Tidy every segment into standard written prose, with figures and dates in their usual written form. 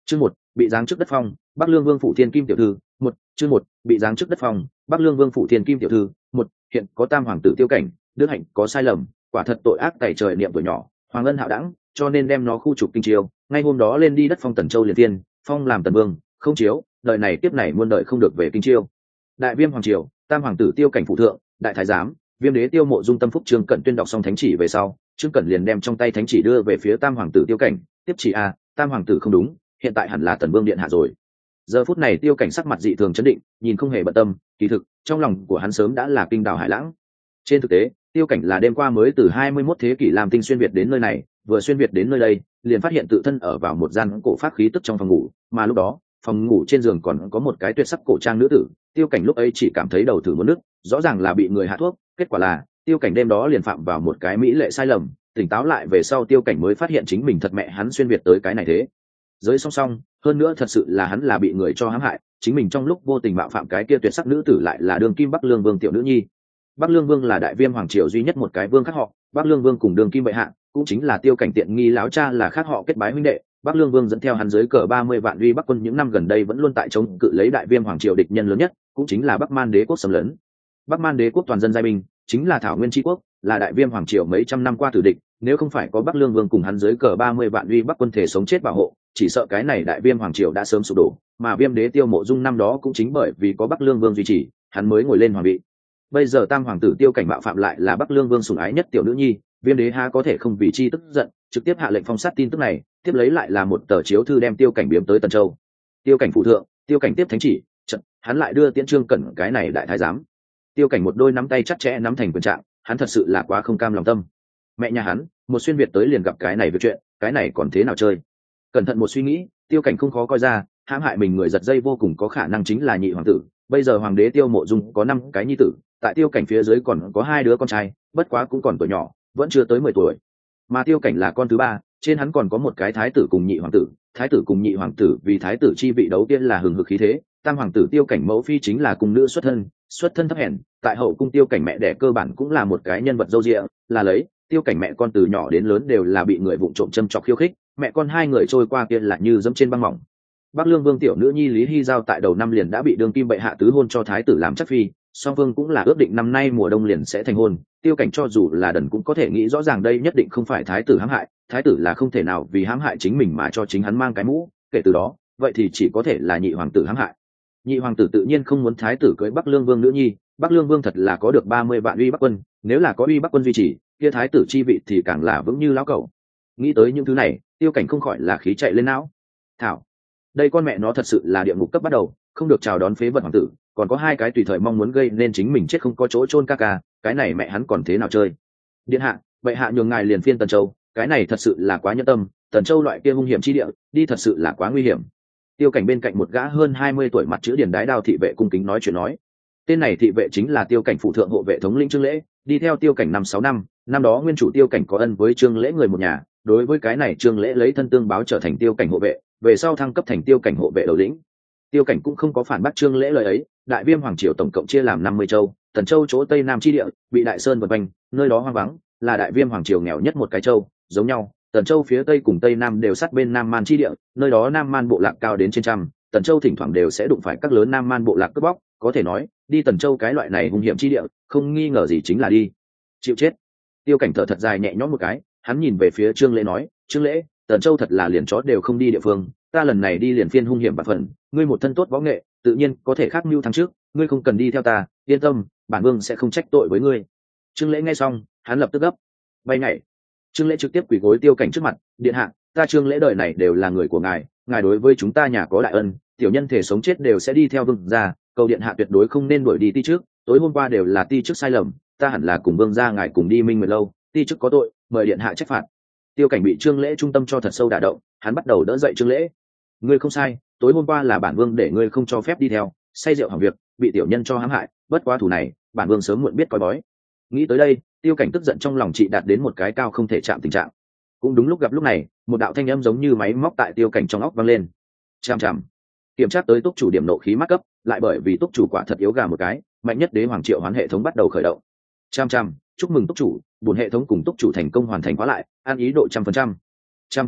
Chương một, bị giáng chức đất phong, Bắc Lương Vương phủ Thiên Kim tiểu thư, một, chương một, bị giáng chức đất phong, Bắc Lương Vương phủ Thiên Kim tiểu thư, một, hiện có tam hoàng tử Tiêu Cảnh, đức hạnh có sai lầm, quả thật tội ác tày trời niệm tuổi nhỏ, hoàng ân hạo đẳng, cho nên đem nó khu trục kinh chiêu, ngay hôm đó lên đi đất phong Tần Châu liền tiên, phong làm Tần Vương, không chiếu, đời này tiếp này muôn đời không được về kinh chiêu. Đại Viêm hoàng triều, tam hoàng tử Tiêu Cảnh phụ thượng, đại thái giám, Viêm đế Tiêu Mộ Dung tâm phúc Trương Cẩn tuyên đọc xong thánh chỉ về sau, Trương Cẩn liền đem trong tay thánh chỉ đưa về phía tam hoàng tử Tiêu Cảnh, tiếp chỉ a, tam hoàng tử không đúng, hiện tại hẳn là Tần Vương điện hạ rồi. Giờ phút này Tiêu Cảnh sắc mặt dị thường chấn định, nhìn không hề bận tâm, kỳ thực trong lòng của hắn sớm đã là kinh đào hải lãng. Trên thực tế, Tiêu Cảnh là đêm qua mới từ 21 thế kỷ làm tinh xuyên việt đến nơi này, vừa xuyên việt đến nơi đây, liền phát hiện tự thân ở vào một gian cổ pháp khí tức trong phòng ngủ, mà lúc đó, phòng ngủ trên giường còn có một cái tuyệt sắc cổ trang nữ tử. Tiêu Cảnh lúc ấy chỉ cảm thấy đầu thử muốn nứt, rõ ràng là bị người hạ thuốc, kết quả là Tiêu Cảnh đêm đó liền phạm vào một cái mỹ lệ sai lầm, tỉnh táo lại về sau Tiêu Cảnh mới phát hiện chính mình thật mẹ hắn xuyên việt tới cái này thế giới song song, hơn nữa thật sự là hắn là bị người cho hãm hại, chính mình trong lúc vô tình mạo phạm cái kia tuyệt sắc nữ tử lại là đường kim Bắc Lương Vương tiểu nữ nhi. Bắc Lương Vương là Đại Viêm hoàng triều duy nhất một cái vương khác họ, Bắc Lương Vương cùng đường kim bệ hạ cũng chính là Tiêu Cảnh tiện nghi láo cha là khác họ kết bái huynh đệ. Bắc Lương Vương dẫn theo hắn dưới cờ 30 vạn uy Bắc quân những năm gần đây vẫn luôn tại chống cự lấy Đại Viêm hoàng triều địch nhân lớn nhất, cũng chính là Bắc Man đế quốc xâm lấn. Bắc Man đế quốc toàn dân giai binh, chính là thảo nguyên tri quốc, là Đại Viêm hoàng triều mấy trăm năm qua tử địch, nếu không phải có Bắc Lương Vương cùng hắn dưới cờ 30 vạn uy Bắc quân thể sống chết bảo hộ, chỉ sợ cái này Đại Viêm hoàng triều đã sớm sụp đổ, mà Viêm đế Tiêu Mộ Dung năm đó cũng chính bởi vì có Bắc Lương Vương duy trì, hắn mới ngồi lên hoàng vị. Bây giờ tam hoàng tử Tiêu Cảnh mạo phạm lại là Bắc Lương Vương sủng ái nhất tiểu nữ nhi, Viêm đế há có thể không vì chi tức giận, trực tiếp hạ lệnh phong sát tin tức này, tiếp lấy lại là một tờ chiếu thư đem Tiêu Cảnh biếm tới Tần Châu. Tiêu Cảnh phụ thượng, Tiêu Cảnh tiếp thánh chỉ, hắn lại đưa Tiễn Trương Cẩn cái này đại thái giám. Tiêu Cảnh một đôi nắm tay chặt chẽ nắm thành quyền trạng, hắn thật sự là quá không cam lòng tâm. Mẹ nhà hắn, một xuyên việt tới liền gặp cái này việc chuyện, cái này còn thế nào chơi? Cẩn thận một suy nghĩ, Tiêu Cảnh không khó coi ra, hãm hại mình người giật dây vô cùng có khả năng chính là nhị hoàng tử. Bây giờ hoàng đế Tiêu Mộ Dung có 5 cái nhi tử, tại Tiêu Cảnh phía dưới còn có 2 đứa con trai, bất quá cũng còn tuổi nhỏ, vẫn chưa tới 10 tuổi. Mà Tiêu Cảnh là con thứ 3, trên hắn còn có một cái thái tử cùng nhị hoàng tử, thái tử cùng nhị hoàng tử vì thái tử chi vị đấu tiên là hừng hực khí thế, tam hoàng tử Tiêu Cảnh mẫu phi chính là cung nữ xuất thân thấp hèn, tại hậu cung Tiêu Cảnh mẹ đẻ cơ bản cũng là một cái nhân vật dâu dịa, là lấy Tiêu Cảnh mẹ con từ nhỏ đến lớn đều là bị người vụng trộm châm chọc khiêu khích, mẹ con 2 người trôi qua kia là như dẫm trên băng mỏng. Bắc Lương Vương tiểu nữ nhi Lý Hy Giao tại đầu năm liền đã bị đường kim bệ hạ tứ hôn cho thái tử làm chắc phi, song vương cũng là ước định năm nay mùa đông liền sẽ thành hôn. Tiêu Cảnh cho dù là đần cũng có thể nghĩ rõ ràng đây nhất định không phải thái tử hãm hại, thái tử là không thể nào vì hãm hại chính mình mà cho chính hắn mang cái mũ, kể từ đó vậy thì chỉ có thể là nhị hoàng tử hãm hại. Nhị hoàng tử tự nhiên không muốn thái tử cưới Bắc Lương Vương nữ nhi, Bắc Lương Vương thật là có được 30 vạn uy Bắc quân, nếu là có uy Bắc quân duy trì, kia thái tử chi vị thì càng là vững như lão cẩu. Nghĩ tới những thứ này, Tiêu Cảnh không khỏi là khí chạy lên não. Thảo, đây con mẹ nó thật sự là địa ngục cấp bắt đầu, không được chào đón phế vật hoàng tử, còn có 2 cái tùy thời mong muốn gây nên chính mình chết không có chỗ chôn ca ca, cái này mẹ hắn còn thế nào chơi? Điện hạ, bệ hạ nhường ngài liền phiên Tần Châu, cái này thật sự là quá nhẫn tâm, Tần Châu loại kia hung hiểm chi địa, đi thật sự là quá nguy hiểm. Tiêu Cảnh bên cạnh một gã hơn 20 tuổi mặt chữ điển đái đao thị vệ cung kính nói chuyện nói. Tên này thị vệ chính là Tiêu Cảnh phụ thượng hộ vệ thống lĩnh Trương Lễ, đi theo Tiêu Cảnh 5-6 năm, năm đó nguyên chủ Tiêu Cảnh có ân với Trương Lễ người một nhà, đối với cái này Trương Lễ lấy thân tương báo trở thành Tiêu Cảnh hộ vệ, về sau thăng cấp thành Tiêu Cảnh hộ vệ đầu lĩnh. Tiêu Cảnh cũng không có phản bác Trương Lễ lời ấy, Đại Viêm hoàng triều tổng cộng chia làm 50 châu, Tần Châu chỗ tây nam chi địa, bị Đại Sơn vây quanh, nơi đó hoang vắng, là Đại Viêm hoàng triều nghèo nhất một cái châu, giống nhau, Tần Châu phía tây cùng tây nam đều sát bên Nam Man chi địa, nơi đó Nam Man bộ lạc cao đến trên trăm, Tần Châu thỉnh thoảng đều sẽ đụng phải các lớn Nam Man bộ lạc cướp bóc, có thể nói, đi Tần Châu cái loại này hung hiểm chi địa, không nghi ngờ gì chính là đi chịu chết. Tiêu Cảnh thở thật dài nhẹ nhõm một cái, hắn nhìn về phía Trương Lễ nói, Trương Lễ, Tần Châu thật là liền chó đều không đi địa phương, ta lần này đi liền phiên hung hiểm bạc phần, ngươi một thân tốt võ nghệ, tự nhiên có thể khác mưu thắng trước, ngươi không cần đi theo ta, yên tâm, bản vương sẽ không trách tội với ngươi. Trương Lễ nghe xong, hắn lập tức gấp bay nhảy. Trương Lễ trực tiếp quỳ gối Tiêu Cảnh trước mặt, điện hạ, ta Trương Lễ đời này đều là người của ngài, ngài đối với chúng ta nhà có đại ân, tiểu nhân thể sống chết đều sẽ đi theo vương gia, cầu điện hạ tuyệt đối không nên đuổi đi ti trước, tối hôm qua đều là ti trước sai lầm, ta hẳn là cùng vương gia ngài cùng đi minh nguyệt lâu, ti trước có tội, mời điện hạ trách phạt. Tiêu Cảnh bị Trương Lễ trung tâm cho thật sâu đả động, hắn bắt đầu đỡ dậy Trương Lễ. Ngươi không sai, tối hôm qua là bản vương để ngươi không cho phép đi theo, say rượu hỏng việc, bị tiểu nhân cho hãm hại, bất quá thủ này, bản vương sớm muộn biết coi bói. Nghĩ tới đây, Tiêu Cảnh tức giận trong lòng chị đạt đến một cái cao không thể chạm tình trạng. Cũng đúng lúc gặp lúc này, một đạo thanh âm giống như máy móc tại Tiêu Cảnh trong óc vang lên. Chằm chằm. Kiểm tra tới túc chủ điểm nộ khí mắc cấp, lại bởi vì túc chủ quả thật yếu gà một cái, mạnh nhất đế hoàng triệu hoán hệ thống bắt đầu khởi động. Chằm chằm, chúc mừng túc chủ, bổn hệ thống cùng túc chủ thành công hoàn thành khóa lại, an ý độ 100%. Chằm chằm,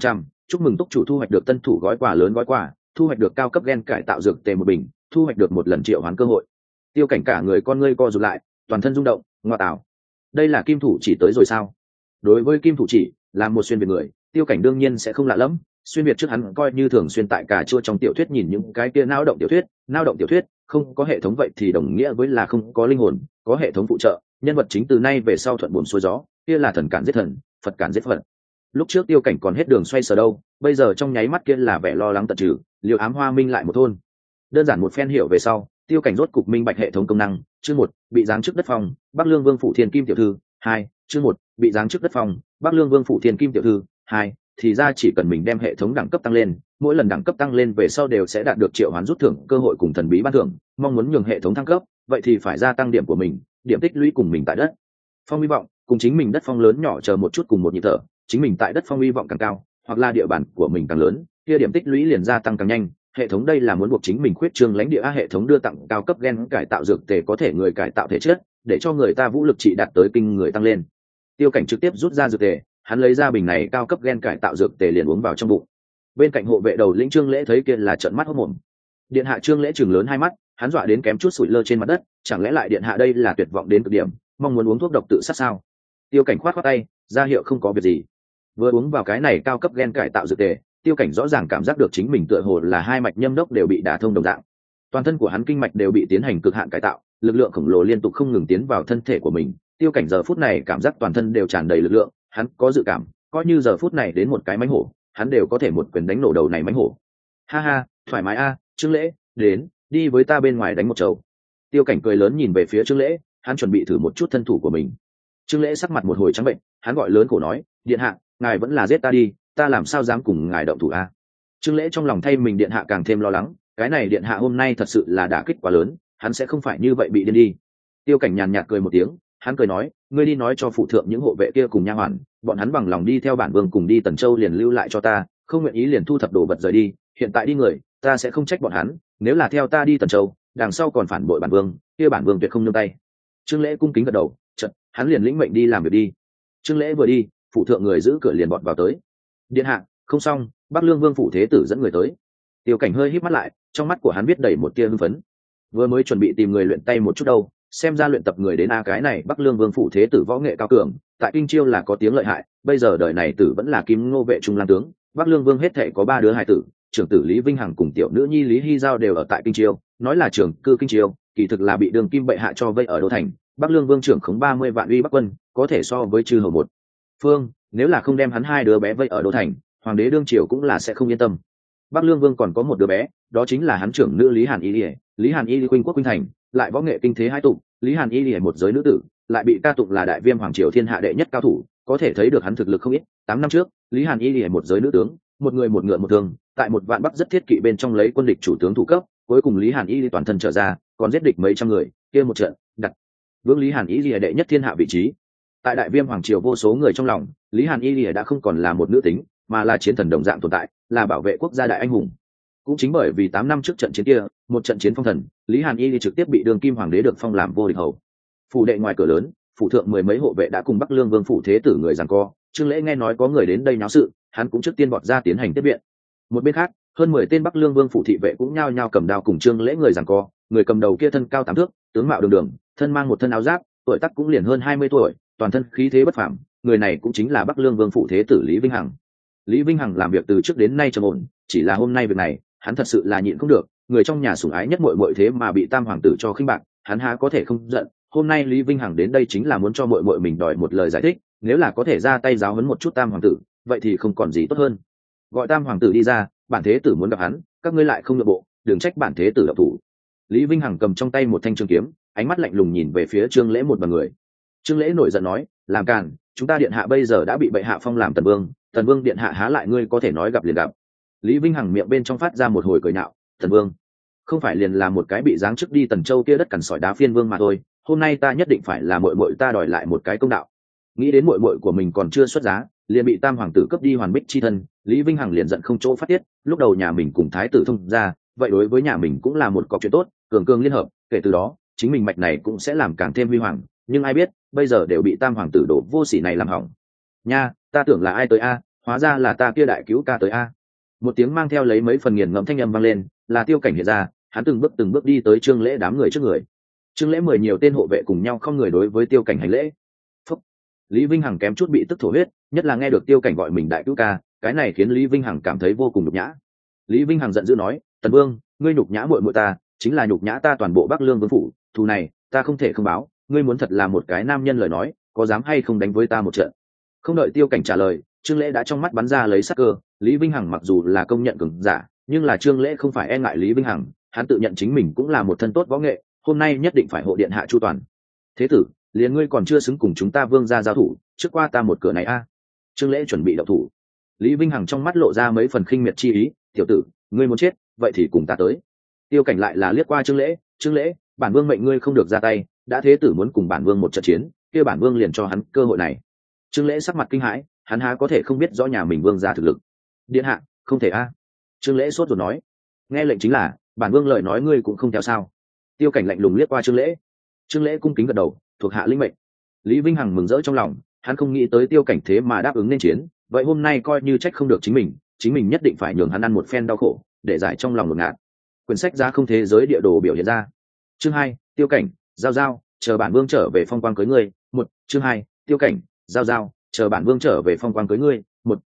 chúc mừng túc chủ thu hoạch được tân thủ gói quà lớn gói quà, thu hoạch được cao cấp gen cải tạo dược tề một bình, thu hoạch được một lần triệu hoán cơ hội. Tiêu Cảnh cả người con ngươi co rụt lại, toàn thân rung động, ngoa tạo, đây là kim thủ chỉ tới rồi sao? Đối với kim thủ chỉ là một xuyên việt người, Tiêu Cảnh đương nhiên sẽ không lạ lẫm. Xuyên việt trước hắn coi như thường xuyên tại cà chua trong tiểu thuyết nhìn những cái kia nao động tiểu thuyết không có hệ thống vậy thì đồng nghĩa với là không có linh hồn, có hệ thống phụ trợ, nhân vật chính từ nay về sau thuận buồm xuôi gió, kia là thần cản giết thần, Phật cản giết Phật. Lúc trước Tiêu Cảnh còn hết đường xoay sở đâu, bây giờ trong nháy mắt kia là vẻ lo lắng tận trừ, liều ám hoa minh lại một thôn. Đơn giản một phen hiểu về sau, Tiêu Cảnh rốt cục minh bạch hệ thống công năng. Chương 1, bị giáng chức đất phong, Bắc Lương Vương phủ Thiên Kim tiểu thư. 2, chương 1, bị giáng chức đất phong, Bắc Lương Vương phủ Thiên Kim tiểu thư. 2, thì ra chỉ cần mình đem hệ thống đẳng cấp tăng lên, mỗi lần đẳng cấp tăng lên về sau đều sẽ đạt được triệu hoán rút thưởng cơ hội cùng thần bí ban thưởng. Mong muốn nhường hệ thống thăng cấp, vậy thì phải gia tăng điểm của mình, điểm tích lũy cùng mình tại đất phong hy vọng, cùng chính mình đất phong lớn nhỏ chờ một chút cùng một nhịp thở, chính mình tại đất phong hy vọng càng cao, hoặc là địa bàn của mình càng lớn, kia điểm tích lũy liền gia tăng càng nhanh. Hệ thống đây là muốn buộc chính mình khuyết trương lãnh địa. Hệ thống đưa tặng cao cấp gen cải tạo dược tề có thể người cải tạo thể chất, để cho người ta vũ lực trị đạt tới kinh người tăng lên. Tiêu Cảnh trực tiếp rút ra dược tề, hắn lấy ra bình này cao cấp gen cải tạo dược tề liền uống vào trong bụng. Bên cạnh hộ vệ đầu lĩnh Trương Lễ thấy kia là trợn mắt hốt mồm. Điện hạ Trương Lễ trừng lớn hai mắt, hắn dọa đến kém chút sủi lơ trên mặt đất, chẳng lẽ lại điện hạ đây là tuyệt vọng đến cực điểm, mong muốn uống thuốc độc tự sát sao? Tiêu Cảnh khoát khoát tay, ra hiệu không có việc gì. Vừa uống vào cái này cao cấp gen cải tạo dược tề, Tiêu Cảnh rõ ràng cảm giác được chính mình tựa hồ là hai mạch nhâm đốc đều bị đả thông đồng dạng, toàn thân của hắn kinh mạch đều bị tiến hành cực hạn cải tạo, lực lượng khổng lồ liên tục không ngừng tiến vào thân thể của mình. Tiêu Cảnh giờ phút này cảm giác toàn thân đều tràn đầy lực lượng, hắn có dự cảm, coi như giờ phút này đến một cái mánh hổ, hắn đều có thể một quyền đánh nổ đầu này mánh hổ. Ha ha, thoải mái a, Trương Lễ, đến, đi với ta bên ngoài đánh một chầu. Tiêu Cảnh cười lớn nhìn về phía Trương Lễ, hắn chuẩn bị thử một chút thân thủ của mình. Trương Lễ sắc mặt một hồi trắng bệnh, hắn gọi lớn cổ nói, điện hạ, ngài vẫn là giết ta đi, ta làm sao dám cùng ngài động thủ a? Trương Lễ trong lòng thay mình điện hạ càng thêm lo lắng, cái này điện hạ hôm nay thật sự là đả kích quá lớn, hắn sẽ không phải như vậy bị điên đi. Tiêu Cảnh nhàn nhạt cười một tiếng, hắn cười nói, ngươi đi nói cho phụ thượng những hộ vệ kia cùng nha hoàn, bọn hắn bằng lòng đi theo bản vương cùng đi Tần Châu liền lưu lại cho ta, không nguyện ý liền thu thập đồ vật rời đi. Hiện tại đi người, ta sẽ không trách bọn hắn, nếu là theo ta đi Tần Châu, đằng sau còn phản bội bản vương, kia bản vương tuyệt không nương tay. Trương Lễ cung kính gật đầu, chợt hắn liền lĩnh mệnh đi làm việc đi. Trương Lễ vừa đi, phụ thượng người giữ cửa liền bọt vào tới. Điện hạ, không xong, Bắc Lương Vương phủ thế tử dẫn người tới. Tiêu Cảnh hơi híp mắt lại, trong mắt của hắn viết đầy một tia hưng phấn. Vừa mới chuẩn bị tìm người luyện tay một chút đâu, xem ra luyện tập người đến cái này Bắc Lương Vương phủ thế tử võ nghệ cao cường, tại kinh chiêu là có tiếng lợi hại, bây giờ đời này tử vẫn là Kim Ngô vệ trung lang tướng. Bắc Lương Vương hết thảy có 3 đứa hài tử, trưởng tử Lý Vinh Hằng cùng tiểu nữ nhi Lý Hy Giao đều ở tại kinh chiêu, nói là trưởng cư kinh chiêu, kỳ thực là bị Đường Kim bệ hạ cho vây ở đô thành. Bắc Lương Vương trưởng khống 30 vạn uy Bắc quân, có thể so với chư hầu một phương, nếu là không đem hắn 2 đứa bé vây ở đô thành, hoàng đế đương triều cũng là sẽ không yên tâm. Bắc Lương Vương còn có một đứa bé, đó chính là hắn trưởng nữ Lý Hàn Y. Lý Hàn Y khuynh quốc khuynh thành, lại võ nghệ kinh thế hai tụng. Lý Hàn Y một giới nữ tử, lại bị ca tụng là đại viêm hoàng triều thiên hạ đệ nhất cao thủ, có thể thấy được hắn thực lực không ít. 8 năm trước, Lý Hàn Y một giới nữ tướng, một người một ngựa một thương, tại một vạn bắc rất thiết kỵ bên trong lấy quân địch chủ tướng thủ cấp, cuối cùng Lý Hàn Y toàn thân trở ra, còn giết địch mấy trăm người, kia một trận đặt vương Lý Hàn Y đệ nhất thiên hạ vị trí. Tại đại viêm hoàng triều vô số người trong lòng, Lý Hàn Y đã không còn là một nữ tính, mà là chiến thần đồng dạng tồn tại, là bảo vệ quốc gia đại anh hùng. Cũng chính bởi vì 8 năm trước trận chiến kia, một trận chiến phong thần, Lý Hàn Y trực tiếp bị Đường Kim hoàng đế được phong làm vô địch hầu. Phủ đệ ngoài cửa lớn, phủ thượng 10 mấy hộ vệ đã cùng Bắc Lương Vương phủ thế tử người giằng co. Trương Lễ nghe nói có người đến đây náo sự, hắn cũng trước tiên bọt ra tiến hành tiếp viện. Một bên khác, hơn 10 tên Bắc Lương Vương phủ thị vệ cũng nhao nhao cầm đao cùng Trương Lễ người giằng co. Người cầm đầu kia thân cao 8 thước, tướng mạo đường đường, thân mang một thân áo giáp, tuổi tác cũng liền hơn 20 tuổi, toàn thân khí thế bất phàm. Người này cũng chính là Bắc Lương Vương phủ thế tử Lý Vinh Hằng. Lý Vinh Hằng làm việc từ trước đến nay trầm ổn, chỉ là hôm nay việc này, hắn thật sự là nhịn không được, người trong nhà sủng ái nhất muội muội thế mà bị Tam hoàng tử cho khinh bạc, hắn há có thể không giận. Hôm nay Lý Vinh Hằng đến đây chính là muốn cho muội muội mình đòi một lời giải thích, nếu là có thể ra tay giáo huấn một chút Tam hoàng tử, vậy thì không còn gì tốt hơn. Gọi Tam hoàng tử đi ra, bản thế tử muốn gặp hắn, các ngươi lại không nhượng bộ, đừng trách bản thế tử động thủ. Lý Vinh Hằng cầm trong tay một thanh trường kiếm, ánh mắt lạnh lùng nhìn về phía Trương Lễ một bằng người. Trương Lễ nổi giận nói, làm càn, chúng ta điện hạ bây giờ đã bị bệ hạ phong làm tần vương điện hạ há lại ngươi có thể nói gặp liền gặp. Lý Vinh Hằng miệng bên trong phát ra một hồi cười nhạo, tần vương không phải liền là một cái bị giáng chức đi Tần Châu kia đất cằn sỏi đá phiên vương mà thôi, hôm nay ta nhất định phải là muội muội ta đòi lại một cái công đạo. Nghĩ đến muội muội của mình còn chưa xuất giá, liền bị Tam hoàng tử cướp đi hoàn bích chi thân, Lý Vinh Hằng liền giận không chỗ phát tiết. Lúc đầu nhà mình cùng thái tử thông ra, vậy đối với nhà mình cũng là một cọc chuyện tốt, cường cường liên hợp, kể từ đó chính mình mạch này cũng sẽ làm càng thêm huy hoàng. Nhưng ai biết bây giờ đều bị Tam hoàng tử đổ vô sỉ này làm hỏng. Nha, ta tưởng là ai tới a? hóa ra là ta kia đại cứu ca tới a. Một tiếng mang theo lấy mấy phần nghiền ngẫm thanh âm vang lên, là Tiêu Cảnh hiện ra, hắn từng bước đi tới Trương Lễ đám người trước người. Trương Lễ 10 nhiều tên hộ vệ cùng nhau không người đối với Tiêu Cảnh hành lễ. Phúc. Lý Vinh Hằng kém chút bị tức thổ huyết, nhất là nghe được Tiêu Cảnh gọi mình đại cứu ca, cái này khiến Lý Vinh Hằng cảm thấy vô cùng nhục nhã. Lý Vinh Hằng giận dữ nói, Tần Vương, ngươi nhục nhã muội muội ta, chính là nhục nhã ta toàn bộ Bắc Lương Vương phủ, thù này ta không thể không báo, ngươi muốn thật là một cái nam nhân lời nói, có dám hay không đánh với ta một trận? Không đợi Tiêu Cảnh trả lời, Trương Lễ đã trong mắt bắn ra lấy sắc cơ. Lý Vinh Hằng mặc dù là công nhận cường giả, nhưng là Trương Lễ không phải e ngại Lý Vinh Hằng, hắn tự nhận chính mình cũng là một thân tốt võ nghệ, hôm nay nhất định phải hộ điện hạ chu toàn. Thế tử, liền ngươi còn chưa xứng cùng chúng ta Vương gia giao thủ, trước qua ta một cửa này a. Trương Lễ chuẩn bị động thủ. Lý Vinh Hằng trong mắt lộ ra mấy phần khinh miệt chi ý, tiểu tử, ngươi muốn chết, vậy thì cùng ta tới. Tiêu Cảnh lại là liếc qua Trương Lễ, bản vương mệnh ngươi không được ra tay, đã thế tử muốn cùng bản vương một trận chiến, kia bản vương liền cho hắn cơ hội này. Trương Lễ sắc mặt kinh hãi, hắn há có thể không biết rõ nhà mình vương gia thực lực. Điện hạ, không thể a. Trương Lễ sốt rồi nói, nghe lệnh chính là, bản vương lời nói ngươi cũng không theo sao? Tiêu Cảnh lạnh lùng liếc qua Trương Lễ cung kính gật đầu, thuộc hạ linh mệnh. Lý Vinh Hằng mừng rỡ trong lòng, hắn không nghĩ tới Tiêu Cảnh thế mà đáp ứng nên chiến, vậy hôm nay coi như trách không được chính mình nhất định phải nhường hắn ăn một phen đau khổ, để giải trong lòng ngột ngạt. Quyển sách giá không thế giới địa đồ biểu hiện ra. Chương 2, Tiêu Cảnh, giao, chờ bản vương trở về phong quang cưới ngươi. Chương 2, Tiêu Cảnh, giao, chờ bản vương trở về phong quang cưới ngươi.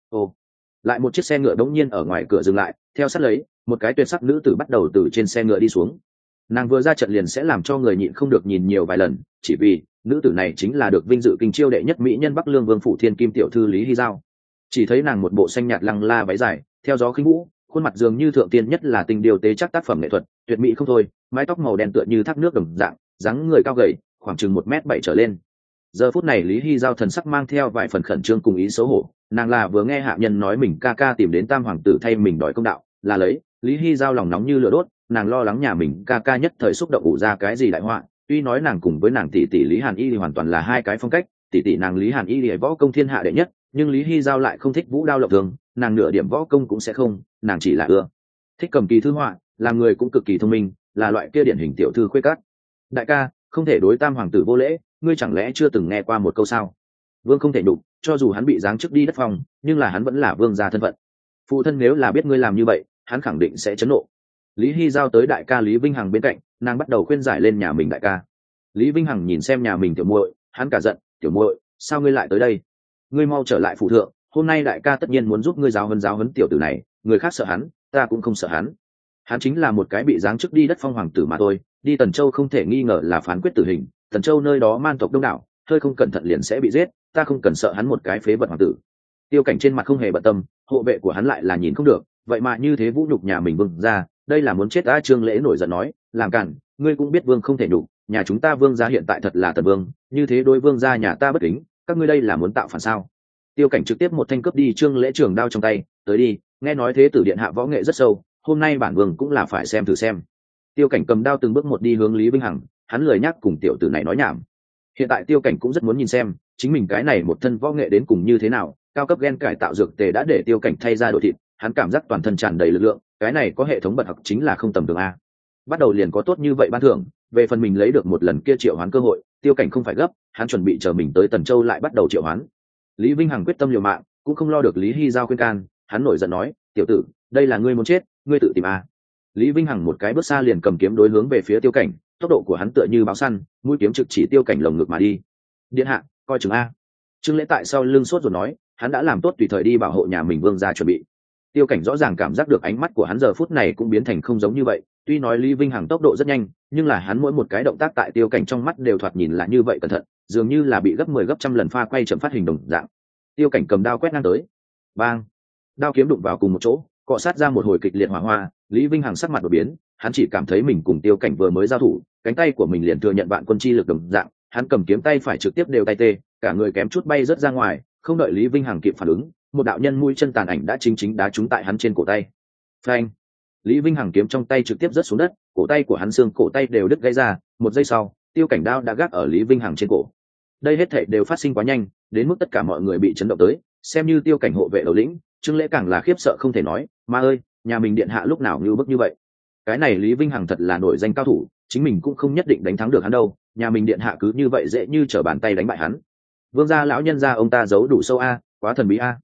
Lại một chiếc xe ngựa đống nhiên ở ngoài cửa dừng lại, theo sát lấy, một cái tuyệt sắc nữ tử bắt đầu từ trên xe ngựa đi xuống. Nàng vừa ra trận liền sẽ làm cho người nhịn không được nhìn nhiều vài lần, chỉ vì nữ tử này chính là được vinh dự kinh chiêu đệ nhất mỹ nhân Bắc Lương Vương phủ Thiên Kim tiểu thư Lý Hy Giao. Chỉ thấy nàng một bộ xanh nhạt lăng la váy dài, theo gió khinh vũ, khuôn mặt dường như thượng tiên nhất là tình điều tế chắc tác phẩm nghệ thuật, tuyệt mỹ không thôi, mái tóc màu đen tựa như thác nước đồng dạng, dáng người cao gầy, khoảng chừng 1m7 trở lên. Giờ phút này Lý Hy Giao thần sắc mang theo vài phần khẩn trương cùng ý xấu hổ, nàng là vừa nghe hạ nhân nói mình ca ca tìm đến Tam hoàng tử thay mình đòi công đạo, là lấy, Lý Hy Giao lòng nóng như lửa đốt, nàng lo lắng nhà mình ca ca nhất thời xúc động ủ ra cái gì đại họa. Tuy nói nàng cùng với nàng tỷ tỷ Lý Hàn Y thì hoàn toàn là hai cái phong cách, tỷ tỷ nàng Lý Hàn Y thì võ công thiên hạ đệ nhất, nhưng Lý Hy Giao lại không thích vũ đao lộng thường, nàng nửa điểm võ công cũng sẽ không, nàng chỉ là ưa thích cầm kỳ thư họa, làm người cũng cực kỳ thông minh, là loại kia điển hình tiểu thư khuê cát. Đại ca, không thể đối Tam hoàng tử vô lễ, ngươi chẳng lẽ chưa từng nghe qua một câu sao? Vương không thể nhục, cho dù hắn bị giáng chức đi đất phòng, nhưng là hắn vẫn là vương gia thân phận. Phụ thân nếu là biết ngươi làm như vậy, hắn khẳng định sẽ chấn nộ. Lý Hy Giao tới đại ca Lý Vinh Hằng bên cạnh, nàng bắt đầu khuyên giải lên nhà mình đại ca. Lý Vinh Hằng nhìn xem nhà mình tiểu muội, hắn cả giận, tiểu muội, sao ngươi lại tới đây? Ngươi mau trở lại phủ thượng, hôm nay đại ca tất nhiên muốn giúp ngươi giáo huấn tiểu tử này, người khác sợ hắn, ta cũng không sợ hắn. Hắn chính là một cái bị giáng chức đi đất phong hoàng tử mà thôi, đi Tần Châu không thể nghi ngờ là phán quyết tử hình, Tần Châu nơi đó man tộc đông đảo, hơi không cẩn thận liền sẽ bị giết, ta không cần sợ hắn một cái phế vật hoàng tử. Tiêu Cảnh trên mặt không hề bận tâm, hộ vệ của hắn lại là nhìn không được, vậy mà như thế vũ nhục nhà mình vương ra, đây là muốn chết. Ta Trương Lễ nổi giận nói, làm cản, ngươi cũng biết vương không thể nhục, nhà chúng ta vương gia hiện tại thật là Tần vương, như thế đối vương gia nhà ta bất kính, các ngươi đây là muốn tạo phản sao? Tiêu Cảnh trực tiếp một thanh cướp đi Trương Lễ trường đao trong tay, tới đi, nghe nói thế tử điện hạ võ nghệ rất sâu, hôm nay bản vương cũng là phải xem thử xem. Tiêu Cảnh cầm đao từng bước một đi hướng Lý Vinh Hằng, hắn lười nhắc cùng tiểu tử này nói nhảm. Hiện tại Tiêu Cảnh cũng rất muốn nhìn xem chính mình cái này một thân võ nghệ đến cùng như thế nào, cao cấp gen cải tạo dược tề đã để Tiêu Cảnh thay ra đổi thịt, hắn cảm giác toàn thân tràn đầy lực lượng, cái này có hệ thống bật học chính là không tầm thường a. Bắt đầu liền có tốt như vậy ban thưởng, về phần mình lấy được một lần kia triệu hoán cơ hội, Tiêu Cảnh không phải gấp, hắn chuẩn bị chờ mình tới Tần Châu lại bắt đầu triệu hoán. Lý Vinh Hằng quyết tâm liều mạng, cũng không lo được Lý Hy Giao khuyên can, hắn nổi giận nói, tiểu tử, đây là ngươi muốn chết, ngươi tự tìm a. Lý Vinh Hằng một cái bước xa liền cầm kiếm đối hướng về phía Tiêu Cảnh, tốc độ của hắn tựa như báo săn, mũi kiếm trực chỉ Tiêu Cảnh lồng ngực mà đi. Điện hạ, coi chừng a. Trương Lễ tại sau lưng sốt rồi nói, hắn đã làm tốt tùy thời đi bảo hộ nhà mình vương gia chuẩn bị. Tiêu Cảnh rõ ràng cảm giác được ánh mắt của hắn giờ phút này cũng biến thành không giống như vậy, tuy nói Lý Vinh Hằng tốc độ rất nhanh, nhưng là hắn mỗi một cái động tác tại Tiêu Cảnh trong mắt đều thoạt nhìn là như vậy cẩn thận, dường như là bị gấp 10 gấp trăm lần pha quay chậm phát hình đồng dạng. Tiêu Cảnh cầm đao quét ngang tới, bang, đao kiếm đụng vào cùng một chỗ, cọ sát ra một hồi kịch liệt hỏa hoa. Lý Vinh Hằng sắc mặt đột biến, hắn chỉ cảm thấy mình cùng Tiêu Cảnh vừa mới giao thủ, cánh tay của mình liền thừa nhận vạn quân chi lực đồng dạng, hắn cầm kiếm tay phải trực tiếp đều tay tê, cả người kém chút bay rớt ra ngoài, không đợi Lý Vinh Hằng kịp phản ứng, một đạo nhân mũi chân tàn ảnh đã chính đá trúng tại hắn trên cổ tay. Phanh! Lý Vinh Hằng kiếm trong tay trực tiếp rớt xuống đất, cổ tay của hắn xương cổ tay đều đứt gãy ra, một giây sau, Tiêu Cảnh đao đã gác ở Lý Vinh Hằng trên cổ. Đây hết thảy đều phát sinh quá nhanh, đến mức tất cả mọi người bị chấn động tới, xem như Tiêu Cảnh hộ vệ đầu lĩnh, Trương Lễ càng là khiếp sợ không thể nói, ma ơi, nhà mình điện hạ lúc nào như bức như vậy. Cái này Lý Vinh Hằng thật là nổi danh cao thủ, chính mình cũng không nhất định đánh thắng được hắn đâu, nhà mình điện hạ cứ như vậy dễ như trở bàn tay đánh bại hắn. Vương gia lão nhân gia ông ta giấu đủ sâu a, quá thần bí a.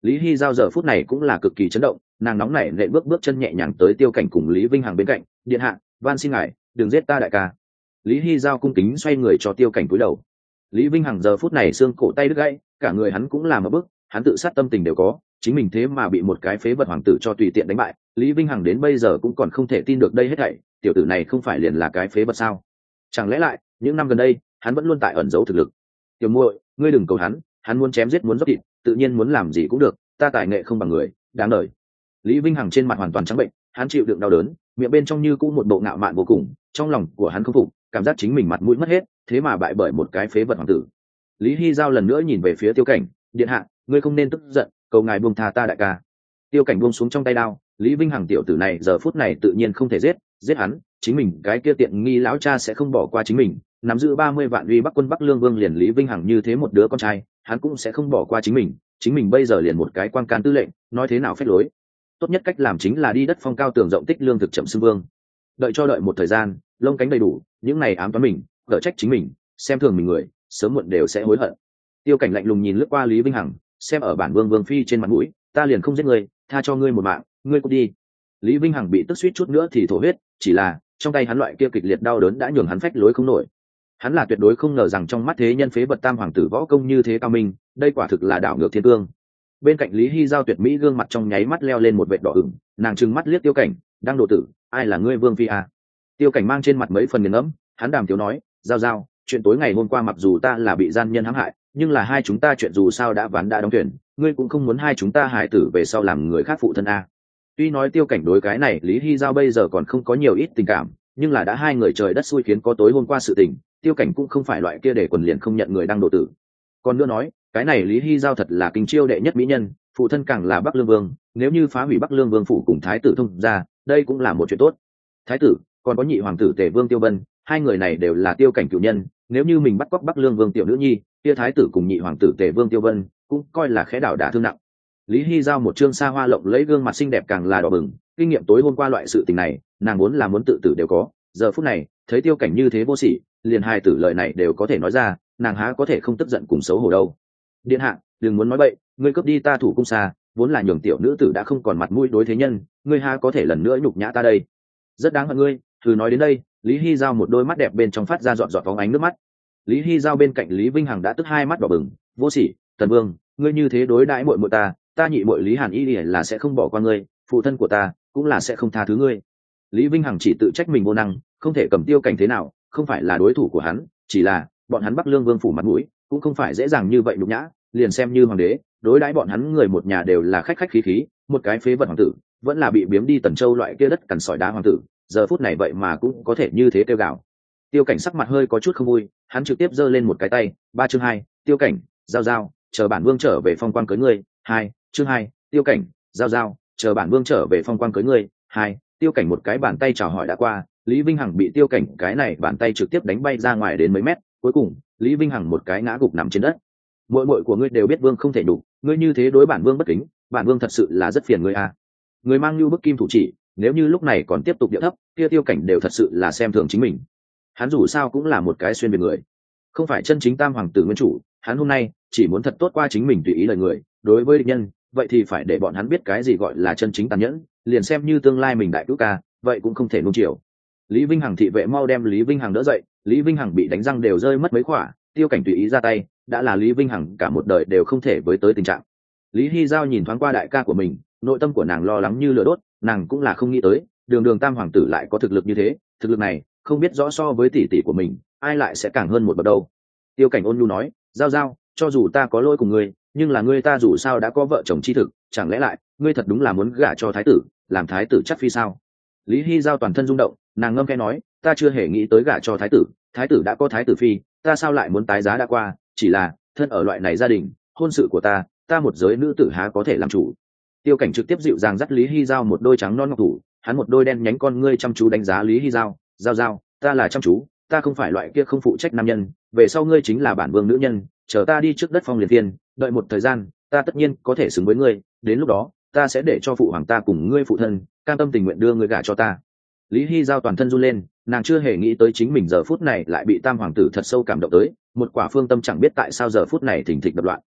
Lý Hy Giao giờ phút này cũng là cực kỳ chấn động, nàng nóng nảy nện bước chân nhẹ nhàng tới Tiêu Cảnh cùng Lý Vinh Hằng bên cạnh, điện hạ, van xin ngài đừng giết ta đại ca. Lý Hy Giao cung kính xoay người cho Tiêu Cảnh cúi đầu. Lý Vinh Hằng giờ phút này xương cổ tay đứt gãy, cả người hắn cũng làm một bước, hắn tự sát tâm tình đều có, chính mình thế mà bị một cái phế vật hoàng tử cho tùy tiện đánh bại. Lý Vinh Hằng đến bây giờ cũng còn không thể tin được đây hết thảy, tiểu tử này không phải liền là cái phế vật sao? Chẳng lẽ lại những năm gần đây hắn vẫn luôn tại ẩn giấu thực lực? Tiểu muội, ngươi đừng cầu hắn muốn chém giết muốn dốc thịt, tự nhiên muốn làm gì cũng được, ta tài nghệ không bằng người, đáng đời. Lý Vinh Hằng trên mặt hoàn toàn trắng bệnh, hắn chịu đựng đau đớn, miệng bên trong như cũ một bộ ngạo mạn vô cùng, trong lòng của hắn không phục, cảm giác chính mình mặt mũi mất hết, thế mà bại bởi một cái phế vật hoàng tử. Lý Hy Giao lần nữa nhìn về phía Tiêu Cảnh, điện hạ, ngươi không nên tức giận, cầu ngài buông tha ta đại ca. Tiêu Cảnh buông xuống trong tay đao, Lý Vinh Hằng tiểu tử này giờ phút này tự nhiên không thể giết hắn, chính mình cái kia tiện nghi lão cha sẽ không bỏ qua chính mình, nắm giữ 30 vạn uy Bắc quân Bắc Lương Vương liền Lý Vinh Hằng như thế một đứa con trai, hắn cũng sẽ không bỏ qua chính mình bây giờ liền một cái quan can tư lệnh, nói thế nào phép lối. Tốt nhất cách làm chính là đi đất phong cao tường rộng tích lương thực chậm xưng vương. Đợi một thời gian, lông cánh đầy đủ, những này ám toán mình, gỡ trách chính mình, xem thường mình người, sớm muộn đều sẽ hối hận. Tiêu Cảnh lạnh lùng nhìn lướt qua Lý Vinh Hằng, xem ở bản vương phi trên mặt mũi, ta liền không giết ngươi, tha cho ngươi một mạng, ngươi cút đi. Lý Vinh Hằng bị tức suýt chút nữa thì thổ huyết, chỉ là trong tay hắn loại kia kịch liệt đau đớn đã nhường hắn phách lối không nổi. Hắn là tuyệt đối không ngờ rằng trong mắt thế nhân phế vật tam hoàng tử võ công như thế cao minh, đây quả thực là đảo ngược thiên cương. Bên cạnh Lý Hy Giao tuyệt mỹ gương mặt trong nháy mắt leo lên một vệt đỏ ửng, nàng trừng mắt liếc Tiêu Cảnh, đang độ tử, ai là ngươi vương phi à? Tiêu Cảnh mang trên mặt mấy phần nghiền ngẫm, hắn đàm tiếu nói, Giao, chuyện tối ngày hôm qua mặc dù ta là bị gian nhân hãm hại, nhưng là hai chúng ta chuyện dù sao đã ván đã đóng thuyền, ngươi cũng không muốn hai chúng ta hại tử về sau làm người khác phụ thân à? Tuy nói Tiêu Cảnh đối cái này Lý Hy Giao bây giờ còn không có nhiều ít tình cảm, nhưng là đã hai người trời đất xui khiến có tối hôm qua sự tình, Tiêu Cảnh cũng không phải loại kia để quần liền không nhận người đang độ tử. Còn nữa nói, cái này Lý Hy Giao thật là kinh chiêu đệ nhất mỹ nhân, phụ thân càng là Bắc Lương Vương, nếu như phá hủy Bắc Lương Vương phủ cùng thái tử thông ra, đây cũng là một chuyện tốt. Thái tử, còn có nhị hoàng tử Tề Vương Tiêu Vân, hai người này đều là Tiêu Cảnh cửu nhân, nếu như mình bắt cóc Bắc Lương Vương tiểu nữ nhi, kia thái tử cùng nhị hoàng tử Tề Vương Tiêu Vân cũng coi là khẽ đảo đả thương nặng. Lý Hy Giao một trương xa hoa lộng lấy gương mặt xinh đẹp càng là đỏ bừng, kinh nghiệm tối hôm qua loại sự tình này, nàng muốn là muốn tự tử đều có, giờ phút này, thấy Tiêu Cảnh như thế vô sỉ, liền hai tử lời này đều có thể nói ra, nàng há có thể không tức giận cùng xấu hổ đâu. Điện hạ, đừng muốn nói bậy, ngươi cướp đi ta thủ cung xa, vốn là nhường tiểu nữ tử đã không còn mặt mũi đối thế nhân, ngươi há có thể lần nữa nhục nhã ta đây. Rất đáng hận ngươi. Thử nói đến đây, Lý Hy Giao một đôi mắt đẹp bên trong phát ra giọt giọt phóng ánh nước mắt. Lý Hy Giao bên cạnh Lý Vinh Hằng đã tức hai mắt đỏ bừng, vô sỉ, Tần Vương, ngươi như thế đối đãi muội muội ta nhị muội Lý Hàn Y là sẽ không bỏ qua ngươi, phụ thân của ta cũng là sẽ không tha thứ ngươi. Lý Vinh Hằng chỉ tự trách mình vô năng, không thể cầm Tiêu Cảnh thế nào, không phải là đối thủ của hắn, chỉ là bọn hắn Bắc Lương Vương phủ mặt mũi cũng không phải dễ dàng như vậy nhục nhã, liền xem như hoàng đế, đối đãi bọn hắn người một nhà đều là khách khách khí khí, một cái phế vật hoàng tử, vẫn là bị biếm đi Tần Châu loại kia đất cằn sỏi đá hoàng tử, giờ phút này vậy mà cũng có thể như thế kêu gào. Tiêu Cảnh sắc mặt hơi có chút không vui, hắn trực tiếp giơ lên một cái tay, 3 chương 2, Tiêu Cảnh, Giao, chờ bản vương trở về phong quang cưới ngươi, 2, chương 2, Tiêu Cảnh, Giao, chờ bản vương trở về phong quang cưới ngươi, 2, Tiêu Cảnh một cái bàn tay chào hỏi đã qua, Lý Vinh Hằng bị Tiêu Cảnh cái này bàn tay trực tiếp đánh bay ra ngoài đến mấy mét, cuối cùng, Lý Vinh Hằng một cái ngã gục nằm trên đất. Muội của ngươi đều biết vương không thể đủ, ngươi như thế đối bản vương bất kính, bản vương thật sự là rất phiền ngươi à. Người mang như bức kim thủ chỉ, nếu như lúc này còn tiếp tục điệu thấp, kia Tiêu Cảnh đều thật sự là xem thường chính mình. Hắn dù sao cũng là một cái xuyên biệt người, không phải chân chính tam hoàng tử nguyên chủ, hắn hôm nay chỉ muốn thật tốt qua chính mình tùy ý lời người, đối với địch nhân, vậy thì phải để bọn hắn biết cái gì gọi là chân chính tàn nhẫn, liền xem như tương lai mình đại cứu ca, vậy cũng không thể nuông chiều. Lý Vinh Hằng thị vệ mau đem Lý Vinh Hằng đỡ dậy, Lý Vinh Hằng bị đánh răng đều rơi mất mấy khỏa, Tiêu Cảnh tùy ý ra tay, đã là Lý Vinh Hằng cả một đời đều không thể với tới tình trạng. Lý Hy Giao nhìn thoáng qua đại ca của mình, nội tâm của nàng lo lắng như lửa đốt, nàng cũng là không nghĩ tới, đường tam hoàng tử lại có thực lực như thế, thực lực này, không biết rõ so với tỷ tỷ của mình, ai lại sẽ càng hơn một bậc đâu. Tiêu Cảnh ôn nhu nói, Giao, cho dù ta có lỗi cùng ngươi, nhưng là ngươi ta dù sao đã có vợ chồng chi thực, chẳng lẽ lại, ngươi thật đúng là muốn gả cho thái tử, làm thái tử chắc phi sao? Lý Hy Giao toàn thân rung động, nàng ngâm khẽ nói, ta chưa hề nghĩ tới gả cho thái tử đã có thái tử phi, ta sao lại muốn tái giá đã qua, chỉ là thân ở loại này gia đình, hôn sự của ta một giới nữ tử há có thể làm chủ. Tiêu Cảnh trực tiếp dịu dàng dắt Lý Hy Giao một đôi trắng non ngọc thủ, hắn một đôi đen nhánh con ngươi chăm chú đánh giá Lý Hy Giao, Giao, ta là chăm chú, ta không phải loại kia không phụ trách nam nhân, về sau ngươi chính là bản vương nữ nhân, chờ ta đi trước đất phong liền thiên, đợi một thời gian, ta tất nhiên có thể xứng với ngươi, đến lúc đó, ta sẽ để cho phụ hoàng ta cùng ngươi phụ thân, cam tâm tình nguyện đưa ngươi gả cho ta. Lý Hy Giao toàn thân run lên, nàng chưa hề nghĩ tới chính mình giờ phút này lại bị tam hoàng tử thật sâu cảm động tới, một quả phương tâm chẳng biết tại sao giờ phút này thình thịch đập loạn.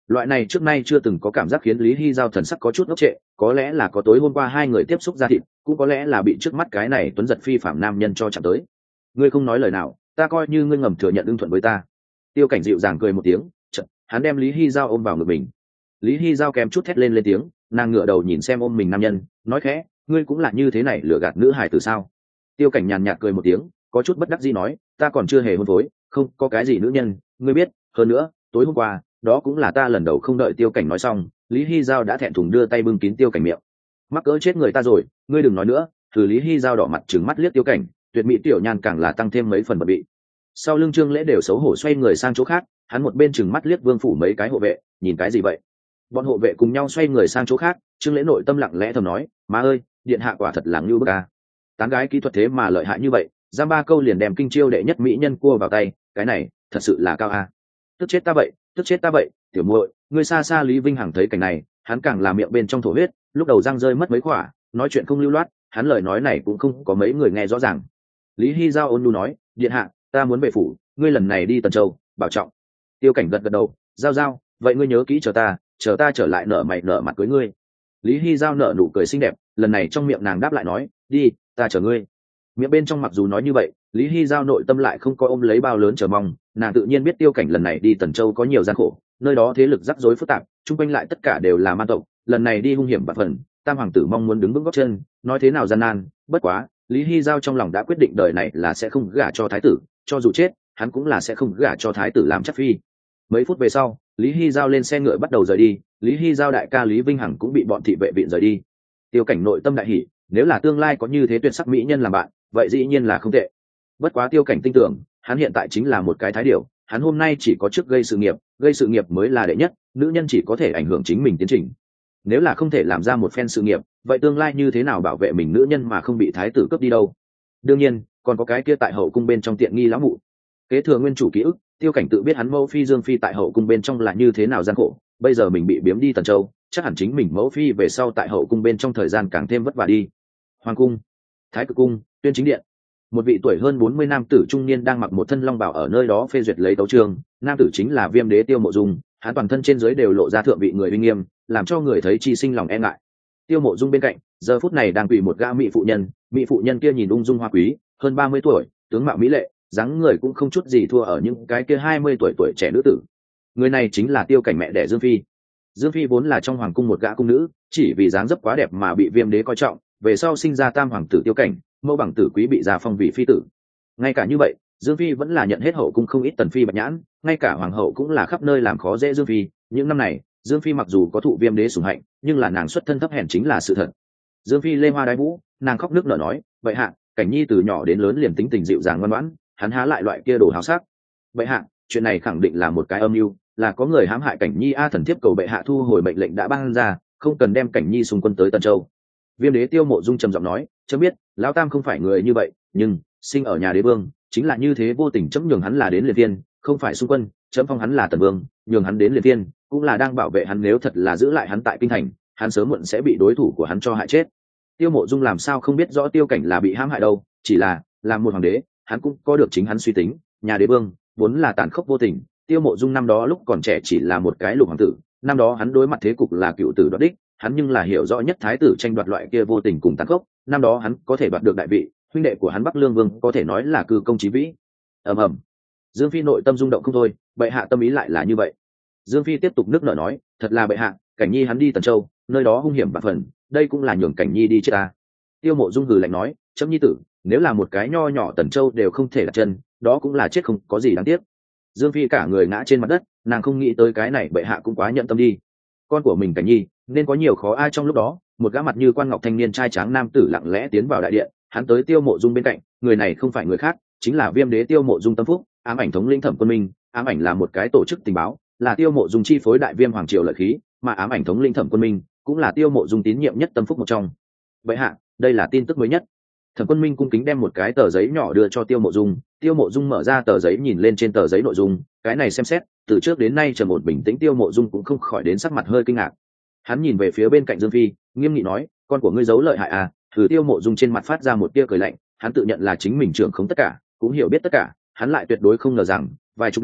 Loại này trước nay chưa từng có cảm giác khiến Lý Hy Giao thần sắc có chút ngốc trệ, có lẽ là có tối hôm qua hai người tiếp xúc ra thịt, cũng có lẽ là bị trước mắt cái này tuấn giật phi phạm nam nhân cho chạm tới. Ngươi không nói lời nào, ta coi như ngươi ngầm thừa nhận ưng thuận với ta. Tiêu Cảnh dịu dàng cười một tiếng, chợt hắn đem Lý Hy Giao ôm vào ngực mình. Lý Hy Giao kèm chút thét lên tiếng, nàng ngửa đầu nhìn xem ôm mình nam nhân, nói khẽ, ngươi cũng là như thế này lừa gạt nữ hài từ sao? Tiêu Cảnh nhàn nhạt cười một tiếng, có chút bất đắc dĩ nói, ta còn chưa hề hôn phối, không có cái gì nữ nhân, ngươi biết, hơn nữa, tối hôm qua, đó cũng là ta lần đầu. Không đợi Tiêu Cảnh nói xong, Lý Hy Giao đã thẹn thùng đưa tay bưng kín Tiêu Cảnh miệng. Mắc cỡ chết người ta rồi, ngươi đừng nói nữa. Từ Lý Hy Giao đỏ mặt trừng mắt liếc Tiêu Cảnh, tuyệt mỹ tiểu nhan càng là tăng thêm mấy phần bận bị. Sau lưng Trương Lễ đều xấu hổ xoay người sang chỗ khác, hắn một bên trừng mắt liếc Vương phủ mấy cái hộ vệ, nhìn cái gì vậy? Bọn hộ vệ cùng nhau xoay người sang chỗ khác, Trương Lễ nội tâm lặng lẽ thầm nói, má ơi, điện hạ quả thật là ngưu bức a. Tán gái kỹ thuật thế mà lợi hại như vậy, giam ba câu liền đem kinh chiêu đệ nhất mỹ nhân cua vào tay, cái này thật sự là cao a. Tức chết ta vậy, tức chết ta vậy, tiểu muội, ngươi xa xa. Lý Vinh Hằng thấy cảnh này, hắn càng làm miệng bên trong thổ huyết, lúc đầu răng rơi mất mấy khỏa, nói chuyện không lưu loát, hắn lời nói này cũng không có mấy người nghe rõ ràng. Lý Hy Giao ôn nhu nói, điện hạ, ta muốn về phủ, ngươi lần này đi Tần Châu, bảo trọng. Tiêu Cảnh gật gật đầu, Giao, vậy ngươi nhớ kỹ chờ ta trở lại nở mày nở mặt cưới ngươi. Lý Hy Giao nở nụ cười xinh đẹp, lần này trong miệng nàng đáp lại nói, đi, ta chờ ngươi. Miệng bên trong mặc dù nói như vậy, Lý Hy Giao nội tâm lại không có ôm lấy bao lớn chờ mong, nàng tự nhiên biết Tiêu Cảnh lần này đi Tần Châu có nhiều gian khổ, nơi đó thế lực rắc rối phức tạp, chung quanh lại tất cả đều là man tộc, lần này đi hung hiểm bạt phần, tam hoàng tử mong muốn đứng vững gót chân, nói thế nào gian nan, bất quá, Lý Hy Giao trong lòng đã quyết định đời này là sẽ không gả cho thái tử, cho dù chết, hắn cũng là sẽ không gả cho thái tử làm chắc phi. Mấy phút về sau, Lý Hy Giao lên xe ngựa bắt đầu rời đi, Lý Hy Giao đại ca Lý Vinh Hằng cũng bị bọn thị vệ viện rời đi. Tiêu Cảnh nội tâm đại hỉ, nếu là tương lai có như thế tuyệt sắc mỹ nhân làm bạn, vậy dĩ nhiên là không tệ. Bất quá Tiêu Cảnh tin tưởng, hắn hiện tại chính là một cái thái điểu, hắn hôm nay chỉ có chức gây sự nghiệp mới là đệ nhất, nữ nhân chỉ có thể ảnh hưởng chính mình tiến trình. Nếu là không thể làm ra một phen sự nghiệp, vậy tương lai như thế nào bảo vệ mình nữ nhân mà không bị thái tử cướp đi đâu? Đương nhiên, còn có cái kia tại hậu cung bên trong tiện nghi lão mụ. Kế thừa nguyên chủ ký ức, Tiêu Cảnh tự biết hắn mẫu phi Dương phi tại hậu cung bên trong là như thế nào gian khổ, bây giờ mình bị biếm đi Tần Châu, chắc hẳn chính mình mẫu phi về sau tại hậu cung bên trong thời gian càng thêm vất vả đi. Hoàng cung, Thái Cực cung, Tuyên Chính điện. Một vị tuổi hơn 40 nam tử trung niên đang mặc một thân long bào ở nơi đó phê duyệt lấy tấu chương, nam tử chính là Viêm Đế Tiêu Mộ Dung, hắn toàn thân trên dưới đều lộ ra thượng vị người uy nghiêm, làm cho người thấy chi sinh lòng e ngại. Tiêu Mộ Dung bên cạnh, giờ phút này đang quỳ một gã mỹ phụ nhân kia nhìn ung dung hoa quý, hơn 30 tuổi, tướng mạo mỹ lệ, dáng người cũng không chút gì thua ở những cái kia 20 tuổi trẻ nữ tử. Người này chính là Tiêu Cảnh mẹ đẻ Dương phi. Dương phi vốn là trong hoàng cung một gã cung nữ, chỉ vì dáng dấp quá đẹp mà bị Viêm Đế coi trọng, về sau sinh ra tam hoàng tử Tiêu Cảnh, mẫu bằng tử quý bị gia phong vị phi tử. Ngay cả như vậy, Dương phi vẫn là nhận hết hậu cung không ít tần phi bạch nhãn, ngay cả hoàng hậu cũng là khắp nơi làm khó dễ Dương phi. Những năm này, Dương phi mặc dù có thụ Viêm Đế sủng hạnh, nhưng là nàng xuất thân thấp hèn chính là sự thật. Dương phi lê hoa đái vũ, nàng khóc nước nở nói, vậy hạ, Cảnh nhi từ nhỏ đến lớn liền tính tình dịu dàng ngoan ngoãn, hắn há lại loại kia đồ háo sắc. Vậy hạ, chuyện này khẳng định là một cái âm mưu, là có người hãm hại Cảnh nhi a. Thần thiếp cầu bệ hạ thu hồi mệnh lệnh đã ban ra, không cần đem Cảnh nhi xung quân tới Tân Châu. Viêm Đế Tiêu Mộ Dung trầm giọng nói, chấm biết lão tam không phải người như vậy, nhưng sinh ở nhà đế vương chính là như thế, vô tình chấm nhường hắn là đến Liệt Viên, không phải xung quân, chấm phong hắn là tần vương, nhường hắn đến Liệt Viên cũng là đang bảo vệ hắn, nếu thật là giữ lại hắn tại kinh thành, hắn sớm muộn sẽ bị đối thủ của hắn cho hại chết. Tiêu Mộ Dung làm sao không biết rõ Tiêu Cảnh là bị hãm hại đâu, chỉ là làm một hoàng đế, hắn cũng có được chính hắn suy tính, nhà đế vương vốn là tàn khốc vô tình. Tiêu Mộ Dung năm đó lúc còn trẻ chỉ là một cái lục hoàng tử, năm đó hắn đối mặt thế cục là cựu tử đoạt đích, hắn nhưng là hiểu rõ nhất thái tử tranh đoạt loại kia vô tình cùng tàn khốc, năm đó hắn có thể đoạt được đại vị, huynh đệ của hắn Bắc Lương Vương có thể nói là cư công chí vĩ. ầm. Dương phi nội tâm rung động không thôi, bệ hạ tâm ý lại là như vậy. Dương phi tiếp tục nước nở nói, thật là bệ hạ, Cảnh nhi hắn đi Tần Châu, nơi đó hung hiểm bạc phần, đây cũng là nhường Cảnh nhi đi chết ta. Tiêu Mộ Dung hừ lạnh nói, chấm nhi tử, nếu là một cái nho nhỏ Tần Châu đều không thể đặt chân, đó cũng là chết không có gì đáng tiếc. Dương phi cả người ngã trên mặt đất, nàng không nghĩ tới cái này bệ hạ cũng quá nhận tâm đi. Con của mình Cảnh nhi nên có nhiều khó ai. Trong lúc đó, một gã mặt như quan ngọc thanh niên trai tráng nam tử lặng lẽ tiến vào đại điện, hắn tới Tiêu Mộ Dung bên cạnh, người này không phải người khác, chính là Viêm Đế Tiêu Mộ Dung tâm phúc, ám ảnh thống lĩnh Thẩm Quân Minh. Ám ảnh là một cái tổ chức tình báo, là Tiêu Mộ Dung chi phối đại viêm hoàng triều lợi khí, mà ám ảnh thống lĩnh Thẩm Quân Minh cũng là Tiêu Mộ Dung tín nhiệm nhất tâm phúc một trong. Vậy hạ, đây là tin tức mới nhất. Thẩm Quân Minh cung kính đem một cái tờ giấy nhỏ đưa cho Tiêu Mộ Dung. Tiêu Mộ Dung mở ra tờ giấy nhìn lên trên tờ giấy nội dung, cái này xem xét, từ trước đến nay trầm ổn bình tĩnh Tiêu Mộ Dung cũng không khỏi đến sắc mặt hơi kinh ngạc. Hắn nhìn về phía bên cạnh Dương phi, nghiêm nghị nói, con của ngươi giấu lợi hại à? Thử. Tiêu Mộ Dung trên mặt phát ra một tia cười lạnh, hắn tự nhận là chính mình trưởng không tất cả, cũng hiểu biết tất cả, hắn lại tuyệt đối không ngờ rằng vài chục năm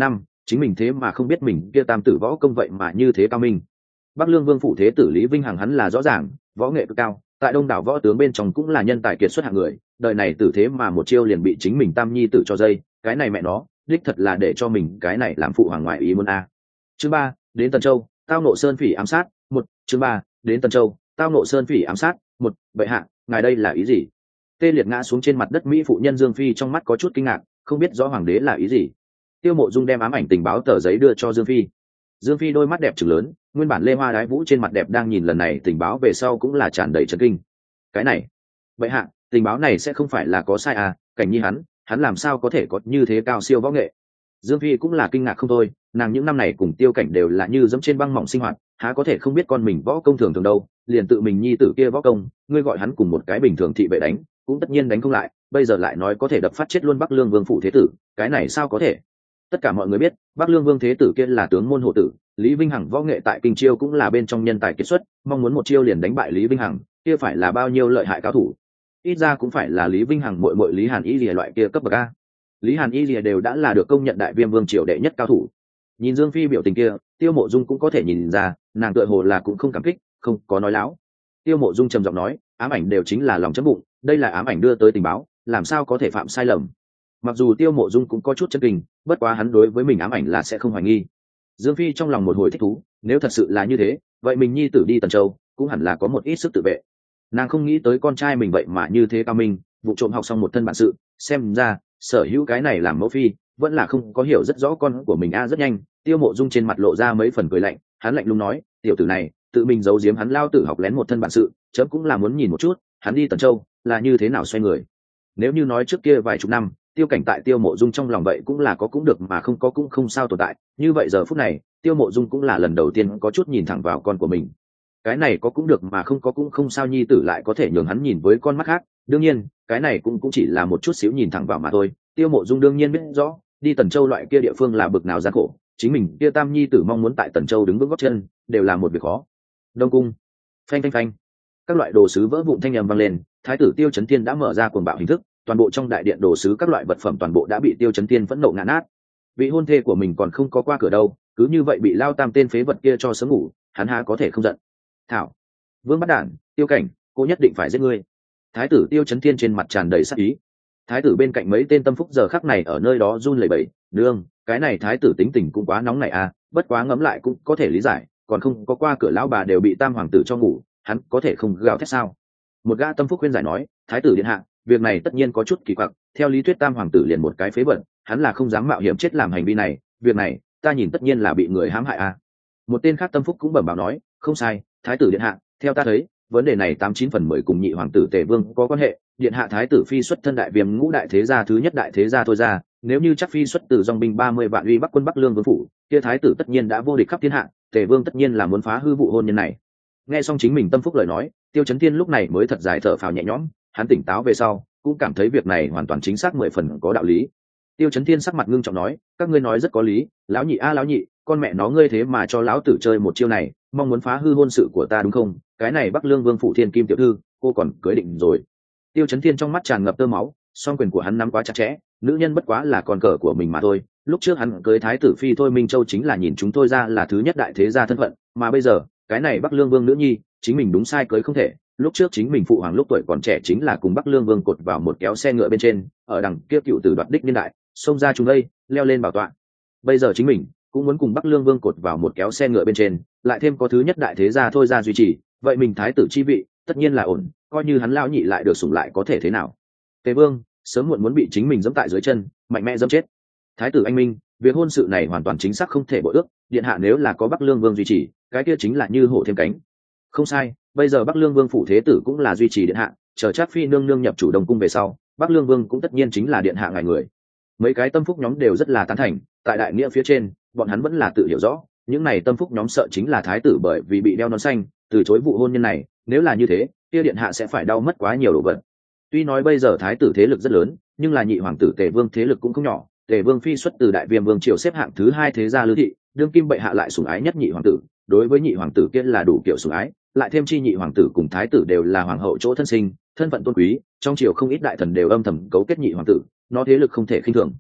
chính mình thế mà không biết mình kia tam tử võ công vậy mà như thế cao minh. Bắc Lương Vương phủ thế tử Lý Vinh Hằng hắn là rõ ràng, võ nghệ cực cao, tại đông đảo võ tướng bên trong cũng là nhân tài kiệt xuất hạng người, đời này tử thế mà một chiêu liền bị chính mình tam nhi tử cho dây, cái này mẹ nó, đích thật là để cho mình cái này làm phụ hoàng ngoại ý muốn a. Chương 3, đến Tần Châu, tao nộ sơn phỉ ám sát, một. Chương 3, đến Tần Châu, tao nộ sơn phỉ ám sát, một. Bệ hạ, ngài đây là ý gì? Tê liệt ngã xuống trên mặt đất mỹ phụ nhân Dương Phi trong mắt có chút kinh ngạc, không biết rõ hoàng đế là ý gì. Tiêu Mộ Dung đem ám ảnh tình báo tờ giấy đưa cho Dương Phi. Dương Phi đôi mắt đẹp trừng lớn, nguyên bản lê hoa đái vũ trên mặt đẹp đang nhìn lần này tình báo về sau cũng là tràn đầy chấn kinh. Cái này, bệ hạ, tình báo này sẽ không phải là có sai à? Cảnh Nhi hắn làm sao có thể có như thế cao siêu võ nghệ? Dương Phi cũng là kinh ngạc không thôi, nàng những năm này cùng Tiêu Cảnh đều là như dẫm trên băng mỏng sinh hoạt, há có thể không biết con mình võ công thường thường đâu, liền tự mình nhi tử kia võ công, ngươi gọi hắn cùng một cái bình thường thị vệ đánh, cũng tất nhiên đánh không lại, bây giờ lại nói có thể đập phát chết luôn Bắc Lương Vương phủ thế tử, cái này sao có thể? Tất cả mọi người biết, Bắc Lương Vương thế tử kia là tướng môn hộ tử, Lý Vinh Hằng võ nghệ tại Kinh Chiêu cũng là bên trong nhân tài kiệt xuất, mong muốn một chiêu liền đánh bại Lý Vinh Hằng, kia phải là bao nhiêu lợi hại cao thủ. Ít ra cũng phải là Lý Vinh Hằng muội Lý Hàn Y Lìa loại kia cấp bậc a. Lý Hàn Y Lìa đều đã là được công nhận đại viêm vương triều đệ nhất cao thủ. Nhìn Dương Phi biểu tình kia, Tiêu Mộ Dung cũng có thể nhìn ra, nàng tựa hồ là cũng không cảm kích, không có nói láo. Tiêu Mộ Dung trầm giọng nói, ám ảnh đều chính là lòng chấm bụng, đây là ám ảnh đưa tới tình báo, làm sao có thể phạm sai lầm. Mặc dù Tiêu Mộ Dung cũng có chút chấn kinh, bất quá hắn đối với mình ám ảnh là sẽ không hoài nghi. Dương Phi trong lòng một hồi thích thú, nếu thật sự là như thế, vậy mình nhi tử đi Tần Châu cũng hẳn là có một ít sức tự vệ. Nàng không nghĩ tới con trai mình vậy mà như thế cao minh, vụ trộm học xong một thân bản sự, xem ra sở hữu cái này làm mẫu phi vẫn là không có hiểu rất rõ con của mình a. Rất nhanh, Tiêu Mộ Dung trên mặt lộ ra mấy phần cười lạnh, hắn lạnh lùng nói, tiểu tử này tự mình giấu giếm hắn lao tử học lén một thân bản sự, chớm cũng là muốn nhìn một chút hắn đi Tần Châu là như thế nào xoay người. Nếu như nói trước kia vài chục năm Tiêu Cảnh tại Tiêu Mộ Dung trong lòng vậy cũng là có cũng được mà không có cũng không sao tồn tại, như vậy giờ phút này Tiêu Mộ Dung cũng là lần đầu tiên có chút nhìn thẳng vào con của mình. Cái này có cũng được mà không có cũng không sao, nhi tử lại có thể nhường hắn nhìn với con mắt khác, đương nhiên cái này cũng chỉ là một chút xíu nhìn thẳng vào mà thôi. Tiêu Mộ Dung đương nhiên biết rõ đi Tần Châu loại kia địa phương là bực nào gian khổ, chính mình kia tam nhi tử mong muốn tại Tần Châu đứng vững gót chân đều là một việc khó. Đông cung, phanh phanh phanh, các loại đồ sứ vỡ vụn thanh âm vang lên, thái tử Tiêu Chấn Thiên đã mở ra cuồng bạo hình thức, toàn bộ trong đại điện đồ sứ các loại vật phẩm toàn bộ đã bị Tiêu Chấn Thiên phẫn nộ ngã nát. Vị hôn thê của mình còn không có qua cửa đâu, cứ như vậy bị lao tam tên phế vật kia cho sớm ngủ, hắn há có thể không giận. Thảo, Vương Bắt Đản, Tiêu Cảnh, cô nhất định phải giết ngươi. Thái tử Tiêu Chấn Thiên trên mặt tràn đầy sát ý. Thái tử bên cạnh mấy tên tâm phúc giờ khắc này ở nơi đó run lẩy bẩy, nương, cái này thái tử tính tình cũng quá nóng này à, bất quá ngẫm lại cũng có thể lý giải, còn không có qua cửa lão bà đều bị tam hoàng tử cho ngủ, hắn có thể không gào thét sao? Một gã tâm phúc khuyên giải nói, thái tử điện hạ, việc này tất nhiên có chút kỳ quặc, theo lý thuyết tam hoàng tử liền một cái phế vật, hắn là không dám mạo hiểm chết làm hành vi này, việc này ta nhìn tất nhiên là bị người hãm hại à. Một tên khác tâm phúc cũng bẩm báo nói, không sai, thái tử điện hạ, theo ta thấy vấn đề này 89/10 cùng nhị hoàng tử Tề Vương có quan hệ, điện hạ thái tử phi xuất thân đại viêm ngũ đại thế gia thứ nhất đại thế gia thôi ra, nếu như chắc phi xuất từ dòng binh 30 vạn uy bắc quân Bắc Lương Vương phủ, kia thái tử tất nhiên đã vô địch khắp thiên hạ, Tề Vương tất nhiên là muốn phá hư vụ hôn nhân này. Nghe xong chính mình tâm phúc lời nói, Tiêu Chấn Thiên lúc này mới thật dài thở phào nhẹ nhõm, hắn tỉnh táo về sau cũng cảm thấy việc này hoàn toàn chính xác 10 phần có đạo lý. Tiêu Chấn Thiên sắc mặt ngưng trọng nói, các ngươi nói rất có lý, lão nhị a lão nhị, con mẹ nó ngươi thế mà cho lão tử chơi một chiêu này, mong muốn phá hư hôn sự của ta đúng không? Cái này Bắc Lương Vương phủ Thiên Kim tiểu thư, cô còn cưới định rồi. Tiêu Chấn Thiên trong mắt tràn ngập tơ máu, song quyền của hắn nắm quá chặt chẽ, nữ nhân bất quá là con cờ của mình mà thôi. Lúc trước hắn cưới thái tử phi Thôi Minh Châu chính là nhìn chúng tôi ra là thứ nhất đại thế gia thân phận, mà bây giờ, cái này Bắc Lương Vương nữ nhi, chính mình đúng sai cưới không thể. Lúc trước chính mình phụ hoàng lúc tuổi còn trẻ chính là cùng Bắc Lương Vương cột vào một kéo xe ngựa bên trên, ở đằng kia cựu tử đoạt đích niên đại, xông ra chúng đây, leo lên bảo tọa. Bây giờ chính mình cũng muốn cùng Bắc Lương Vương cột vào một kéo xe ngựa bên trên, lại thêm có thứ nhất đại thế gia thôi ra duy trì, vậy mình thái tử chi vị tất nhiên là ổn, coi như hắn lão nhị lại được sủng lại có thể thế nào. Tề Vương sớm muộn muốn bị chính mình giẫm tại dưới chân, mạnh mẽ giẫm chết. Thái tử anh minh, việc hôn sự này hoàn toàn chính xác không thể bội ước, điện hạ nếu là có Bắc Lương Vương duy trì, cái kia chính là như hổ thêm cánh. Không sai, bây giờ Bắc Lương Vương phủ thế tử cũng là duy trì điện hạ, chờ Trác Phi nương nương nhập chủ Đông cung về sau, Bắc Lương Vương cũng tất nhiên chính là điện hạ ngài người. Mấy cái tâm phúc nhóm đều rất là tán thành, tại đại nghĩa phía trên, bọn hắn vẫn là tự hiểu rõ, những này tâm phúc nhóm sợ chính là thái tử bởi vì bị đeo nón xanh, từ chối vụ hôn nhân này, nếu là như thế, kia điện hạ sẽ phải đau mất quá nhiều đồ vật. Tuy nói bây giờ thái tử thế lực rất lớn, nhưng là nhị hoàng tử Tề Vương thế lực cũng không nhỏ, Tề Vương phi xuất từ đại viêm vương triều xếp hạng thứ 2 thế gia Lư thị, đương kim bệ hạ lại sủng ái nhất nhị hoàng tử, đối với nhị hoàng tử kia là đủ kiểu sủng ái, lại thêm chi nhị hoàng tử cùng thái tử đều là hoàng hậu chỗ thân sinh, thân phận tôn quý, trong triều không ít đại thần đều âm thầm cấu kết nhị hoàng tử, nó thế lực không thể khinh thường.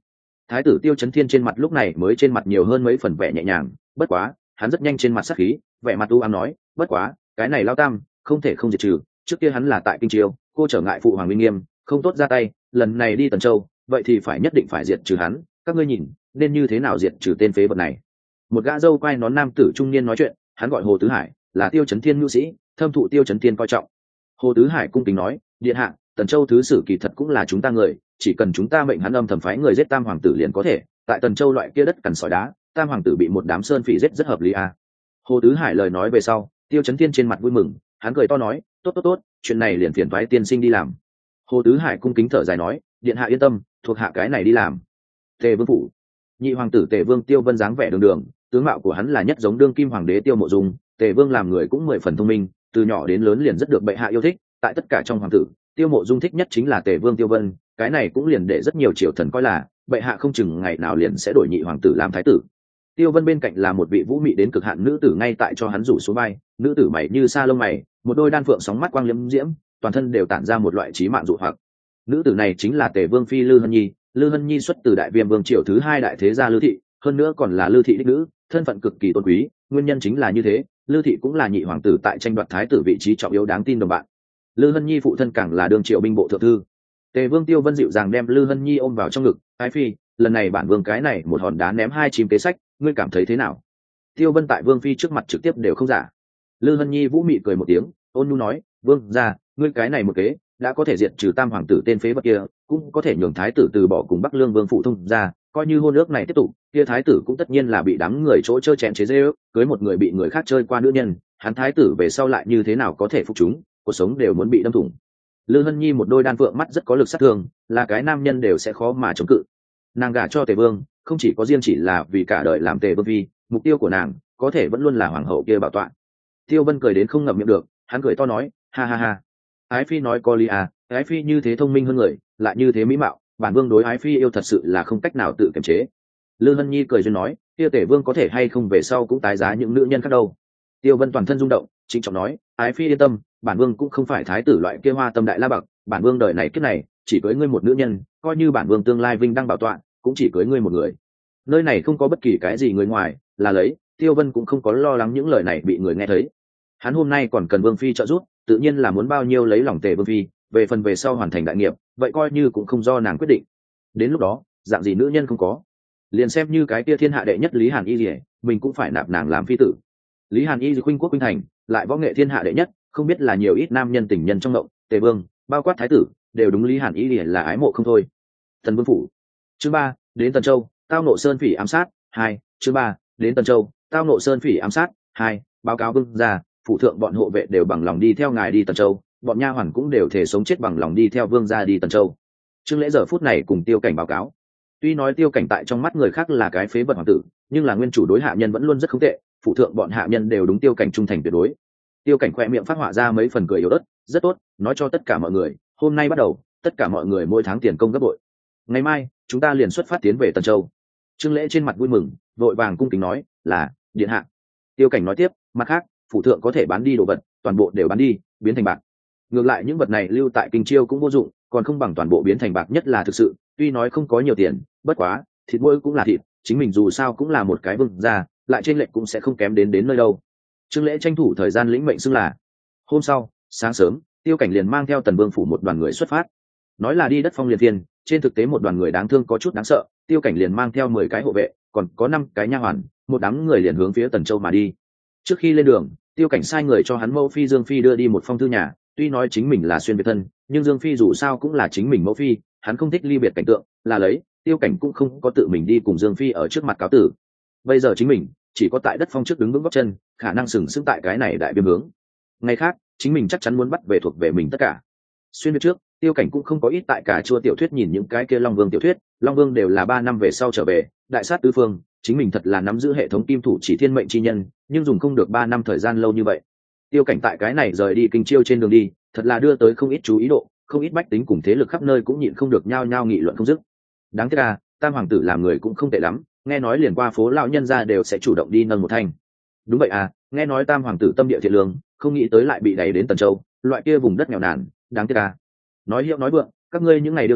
Thái tử Tiêu Chấn Thiên trên mặt lúc này mới trên mặt nhiều hơn mấy phần vẻ nhẹ nhàng, bất quá hắn rất nhanh trên mặt sắc khí, vẻ mặt u ám nói, bất quá cái này Lao Tam không thể không diệt trừ, trước kia hắn là tại Kinh Chiêu, cô trở ngại phụ hoàng uy nghiêm, không tốt ra tay, lần này đi Tần Châu vậy thì phải nhất định phải diệt trừ hắn, các ngươi nhìn nên như thế nào diệt trừ tên phế vật này. Một gã dâu quai nón nam tử trung niên nói chuyện, hắn gọi Hồ Tứ Hải, là Tiêu Chấn Thiên nhu sĩ, thâm thụ Tiêu Chấn Thiên coi trọng. Hồ Tứ Hải cung kính nói, điện hạ, Tần Châu thứ sử kỳ thật cũng là chúng ta người, chỉ cần chúng ta mệnh hắn âm thầm phái người giết Tam hoàng tử liền có thể, tại Tần Châu loại kia đất cằn sỏi đá, Tam hoàng tử bị một đám sơn phỉ giết rất hợp lý à. Hồ Tứ Hải lời nói về sau, Tiêu Chấn Thiên trên mặt vui mừng, hắn cười to nói, tốt tốt tốt, chuyện này liền phiền toái tiên sinh đi làm. Hồ Tứ Hải cung kính thở dài nói, điện hạ yên tâm, thuộc hạ cái này đi làm. Tề Vương phủ, nhị hoàng tử Tề Vương Tiêu Vân dáng vẻ đường đường, tướng mạo của hắn là nhất giống đương kim hoàng đế Tiêu Mộ Dung. Tề Vương làm người cũng 10 phần thông minh, từ nhỏ đến lớn liền rất được bệ hạ yêu thích, tại tất cả trong hoàng tử, Tiêu Mộ Dung thích nhất chính là Tề Vương Tiêu Vân, cái này cũng liền để rất nhiều triều thần coi là bệ hạ không chừng ngày nào liền sẽ đổi nhị hoàng tử làm thái tử. Tiêu Vân bên cạnh là một vị vũ mị đến cực hạn nữ tử ngay tại cho hắn rủ xuống vai, nữ tử mày như sa lông mày, một đôi đan phượng sóng mắt quang liễm diễm, toàn thân đều tản ra một loại trí mạng dụ hoặc. Nữ tử này chính là Tề Vương phi Lư Hân Nhi. Lư Hân Nhi xuất từ Đại Viêm vương triều thứ 2 đại thế gia Lư thị, hơn nữa còn là Lư thị đích nữ, thân phận cực kỳ tôn quý, nguyên nhân chính là như thế, Lư thị cũng là nhị hoàng tử tại tranh đoạt thái tử vị trí trọng yếu đáng tin đồng bạn. Lư Hân Nhi phụ thân càng là đương triệu binh bộ thượng thư. Tề Vương Tiêu Vân dịu dàng đem Lư Hân Nhi ôm vào trong ngực, "Ái phi, lần này bản vương cái này một hòn đá ném 2 chim kế sách, ngươi cảm thấy thế nào?" Tiêu Vân tại vương phi trước mặt trực tiếp đều không giả. Lư Hân Nhi vũ mị cười một tiếng, ôn nhu nói, "Vương gia, ngươi cái này một kế, đã có thể diệt trừ Tam hoàng tử tên phế vật kia, cũng có thể nhường thái tử từ bỏ cùng Bắc Lương vương phụ thông ra, coi như hôn ước này tiếp tục, kia thái tử cũng tất nhiên là bị đám người chỗ chơi chèn chế giễu, cưới một người bị người khác chơi qua nữ nhân, hắn thái tử về sau lại như thế nào có thể phục chúng, cuộc sống đều muốn bị đâm thủng." Lư Hân Nhi một đôi đan phượng mắt rất có lực sát thương, là cái nam nhân đều sẽ khó mà chống cự. Nàng gả cho Tề Vương, không chỉ có riêng chỉ là vì cả đời làm Tề Vương phi, mục tiêu của nàng có thể vẫn luôn là hoàng hậu kia bảo tọa. Tiêu Vân cười đến không ngậm miệng được, hắn cười to nói, ha ha ha, Ái phi nói có lý à, Ái phi như thế thông minh hơn người, lại như thế mỹ mạo, bản vương đối Ái phi yêu thật sự là không cách nào tự kiềm chế. Lư Hân Nhi cười duyên nói, kia Tề Vương có thể hay không về sau cũng tái giá những nữ nhân khác đâu. Tiêu Vân toàn thân rung động, trịnh trọng nói, Ái phi yên tâm, bản vương cũng không phải thái tử loại kia hoa tâm đại la bậc, bản vương đời này kiếp này chỉ cưới ngươi một nữ nhân, coi như bản vương tương lai vinh đăng bảo tọa, cũng chỉ cưới ngươi một người. Nơi này không có bất kỳ cái gì người ngoài, là lấy. Tiêu Vân cũng không có lo lắng những lời này bị người nghe thấy. Hắn hôm nay còn cần vương phi trợ giúp, tự nhiên là muốn bao nhiêu lấy lòng Tề Vương phi, về phần về sau hoàn thành đại nghiệp, vậy coi như cũng không do nàng quyết định. Đến lúc đó, dạng gì nữ nhân không có, liền xem như cái kia thiên hạ đệ nhất Lý Hàn Y Lìa, mình cũng phải nạp nàng làm phi tử. Lý Hàn Y khuynh quốc khuynh thành, lại võ nghệ thiên hạ đệ nhất, không biết là nhiều ít nam nhân tình nhân trong động, Tề Vương, bao quát thái tử, đều đúng Lý Hàn Y Lìa là ái mộ không thôi. Tần Vương phủ. Chương 3, đến Tần Châu, tao nộ sơn phỉ ám sát. 2, chương 3, đến Tần Châu, tao nộ sơn phỉ ám sát. 2, báo cáo vương gia, phủ thượng bọn hộ vệ đều bằng lòng đi theo ngài đi Tần Châu, bọn nha hoàn cũng đều thể sống chết bằng lòng đi theo vương gia đi Tần Châu. Trương Lễ giờ phút này cùng Tiêu Cảnh báo cáo. Tuy nói Tiêu Cảnh tại trong mắt người khác là cái phế vật hoàng tử, nhưng là nguyên chủ đối hạ nhân vẫn luôn rất không tệ, phủ thượng bọn hạ nhân đều đúng Tiêu Cảnh trung thành tuyệt đối. Tiêu Cảnh khoe miệng phát họa ra mấy phần cười yếu ớt, rất tốt, nói cho tất cả mọi người, hôm nay bắt đầu, tất cả mọi người mỗi tháng tiền công gấp bội. Ngày mai, chúng ta liền xuất phát tiến về Tần Châu. Trương Lễ trên mặt vui mừng, vội vàng cung kính nói, là điện hạ. Tiêu Cảnh nói tiếp, mặt khác, phủ thượng có thể bán đi đồ vật, toàn bộ đều bán đi, biến thành bạc. Ngược lại những vật này lưu tại Kinh Chiêu cũng vô dụng, còn không bằng toàn bộ biến thành bạc, nhất là thực sự, tuy nói không có nhiều tiền, bất quá, thịt mỗi cũng là thịt, chính mình dù sao cũng là một cái vương gia, lại trên lệnh cũng sẽ không kém đến nơi đâu. Trương Lễ tranh thủ thời gian lĩnh mệnh xưng là. Hôm sau, sáng sớm, Tiêu Cảnh liền mang theo Tần Vương phủ một đoàn người xuất phát. Nói là đi đất phong liền thiên, trên thực tế một đoàn người đáng thương có chút đáng sợ, Tiêu Cảnh liền mang theo 10 cái hộ vệ, còn có 5 cái nha hoàn, một đám người liền hướng phía Tần Châu mà đi. Trước khi lên đường, Tiêu Cảnh sai người cho hắn mẫu phi Dương phi đưa đi một phong thư nhà, tuy nói chính mình là xuyên việt thân, nhưng Dương phi dù sao cũng là chính mình mẫu phi, hắn không thích ly biệt cảnh tượng, là lấy, Tiêu Cảnh cũng không có tự mình đi cùng Dương phi ở trước mặt cáo tử. Bây giờ chính mình chỉ có tại đất phong trước đứng vững gót chân, khả năng sừng sững tại cái này đại biên hướng. Ngày khác, chính mình chắc chắn muốn bắt về thuộc về mình tất cả. Xuyên việt trước, Tiêu Cảnh cũng không có ít tại cả chua tiểu thuyết nhìn những cái kia Long Vương tiểu thuyết, Long Vương đều là 3 năm về sau trở về, đại sát tứ phương, chính mình thật là nắm giữ hệ thống kim thủ chỉ thiên mệnh chi nhân, nhưng dùng không được 3 năm thời gian lâu như vậy. Tiêu Cảnh tại cái này rời đi Kinh Chiêu trên đường đi, thật là đưa tới không ít chú ý độ, không ít bách tính cùng thế lực khắp nơi cũng nhịn không được nhao nhao nghị luận không dứt. Đáng tiếc là, Tam hoàng tử làm người cũng không tệ lắm, nghe nói liền qua phố lão nhân gia đều sẽ chủ động đi nâng một thanh. Đúng vậy à, nghe nói Tam hoàng tử tâm địa thiện lương, không nghĩ tới lại bị đẩy đến Tần Châu, loại kia vùng đất nghèo nàn, đáng tiếc à. Nói hiệu nói vượng, các ngươi những ngày điêu dân,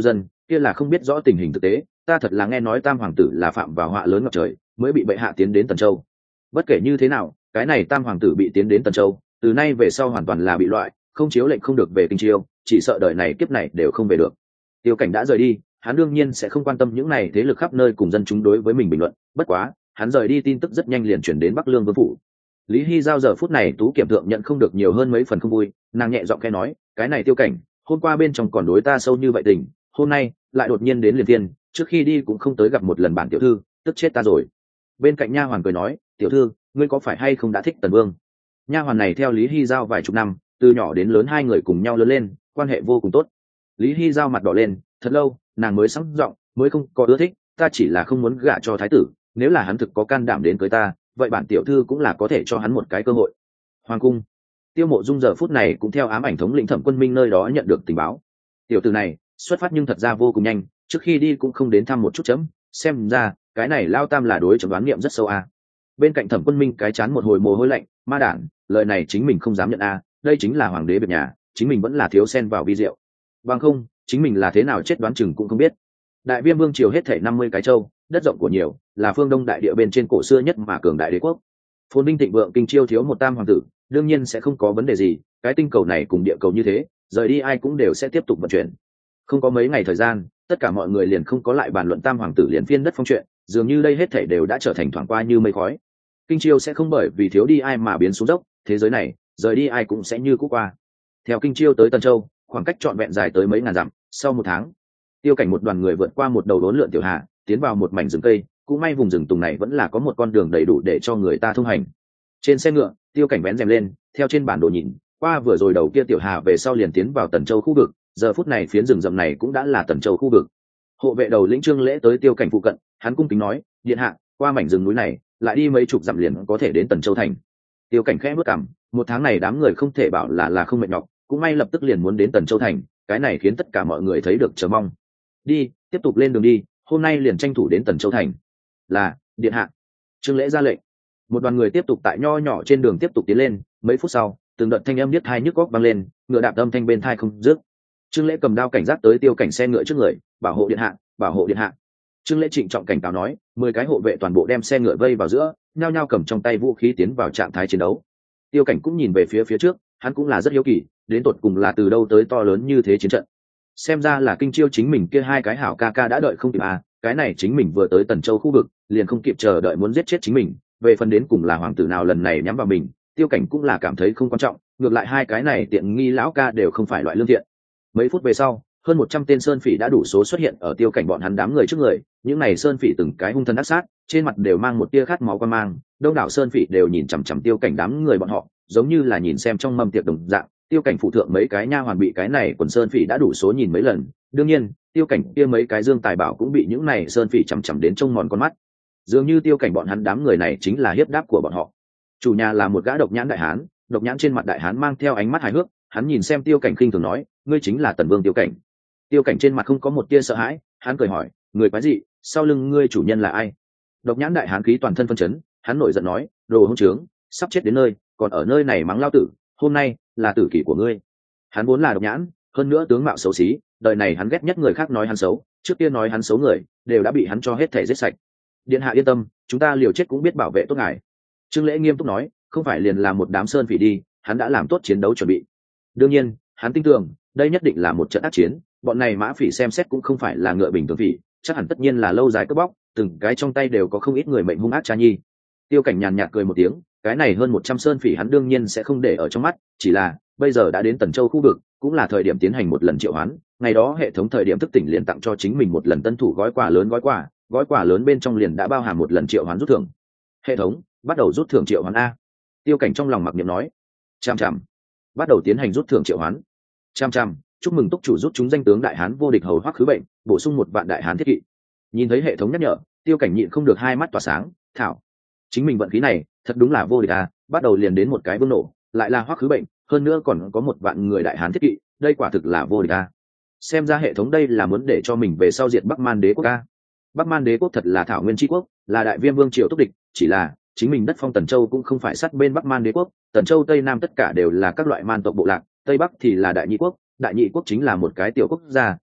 kia là không biết rõ tình hình thực tế, ta thật là nghe nói tam hoàng tử là phạm vào họa lớn ngập trời mới bị bệ hạ tiến đến Tần Châu. Bất kể như thế nào, cái này tam hoàng tử bị tiến đến Tần Châu, từ nay về sau hoàn toàn là bị loại, không chiếu lệnh không được về Kinh Chiêu, chỉ sợ đời này kiếp này đều không về được. Tiêu Cảnh đã rời đi, hắn đương nhiên sẽ không quan tâm những này thế lực khắp nơi cùng dân chúng đối với mình bình luận, bất quá hắn rời đi tin tức rất nhanh liền chuyển đến Bắc Lương Vương phủ. Lý Hy giao giờ phút này tú kiểm thượng nhận không được nhiều hơn mấy phần không vui, nàng nhẹ giọng khẽ nói, cái này Tiêu Cảnh hôm qua bên trong còn đối ta sâu như vậy tình, hôm nay lại đột nhiên đến liền thiên, trước khi đi cũng không tới gặp một lần bản tiểu thư, tức chết ta rồi. Bên cạnh nha hoàn cười nói, tiểu thư, ngươi có phải hay không đã thích Tần Vương? Nha hoàn này theo Lý Hy giao vài chục năm, từ nhỏ đến lớn hai người cùng nhau lớn lên, quan hệ vô cùng tốt. Lý Hy giao mặt đỏ lên, thật lâu nàng mới sáng giọng, mới không có ưa thích, ta chỉ là không muốn gả cho thái tử, nếu là hắn thực có can đảm đến cưới ta, vậy bản tiểu thư cũng là có thể cho hắn một cái cơ hội. Hoàng cung, Tiêu Mộ Dung giờ phút này cũng theo ám ảnh thống lĩnh Thẩm Quân Minh nơi đó nhận được tình báo. Tiểu tử này xuất phát nhưng thật ra vô cùng nhanh, trước khi đi cũng không đến thăm một chút chấm, xem ra cái này lao tam là đối chấm đoán nghiệm rất sâu a. Bên cạnh Thẩm Quân Minh cái chán một hồi mồ hôi lạnh, ma đản, lời này chính mình không dám nhận a, đây chính là hoàng đế biệt nhà, chính mình vẫn là thiếu xen vào vi diệu. Bằng không, chính mình là thế nào chết đoán chừng cũng không biết. Đại Viêm vương triều hết thảy 50 cái châu, đất rộng của nhiều, là phương Đông đại địa bên trên cổ xưa nhất mà cường đại đế quốc. Phồn vinh thịnh vượng Kinh Chiêu thiếu một tam hoàng tử, đương nhiên sẽ không có vấn đề gì, cái tinh cầu này cùng địa cầu như thế, rời đi ai cũng đều sẽ tiếp tục vận chuyển. Không có mấy ngày thời gian, tất cả mọi người liền không có lại bàn luận tam hoàng tử liền phiên đất phong chuyện, dường như đây hết thảy đều đã trở thành thoảng qua như mây khói. Kinh Chiêu sẽ không bởi vì thiếu đi ai mà biến xuống dốc, thế giới này, rời đi ai cũng sẽ như cũ qua. Theo Kinh Chiêu tới Tân Châu, khoảng cách trọn vẹn dài tới mấy ngàn dặm, sau một tháng, Tiêu Cảnh một đoàn người vượt qua một đầu đốn lượn tiểu hà, tiến vào một mảnh rừng cây, cũng may vùng rừng tùng này vẫn là có một con đường đầy đủ để cho người ta thông hành. Trên xe ngựa, Tiêu Cảnh vén rèm lên, theo trên bản đồ nhìn, qua vừa rồi đầu kia tiểu hà về sau liền tiến vào Tần Châu khu vực, giờ phút này phiến rừng rậm này cũng đã là Tần Châu khu vực. Hộ vệ đầu lĩnh Trương Lễ tới Tiêu Cảnh phụ cận, hắn cung kính nói, điện hạ, qua mảnh rừng núi này, lại đi mấy chục dặm liền có thể đến Tần Châu thành. Tiêu Cảnh khẽ bước cằm, một tháng này đám người không thể bảo là không mệt nhọc, cũng may lập tức liền muốn đến Tần Châu thành, cái này khiến tất cả mọi người thấy được chờ mong. Đi, tiếp tục lên đường đi, hôm nay liền tranh thủ đến Tần Châu thành. Là, điện hạ. Trương Lễ ra lệnh. Một đoàn người tiếp tục tại nho nhỏ trên đường tiếp tục tiến lên, mấy phút sau, từng đợt thanh âm niết tai nhức óc vang lên, ngựa đạp âm thanh bên tai không dứt. Trương Lễ cầm đao cảnh giác tới Tiêu Cảnh xe ngựa trước người, bảo hộ điện hạ, bảo hộ điện hạ. Trương Lễ trịnh trọng cảnh cáo nói, 10 cái hộ vệ toàn bộ đem xe ngựa vây vào giữa, nhao nhao cầm trong tay vũ khí tiến vào trạng thái chiến đấu. Tiêu Cảnh cũng nhìn về phía trước, hắn cũng là rất hiếu kỳ, đến tột cùng là từ đâu tới to lớn như thế chiến trận. Xem ra là Kinh Chiêu chính mình kia hai cái hảo ca ca đã đợi không kịp à, cái này chính mình vừa tới Tần Châu khu vực, liền không kịp chờ đợi muốn giết chết chính mình, về phần đến cùng là hoàng tử nào lần này nhắm vào mình, Tiêu Cảnh cũng là cảm thấy không quan trọng, ngược lại hai cái này tiện nghi lão ca đều không phải loại lương thiện. Mấy phút về sau, hơn 100 tên sơn phỉ đã đủ số xuất hiện ở Tiêu Cảnh bọn hắn đám người trước người, những này sơn phỉ từng cái hung thần ác sát, trên mặt đều mang một tia khát máu quan mang, đông đảo sơn phỉ đều nhìn chằm chằm Tiêu Cảnh đám người bọn họ, giống như là nhìn xem trong mâm tiệc đồng dạng. Tiêu Cảnh phụ thượng mấy cái nha hoàn bị cái này quần sơn phỉ đã đủ số nhìn mấy lần, đương nhiên, Tiêu Cảnh kia mấy cái dương tài bảo cũng bị những này sơn phỉ chằm chằm đến trông mòn con mắt. Dường như Tiêu Cảnh bọn hắn đám người này chính là hiếp đáp của bọn họ. Chủ nhà là một gã độc nhãn đại hán, độc nhãn trên mặt đại hán mang theo ánh mắt hài hước, hắn nhìn xem Tiêu Cảnh khinh thường nói, ngươi chính là Tần Vương Tiêu Cảnh. Tiêu Cảnh trên mặt không có một tia sợ hãi, hắn cười hỏi, người quái gì, sau lưng ngươi chủ nhân là ai? Độc nhãn đại hán khí toàn thân phân chấn, hắn nổi giận nói, đồ hỗn trướng, sắp chết đến nơi, còn ở nơi này mắng lao tử, hôm nay là tử kỷ của ngươi. Hắn vốn là độc nhãn, hơn nữa tướng mạo xấu xí, đời này hắn ghét nhất người khác nói hắn xấu, trước kia nói hắn xấu người đều đã bị hắn cho hết thể giết sạch. Điện hạ yên tâm, chúng ta liều chết cũng biết bảo vệ tốt ngài. Trương Lễ nghiêm túc nói, không phải liền là một đám sơn phỉ đi, hắn đã làm tốt chiến đấu chuẩn bị. Đương nhiên, hắn tin tưởng, đây nhất định là một trận ác chiến, bọn này mã phỉ xem xét cũng không phải là ngựa bình thường phỉ, chắc hẳn tất nhiên là lâu dài cướp bóc, từng cái trong tay đều có không ít người mệnh hung ác cha nhi. Tiêu Cảnh nhàn nhạt cười một tiếng, cái này hơn 100 sơn phỉ hắn đương nhiên sẽ không để ở trong mắt, chỉ là bây giờ đã đến Tần Châu khu vực, cũng là thời điểm tiến hành một lần triệu hoán, ngày đó hệ thống thời điểm thức tỉnh liền tặng cho chính mình một lần tân thủ gói quà lớn gói quà lớn bên trong liền đã bao hàm một lần triệu hoán rút thưởng. Hệ thống bắt đầu rút thưởng triệu hoán a. Tiêu Cảnh trong lòng mặc niệm nói, chằm chằm, bắt đầu tiến hành rút thưởng triệu hoán. Chằm chằm, chúc mừng túc chủ rút chúng danh tướng đại hán vô địch hầu Hoắc Khứ Bệnh, bổ sung 1 vạn đại hán thiết kỵ. Nhìn thấy hệ thống nhắc nhở, Tiêu Cảnh nhịn không được hai mắt tỏa sáng, thảo, chính mình vận khí này thật đúng là vô địch à, bắt đầu liền đến một cái vương nổ, lại là Hoắc Khứ Bệnh, hơn nữa còn có 1 vạn người đại hán thiết kỵ, đây quả thực là vô địch à. Xem ra hệ thống đây là muốn để cho mình về sau diệt Bắc Man Đế quốc a. Bắc Man Đế quốc thật là thảo nguyên tri quốc, là đại viêm vương triều túc địch, chỉ là chính mình đất phong Tần Châu cũng không phải sát bên Bắc Man Đế quốc, Tần Châu Tây Nam tất cả đều là các loại man tộc bộ lạc, Tây Bắc thì là Đại Nhị quốc chính là một cái tiểu quốc gia,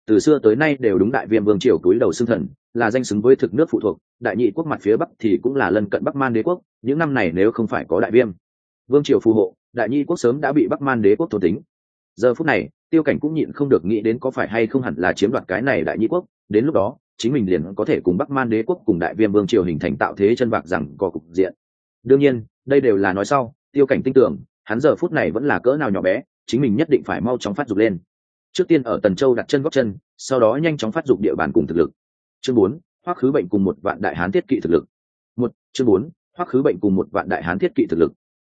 từ xưa tới nay đều đúng đại viêm vương triều túi đầu xưng thần, là danh xứng với thực nước phụ thuộc. Đại nhị quốc mặt phía bắc thì cũng là lân cận Bắc Man đế quốc, những năm này nếu không phải có đại viêm vương triều phù hộ, đại nhị quốc sớm đã bị Bắc Man đế quốc thôn tính. Giờ phút này Tiêu Cảnh cũng nhịn không được nghĩ đến có phải hay không hẳn là chiếm đoạt cái này đại nhị quốc, đến lúc đó chính mình liền có thể cùng Bắc Man đế quốc cùng đại viêm vương triều hình thành tạo thế chân vạc rằng có cục diện. Đương nhiên đây đều là nói sau, Tiêu Cảnh tin tưởng hắn giờ phút này vẫn là cỡ nào nhỏ bé, chính mình nhất định phải mau chóng phát dục lên. Trước tiên ở Tần Châu đặt chân góp chân, sau đó nhanh chóng phát dục địa bàn cùng thực lực. Chương 4, Hoắc Khứ Bệnh cùng một vạn đại hán thiết kỵ thực lực. Chương 4, Hoắc Khứ Bệnh cùng một vạn đại hán thiết kỵ thực lực.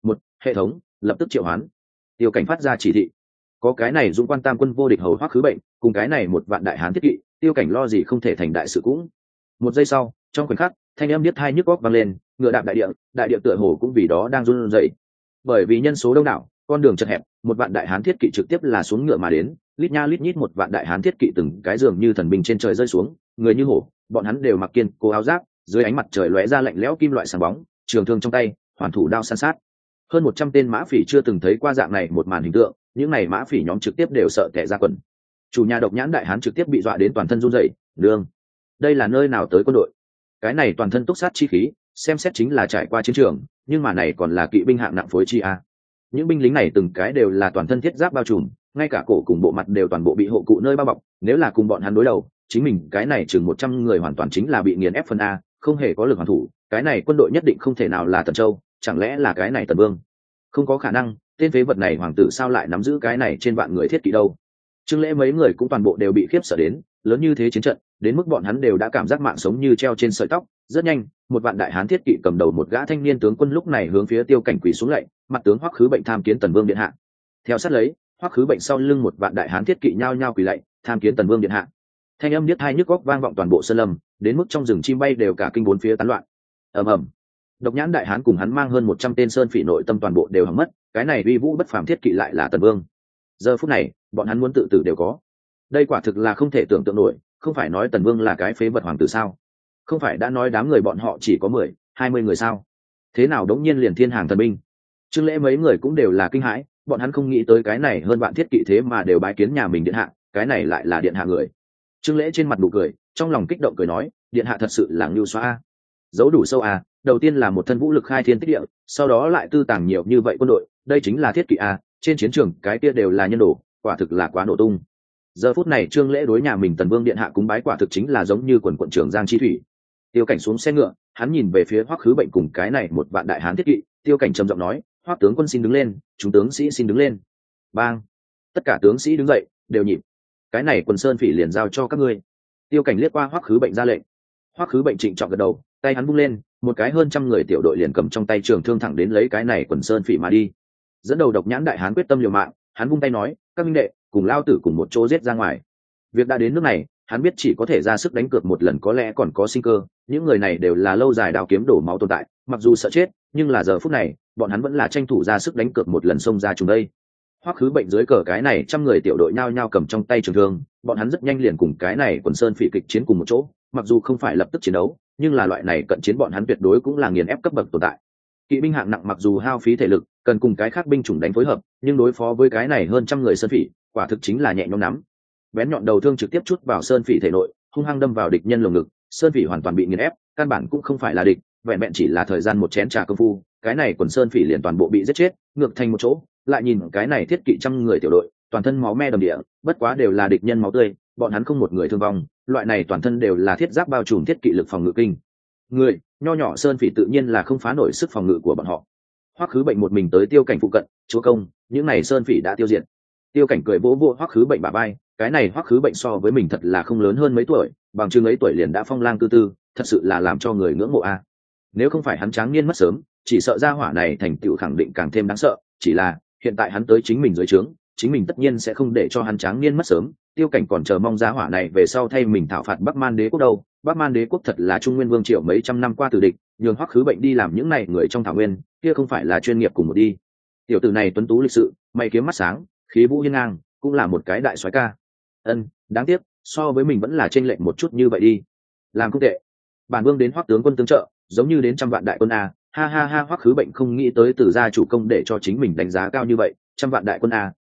Hệ thống lập tức triệu hoán. Tiêu Cảnh phát ra chỉ thị. Có cái này dũng quan tam quân vô địch hầu Hoắc Khứ Bệnh, cùng cái này một vạn đại hán thiết kỵ, Tiêu Cảnh lo gì không thể thành đại sự cũng. Một giây sau, trong khoảnh khắc, thanh âm điếc tai nhức óc vang lên, ngựa đạp đại địa tựa hồ cũng vì đó đang run rẩy. Bởi vì nhân số đông đảo, con đường chật hẹp, một vạn đại hán thiết kỵ trực tiếp là xuống ngựa mà đến, lít nha lít nhít một vạn đại hán thiết kỵ từng cái giường như thần binh trên trời rơi xuống, người như hổ, bọn hắn đều mặc kiên cố áo giáp, dưới ánh mặt trời lóe ra lạnh lẽo kim loại sáng bóng, trường thương trong tay, hoàn thủ đao san sát. Hơn 100 tên mã phỉ chưa từng thấy qua dạng này một màn hình tượng, những này mã phỉ nhóm trực tiếp đều sợ tè ra quần. Chủ nhà Độc Nhãn đại hán trực tiếp bị dọa đến toàn thân run rẩy, "Đường, đây là nơi nào tới quân đội?" Cái này toàn thân túc sát chi khí, xem xét chính là trải qua chiến trường, nhưng mà này còn là kỵ binh hạng nặng phối chi a. Những binh lính này từng cái đều là toàn thân thiết giáp bao trùm, ngay cả cổ cùng bộ mặt đều toàn bộ bị hộ cụ nơi bao bọc, nếu là cùng bọn hắn đối đầu, chính mình cái này chừng 100 người hoàn toàn chính là bị nghiền ép phân a, không hề có lực hoàn thủ, cái này quân đội nhất định không thể nào là Tần Châu, chẳng lẽ là cái này Tần Vương? Không có khả năng, tên phế vật này hoàng tử sao lại nắm giữ cái này trên vạn người thiết kỵ đâu? Trương Lễ mấy người cũng toàn bộ đều bị khiếp sợ đến, lớn như thế chiến trận, đến mức bọn hắn đều đã cảm giác mạng sống như treo trên sợi tóc. Rất nhanh, một vạn đại hán thiết kỵ cầm đầu một gã thanh niên tướng quân lúc này hướng phía Tiêu Cảnh quỳ xuống lạy, mặt tướng Hoắc Khứ Bệnh tham kiến Tần Vương điện hạ. Theo sát lấy, Hoắc Khứ Bệnh sau lưng một vạn đại hán thiết kỵ nhao nhao quỳ lạy, tham kiến Tần Vương điện hạ. Thanh âm niết tai nhức óc vang vọng toàn bộ sơn lâm, đến mức trong rừng chim bay đều cả kinh bốn phía tán loạn. Ầm ầm. Độc Nhãn đại hán cùng hắn mang hơn 100 tên sơn phỉ nội tâm toàn bộ đều hỏng mất, cái này uy vũ bất phàm thiết kỵ lại là Tần Vương. Giờ phút này, bọn hắn muốn tự tử đều có. Đây quả thực là không thể tưởng tượng nổi, không phải nói Tần Vương là cái phế vật hoàng tử sao? Không phải đã nói đám người bọn họ chỉ có 10, 20 người sao? Thế nào đống nhiên liền thiên hàng thần binh? Trương Lễ mấy người cũng đều là kinh hãi, bọn hắn không nghĩ tới cái này hơn bạn thiết kỵ thế mà đều bái kiến nhà mình điện hạ, cái này lại là điện hạ người. Trương Lễ trên mặt nụ cười, trong lòng kích động cười nói, điện hạ thật sự là ngưu xoa, giấu đủ sâu à, đầu tiên là một thân vũ lực khai thiên tích địa, sau đó lại tư tàng nhiều như vậy quân đội, đây chính là thiết kỵ à, trên chiến trường cái kia đều là nhân đồ, quả thực là quá nổ tung. Giờ phút này Trương Lễ đối nhà mình Tần Vương điện hạ cúng bái quả thực chính là giống như quần quận trường giang chi thủy. Tiêu Cảnh xuống xe ngựa, hắn nhìn về phía Hoắc Khứ Bệnh cùng cái này một vạn đại hán thiết kỵ, Tiêu Cảnh trầm giọng nói, Hoắc tướng quân xin đứng lên, chúng tướng sĩ xin đứng lên. Bang! Tất cả tướng sĩ đứng dậy, đều nhịp. Cái này quần sơn phỉ liền giao cho các ngươi. Tiêu Cảnh liếc qua Hoắc Khứ Bệnh ra lệnh. Hoắc Khứ Bệnh trịnh trọng gật đầu, tay hắn vung lên, một cái hơn trăm người tiểu đội liền cầm trong tay trường thương thẳng đến lấy cái này quần sơn phỉ mà đi. Dẫn đầu Độc Nhãn đại hán quyết tâm liều mạng, hắn vung tay nói, các minh đệ, cùng lao tử cùng một chỗ giết ra ngoài. Việc đã đến nước này, hắn biết chỉ có thể ra sức đánh cược một lần có lẽ còn có sinh cơ, những người này đều là lâu dài đào kiếm đổ máu tồn tại, mặc dù sợ chết nhưng là giờ phút này bọn hắn vẫn là tranh thủ ra sức đánh cược một lần xông ra chúng đây. Hoắc Khứ Bệnh dưới cờ cái này trăm người tiểu đội nhao nhao cầm trong tay trường thương, bọn hắn rất nhanh liền cùng cái này quần sơn phỉ kịch chiến cùng một chỗ, mặc dù không phải lập tức chiến đấu nhưng là loại này cận chiến bọn hắn tuyệt đối cũng là nghiền ép cấp bậc tồn tại. Kỵ binh hạng nặng mặc dù hao phí thể lực, cần cùng cái khác binh chủng đánh phối hợp, nhưng đối phó với cái này hơn trăm người sơn phỉ, quả thực chính là nhẹ nhõm nắm. Bén nhọn đầu thương trực tiếp chút vào sơn phỉ thể nội, hung hăng đâm vào địch nhân lồng ngực, sơn phỉ hoàn toàn bị nghiền ép, căn bản cũng không phải là địch, vẹn vẹn chỉ là thời gian một chén trà công phu, cái này quần sơn phỉ liền toàn bộ bị giết chết, ngược thành một chỗ. Lại nhìn cái này thiết kỵ trăm người tiểu đội, toàn thân máu me đầm địa, bất quá đều là địch nhân máu tươi, bọn hắn không một người thương vong, loại này toàn thân đều là thiết giáp bao trùm thiết kỵ lực phòng ngự kinh người, nho nhỏ sơn phỉ tự nhiên là không phá nổi sức phòng ngự của bọn họ. Hoắc Khứ Bệnh một mình tới Tiêu Cảnh phụ cận, chúa công, những này sơn phỉ đã tiêu diệt. Tiêu Cảnh cười vỗ vỗ Hoắc Khứ Bệnh bả vai, cái này Hoắc Khứ Bệnh so với mình thật là không lớn hơn mấy tuổi, bằng chừng ấy tuổi liền đã phong lang tư tư, thật sự là làm cho người ngưỡng mộ a. Nếu không phải hắn tráng niên mất sớm, chỉ sợ gia hỏa này thành tựu khẳng định càng thêm đáng sợ, chỉ là hiện tại hắn tới chính mình dưới trướng, chính mình tất nhiên sẽ không để cho hắn tráng niên mất sớm. Tiêu Cảnh còn chờ mong gia hỏa này về sau thay mình thảo phạt Bắc Man đế quốc đâu. Bắc Man đế quốc thật là Trung Nguyên vương triều mấy trăm năm qua tử địch, nhường Hoắc Khứ Bệnh đi làm những này người trong thảo nguyên, kia không phải là chuyên nghiệp cùng một đi. Tiểu tử này tuấn tú lịch sự, mày kiếm mắt sáng, khí vũ hiên ngang, cũng là một cái đại soái ca. Đáng tiếc, so với mình vẫn là chênh lệch một chút như vậy đi. Làm không tệ. Bản vương đến Hoắc tướng quân tương trợ, giống như đến trăm vạn đại quân a. Ha ha ha, Hoắc Khứ Bệnh không nghĩ tới từ gia chủ công để cho chính mình đánh giá cao như vậy, trăm vạn đại quân a,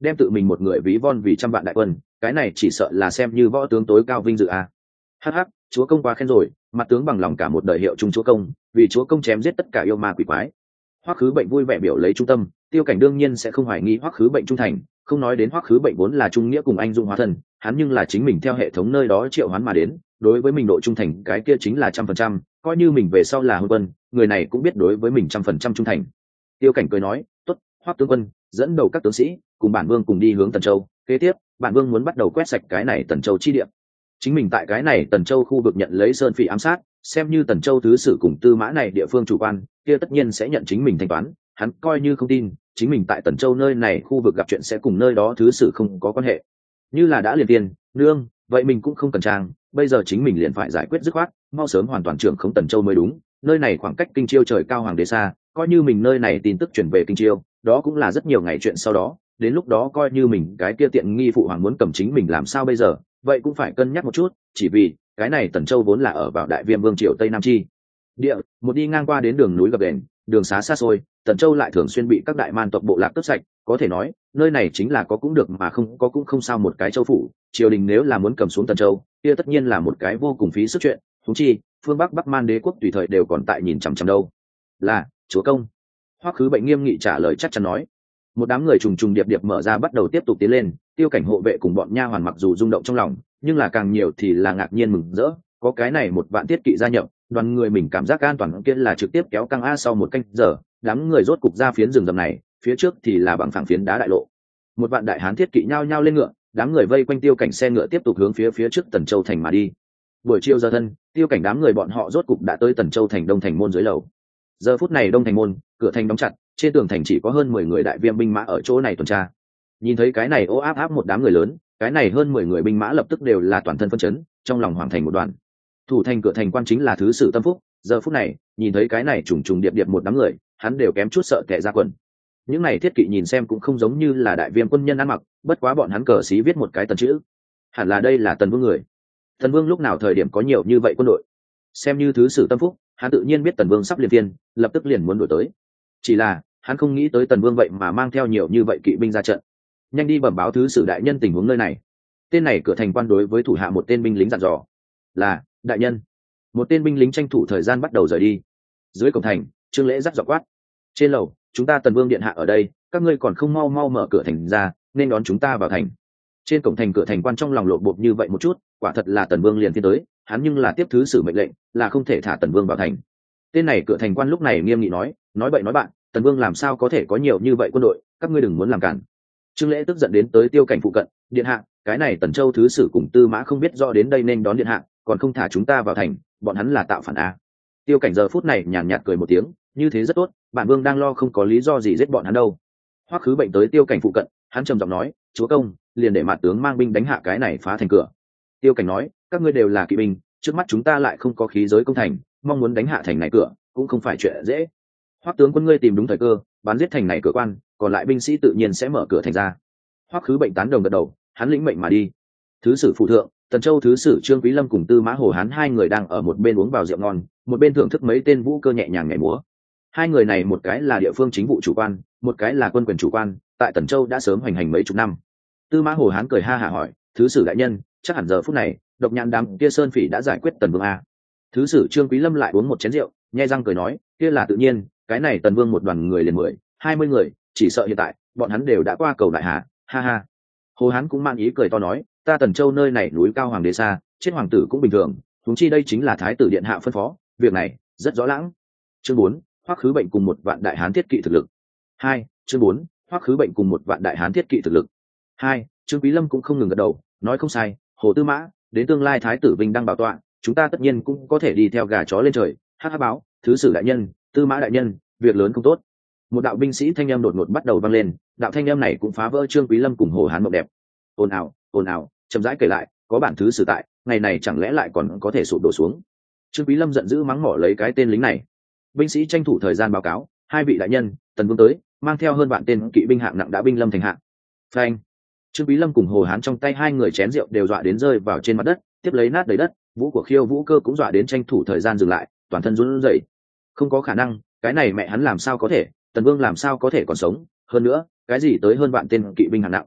đem tự mình một người ví von vì trăm vạn đại quân, cái này chỉ sợ là xem như võ tướng tối cao vinh dự à. Hắc, chúa công quá khen rồi, mặt tướng bằng lòng cả một đời hiệu trung chúa công, vì chúa công chém giết tất cả yêu ma quỷ quái. Hoắc Khứ Bệnh vui vẻ biểu lấy trung tâm, Tiêu Cảnh đương nhiên sẽ không hoài nghi Hoắc Khứ Bệnh trung thành, không nói đến Hoắc Khứ Bệnh vốn là trung nghĩa cùng anh dung hóa thân, hắn nhưng là chính mình theo hệ thống nơi đó triệu hoán mà đến, đối với mình độ trung thành cái kia chính là 100%, coi như mình về sau là hôn quân, người này cũng biết đối với mình 100% trung thành. Tiêu Cảnh cười nói, tốt, Hoắc tướng quân, dẫn đầu các tướng sĩ, cùng bản vương cùng đi hướng Tần Châu, kế tiếp, bản vương muốn bắt đầu quét sạch cái này Tần Châu chi địa. Chính mình tại cái này Tần Châu khu vực nhận lấy sơn phỉ ám sát, xem như Tần Châu thứ sử cùng tư mã này địa phương chủ quan, kia tất nhiên sẽ nhận chính mình thanh toán, hắn coi như không tin, chính mình tại Tần Châu nơi này khu vực gặp chuyện sẽ cùng nơi đó thứ sử không có quan hệ. Như là đã liền tiền, nương, vậy mình cũng không cần trang, bây giờ chính mình liền phải giải quyết dứt khoát, mau sớm hoàn toàn trưởng không Tần Châu mới đúng, nơi này khoảng cách Kinh Chiêu trời cao hoàng đế xa, coi như mình nơi này tin tức truyền về Kinh Chiêu, đó cũng là rất nhiều ngày chuyện sau đó, đến lúc đó coi như mình cái kia tiện nghi phụ hoàng muốn cầm chính mình làm sao bây giờ, vậy cũng phải cân nhắc một chút, chỉ vì cái này Tần Châu vốn là ở vào Đại Viêm Vương triều Tây Nam chi địa, một đi ngang qua đến đường núi gập ghềnh, đường xá xa xôi, Tần Châu lại thường xuyên bị các đại man tộc bộ lạc cướp sạch, có thể nói nơi này chính là có cũng được mà không có cũng không sao một cái châu phủ, triều đình nếu là muốn cầm xuống Tần Châu kia tất nhiên là một cái vô cùng phí sức chuyện, thúng chi phương Bắc Bắc Man đế quốc tùy thời đều còn tại nhìn chằm chằm đâu. Là chúa công. Hoắc Khứ Bệnh nghiêm nghị trả lời chắc chắn nói. Một đám người trùng trùng điệp điệp mở ra bắt đầu tiếp tục tiến lên, Tiêu Cảnh hộ vệ cùng bọn nha hoàn mặc dù rung động trong lòng, nhưng là càng nhiều thì là ngạc nhiên mừng rỡ, có cái này một vạn tiết kỵ gia nhập, đoàn người mình cảm giác an toàn kia là trực tiếp kéo căng a. Sau một canh giờ, đám người rốt cục ra phiến rừng rậm này, phía trước thì là bằng phẳng phiến đá đại lộ. Một vạn đại hán thiết kỵ nhao nhao lên ngựa, đám người vây quanh Tiêu Cảnh xe ngựa tiếp tục hướng phía trước Tần Châu thành mà đi. Buổi chiều giờ thân, Tiêu Cảnh đám người bọn họ rốt cục đã tới Tần Châu thành Đông thành môn dưới lầu. Giờ phút này Đông thành môn, cửa thành đóng chặt, trên tường thành chỉ có hơn 10 người đại viêm binh mã ở chỗ này tuần tra. Nhìn thấy cái này ô áp áp một đám người lớn, cái này hơn 10 người binh mã lập tức đều là toàn thân phân chấn, trong lòng hoàng thành một đoàn. Thủ thành cửa thành quan chính là thứ sử Tâm Phúc, giờ phút này, nhìn thấy cái này trùng trùng điệp điệp một đám người, hắn đều kém chút sợ tè ra quần. Những này thiết kỵ nhìn xem cũng không giống như là đại viêm quân nhân ăn mặc, bất quá bọn hắn cờ xí viết một cái tần chữ, hẳn là đây là Tần Vương người. Tần Vương lúc nào thời điểm có nhiều như vậy quân đội? Xem như thứ sử Tâm Phúc, hắn tự nhiên biết Tần Vương sắp liền tiên, lập tức liền muốn đuổi tới. Chỉ là hắn không nghĩ tới Tần Vương vậy mà mang theo nhiều như vậy kỵ binh ra trận. Nhanh đi bẩm báo thứ sử đại nhân tình huống nơi này. Tên này cửa thành quan đối với thủ hạ một tên binh lính dặn dò. Là đại nhân. Một tên binh lính tranh thủ thời gian bắt đầu rời đi. Dưới cổng thành, Trương Lễ dắt dọc quát. Trên lầu, chúng ta Tần Vương điện hạ ở đây, các ngươi còn không mau mau mở cửa thành ra, nên đón chúng ta vào thành. Trên cổng thành cửa thành quan trong lòng lộn bột như vậy một chút, quả thật là Tần Vương liền tiến tới, hắn nhưng là tiếp thứ sử mệnh lệnh, là không thể thả Tần Vương vào thành. Tên này cửa thành quan lúc này nghiêm nghị nói bậy nói bạn, Tần Vương làm sao có thể có nhiều như vậy quân đội, các ngươi đừng muốn làm cản. Trương Lễ tức giận đến tới Tiêu Cảnh phụ cận, điện hạ, cái này Tần Châu thứ sử cùng tư mã không biết rõ đến đây nên đón điện hạ, còn không thả chúng ta vào thành, bọn hắn là tạo phản a. Tiêu Cảnh giờ phút này nhàn nhạt cười một tiếng, như thế rất tốt, bản vương đang lo không có lý do gì giết bọn hắn đâu. Hoắc Khứ Bệnh tới Tiêu Cảnh phụ cận, hắn trầm giọng nói, chúa công, liền để mặt tướng mang binh đánh hạ cái này phá thành cửa. Tiêu Cảnh nói, các ngươi đều là kỵ binh, trước mắt chúng ta lại không có khí giới công thành, mong muốn đánh hạ thành này cửa cũng không phải chuyện dễ. Hoắc tướng quân ngươi tìm đúng thời cơ, bắn giết thành này cửa quan, còn lại binh sĩ tự nhiên sẽ mở cửa thành ra. Hoắc Khứ Bệnh tán đồng gật đầu, hắn lĩnh mệnh mà đi. Thứ sử phụ thượng, Tần Châu thứ sử Trương Quý Lâm cùng Tư Mã Hồ Hán hai người đang ở một bên uống vào rượu ngon, một bên thưởng thức mấy tên vũ cơ nhẹ nhàng nhảy múa. Hai người này một cái là địa phương chính vụ chủ quan, một cái là quân quyền chủ quan, tại Tần Châu đã sớm hoành hành mấy chục năm. Tư Mã Hồ Hán cười ha hả hỏi, thứ sử đại nhân, chắc hẳn giờ phút này độc nhãn đám kia sơn phỉ đã giải quyết Tần Vương a. Thứ sử Trương Quý Lâm lại uống một chén rượu, nhe răng cười nói, kia là tự nhiên, cái này Tần Vương một đoàn người liền 10-20 người, chỉ sợ hiện tại bọn hắn đều đã qua cầu đại hà, ha ha. Hồ Hán cũng mang ý cười to nói, ta Tần Châu nơi này núi cao hoàng đế xa, chết hoàng tử cũng bình thường, huống chi đây chính là thái tử điện hạ phân phó, việc này rất rõ lãng. Chương 4, Hoắc Khứ Bệnh cùng một vạn đại hán thiết kỵ thực lực. 2. Chương 4, Hoắc Khứ Bệnh cùng một vạn đại hán thiết kỵ thực lực. 2. Trương Quý Lâm cũng không ngừng gật đầu, nói không sai, Hồ Tư Mã, đến tương lai thái tử Vinh đang bảo tọa, chúng ta tất nhiên cũng có thể đi theo gà chó lên trời. Hát báo, thứ sử đại nhân, Tư Mã đại nhân, việc lớn không tốt. Một đạo binh sĩ thanh âm đột ngột bắt đầu vang lên, đạo thanh âm này cũng phá vỡ Trương Quý Lâm cùng Hồ Hán mộng đẹp. Ồn ào, chậm rãi kể lại, có bản thứ sử tại, ngày này chẳng lẽ lại còn có thể sụp đổ xuống. Trương Quý Lâm giận dữ mắng mỏ lấy cái tên lính này. Binh sĩ tranh thủ thời gian báo cáo, hai vị đại nhân, Tần Vương tới, mang theo hơn vạn tên kỵ binh hạng nặng đã binh lâm thành hạng. Phanh. Trương Quý Lâm cùng Hồ Hán trong tay hai người chén rượu đều dọa đến rơi vào trên mặt đất, tiếp lấy nát đầy đất, vũ của Khiêu Vũ Cơ cũng dọa đến tranh thủ thời gian dừng lại, toàn thân run rẩy. Không có khả năng, cái này mẹ hắn làm sao có thể, Tần Vương làm sao có thể còn sống, hơn nữa, cái gì tới hơn vạn tên kỵ binh hạng nặng,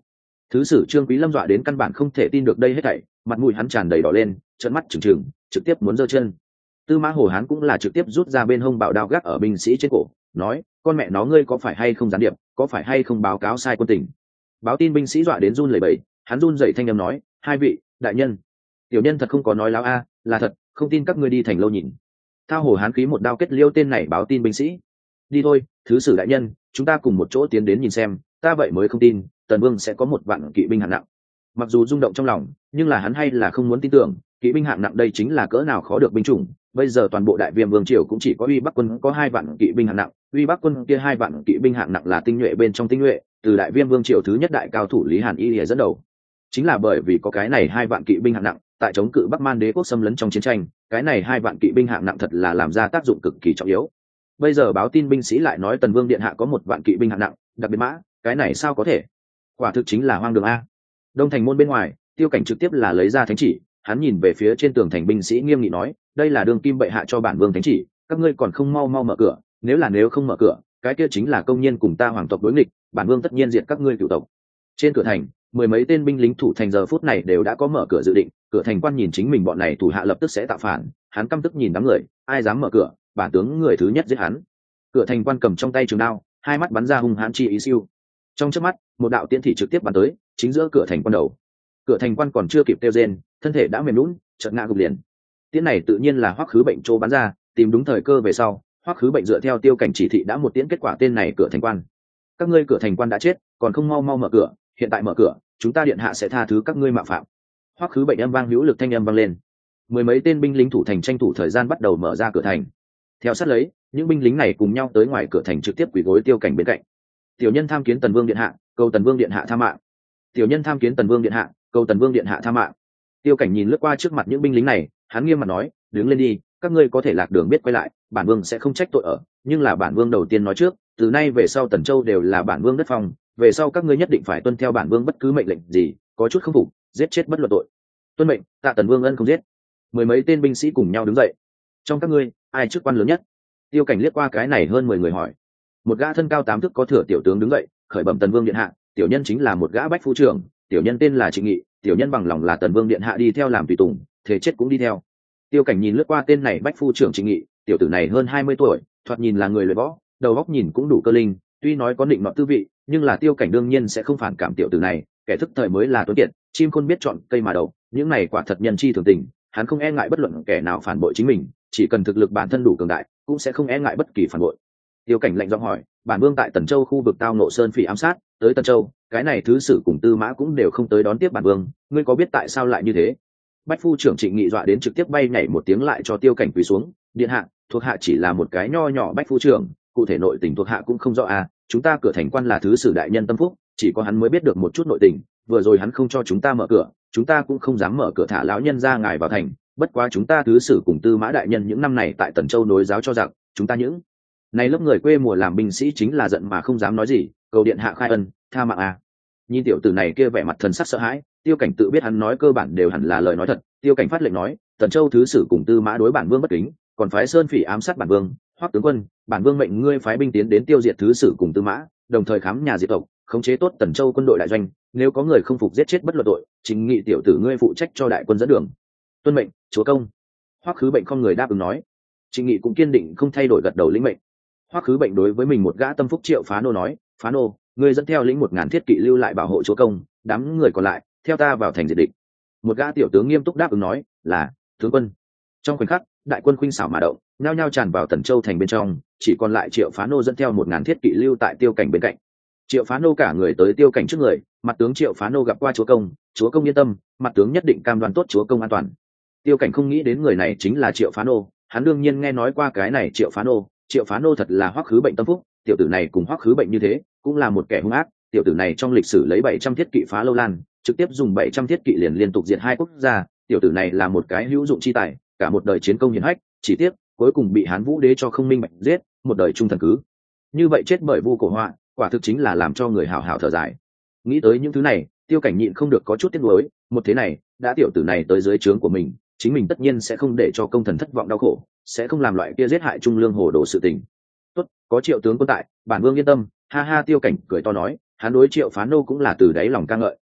Thứ sử Trương Quý Lâm dọa đến căn bản không thể tin được đây hết thảy, mặt mũi hắn tràn đầy đỏ lên, trợn mắt trừng trừng, trực tiếp muốn giơ chân. Tư Mã Hồ Hán cũng là trực tiếp rút ra bên hông bảo đao gác ở binh sĩ trên cổ, nói: con mẹ nó ngươi có phải hay không gián điệp, có phải hay không báo cáo sai quân tình? Báo tin binh sĩ dọa đến run lẩy bẩy, hắn run dậy thanh âm nói: hai vị đại nhân, tiểu nhân thật không có nói láo a, là thật, không tin các ngươi đi thành lâu nhìn. Thao Hồ Hán khí một đao kết liêu tên này báo tin binh sĩ. Đi thôi, thứ sử đại nhân, chúng ta cùng một chỗ tiến đến nhìn xem, ta vậy mới không tin Tần Vương sẽ có một vạn kỵ binh hạng nặng. Mặc dù rung động trong lòng, nhưng là hắn hay là không muốn tin tưởng, kỵ binh hạng nặng đây chính là cỡ nào khó được binh chủng. Bây giờ toàn bộ Đại Viêm Vương triều cũng chỉ có Uy Bắc quân có 2 vạn kỵ binh hạng nặng, Uy Bắc quân kia 2 vạn kỵ binh hạng nặng là tinh nhuệ bên trong tinh nhuệ, từ Đại Viêm Vương triều thứ nhất đại cao thủ Lý Hàn Y dẫn đầu. Chính là bởi vì có cái này 2 vạn kỵ binh hạng nặng, tại chống cự Bắc Man đế quốc xâm lấn trong chiến tranh, cái này 2 vạn kỵ binh hạng nặng thật là làm ra tác dụng cực kỳ trọng yếu. Bây giờ báo tin binh sĩ lại nói Tần Vương điện hạ có 1 vạn kỵ binh hạng nặng, đặc biệt mã, cái này sao có thể? Quả thực chính là hoang đường a. Đông thành môn bên ngoài, Tiêu Cảnh trực tiếp là lấy ra thánh chỉ, hắn nhìn về phía trên tường thành binh sĩ nghiêm nghị nói: đây là đường kim bệ hạ cho bản vương thánh chỉ, các ngươi còn không mau mau mở cửa, nếu không mở cửa, cái kia chính là công nhiên cùng ta hoàng tộc đối nghịch, bản vương tất nhiên diệt các ngươi cửu tộc. Trên cửa thành, 10 mấy tên binh lính thủ thành giờ phút này đều đã có mở cửa dự định, cửa thành quan nhìn chính mình bọn này thủ hạ lập tức sẽ tạo phản, hắn căm tức nhìn đám người, ai dám mở cửa, bản tướng người thứ nhất giết hắn. Cửa thành quan cầm trong tay trường đao, hai mắt bắn ra hung hãn chi ý siêu. Trong chớp mắt, một đạo tiễn thị trực tiếp bắn tới, chính giữa cửa thành quan đầu. Cửa thành quan còn chưa kịp kêu rên, thân thể đã mềm nhũn, chợt ngã gục liền. Tiễn này tự nhiên là Hoắc Khứ Bệnh trô bắn ra, tìm đúng thời cơ về sau, Hoắc Khứ Bệnh dựa theo Tiêu Cảnh chỉ thị đã một tiễn kết quả tên này cửa thành quan. Các ngươi cửa thành quan đã chết, còn không mau mau mở cửa, hiện tại mở cửa, chúng ta điện hạ sẽ tha thứ các ngươi mạo phạm. Hoắc Khứ Bệnh âm vang hữu lực thanh âm vang lên. 10 mấy tên binh lính thủ thành tranh thủ thời gian bắt đầu mở ra cửa thành. Theo sát lấy, những binh lính này cùng nhau tới ngoài cửa thành trực tiếp quỳ gối Tiêu Cảnh bên cạnh. Tiểu nhân tham kiến Tần Vương điện hạ, cầu Tần Vương điện hạ tha mạng. Tiểu nhân tham kiến Tần Vương điện hạ, cầu Tần Vương điện hạ tha mạng. Tiêu Cảnh nhìn lướt qua trước mặt những binh lính này, hắn nghiêm mặt nói: đứng lên đi, các ngươi có thể lạc đường biết quay lại, bản vương sẽ không trách tội ở, nhưng là bản vương đầu tiên nói trước, từ nay về sau Tần Châu đều là bản vương đất phong, về sau các ngươi nhất định phải tuân theo bản vương bất cứ mệnh lệnh gì, có chút không phục, giết chết bất luận tội. Tuân mệnh, tạ Tần Vương ân không giết. 10 mấy tên binh sĩ cùng nhau đứng dậy. Trong các ngươi, ai chức quan lớn nhất? Tiêu Cảnh liếc qua cái này hơn 10 người hỏi. Một gã thân cao 8 thước có thừa tiểu tướng đứng dậy, khởi bẩm Tần Vương điện hạ, tiểu nhân chính là một gã bách phu trưởng, tiểu nhân tên là Trịnh Nghị, tiểu nhân bằng lòng là Tần Vương điện hạ đi theo làm tùy tùng, thế chết cũng đi theo. Tiêu Cảnh nhìn lướt qua tên này bách phu trưởng Trịnh Nghị, tiểu tử này hơn 20 tuổi, thoạt nhìn là người luyện võ, đầu óc nhìn cũng đủ cơ linh, tuy nói có định nọt tư vị, nhưng là Tiêu Cảnh đương nhiên sẽ không phản cảm tiểu tử này, kẻ thức thời mới là tuấn kiệt, chim khôn biết chọn cây mà đậu, những này quả thật nhân chi thường tình, hắn không e ngại bất luận kẻ nào phản bội chính mình, chỉ cần thực lực bản thân đủ cường đại, cũng sẽ không e ngại bất kỳ phản bội. Tiêu Cảnh lạnh giọng hỏi: bản vương tại Tần Châu khu vực tao nộ sơn phỉ ám sát, tới Tần Châu, cái này thứ sử cùng Tư Mã cũng đều không tới đón tiếp bản vương, ngươi có biết tại sao lại như thế? Bách phu trưởng Trịnh Nghị dọa đến trực tiếp bay nhảy một tiếng lại cho Tiêu Cảnh quỳ xuống: điện hạ, thuộc hạ chỉ là một cái nho nhỏ bách phu trưởng, cụ thể nội tình thuộc hạ cũng không rõ à, chúng ta cửa thành quan là thứ sử đại nhân tâm phúc, chỉ có hắn mới biết được một chút nội tình, vừa rồi hắn không cho chúng ta mở cửa, chúng ta cũng không dám mở cửa thả lão nhân ra ngài vào thành, bất quá chúng ta thứ sử cùng Tư Mã đại nhân những năm này tại Tần Châu nối giáo cho rằng, chúng ta những này lớp người quê mùa làm binh sĩ chính là giận mà không dám nói gì, cầu điện hạ khai ân, tha mạng à. Nhìn tiểu tử này kia vẻ mặt thần sắc sợ hãi, Tiêu Cảnh tự biết hắn nói cơ bản đều hẳn là lời nói thật. Tiêu Cảnh phát lệnh nói: Tần Châu thứ sử cùng Tư Mã đối bản vương bất kính, còn phái sơn phỉ ám sát bản vương, Hoắc tướng quân, bản vương mệnh ngươi phái binh tiến đến tiêu diệt thứ sử cùng Tư Mã, đồng thời khám nhà diệt tộc, khống chế tốt Tần Châu quân đội đại doanh, nếu có người không phục giết chết bất luận tội, Chính Nghị tiểu tử ngươi phụ trách cho đại quân dẫn đường. Tuân mệnh, chúa công. Hoắc Khứ Bệnh không người đáp ứng nói. Chính Nghị cũng kiên định không thay đổi gật đầu lĩnh mệnh. Hoắc Khứ Bệnh đối với mình một gã tâm phúc Triệu Phá Nô nói: Phá Nô, ngươi dẫn theo lĩnh 1000 thiết kỵ lưu lại bảo hộ chúa công, đám người còn lại theo ta vào thành diệt địch. Một gã tiểu tướng nghiêm túc đáp ứng nói: là tướng quân. Trong khoảnh khắc, đại quân khuynh xảo mà động, nhao nhao tràn vào Tần Châu thành bên trong, chỉ còn lại Triệu Phá Nô dẫn theo 1000 thiết kỵ lưu tại Tiêu Cảnh bên cạnh. Triệu Phá Nô cả người tới Tiêu Cảnh trước người, mặt tướng Triệu Phá Nô gặp qua chúa công yên tâm, mặt tướng nhất định cam đoan tốt chúa công an toàn. Tiêu Cảnh không nghĩ đến người này chính là Triệu Phá Nô, hắn đương nhiên nghe nói qua cái này Triệu Phá Nô thật là Hoắc Khứ Bệnh tâm phúc, tiểu tử này cùng Hoắc Khứ Bệnh như thế, cũng là một kẻ hung ác, tiểu tử này trong lịch sử lấy 700 thiết kỵ phá Lâu Lan, trực tiếp dùng 700 thiết kỵ liền liên tục diệt 2 quốc gia, tiểu tử này là một cái hữu dụng chi tài, cả một đời chiến công hiển hách, chỉ tiếc cuối cùng bị Hán Vũ Đế cho không minh bạch giết, một đời trung thần cứ như vậy chết bởi vu cổ họa, quả thực chính là làm cho người hào hào thở dài. Nghĩ tới những thứ này, Tiêu Cảnh nhịn không được có chút tiếc nuối, một thế này, đã tiểu tử này tới dưới trướng của mình, chính mình tất nhiên sẽ không để cho công thần thất vọng đau khổ, sẽ không làm loại kia giết hại trung lương hồ đồ sự tình. Tốt, có Triệu tướng quân tại, bản vương yên tâm. Ha ha, Tiêu Cảnh cười to nói, hắn đối Triệu Phá Nô cũng là từ đáy lòng ca ngợi.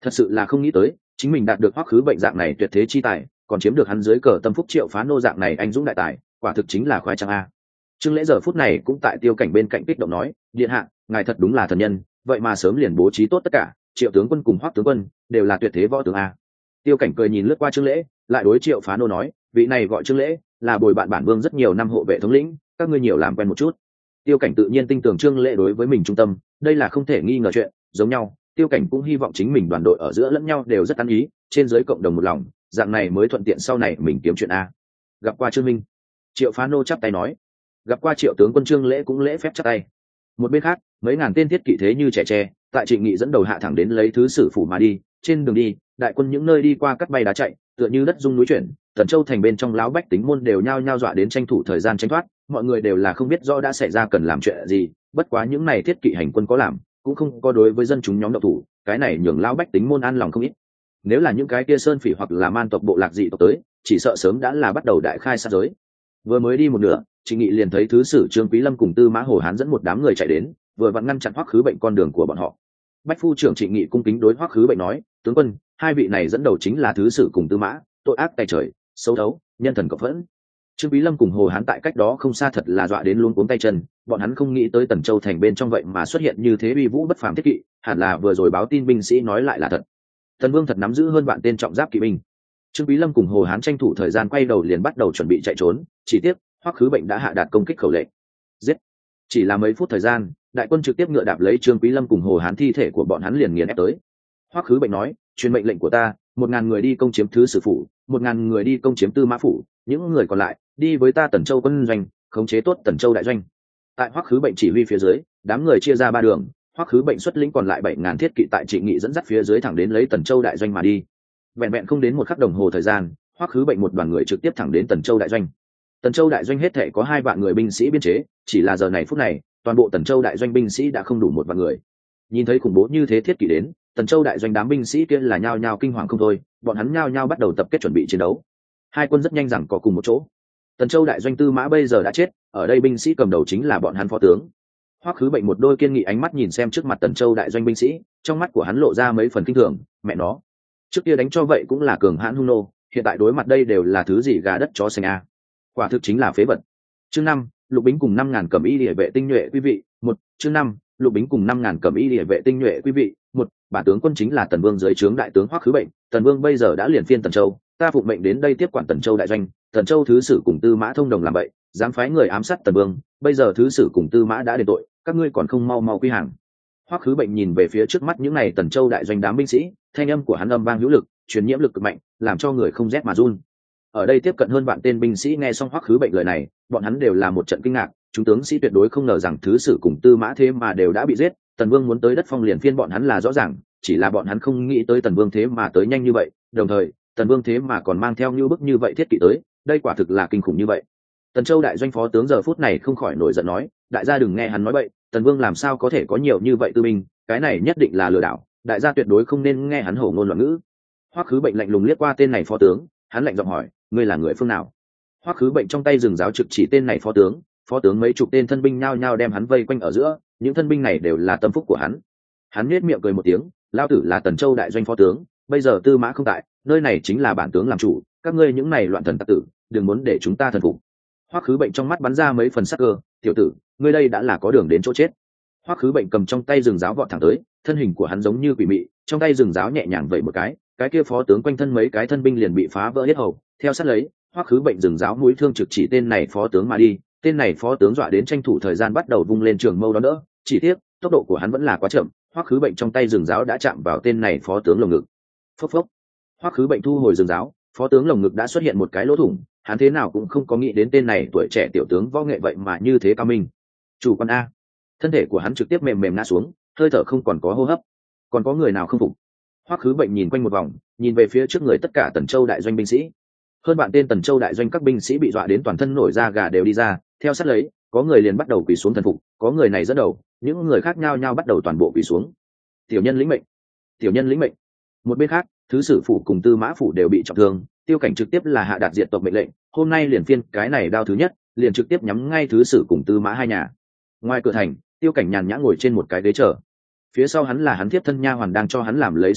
Thật sự là không nghĩ tới chính mình đạt được Hoắc Khứ Bệnh dạng này tuyệt thế chi tài, còn chiếm được hắn dưới cờ Tâm Phúc Triệu Phá Nô dạng này anh dũng đại tài, quả thực chính là khoai trang a. Trương Lễ giờ phút này cũng tại Tiêu Cảnh bên cạnh kích động nói, điện hạ, ngài thật đúng là thần nhân, vậy mà sớm liền bố trí tốt tất cả, Triệu tướng quân cùng Hoắc tướng quân đều là tuyệt thế võ tướng a. Tiêu Cảnh cười nhìn lướt qua Trương Lễ, lại đối Triệu Phá Nô nói, vị này gọi Trương Lễ, là bồi bạn bản vương rất nhiều năm hộ vệ thống lĩnh, các ngươi nhiều làm quen một chút. Tiêu Cảnh tự nhiên tin tưởng Trương Lễ đối với mình trung tâm, đây là không thể nghi ngờ chuyện, giống nhau, Tiêu Cảnh cũng hy vọng chính mình đoàn đội ở giữa lẫn nhau đều rất ăn ý, trên dưới cộng đồng một lòng, dạng này mới thuận tiện sau này mình kiếm chuyện a. Gặp qua Trương Minh. Triệu Phá Nô chắp tay nói. Gặp qua Triệu tướng quân. Trương Lễ cũng lễ phép chắp tay. Một bên khác, mấy ngàn tên thiết kỵ thế như trẻ tre, tại Trịnh Nghị dẫn đầu hạ thẳng đến lấy thứ sử phủ mà đi. Trên đường đi, đại quân những nơi đi qua cắt bay đá chạy, tựa như đất rung núi chuyển. Tần Châu thành bên trong lão bách tính môn đều nhao nhao dọa đến tranh thủ thời gian tránh thoát, mọi người đều là không biết rõ đã xảy ra cần làm chuyện gì, bất quá những này thiết kỵ hành quân có làm, cũng không có đối với dân chúng nhóm độc thủ, cái này nhường lão bách tính môn an lòng không ít. Nếu là những cái kia sơn phỉ hoặc là man tộc bộ lạc dị tộc tới, chỉ sợ sớm đã là bắt đầu đại khai sát giới. Vừa mới đi một nửa, Trịnh Nghị liền thấy thứ sử Trương Quý Lâm cùng Tư Mã Hồ Hán dẫn một đám người chạy đến, vừa vặn ngăn chặn Hoắc Khứ Bệnh con đường của bọn họ. Bách phu trưởng Trịnh Nghị cung kính đối Hoắc Khứ Bệnh nói, tướng quân, hai vị này dẫn đầu chính là thứ sử cùng Tư Mã, tội ác tày trời, xấu thấu, nhân thần cộng phẫn. Trương Quý Lâm cùng Hồ Hán tại cách đó không xa thật là dọa đến luống cuống tay chân, bọn hắn không nghĩ tới Tần Châu thành bên trong vậy mà xuất hiện như thế uy vũ bất phàm thiết kỵ, hẳn là vừa rồi báo tin binh sĩ nói lại là thật. Tần Vương thật nắm giữ hơn vạn tên trọng giáp kỵ binh. Trương Quý Lâm cùng Hồ Hán tranh thủ thời gian quay đầu liền bắt đầu chuẩn bị chạy trốn, chỉ tiếc Hoắc Khứ Bệnh đã hạ đạt công kích khẩu lệnh. Giết! Chỉ là mấy phút thời gian, đại quân trực tiếp ngựa đạp lấy Trương Quý Lâm cùng Hồ Hán thi thể của bọn hắn liền nghiền ép tới. Hoắc Khứ Bệnh nói, truyền mệnh lệnh của ta, 1000 người đi công chiếm thứ sử phủ, 1000 người đi công chiếm Tư Mã phủ, những người còn lại đi với ta Tần Châu quân doanh, khống chế tốt Tần Châu đại doanh. Tại Hoắc Khứ Bệnh chỉ huy phía dưới, đám người chia ra ba đường, Hoắc Khứ Bệnh xuất lĩnh còn lại 7000 thiết kỵ tại Trịnh Nghị dẫn dắt phía dưới thẳng đến lấy Tần Châu đại doanh mà đi. Vẹn vẹn không đến một khắc đồng hồ thời gian, Hoắc Khứ Bệnh một đoàn người trực tiếp thẳng đến Tần Châu đại doanh. Tần Châu đại doanh hết thể có 2 vạn người binh sĩ biên chế, chỉ là giờ này phút này, toàn bộ Tần Châu đại doanh binh sĩ đã không đủ 1 vạn người. Nhìn thấy khủng bố như thế thiết kỵ đến, Tần Châu đại doanh đám binh sĩ kia là nhao nhao kinh hoàng không thôi, bọn hắn nhao nhao bắt đầu tập kết chuẩn bị chiến đấu. Hai quân rất nhanh rằng có cùng một chỗ. Tần Châu đại doanh Tư Mã bây giờ đã chết, ở đây binh sĩ cầm đầu chính là bọn hắn phó tướng. Hoắc Khứ Bệnh một đôi kiên nghị ánh mắt nhìn xem trước mặt Tần Châu đại doanh binh sĩ, trong mắt của hắn lộ ra mấy phần kinh thường, mẹ nó, trước kia đánh cho vậy cũng là cường hãn hung nô, hiện tại đối mặt đây đều là thứ gì gà đất chó sành a. Quả thực chính là phế vật. Chương 5, Lục Bính cùng 5000 cẩm y liề vệ tinh nhuệ quý vị. Chương 5, Lục Bính cùng 5000 cẩm y liề vệ tinh nhuệ quý vị. Bản tướng quân chính là Tần Vương dưới trướng đại tướng Hoắc Khứ Bệnh, Tần Vương bây giờ đã liền phiên Tần Châu, ta phụng mệnh đến đây tiếp quản Tần Châu đại doanh, Tần Châu thứ sử cùng Tư Mã thông đồng làm vậy, dám phái người ám sát Tần Vương, bây giờ thứ sử cùng Tư Mã đã đền tội, các ngươi còn không mau mau quy hàng. Hoắc Khứ Bệnh nhìn về phía trước mắt những này Tần Châu đại doanh đám binh sĩ, thanh âm của hắn âm vang hữu lực, truyền nhiễm lực cực mạnh, làm cho người không rét mà run. Ở đây tiếp cận hơn vạn tên binh sĩ nghe xong Hoắc Khứ Bệnh lời này, bọn hắn đều là một trận kinh ngạc, chúng tướng sĩ tuyệt đối không ngờ rằng thứ sử cùng Tư Mã thế mà đều đã bị giết, Tần Vương muốn tới đất phong liền phiên bọn hắn là rõ ràng, chỉ là bọn hắn không nghĩ tới Tần Vương thế mà tới nhanh như vậy, đồng thời, Tần Vương thế mà còn mang theo như bức như vậy thiết kỵ tới, đây quả thực là kinh khủng như vậy. Tần Châu đại doanh phó tướng giờ phút này không khỏi nổi giận nói, đại gia đừng nghe hắn nói bậy, Tần Vương làm sao có thể có nhiều như vậy tư binh, cái này nhất định là lừa đảo, đại gia tuyệt đối không nên nghe hắn hổ ngôn loạn ngữ. Hoắc Khứ Bệnh lạnh lùng liếc qua tên này phó tướng, hắn lạnh giọng hỏi, ngươi là người phương nào? Hoắc Khứ Bệnh trong tay dừng giáo trực chỉ tên này phó tướng mấy chục tên thân binh nhao nhao đem hắn vây quanh ở giữa, những thân binh này đều là tâm phúc của hắn. Hắn nhếch miệng cười một tiếng, lao tử là Tần Châu đại doanh phó tướng, bây giờ Tư Mã không tại, nơi này chính là bản tướng làm chủ, các ngươi những này loạn thần tặc tử, đừng muốn để chúng ta thần phục. Hoắc Khứ Bệnh trong mắt bắn ra mấy phần sắc cơ, tiểu tử, ngươi đây đã là có đường đến chỗ chết. Hoắc Khứ Bệnh cầm trong tay rừng giáo vọt thẳng tới, thân hình của hắn giống như quỷ mị, trong tay rừng giáo nhẹ nhàng vẩy một cái kia phó tướng quanh thân mấy cái thân binh liền bị phá vỡ hết hầu, theo sát lấy, Hoắc Khứ Bệnh rừng giáo mũi thương trực chỉ tên này phó tướng mà đi, tên này phó tướng dọa đến tranh thủ thời gian bắt đầu vung lên trường mâu đón đỡ, chỉ tiếc, tốc độ của hắn vẫn là quá chậm, Hoắc Khứ Bệnh trong tay rừng giáo đã chạm vào tên này phó tướng lồng ngực. Phốc phốc. Hoắc Khứ Bệnh thu hồi rừng giáo, phó tướng lồng ngực đã xuất hiện một cái lỗ thủng, hắn thế nào cũng không có nghĩ đến tên này tuổi trẻ tiểu tướng võ nghệ vậy mà như thế cao minh. Chủ quan a. Thân thể của hắn trực tiếp mềm mềm ngã xuống, hơi thở không còn có hô hấp. Còn có người nào không phục? Hoắc Khứ Bệnh nhìn quanh một vòng, nhìn về phía trước người tất cả Tần Châu đại doanh binh sĩ. Hơn vạn tên Tần Châu đại doanh các binh sĩ bị dọa đến toàn thân nổi da gà đều đi ra, theo sát lấy, có người liền bắt đầu quỳ xuống thần phục, có người này dẫn đầu, những người khác nhao nhao bắt đầu toàn bộ quỳ xuống. Tiểu nhân lĩnh mệnh, tiểu nhân lĩnh mệnh. Một bên khác, thứ sử phủ cùng Tư Mã phủ đều bị trọng thương, Tiêu Cảnh trực tiếp là hạ đạt diệt tộc mệnh lệnh, hôm nay liền phiên cái này đao thứ nhất, liền trực tiếp nhắm ngay thứ sử cùng Tư Mã hai nhà. Ngoài cửa thành, Tiêu Cảnh nhàn nhã ngồi trên một cái ghế chờ. Phía sau hắn là hắn thiếp thân nha hoàn đang cho hắn làm lấy xoa bóp,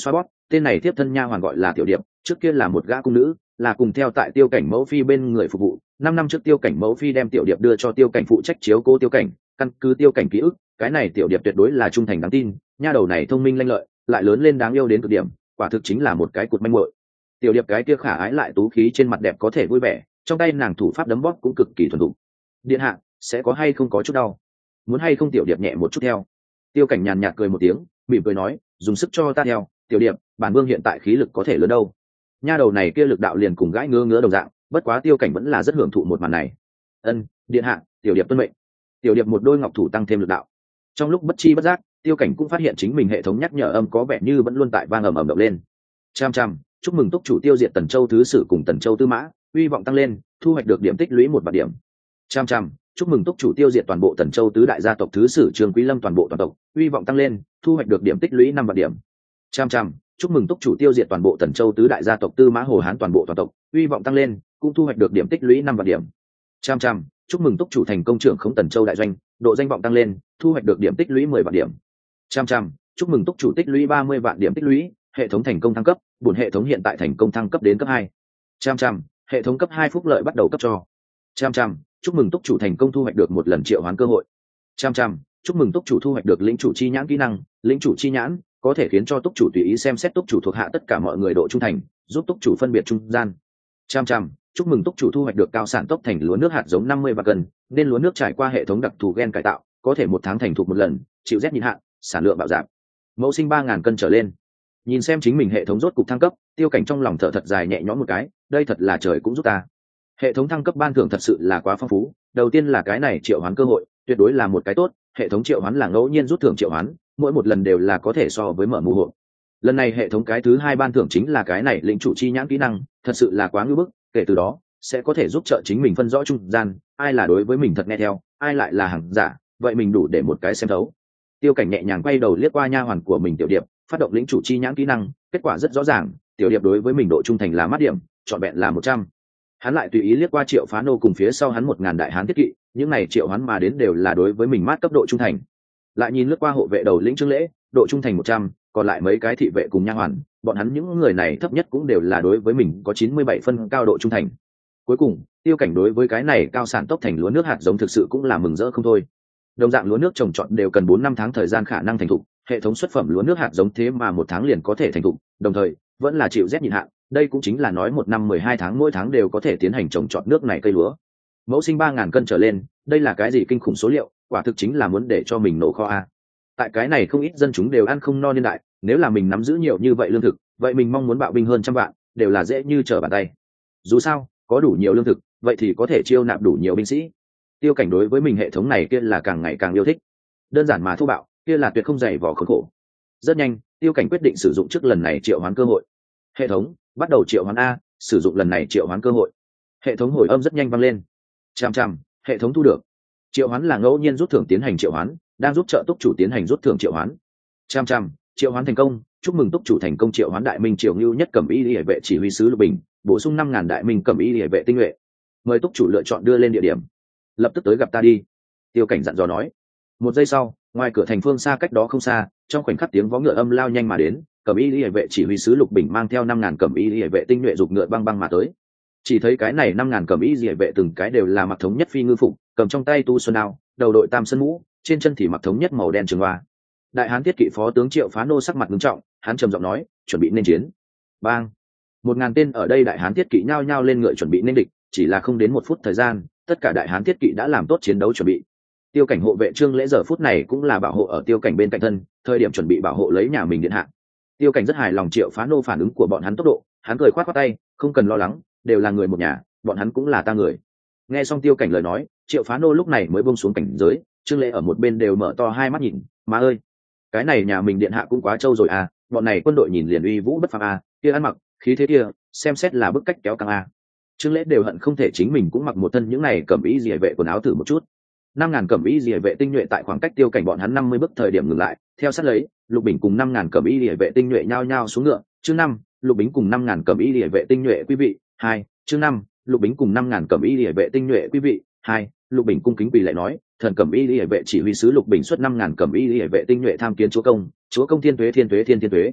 tên này tiếp thân nha hoàn gọi là Tiểu Điệp, trước kia là một gã cung nữ, là cùng theo tại Tiêu Cảnh mẫu phi bên người phục vụ. 5 năm trước Tiêu Cảnh mẫu phi đem Tiểu Điệp đưa cho Tiêu Cảnh phụ trách chiếu cố Tiêu Cảnh, căn cứ Tiêu Cảnh ký ức, cái này Tiểu Điệp tuyệt đối là trung thành đáng tin, nha đầu này thông minh lanh lợi, lại lớn lên đáng yêu đến cực điểm, quả thực chính là một cái cụt manh muội. Tiểu Điệp cái kia khả ái lại tú khí trên mặt đẹp có thể vui vẻ, trong tay nàng thủ pháp đấm bóp cũng cực kỳ thuần thục. Điện hạ, sẽ có hay không có chút đau? Muốn hay không Tiểu Điệp nhẹ một chút theo? Tiêu Cảnh nhàn nhạt cười một tiếng, mỉm cười nói, dùng sức cho ta theo. Tiểu Điệp, bản vương hiện tại khí lực có thể lớn đâu. Nha đầu này kia lực đạo liền cùng gãi ngứa ngứa đồng dạng, bất quá Tiêu Cảnh vẫn là rất hưởng thụ một màn này. Ân, điện hạ, Tiểu Điệp tuân mệnh. Tiểu Điệp một đôi ngọc thủ tăng thêm lực đạo. Trong lúc bất chi bất giác, Tiêu Cảnh cũng phát hiện chính mình hệ thống nhắc nhở âm có vẻ như vẫn luôn tại vang ầm ầm động lên. Cham cham, chúc mừng túc chủ tiêu diệt Tần Châu thứ sử cùng Tần Châu tư mã, uy vọng tăng lên, thu hoạch được điểm tích lũy 1 vạn điểm. Cham cham, chúc mừng túc chủ tiêu diệt toàn bộ Tần Châu tứ đại gia tộc thứ sử Trương Quý Lâm toàn bộ toàn tộc, uy vọng tăng lên, thu hoạch được điểm tích lũy 5 vạn điểm. Cham cham, chúc mừng túc chủ tiêu diệt toàn bộ Tần Châu tứ đại gia tộc tư mã Hồ Hán toàn bộ toàn tộc, uy vọng tăng lên, cũng thu hoạch được điểm tích lũy 5 vạn điểm. Cham cham, chúc mừng túc chủ thành công trưởng khống Tần Châu đại doanh, độ danh vọng tăng lên, thu hoạch được điểm tích lũy 10 vạn điểm. Cham cham, chúc mừng túc chủ tích lũy 30 vạn điểm tích lũy, hệ thống thành công thăng cấp, bổn hệ thống hiện tại thành công thăng cấp đến cấp 2. Cham cham, hệ thống cấp 2 phúc lợi bắt đầu cấp cho. Cham cham, chúc mừng túc chủ thành công thu hoạch được 1 lần triệu hoán cơ hội. Cham cham, chúc mừng túc chủ thu hoạch được lĩnh chủ chi nhãn kỹ năng, lĩnh chủ chi nhãn có thể khiến cho túc chủ tùy ý xem xét túc chủ thuộc hạ tất cả mọi người độ trung thành, giúp túc chủ phân biệt trung gian. Cham cham, chúc mừng túc chủ thu hoạch được cao sản tốc thành lúa nước hạt giống 50 vạn cân, nên lúa nước trải qua hệ thống đặc thù gen cải tạo, có thể 1 tháng thành thục 1 lần, chịu rét nhịn hạn, sản lượng bạo giảm. Mẫu sinh 3000 cân trở lên. Nhìn xem chính mình hệ thống rốt cục thăng cấp, Tiêu Cảnh trong lòng thở thật dài nhẹ nhõm một cái, đây thật là trời cũng giúp ta. Hệ thống thăng cấp ban thưởng thật sự là quá phong phú, đầu tiên là cái này triệu hoán cơ hội, tuyệt đối là một cái tốt, hệ thống triệu hoán là ngẫu nhiên rút thưởng triệu hoán, mỗi một lần đều là có thể so với mở mù hộ. Lần này hệ thống cái thứ 2 ban thưởng chính là cái này lĩnh chủ chi nhãn kỹ năng, thật sự là quá ngưỡng bức, kể từ đó sẽ có thể giúp trợ chính mình phân rõ trung gian, ai là đối với mình thật nghe theo, ai lại là hàng giả, vậy mình đủ để một cái xem thấu. Tiêu Cảnh nhẹ nhàng quay đầu liếc qua nha hoàn của mình Tiểu Điệp, phát động lĩnh chủ chi nhãn kỹ năng, kết quả rất rõ ràng, Tiểu Điệp đối với mình độ trung thành là mát điểm, trọn vẹn là 100. Hắn lại tùy ý liếc qua Triệu Phá Nô cùng phía sau hắn 1000 đại hán thiết kỵ, những này triệu hắn mà đến đều là đối với mình mát cấp độ trung thành. Lại nhìn lướt qua hộ vệ đầu lĩnh Trương Lễ, độ trung thành 100, còn lại mấy cái thị vệ cùng nha hoàn, bọn hắn những người này thấp nhất cũng đều là đối với mình có 97 phân cao độ trung thành. Cuối cùng, Tiêu Cảnh đối với cái này cao sản tốc thành lúa nước hạt giống thực sự cũng là mừng rỡ không thôi. Đồng dạng lúa nước trồng trọt đều cần 4-5 tháng thời gian khả năng thành thục, hệ thống xuất phẩm lúa nước hạt giống thế mà 1 tháng liền có thể thành thục, đồng thời vẫn là chịu rét nhịn hạn, đây cũng chính là nói 1 năm 12 tháng mỗi tháng đều có thể tiến hành trồng trọt nước này cây lúa. Mẫu sinh 3000 cân trở lên, đây là cái gì kinh khủng số liệu, quả thực chính là muốn để cho mình nổ kho a. Tại cái này không ít dân chúng đều ăn không no niên đại, nếu là mình nắm giữ nhiều như vậy lương thực, vậy mình mong muốn bạo binh hơn 100 vạn, đều là dễ như trở bàn tay. Dù sao, có đủ nhiều lương thực, vậy thì có thể chiêu nạp đủ nhiều binh sĩ. Tiêu Cảnh đối với mình hệ thống này kia là càng ngày càng yêu thích. Đơn giản mà thô bạo, kia là tuyệt không dày vò khốn khổ. Rất nhanh, Tiêu Cảnh quyết định sử dụng trước lần này triệu hoán cơ hội. Hệ thống, bắt đầu triệu hoán a, sử dụng lần này triệu hoán cơ hội. Hệ thống hồi âm rất nhanh vang lên. Chằm chằm, hệ thống thu được. Triệu hoán là ngẫu nhiên rút thưởng tiến hành triệu hoán, đang giúp trợ túc chủ tiến hành rút thưởng triệu hoán. Chằm chằm, triệu hoán thành công, chúc mừng túc chủ thành công triệu hoán đại minh triều ngưu nhất cẩm y liễu vệ chỉ huy sứ Lục Bình, bổ sung 5000 đại minh cẩm y liễu vệ tinh nhuệ. Mời túc chủ lựa chọn đưa lên địa điểm. Lập tức tới gặp ta đi. Tiêu Cảnh dặn dò nói. 1 giây sau, ngoài cửa thành phương xa cách đó không xa, trong khoảnh khắc tiếng vó ngựa âm lao nhanh mà đến, cẩm y liễu vệ chỉ huy sứ Lục Bình mang theo 5000 cẩm y liễu vệ tinh nhuệ dục ngựa băng băng mà tới. Chỉ thấy cái này 5000 cẩm y liễu vệ từng cái đều là mặc thống nhất phi ngư phục, cầm trong tay tu xuân đao, đầu đội tam sơn mũ, trên chân thì mặc thống nhất màu đen trường hoa. Đại hán thiết kỵ phó tướng Triệu Phá Nô sắc mặt nghiêm trọng, hắn trầm giọng nói, chuẩn bị nên chiến. Bang! 1000 tên ở đây đại hán thiết kỵ nhao nhao lên ngựa chuẩn bị nên địch, chỉ là không đến 1 phút thời gian, tất cả đại hán thiết kỵ đã làm tốt chiến đấu chuẩn bị. Tiêu Cảnh hộ vệ Trương Lễ giờ phút này cũng là bảo hộ ở Tiêu Cảnh bên cạnh thân, thời điểm chuẩn bị bảo hộ lấy nhà mình điện hạ. Tiêu Cảnh rất hài lòng Triệu Phá Nô phản ứng của bọn hắn tốc độ, hắn cười khoát khoát tay, không cần lo lắng, đều là người một nhà, bọn hắn cũng là ta người. Nghe xong Tiêu Cảnh lời nói, Triệu Phá Nô lúc này mới buông xuống cảnh giới, Trương Lễ ở một bên đều mở to hai mắt nhìn, má ơi, cái này nhà mình điện hạ cũng quá trâu rồi à, bọn này quân đội nhìn liền uy vũ bất phàm à, kia ăn mặc, khí thế kia, xem xét là bức cách kéo căng à. Trương Lễ đều hận không thể chính mình cũng mặc một thân những này cẩm y liễu vệ quần áo thử một chút. 5000 cẩm y liễu vệ tinh nhuệ tại khoảng cách Tiêu Cảnh bọn hắn 50 bước thời điểm ngừng lại, theo sát lấy, Lục Bình cùng 5000 cẩm y liễu vệ tinh nhuệ nhao nhao xuống ngựa. Chương 5, Lục Bính cùng 5000 cẩm y liễu vệ tinh nhuệ quý vị. 2, chương 5, Lục Bính cùng 5000 cẩm y liễu vệ tinh nhuệ quý vị. 2, Lục Bình cung kính quỳ lạy nói, thần cẩm y liễu vệ chỉ huy sứ Lục Bình xuất 5000 cẩm y liễu vệ tinh nhuệ tham kiến chúa công thiên tuế thiên tuế thiên tuế.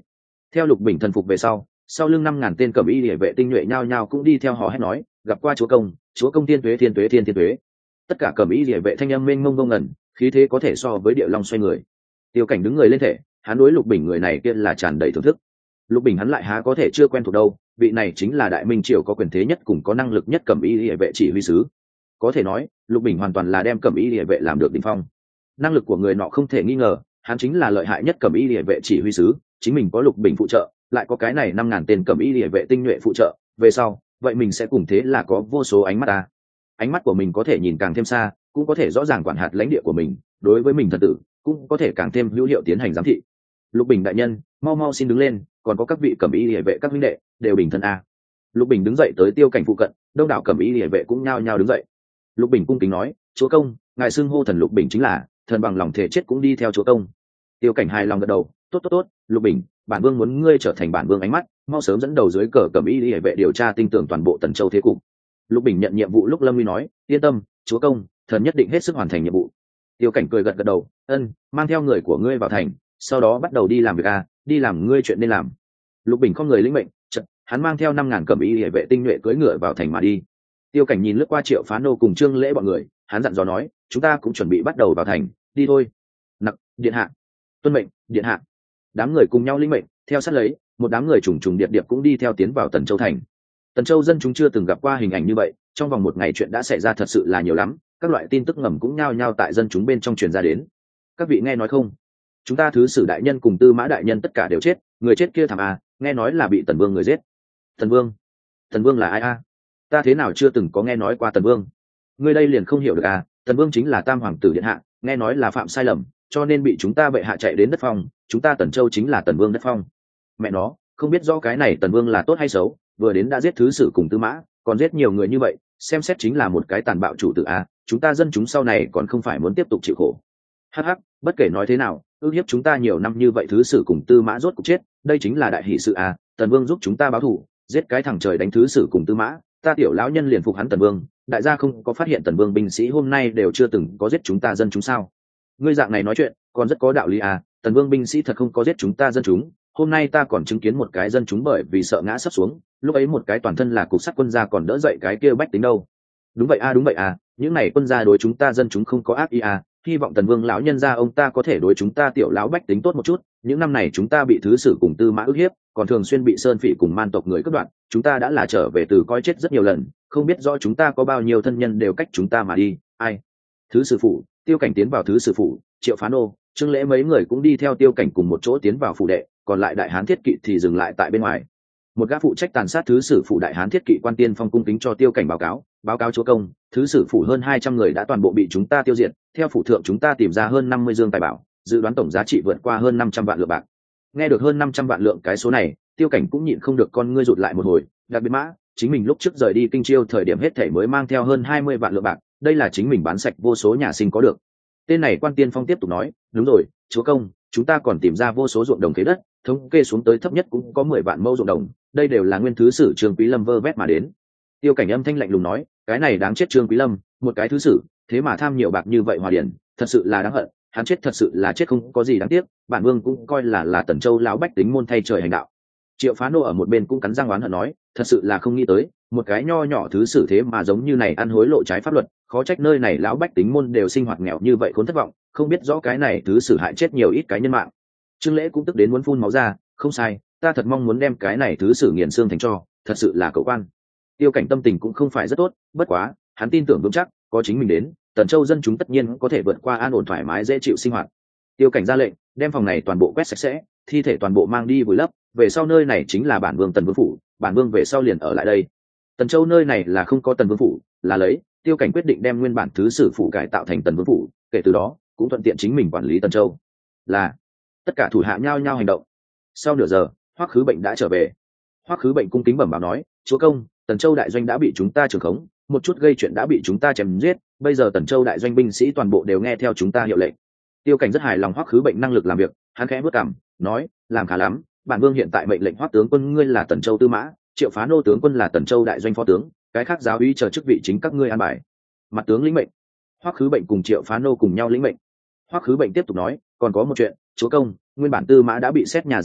Theo Lục Bình thần phục về sau lưng 5.000 tên cẩm y liề vệ tinh nhuệ nhao nhao cũng đi theo hò hét nói, gặp qua chúa công thiên tuế thiên tuế thiên tuế. Tất cả cẩm y liề vệ thanh âm mênh mông ngông ngẩn, khí thế có thể so với địa long xoay người. Tiêu Cảnh đứng người lên thể, hắn đối Lục Bình người này kia là tràn đầy thưởng thức. Lục Bình hắn lại há có thể chưa quen thuộc đâu, vị này chính là đại minh triều có quyền thế nhất cùng có năng lực nhất cẩm y liề vệ chỉ huy sứ. Có thể nói Lục Bình hoàn toàn là đem cẩm y liề vệ làm được đỉnh phong. Năng lực của người nọ không thể nghi ngờ, hắn chính là lợi hại nhất cẩm y liề vệ chỉ huy sứ, chính mình có Lục Bình phụ trợ, lại có cái này 5.000 tên cẩm y liề vệ tinh nhuệ phụ trợ, về sau vậy mình sẽ cùng thế là có vô số ánh mắt ta. Ánh mắt của mình có thể nhìn càng thêm xa, cũng có thể rõ ràng quản hạt lãnh địa của mình, đối với mình thần tử cũng có thể càng thêm hữu hiệu tiến hành giám thị. Lục Bình đại nhân, mau mau xin đứng lên, còn có các vị cẩm y liề vệ các huynh đệ đều bình thân a. Lục Bình đứng dậy tới Tiêu Cảnh phụ cận, đông đảo cẩm y liề vệ cũng nhao nhao đứng dậy. Lục Bình cung kính nói, chúa công, ngài xưng hô thần Lục Bình chính là thần, bằng lòng thể chết cũng đi theo chúa công. Tiêu Cảnh hài lòng gật đầu, tốt, Lục Bình, bản vương muốn ngươi trở thành bản vương ánh mắt, mau sớm dẫn đầu dưới cờ cẩm y liề vệ điều tra tinh tường toàn bộ Tần Châu thế cục. Lục Bình nhận nhiệm vụ lúc lâm uy nói, yên tâm chúa công, thần nhất định hết sức hoàn thành nhiệm vụ. Tiêu Cảnh cười gật đầu, mang theo người của ngươi vào thành, sau đó bắt đầu đi làm việc đi làm ngươi chuyện nên làm. Lục Bình không người lĩnh mệnh, hắn mang theo 5.000 cẩm y liề vệ tinh nhuệ cưỡi ngựa vào thành mà đi. Tiêu Cảnh nhìn lướt qua Triệu Phá Nô cùng Trương Lễ bọn người, hắn dặn dò nói, chúng ta cũng chuẩn bị bắt đầu vào thành, đi thôi. Nặc, điện hạ. Tuân mệnh, điện hạ. Đám người cùng nhau lĩnh mệnh, theo sát lấy, một đám người trùng trùng điệp điệp cũng đi theo tiến vào Tần Châu thành. Tần Châu dân chúng chưa từng gặp qua hình ảnh như vậy, trong vòng một ngày chuyện đã xảy ra thật sự là nhiều lắm, các loại tin tức ngầm cũng nhao nhao tại dân chúng bên trong truyền ra đến. Các vị nghe nói không? Chúng ta thứ sử đại nhân cùng Tư Mã đại nhân tất cả đều chết, người chết kia thảm nghe nói là bị Tần Vương người giết. Tần Vương là ai ta thế nào chưa từng có nghe nói qua Tần Vương? Ngươi đây liền không hiểu được Tần Vương chính là Tam hoàng tử điện hạ, nghe nói là phạm sai lầm, cho nên bị chúng ta bệ hạ chạy đến đất phong, chúng ta Tần Châu chính là Tần Vương đất phong. Mẹ nó, không biết do cái này Tần Vương là tốt hay xấu, vừa đến đã giết thứ sử cùng Tư Mã, còn giết nhiều người như vậy, xem xét chính là một cái tàn bạo chủ tử chúng ta dân chúng sau này còn không phải muốn tiếp tục chịu khổ. Hắc, bất kể nói thế nào, ước hiếp chúng ta nhiều năm như vậy thứ sử cùng Tư Mã rốt cục chết, đây chính là đại hỷ sự Tần Vương giúp chúng ta báo thù, giết cái thằng trời đánh thứ sử cùng Tư Mã, ta tiểu lão nhân liền phục hắn Tần Vương. Đại gia không có phát hiện Tần Vương binh sĩ hôm nay đều chưa từng có giết chúng ta dân chúng sao? Ngươi dạng này nói chuyện còn rất có đạo lý Tần Vương binh sĩ thật không có giết chúng ta dân chúng, hôm nay ta còn chứng kiến một cái dân chúng bởi vì sợ ngã sắp xuống, lúc ấy một cái toàn thân là cục sắt quân gia còn đỡ dậy cái kia bách tính đâu. Đúng vậy những này quân gia đối chúng ta dân chúng không có ác ý hy vọng Tần Vương lão nhân gia ông ta có thể đối chúng ta tiểu lão bách tính tốt một chút. Những năm này chúng ta bị thứ sử cùng Tư Mã ức hiếp, còn thường xuyên bị Sơn Phỉ cùng Man tộc người cướp đoạt, chúng ta đã là trở về từ coi chết rất nhiều lần, không biết rõ chúng ta có bao nhiêu thân nhân đều cách chúng ta mà đi. Ai? Thứ sử phủ. Tiêu Cảnh tiến vào thứ sử phủ, Triệu Phá Nô, Trương Lễ mấy người cũng đi theo Tiêu Cảnh cùng một chỗ tiến vào phủ đệ, còn lại đại hán thiết kỵ thì dừng lại tại bên ngoài. Một gã phụ trách tàn sát thứ sử phủ đại hán thiết kỵ quan tiên phong cung kính cho Tiêu Cảnh báo cáo chúa công, thứ sử phủ hơn 200 người đã toàn bộ bị chúng ta tiêu diệt, theo phủ thượng chúng ta tìm ra hơn 50 dương tài bảo, dự đoán tổng giá trị vượt qua hơn 500 vạn lượng bạc. Nghe được hơn 500 vạn lượng cái số này, Tiêu Cảnh cũng nhịn không được con ngươi rụt lại một hồi, đặc biệt mã, chính mình lúc trước rời đi Kinh Chiêu thời điểm hết thảy mới mang theo hơn 20 vạn lượng bạc, đây là chính mình bán sạch vô số nhà sinh có được. Tên này quan tiên phong tiếp tục nói, đúng rồi, chúa công, chúng ta còn tìm ra vô số ruộng đồng khế đất, thống kê xuống tới thấp nhất cũng có 10 vạn mẫu ruộng đồng, đây đều là nguyên thứ sử Trương Quý Lâm vơ vét mà đến. Tiêu Cảnh âm thanh lạnh lùng nói, cái này đáng chết Trương Quý Lâm, một cái thứ sử, thế mà tham nhiều bạc như vậy hòa điển, thật sự là đáng hận, hắn chết thật sự là chết không có gì đáng tiếc, bản vương cũng coi là Tần Châu lão bách tính môn thay trời hành đạo. Triệu Phá Nô ở một bên cũng cắn răng oán hận nói, thật sự là không nghĩ tới, một cái nho nhỏ thứ sử thế mà giống như này ăn hối lộ trái pháp luật, khó trách nơi này lão bách tính môn đều sinh hoạt nghèo như vậy khốn thất vọng, không biết rõ cái này thứ sử hại chết nhiều ít cái nhân mạng. Trương Lễ cũng tức đến muốn phun máu ra, không sai, ta thật mong muốn đem cái này thứ sử nghiền xương thành tro, thật sự là cậu quan. Tiêu Cảnh tâm tình cũng không phải rất tốt, bất quá hắn tin tưởng vững chắc có chính mình đến, Tần Châu dân chúng tất nhiên có thể vượt qua an ổn thoải mái dễ chịu sinh hoạt. Tiêu Cảnh ra lệnh đem phòng này toàn bộ quét sạch sẽ, thi thể toàn bộ mang đi vùi lấp, về sau nơi này chính là bản vương Tần Vương phủ, bản vương về sau liền ở lại đây. Tần Châu nơi này là không có Tần Vương phủ, là lấy, Tiêu Cảnh quyết định đem nguyên bản thứ sử phủ cải tạo thành Tần Vương phủ, kể từ đó cũng thuận tiện chính mình quản lý Tần Châu. Là tất cả thủ hạ nhao nhao hành động. Sau nửa giờ, Hoắc Khứ Bệnh đã trở về. Hoắc Khứ Bệnh cung kính bẩm báo nói, chúa công, Tần Châu đại doanh đã bị chúng ta trưởng khống, một chút gây chuyện đã bị chúng ta chém giết, bây giờ Tần Châu đại doanh binh sĩ toàn bộ đều nghe theo chúng ta hiệu lệnh. Tiêu Cảnh rất hài lòng Hoắc Khứ Bệnh năng lực làm việc, hắn khẽ bước cằm, nói, làm khá lắm, bản vương hiện tại mệnh lệnh Hoắc tướng quân ngươi là Tần Châu tư mã, Triệu Phá Nô tướng quân là Tần Châu đại doanh phó tướng, cái khác giáo úy chờ chức vị chính các ngươi an bài. Mặt tướng lĩnh mệnh. Hoắc Khứ Bệnh cùng Triệu Phá Nô cùng nhau lĩnh mệnh. Hoắc Khứ Bệnh tiếp tục nói, còn có một chuyện, chúa công, nguyên bản tư mã đã bị xét nhà diệt tộc,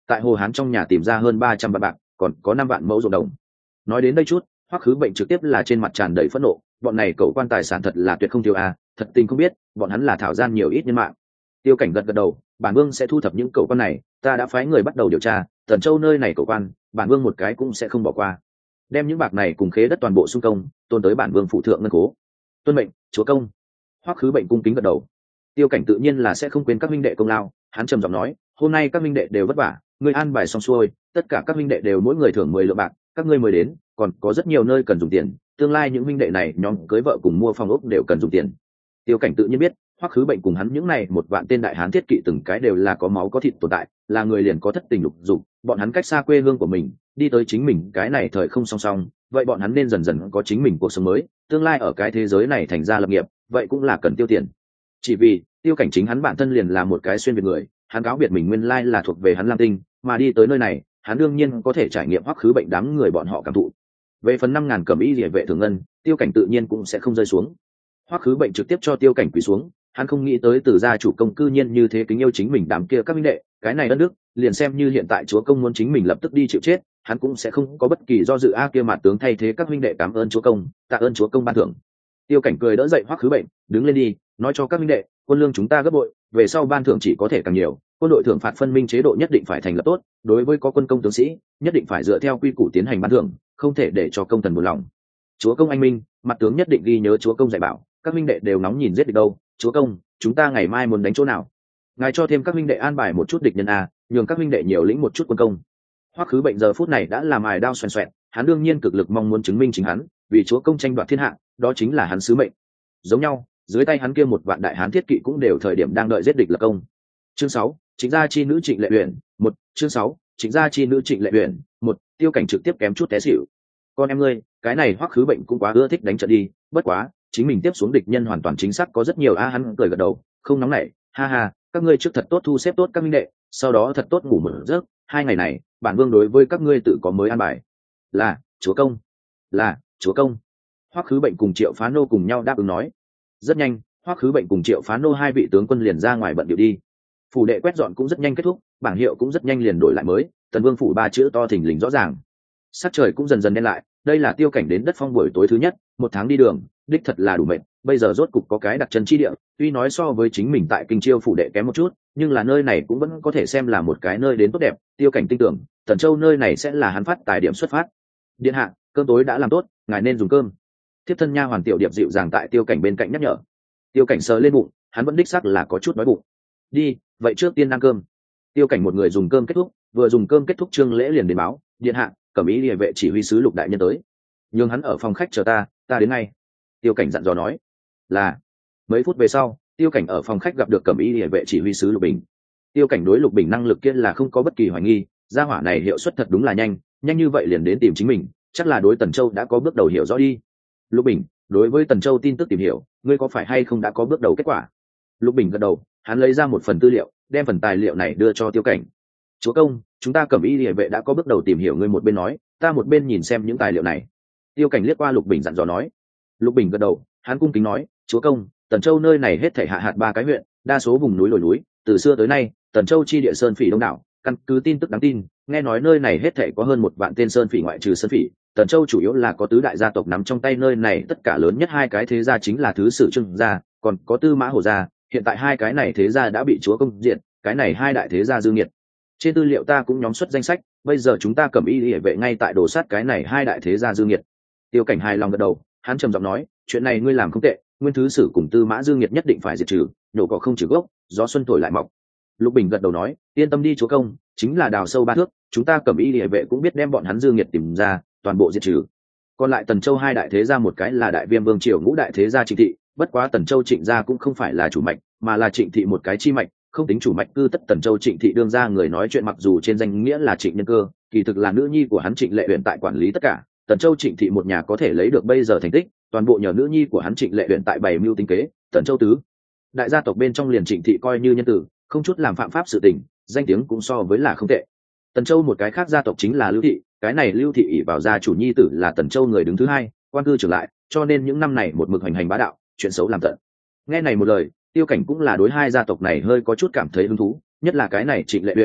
tại Hồ Hán trong nhà tìm ra hơn 300 vạn bạc, còn có 5 vạn mẫu ruộng đồng. Nói đến đây chút, Hoắc Khứ Bệnh trực tiếp là trên mặt tràn đầy phẫn nộ, bọn này cậu quan tài sản thật là tuyệt không thiếu a, thật tình không biết, bọn hắn là thảo gian nhiều ít nhân mạng. Tiêu Cảnh gật gật đầu, bản vương sẽ thu thập những cậu quan này, ta đã phái người bắt đầu điều tra, Tần Châu nơi này cậu quan, bản vương một cái cũng sẽ không bỏ qua. Đem những bạc này cùng khế đất toàn bộ xung công, tôn tới bản vương phụ thượng ngân cố. Tuân mệnh, chúa công. Hoắc Khứ Bệnh cung kính gật đầu. Tiêu Cảnh tự nhiên là sẽ không quên các minh đệ công lao, hắn trầm giọng nói, hôm nay các minh đệ đều vất vả, ngươi an bài xong xuôi, tất cả các minh đệ đều mỗi người thưởng 10 lượng bạc, các ngươi mới đến, còn có rất nhiều nơi cần dùng tiền, tương lai những minh đệ này nhóm cưới vợ cùng mua phòng ốc đều cần dùng tiền. Tiêu Cảnh tự nhiên biết, Hoắc Khứ Bệnh cùng hắn những này một vạn tên đại hán thiết kỵ từng cái đều là có máu có thịt tồn tại, là người liền có thất tình lục dục, bọn hắn cách xa quê hương của mình, đi tới chính mình cái này thời không song song, vậy bọn hắn nên dần dần có chính mình cuộc sống mới, tương lai ở cái thế giới này thành ra lập nghiệp, vậy cũng là cần tiêu tiền. Chỉ vì Tiêu Cảnh chính hắn bản thân liền là một cái xuyên việt người, hắn cáo biệt mình nguyên lai là thuộc về hắn Lam Tinh, mà đi tới nơi này, hắn đương nhiên có thể trải nghiệm Hoắc Khứ Bệnh đám người bọn họ cảm thụ. Về phần 5.000 cẩm y liễu vệ thường ngân, Tiêu Cảnh tự nhiên cũng sẽ không rơi xuống. Hoắc Khứ Bệnh trực tiếp cho Tiêu Cảnh quỳ xuống, hắn không nghĩ tới từ gia chủ công cư nhiên như thế kính yêu chính mình đám kia các minh đệ, cái này ân đức, liền xem như hiện tại chúa công muốn chính mình lập tức đi chịu chết, hắn cũng sẽ không có bất kỳ do dự kia mặt tướng thay thế các minh đệ cảm ơn chúa công, tạ ơn chúa công ban thưởng. Tiêu Cảnh cười đỡ dậy Hoắc Khứ Bệnh, đứng lên đi, nói cho các minh đệ, quân lương chúng ta gấp bội, về sau ban thưởng chỉ có thể càng nhiều, quân đội thưởng phạt phân minh chế độ nhất định phải thành lập tốt, đối với có quân công tướng sĩ, nhất định phải dựa theo quy củ tiến hành ban thưởng, không thể để cho công thần buồn lòng. Chúa công anh minh, mặt tướng nhất định ghi nhớ chúa công dạy bảo, các minh đệ đều nóng nhìn giết địch đâu, chúa công, chúng ta ngày mai muốn đánh chỗ nào? Ngài cho thêm các minh đệ an bài một chút địch nhân a, nhường các minh đệ nhiều lĩnh một chút quân công. Hoắc Khứ Bệnh giờ phút này đã làm ải đao xoèn xoẹt, hắn đương nhiên cực lực mong muốn chứng minh chính hắn, vì chúa công tranh đoạt thiên hạ, đó chính là hắn sứ mệnh. Giống nhau, dưới tay hắn kia một vạn đại hán thiết kỵ cũng đều thời điểm đang đợi giết địch lập công. Chương 6, Trịnh gia chi nữ Trịnh Lệ Uyển, 1, chương 6, Trịnh gia chi nữ Trịnh Lệ Uyển, 1, Tiêu Cảnh trực tiếp kém chút té xỉu. Con em ngươi, cái này Hoắc Khứ Bệnh cũng quá ưa thích đánh trận đi, bất quá, chính mình tiếp xuống địch nhân hoàn toàn chính xác có rất nhiều a, hắn cười gật đầu, không nóng nảy, ha ha, các ngươi trước thật tốt thu xếp tốt các minh đệ, sau đó thật tốt ngủ một giấc, 2 ngày này, bản vương đối với các ngươi tự có mới an bài. Là, chúa công. Là, chúa công. Hoắc Khứ Bệnh cùng Triệu Phá Nô cùng nhau đáp ứng nói. Rất nhanh, Hoắc Khứ Bệnh cùng Triệu Phá Nô hai vị tướng quân liền ra ngoài bận điệu đi. Phủ đệ quét dọn cũng rất nhanh kết thúc, bảng hiệu cũng rất nhanh liền đổi lại mới, Tần Vương phủ 3 chữ to thình lình rõ ràng. Sắc trời cũng dần dần đen lại, đây là Tiêu Cảnh đến đất phong buổi tối thứ nhất, 1 tháng đi đường, đích thật là đủ mệt, bây giờ rốt cục có cái đặt chân chi địa, tuy nói so với chính mình tại Kinh Chiêu phủ đệ kém một chút, nhưng là nơi này cũng vẫn có thể xem là một cái nơi đến tốt đẹp, Tiêu Cảnh tin tưởng, Tần Châu nơi này sẽ là hắn phát tài điểm xuất phát. Điện hạ, cơm tối đã làm tốt, ngài nên dùng cơm. Thiếp thân nha hoàn Tiểu Điệp dịu dàng tại Tiêu Cảnh bên cạnh nhắc nhở. Tiêu Cảnh sờ lên bụng, hắn vẫn đích xác là có chút đói bụng. Đi, vậy trước tiên ăn cơm. Tiêu Cảnh một người dùng cơm kết thúc, vừa dùng cơm kết thúc Trương Lễ liền đến báo, điện hạ, Cẩm Ý Liễu vệ chỉ huy sứ Lục đại nhân tới. Nhưng hắn ở phòng khách chờ ta đến ngay. Tiêu Cảnh dặn dò nói. Là. Mấy phút về sau, Tiêu Cảnh ở phòng khách gặp được Cẩm Ý Liễu vệ chỉ huy sứ Lục Bình. Tiêu Cảnh đối Lục Bình năng lực kia là không có bất kỳ hoài nghi, gia hỏa này hiệu suất thật đúng là nhanh như vậy liền đến tìm chính mình, chắc là đối Tần Châu đã có bước đầu hiểu rõ đi. Lục Bình, đối với Tần Châu tin tức tìm hiểu, ngươi có phải hay không đã có bước đầu kết quả? Lục Bình gật đầu, hắn lấy ra một phần tư liệu, đem phần tài liệu này đưa cho Tiêu Cảnh. Chúa công, chúng ta Cẩm Y Liễu vệ đã có bước đầu tìm hiểu, ngươi một bên nói, ta một bên nhìn xem những tài liệu này. Tiêu Cảnh liếc qua Lục Bình dặn dò nói. Lục Bình gật đầu, hắn cung kính nói, chúa công, Tần Châu nơi này hết thảy hạ hạt 3 cái huyện, đa số vùng núi đồi núi, từ xưa tới nay, Tần Châu chi địa sơn phỉ đông đảo, căn cứ tin tức đáng tin, nghe nói nơi này hết thảy có hơn 1 vạn tên sơn phỉ, ngoại trừ sơn phỉ, Tần Châu chủ yếu là có tứ đại gia tộc nắm trong tay nơi này, tất cả lớn nhất 2 cái thế gia chính là Thứ Sử Trương gia, còn có Tư Mã Hồ gia, hiện tại 2 cái này thế gia đã bị chúa công diệt, cái này 2 đại thế gia dư nghiệt. Trên tư liệu ta cũng nhóm xuất danh sách, bây giờ chúng ta Cẩm Y Liễu vệ ngay tại đổ sát cái này 2 đại thế gia dư nghiệt. Tiêu Cảnh hài lòng gật đầu, hắn trầm giọng nói, chuyện này ngươi làm không tệ, Nguyên Thứ Sử cùng Tư Mã dư nghiệt nhất định phải diệt trừ, nhổ cỏ không trừ gốc, gió xuân thổi lại mọc. Lục Bình gật đầu nói, yên tâm đi chúa công, chính là đào sâu 3 thước, chúng ta Cẩm Y Liễu vệ cũng biết đem bọn hắn dư nghiệt tìm ra, toàn bộ diệt trừ. Còn lại Tần Châu 2 đại thế gia, một cái là Đại Viêm Vương triều Ngũ đại thế gia Trịnh thị, bất quá Tần Châu Trịnh gia cũng không phải là chủ mạch, mà là Trịnh thị một cái chi mạch, không tính chủ mạch cư tất Tần Châu Trịnh thị đương ra người nói chuyện, mặc dù trên danh nghĩa là Trịnh Nhân Cơ, kỳ thực là nữ nhi của hắn Trịnh Lệ Uyển tại quản lý tất cả. Tần Châu Trịnh thị một nhà có thể lấy được bây giờ thành tích, toàn bộ nhờ nữ nhi của hắn Trịnh Lệ Uyển tại bày mưu tính kế. Tần Châu tứ đại gia tộc bên trong liền Trịnh thị coi như nhân tử, không chút làm phạm pháp sự tình, danh tiếng cũng so với là không tệ. Tần Châu một cái khác gia tộc chính là Lưu thị, cái này Lưu thị ỷ vào gia chủ nhi tử là Tần Châu người đứng thứ 2, quan cư trở lại, cho nên những năm này một mực hành hành bá đạo, chuyện xấu làm tận. Nghe này một lời, Tiêu Cảnh cũng là đối 2 gia tộc này hơi có chút cảm thấy hứng thú, nhất là cái này Trịnh Lệ Uyển,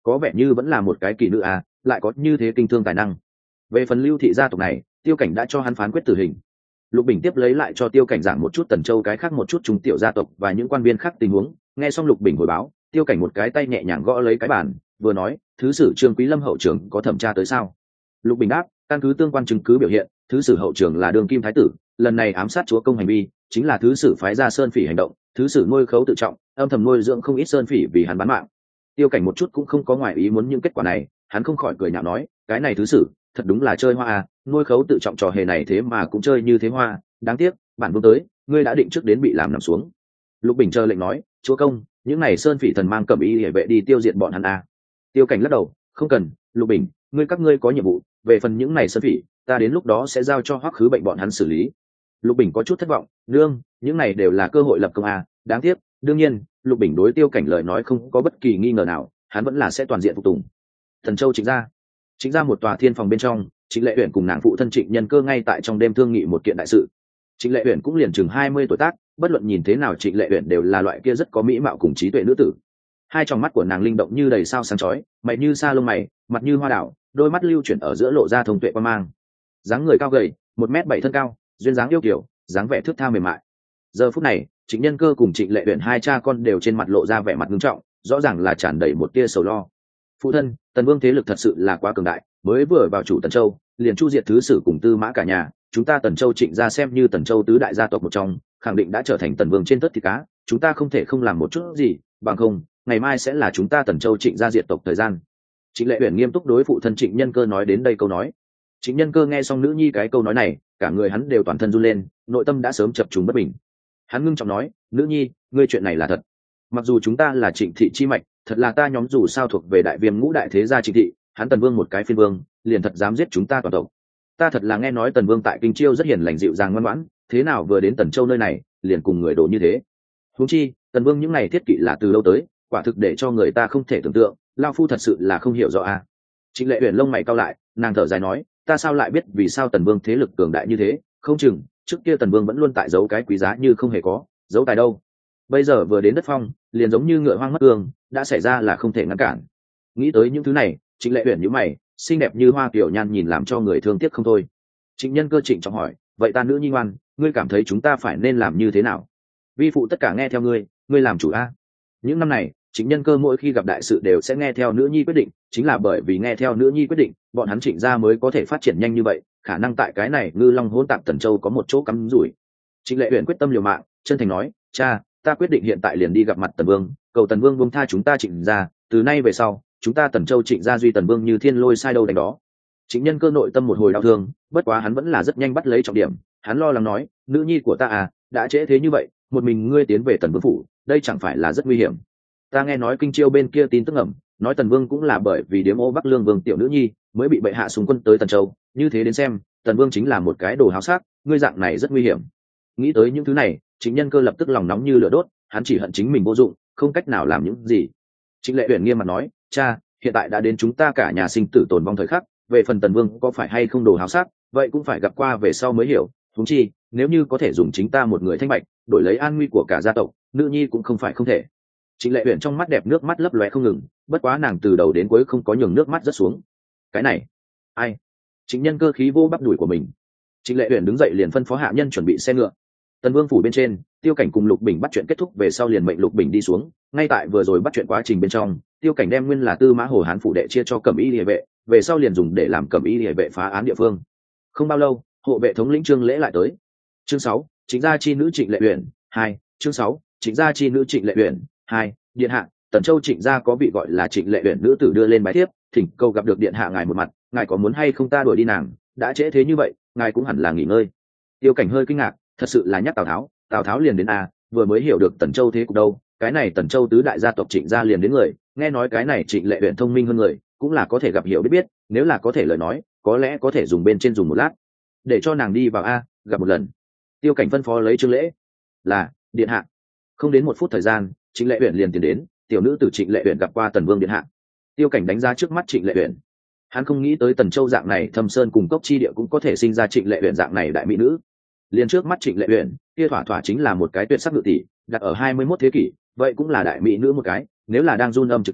có vẻ như vẫn là một cái kỳ nữ à, lại có như thế kinh thương tài năng. Về phần Lưu thị gia tộc này, Tiêu Cảnh đã cho hắn phán quyết tử hình. Lục Bình tiếp lấy lại cho Tiêu Cảnh giảng một chút Tần Châu cái khác một chút trung tiểu gia tộc và những quan viên khác tình huống. Nghe xong Lục Bình hồi báo, Tiêu Cảnh một cái tay nhẹ nhàng gõ lấy cái bàn, vừa nói, thứ sử Trương Quý Lâm hậu trưởng có thẩm tra tới sao? Lục Bình đáp, căn cứ tương quan chứng cứ biểu hiện, thứ sử hậu trưởng là Đường Kim thái tử, lần này ám sát chúa công hành vi chính là thứ sử phái ra sơn phỉ hành động, thứ sử nuôi khấu tự trọng, âm thầm nuôi dưỡng không ít sơn phỉ vì hắn bán mạng. Tiêu Cảnh một chút cũng không có ngoài ý muốn những kết quả này, hắn không khỏi cười nhạo nói, cái này thứ sử thật đúng là chơi hoa à, nuôi khấu tự trọng trò hề này thế mà cũng chơi như thế hoa, đáng tiếc bản vương tới, ngươi đã định trước đến bị làm nằm xuống. Lục Bình chờ lệnh nói, chúa công, những này sơn phỉ thần mang cẩm y hệ vệ đi tiêu diệt bọn hắn à. Tiêu Cảnh lắc đầu, không cần, Lục Bình, các ngươi có nhiệm vụ, về phần những này sơn phỉ, ta đến lúc đó sẽ giao cho Hoắc Khứ Bệnh bọn hắn xử lý. Lục Bình có chút thất vọng, nương, những này đều là cơ hội lập công à, đáng tiếc. Đương nhiên, Lục Bình đối Tiêu Cảnh lời nói không có bất kỳ nghi ngờ nào, hắn vẫn là sẽ toàn diện phục tùng. Thần Châu Trịnh gia một tòa thiên phòng bên trong, Trịnh Lệ Uyển cùng nàng phụ thân Trịnh Nhân Cơ ngay tại trong đêm thương nghị một kiện đại sự. Trịnh Lệ Uyển cũng liền chừng 20 tuổi tác, bất luận nhìn thế nào Trịnh Lệ Uyển đều là loại kia rất có mỹ mạo cùng trí tuệ nữ tử. Hai tròng mắt của nàng linh động như đầy sao sáng chói, mày như sa lông mày, mặt như hoa đảo, đôi mắt lưu chuyển ở giữa lộ ra thông tuệ quan mang. Dáng người cao gầy, 1m7 thân cao, duyên dáng yêu kiều, dáng vẻ thướt tha mềm mại. Giờ phút này, Trịnh Nhân Cơ cùng Trịnh Lệ Uyển hai cha con đều trên mặt lộ ra vẻ mặt nghiêm trọng, rõ ràng là tràn đầy một tia sầu lo. Phụ thân, Tần Vương thế lực thật sự là quá cường đại, mới vừa vào chủ Tần Châu, liền chu diệt thứ sử cùng Tư Mã cả nhà, chúng ta Tần Châu Trịnh gia xem như Tần Châu tứ đại gia tộc một trong, khẳng định đã trở thành Tần Vương trên tất thịt cá, chúng ta không thể không làm một chút gì, bằng không, ngày mai sẽ là chúng ta Tần Châu Trịnh gia diệt tộc thời gian. Trịnh Lệ Uyển nghiêm túc đối phụ thân Trịnh Nhân Cơ nói đến đây câu nói. Trịnh Nhân Cơ nghe xong nữ nhi cái câu nói này, cả người hắn đều toàn thân run lên, nội tâm đã sớm chập trùng bất bình. Hắn ngưng trọng nói, nữ nhi, ngươi chuyện này là thật. Mặc dù chúng ta là Trịnh thị chi mạch, thật là ta nhóm dù sao thuộc về đại viêm ngũ đại thế gia Trịnh thị, hắn Tần Vương một cái phiên vương, liền thật dám giết chúng ta toàn tộc. Ta thật là nghe nói Tần Vương tại Kinh Chiêu rất hiền lành dịu dàng ngoan ngoãn, thế nào vừa đến Tần Châu nơi này, liền cùng người đổ như thế. Huống chi, Tần Vương những này thiết kỵ là từ lâu tới, quả thực để cho người ta không thể tưởng tượng, lão phu thật sự là không hiểu rõ a. Trịnh Lệ Uyển lông mày cau lại, nàng thở dài nói, ta sao lại biết vì sao Tần Vương thế lực cường đại như thế, không chừng trước kia Tần Vương vẫn luôn tại giấu cái quý giá như không hề có, giấu tài đâu. Bây giờ vừa đến đất phong, liền giống như ngựa hoang mất ương, đã xảy ra là không thể ngăn cản. Nghĩ tới những thứ này, Trịnh Lệ Uyển nhíu mày, xinh đẹp như hoa kiểu nhan nhìn làm cho người thương tiếc không thôi. Trịnh Nhân Cơ trịnh trọng hỏi, vậy ta nữ nhi ngoan, ngươi cảm thấy chúng ta phải nên làm như thế nào? Vi phụ tất cả nghe theo ngươi làm chủ a. Những năm này, Trịnh Nhân Cơ mỗi khi gặp đại sự đều sẽ nghe theo nữ nhi quyết định, chính là bởi vì nghe theo nữ nhi quyết định, bọn hắn Trịnh gia mới có thể phát triển nhanh như vậy, khả năng tại cái này ngư long hỗn tạp Tần Châu có một chỗ cắm rủi. Trịnh Lệ Uyển quyết tâm liều mạng, chân thành nói, cha, ta quyết định hiện tại liền đi gặp mặt Tần Vương, cầu Tần Vương buông tha chúng ta Trịnh gia, từ nay về sau, chúng ta Tần Châu Trịnh gia duy Tần Vương như thiên lôi sai đâu đánh đó. Trịnh Nhân Cơ nội tâm một hồi đau thương, bất quá hắn vẫn là rất nhanh bắt lấy trọng điểm, hắn lo lắng nói, nữ nhi của ta à, đã trễ thế như vậy, một mình ngươi tiến về Tần Vương phủ, đây chẳng phải là rất nguy hiểm. Ta nghe nói Kinh Chiêu bên kia tin tức ẩm, nói Tần Vương cũng là bởi vì điếm ô Bắc Lương Vương tiểu nữ nhi mới bị bệ hạ xung quân tới Tần Châu, như thế đến xem, Tần Vương chính là một cái đồ háo sắc, ngươi dạng này rất nguy hiểm. Nghĩ tới những thứ này, Trịnh Nhân Cơ lập tức lòng nóng như lửa đốt, hắn chỉ hận chính mình vô dụng, không cách nào làm những gì. Trịnh Lệ Uyển nghiêm mặt nói, cha, hiện tại đã đến chúng ta cả nhà sinh tử tồn vong thời khắc, về phần Tần Vương có phải hay không đồ háo sắc, vậy cũng phải gặp qua về sau mới hiểu. Huống chi, nếu như có thể dùng chính ta một người thanh bạch đổi lấy an nguy của cả gia tộc, nữ nhi cũng không phải không thể. Trịnh Lệ Uyển trong mắt đẹp nước mắt lấp lóe không ngừng, bất quá nàng từ đầu đến cuối không có nhường nước mắt rớt xuống. Cái này, ai? Trịnh Nhân Cơ khí vô bắp đùi của mình. Trịnh Lệ Uyển đứng dậy liền phân phó hạ nhân chuẩn bị xe ngựa. Tần Vương phủ bên trên, Tiêu Cảnh cùng Lục Bình bắt chuyện kết thúc về sau liền mệnh Lục Bình đi xuống. Ngay tại vừa rồi bắt chuyện quá trình bên trong, Tiêu Cảnh đem nguyên là Tư Mã Hồ Hán phủ đệ chia cho Cẩm Y Liề vệ, về sau liền dùng để làm Cẩm Y Liề vệ phá án địa phương. Không bao lâu, hộ vệ thống lĩnh Trương Lễ lại tới. Chương 6, Trịnh gia chi nữ Trịnh Lệ Uyển 2. Chương 6, Trịnh gia chi nữ Trịnh Lệ Uyển 2. Điện hạ, Tần Châu Trịnh gia có vị gọi là Trịnh Lệ Uyển nữ tử đưa lên bái thiếp, thỉnh cầu gặp được điện hạ ngài một mặt, ngài có muốn hay không ta đuổi đi nàng, đã trễ thế như vậy, ngài cũng hẳn là nghỉ ngơi. Tiêu Cảnh hơi kinh ngạc, thật sự là nhắc Tào Tháo liền đến à, vừa mới hiểu được Tần Châu thế cục đâu, cái này Tần Châu tứ đại gia tộc Trịnh gia liền đến người, nghe nói cái này Trịnh Lệ Uyển thông minh hơn người, cũng là có thể gặp hiểu biết, nếu là có thể lời nói, có lẽ có thể dùng bên trên dùng một lát, để cho nàng đi vào a, gặp một lần. Tiêu Cảnh phân phó lấy Trương Lễ. Là, điện hạ. Không đến 1 phút thời gian, Trịnh Lệ Uyển liền tiến đến, tiểu nữ tử Trịnh Lệ Uyển gặp qua Tần Vương điện hạ. Tiêu Cảnh đánh giá trước mắt Trịnh Lệ Uyển. Hắn không nghĩ tới Tần Châu dạng này thâm sơn cùng cốc chi địa cũng có thể sinh ra Trịnh Lệ Uyển dạng này đại mỹ nữ. Liền trước mắt Trịnh Lệ Uyển, kia thỏa thỏa chính là một cái tuyệt sắc nữ tỷ, đặt ở 21 thế kỷ, vậy cũng là đại mỹ nữ một cái, nếu là đang run âm trực tiếp,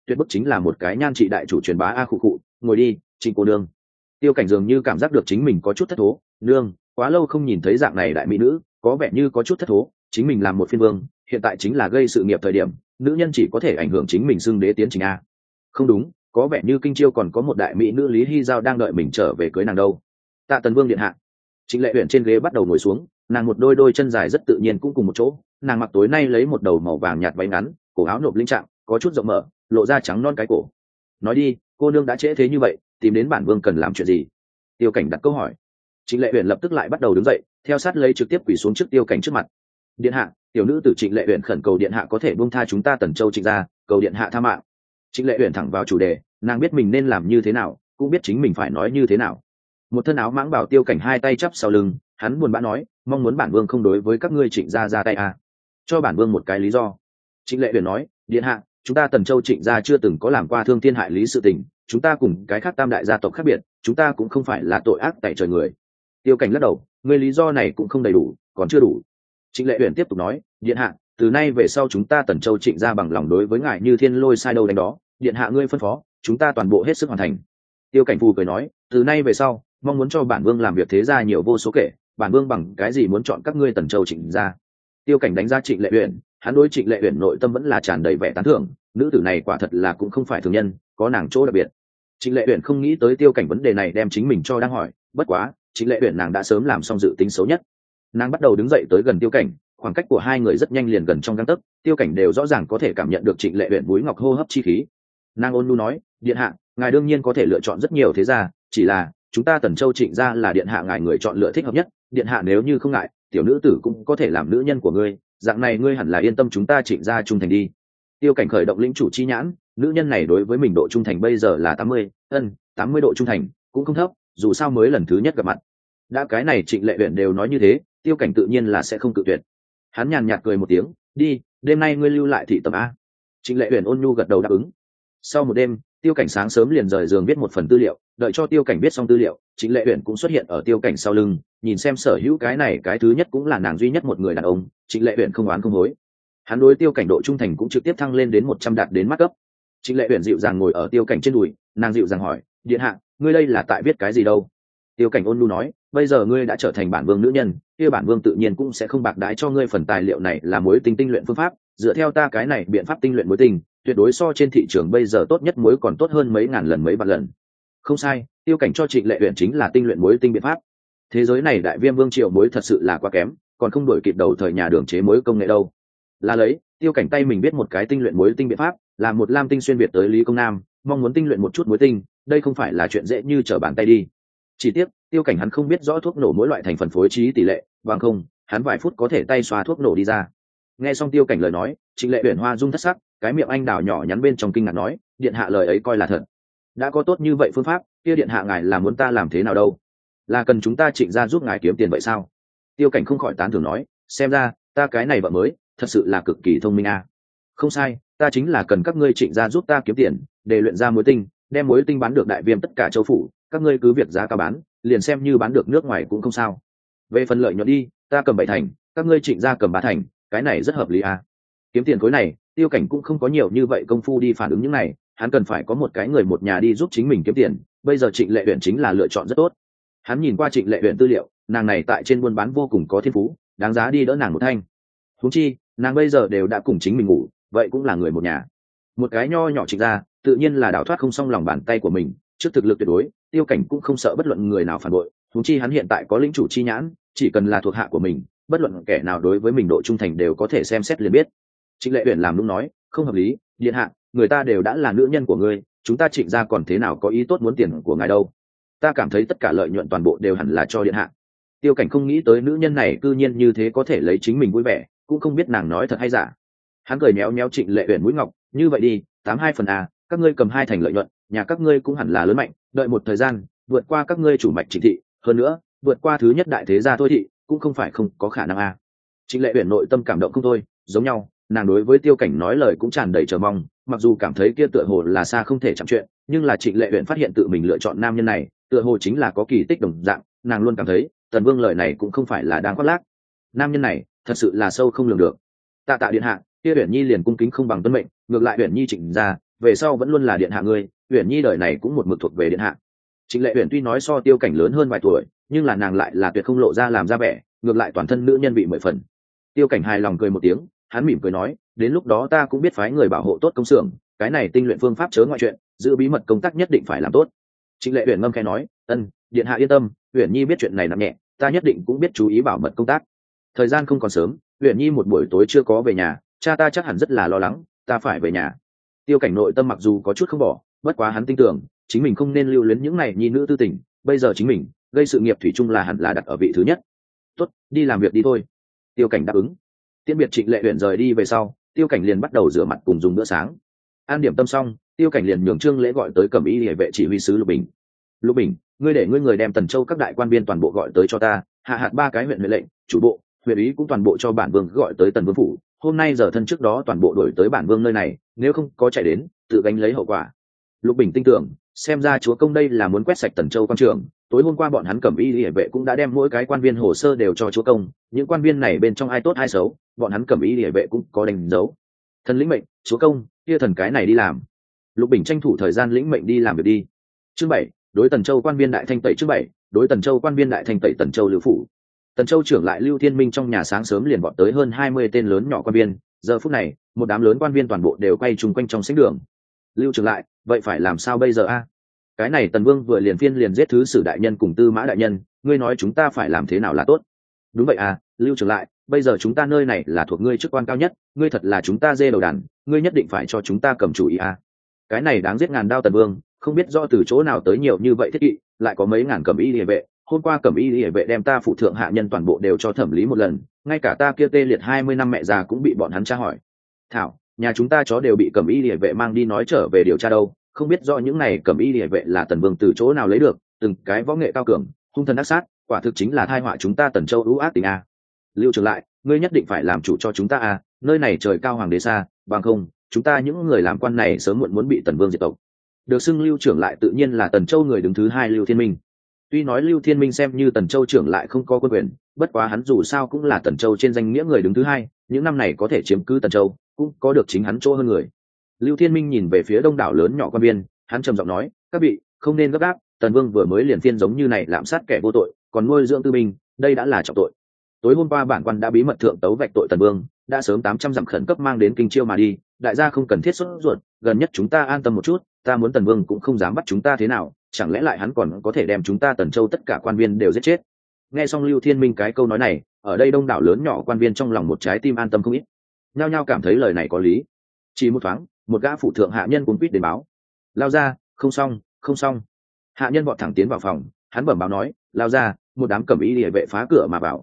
tuyệt bức chính là một cái nhan trị đại chủ truyền bá a khụ khụ, ngồi đi, Trịnh cô nương. Tiêu Cảnh dường như cảm giác được chính mình có chút thất thố, nương, quá lâu không nhìn thấy dạng này đại mỹ nữ, có vẻ như có chút thất thố, chính mình làm một phiên vương, hiện tại chính là gây sự nghiệp thời điểm, nữ nhân chỉ có thể ảnh hưởng chính mình xưng đế tiến trình a. Không đúng, có vẻ như kinh chiêu còn có một đại mỹ nữ Lý Hy Giao đang đợi mình trở về cưới nàng đâu. Tạ Tần Vương điện hạ. Trịnh Lệ Uyển trên ghế bắt đầu ngồi xuống, nàng một đôi chân dài rất tự nhiên cũng cùng một chỗ, nàng mặc tối nay lấy một đầu màu vàng nhạt váy ngắn, cổ áo nộp linh trạng, có chút rộng mở, lộ ra trắng non cái cổ. Nói đi, cô nương đã trễ thế như vậy, tìm đến bản vương cần làm chuyện gì? Tiêu Cảnh đặt câu hỏi. Trịnh Lệ Uyển lập tức lại bắt đầu đứng dậy, theo sát lấy trực tiếp quỳ xuống trước Tiêu Cảnh trước mặt. Điện hạ, tiểu nữ tử Trịnh Lệ Uyển khẩn cầu điện hạ có thể buông tha chúng ta Tần Châu Trịnh gia, cầu điện hạ tha mạng. Trịnh Lệ Uyển thẳng vào chủ đề, nàng biết mình nên làm như thế nào, cũng biết chính mình phải nói như thế nào. Một thân áo mãng bảo Tiêu Cảnh hai tay chắp sau lưng, hắn buồn bã nói, mong muốn bản vương không đối với các ngươi Trịnh gia ra tay à. Cho bản vương một cái lý do. Trịnh Lệ Uyển nói, điện hạ, chúng ta Tần Châu Trịnh gia chưa từng có làm qua thương thiên hại lý sự tình, chúng ta cùng cái khác tam đại gia tộc khác biệt, chúng ta cũng không phải là tội ác tại trời người. Tiêu Cảnh lắc đầu, người lý do này cũng không đầy đủ, còn chưa đủ. Trịnh Lệ Uyển tiếp tục nói, điện hạ, từ nay về sau chúng ta Tần Châu Trịnh gia bằng lòng đối với ngài như thiên lôi sai đâu đánh đó, điện hạ ngươi phân phó, chúng ta toàn bộ hết sức hoàn thành. Tiêu Cảnh phù cười nói, từ nay về sau, mong muốn cho bản vương làm việc thế gia nhiều vô số kể, bản vương bằng cái gì muốn chọn các ngươi Tần Châu Trịnh gia. Tiêu Cảnh đánh giá Trịnh Lệ Uyển, hắn đối Trịnh Lệ Uyển nội tâm vẫn là tràn đầy vẻ tán thưởng, nữ tử này quả thật là cũng không phải thường nhân, có nàng chỗ đặc biệt. Trịnh Lệ Uyển không nghĩ tới Tiêu Cảnh vấn đề này đem chính mình cho đang hỏi, bất quá, Trịnh Lệ Uyển nàng đã sớm làm xong dự tính xấu nhất. Nàng bắt đầu đứng dậy tới gần Tiêu Cảnh, khoảng cách của hai người rất nhanh liền gần trong gang tấc, Tiêu Cảnh đều rõ ràng có thể cảm nhận được Trịnh Lệ Uyển mũi ngọc hô hấp chi khí. Nàng ôn nhu nói, điện hạ, ngài đương nhiên có thể lựa chọn rất nhiều thế gia, chỉ là chúng ta Tần Châu Trịnh gia là điện hạ ngài người chọn lựa thích hợp nhất, điện hạ nếu như không ngại, tiểu nữ tử cũng có thể làm nữ nhân của ngươi, dạng này ngươi hẳn là yên tâm chúng ta Trịnh gia trung thành đi. Tiêu Cảnh khởi động lĩnh chủ chi nhãn, nữ nhân này đối với mình độ trung thành bây giờ là 80 độ trung thành, cũng không thấp, dù sao mới lần thứ nhất gặp mặt. Đã cái này Trịnh Lệ Uyển đều nói như thế, Tiêu Cảnh tự nhiên là sẽ không cự tuyệt. Hắn nhàn nhạt cười một tiếng, đi, đêm nay ngươi lưu lại thị tầm a. Trịnh Lệ Uyển ôn nhu gật đầu đáp ứng. Sau một đêm, Tiêu Cảnh sáng sớm liền rời giường viết một phần tư liệu, đợi cho Tiêu Cảnh viết xong tư liệu, Trịnh Lệ Uyển cũng xuất hiện ở Tiêu Cảnh sau lưng, nhìn xem sở hữu cái này cái thứ nhất cũng là nàng duy nhất một người đàn ông, Trịnh Lệ Uyển không oán không hối. Hắn đối Tiêu Cảnh độ trung thành cũng trực tiếp thăng lên đến 100 đạt đến mắt cấp. Trịnh Lệ Uyển dịu dàng ngồi ở Tiêu Cảnh trên đùi, nàng dịu dàng hỏi, điện hạ, ngươi đây là tại viết cái gì đâu? Tiêu Cảnh ôn nhu nói, bây giờ ngươi đã trở thành bản vương nữ nhân, kia bản vương tự nhiên cũng sẽ không bạc đãi cho ngươi phần tài liệu này là muối tinh tinh luyện phương pháp, dựa theo ta cái này biện pháp tinh luyện muối tinh, tuyệt đối so trên thị trường bây giờ tốt nhất muối còn tốt hơn mấy ngàn lần mấy vạn lần. Không sai, Tiêu Cảnh cho Trịnh Lệ Uyển chính là tinh luyện muối tinh biện pháp. Thế giới này đại viêm vương triều muối thật sự là quá kém, còn không đổi kịp đầu thời nhà Đường chế muối công nghệ đâu. Là lấy, Tiêu Cảnh tay mình biết một cái tinh luyện muối tinh biện pháp, làm một lam tinh xuyên việt tới Lý Công Nam, mong muốn tinh luyện một chút muối tinh, đây không phải là chuyện dễ như trở bàn tay đi. Chỉ tiếc, Tiêu Cảnh hắn không biết rõ thuốc nổ mỗi loại thành phần phối trí tỷ lệ, bằng không, hắn vài phút có thể tay xoa thuốc nổ đi ra. Nghe xong Tiêu Cảnh lời nói, Trịnh Lệ Uyển hoa dung thất sắc, cái miệng anh đào nhỏ nhắn bên trong kinh ngạc nói, điện hạ lời ấy coi là thật. Đã có tốt như vậy phương pháp, kia điện hạ ngài là muốn ta làm thế nào đâu? Là cần chúng ta Trịnh gia giúp ngài kiếm tiền vậy sao? Tiêu Cảnh không khỏi tán thưởng nói, xem ra ta cái này vợ mới, thật sự là cực kỳ thông minh a. Không sai, ta chính là cần các ngươi Trịnh gia giúp ta kiếm tiền, để luyện ra muối tinh, đem muối tinh bán được đại viêm tất cả châu phủ, các ngươi cứ việc giá cao bán, liền xem như bán được nước ngoài cũng không sao. Về phần lợi nhuận đi, ta cầm 7 thành, các ngươi Trịnh gia cầm 3 thành, cái này rất hợp lý a. Kiếm tiền khối này, Tiêu Cảnh cũng không có nhiều như vậy công phu đi phản ứng những này, hắn cần phải có một cái người một nhà đi giúp chính mình kiếm tiền, bây giờ Trịnh Lệ Uyển chính là lựa chọn rất tốt. Hắn nhìn qua Trịnh Lệ Uyển tư liệu, nàng này tại trên buôn bán vô cùng có thiên phú, đáng giá đi đỡ nàng một thanh. Huống chi, nàng bây giờ đều đã cùng chính mình ngủ, vậy cũng là người một nhà. Một cái nho nhỏ Trịnh gia, tự nhiên là đào thoát không xong lòng bàn tay của mình, trước thực lực tuyệt đối, Tiêu Cảnh cũng không sợ bất luận người nào phản bội, huống chi hắn hiện tại có lĩnh chủ chi nhãn, chỉ cần là thuộc hạ của mình, bất luận kẻ nào đối với mình độ trung thành đều có thể xem xét liền biết. Trịnh Lệ Uyển làm lúc nói, không hợp lý, điện hạ, người ta đều đã là nữ nhân của ngươi, chúng ta Trịnh gia còn thế nào có ý tốt muốn tiền của ngài đâu? Ta cảm thấy tất cả lợi nhuận toàn bộ đều hẳn là cho điện hạ. Tiêu Cảnh không nghĩ tới nữ nhân này cư nhiên như thế có thể lấy chính mình vui vẻ, cũng không biết nàng nói thật hay giả. Hắn cười méo méo Trịnh Lệ Uyển mũi ngọc, như vậy đi, 82 phần a, các ngươi cầm 2 thành lợi nhuận, nhà các ngươi cũng hẳn là lớn mạnh, đợi một thời gian, vượt qua các ngươi chủ mạch Trịnh thị, hơn nữa, vượt qua thứ nhất đại thế gia thôi thị, cũng không phải không có khả năng a. Trịnh Lệ Uyển nội tâm cảm động không thôi, giống nhau, nàng đối với Tiêu Cảnh nói lời cũng tràn đầy chờ mong, mặc dù cảm thấy kia tựa hồ là xa không thể chạm chuyện, nhưng là Trịnh Lệ Uyển phát hiện tự mình lựa chọn nam nhân này, tựa hồ chính là có kỳ tích đồng dạng, nàng luôn cảm thấy Tần Vương lời này cũng không phải là đang khoác lác. Nam nhân này, thật sự là sâu không lường được. Tạ điện hạ, kia Uyển Nhi liền cung kính không bằng tuân mệnh, ngược lại Uyển Nhi Trịnh gia, về sau vẫn luôn là điện hạ ngươi, uyển nhi đời này cũng một mực thuộc về điện hạ. Trịnh Lệ Uyển tuy nói so Tiêu Cảnh lớn hơn vài tuổi, nhưng là nàng lại là tuyệt không lộ ra làm ra vẻ, ngược lại toàn thân nữ nhân vị mười phần. Tiêu Cảnh hài lòng cười một tiếng, hắn mỉm cười nói, đến lúc đó ta cũng biết phái người bảo hộ tốt công xưởng, cái này tinh luyện phương pháp chớ ngoại chuyện, giữ bí mật công tác nhất định phải làm tốt. Trịnh Lệ Uyển ngâm khẽ nói, điện hạ yên tâm, Uyển nhi biết chuyện này nặng nhẹ, ta nhất định cũng biết chú ý bảo mật công tác. Thời gian không còn sớm, Uyển nhi một buổi tối chưa có về nhà, cha ta chắc hẳn rất là lo lắng, ta phải về nhà. Tiêu Cảnh nội tâm mặc dù có chút không bỏ, bất quá hắn tin tưởng chính mình không nên lưu luyến những này nhi nữ tư tình, bây giờ chính mình gây sự nghiệp thủy chung là hẳn là đặt ở vị thứ nhất. Tốt, đi làm việc đi thôi. Tiêu Cảnh đáp ứng. Tiễn biệt Trịnh Lệ Uyển rời đi về sau, Tiêu Cảnh liền bắt đầu rửa mặt cùng dùng bữa sáng. An điểm tâm xong, Tiêu Cảnh liền nhường Trương Lễ gọi tới Cẩm Y Liễu vệ chỉ huy sứ Lục Bình. Lục Bình, ngươi để ngươi người đem Tần Châu các đại quan viên toàn bộ gọi tới cho ta, hạ hạt 3 cái huyện huệ lệnh, chủ bộ, huyện ý cũng toàn bộ cho bản vương gọi tới Tần Vương phủ. Hôm nay giờ thân trước đó toàn bộ đổi tới bản vương nơi này, nếu không có chạy đến, tự gánh lấy hậu quả. Lục Bình tin tưởng, xem ra chúa công đây là muốn quét sạch Tần Châu quan trường. Tối hôm qua bọn hắn Cẩm Y Liễu vệ cũng đã đem mỗi cái quan viên hồ sơ đều cho chúa công, những quan viên này bên trong ai tốt ai xấu, bọn hắn Cẩm Y Liễu vệ cũng có đánh dấu. Thần lĩnh mệnh, chúa công, kia thần cái này đi làm. Lục Bình tranh thủ thời gian lĩnh mệnh đi làm việc đi. Chương 7, đối Tần Châu quan viên đại thanh tẩy. Chương 7, đối Tần Châu quan viên đại thanh tẩy. Tần Châu Lưu phủ. Tần Châu trưởng lại Lưu Thiên Minh trong nhà sáng sớm liền vọt tới hơn 20 tên lớn nhỏ quan viên, giờ phút này, một đám lớn quan viên toàn bộ đều quay chung quanh trong sảnh đường. Lưu trưởng lại, vậy phải làm sao bây giờ a? Cái này Tần Vương vừa liền phiên liền giết thứ sử đại nhân cùng Tư Mã đại nhân, ngươi nói chúng ta phải làm thế nào là tốt? Đúng vậy à, Lưu trưởng lại, bây giờ chúng ta nơi này là thuộc ngươi chức quan cao nhất, ngươi thật là chúng ta dê đầu đàn, ngươi nhất định phải cho chúng ta cầm chủ ý à. Cái này đáng giết ngàn đao Tần Vương, không biết do từ chỗ nào tới nhiều như vậy thiết kỵ, lại có mấy ngàn Cẩm Y Liễu vệ, hôm qua Cẩm Y Liễu vệ đem ta phụ thượng hạ nhân toàn bộ đều cho thẩm lý một lần, ngay cả ta kia tê liệt 20 năm mẹ già cũng bị bọn hắn tra hỏi. Thảo, nhà chúng ta chó đều bị Cẩm Y Liễu vệ mang đi nói trở về điều tra đâu, không biết do những này Cẩm Y Liễu vệ là Tần Vương từ chỗ nào lấy được, từng cái võ nghệ cao cường, hung thần ác sát, quả thực chính là tai họa chúng ta Tần Châu ưu ác tình a. Lưu trưởng lại, ngươi nhất định phải làm chủ cho chúng ta à, nơi này trời cao hoàng đế xa, bằng không chúng ta những người làm quan này sớm muộn muốn bị Tần Vương diệt tộc. Được xưng Lưu trưởng lại tự nhiên là Tần Châu người đứng thứ 2 Lưu Thiên Minh. Tuy nói Lưu Thiên Minh xem như Tần Châu trưởng lại không có quân quyền, bất quá hắn dù sao cũng là Tần Châu trên danh nghĩa người đứng thứ 2, những năm này có thể chiếm cứ Tần Châu, cũng có được chính hắn chỗ hơn người. Lưu Thiên Minh nhìn về phía đông đảo lớn nhỏ quan viên, hắn trầm giọng nói, các vị không nên gấp gáp, Tần Vương vừa mới liền phiên giống như này lạm sát kẻ vô tội, còn nuôi dưỡng tư binh, đây đã là trọng tội. Tối hôm qua bản quan đã bí mật thượng tấu vạch tội Tần Vương, đã sớm 800 dặm khẩn cấp mang đến Kinh Chiêu mà đi, đại gia không cần thiết sốt ruột, gần nhất chúng ta an tâm một chút, ta muốn Tần Vương cũng không dám bắt chúng ta thế nào, chẳng lẽ lại hắn còn có thể đem chúng ta Tần Châu tất cả quan viên đều giết chết. Nghe xong Lưu Thiên Minh cái câu nói này, ở đây đông đảo lớn nhỏ quan viên trong lòng một trái tim an tâm không ít, nhao nhao cảm thấy lời này có lý. Chỉ một thoáng, một gã phụ thượng hạ nhân cuống quýt đến báo, lao ra, không xong, không xong. Hạ nhân vọt thẳng tiến vào phòng, hắn bẩm báo nói, lao ra, một đám Cẩm Y Liễu vệ phá cửa mà vào,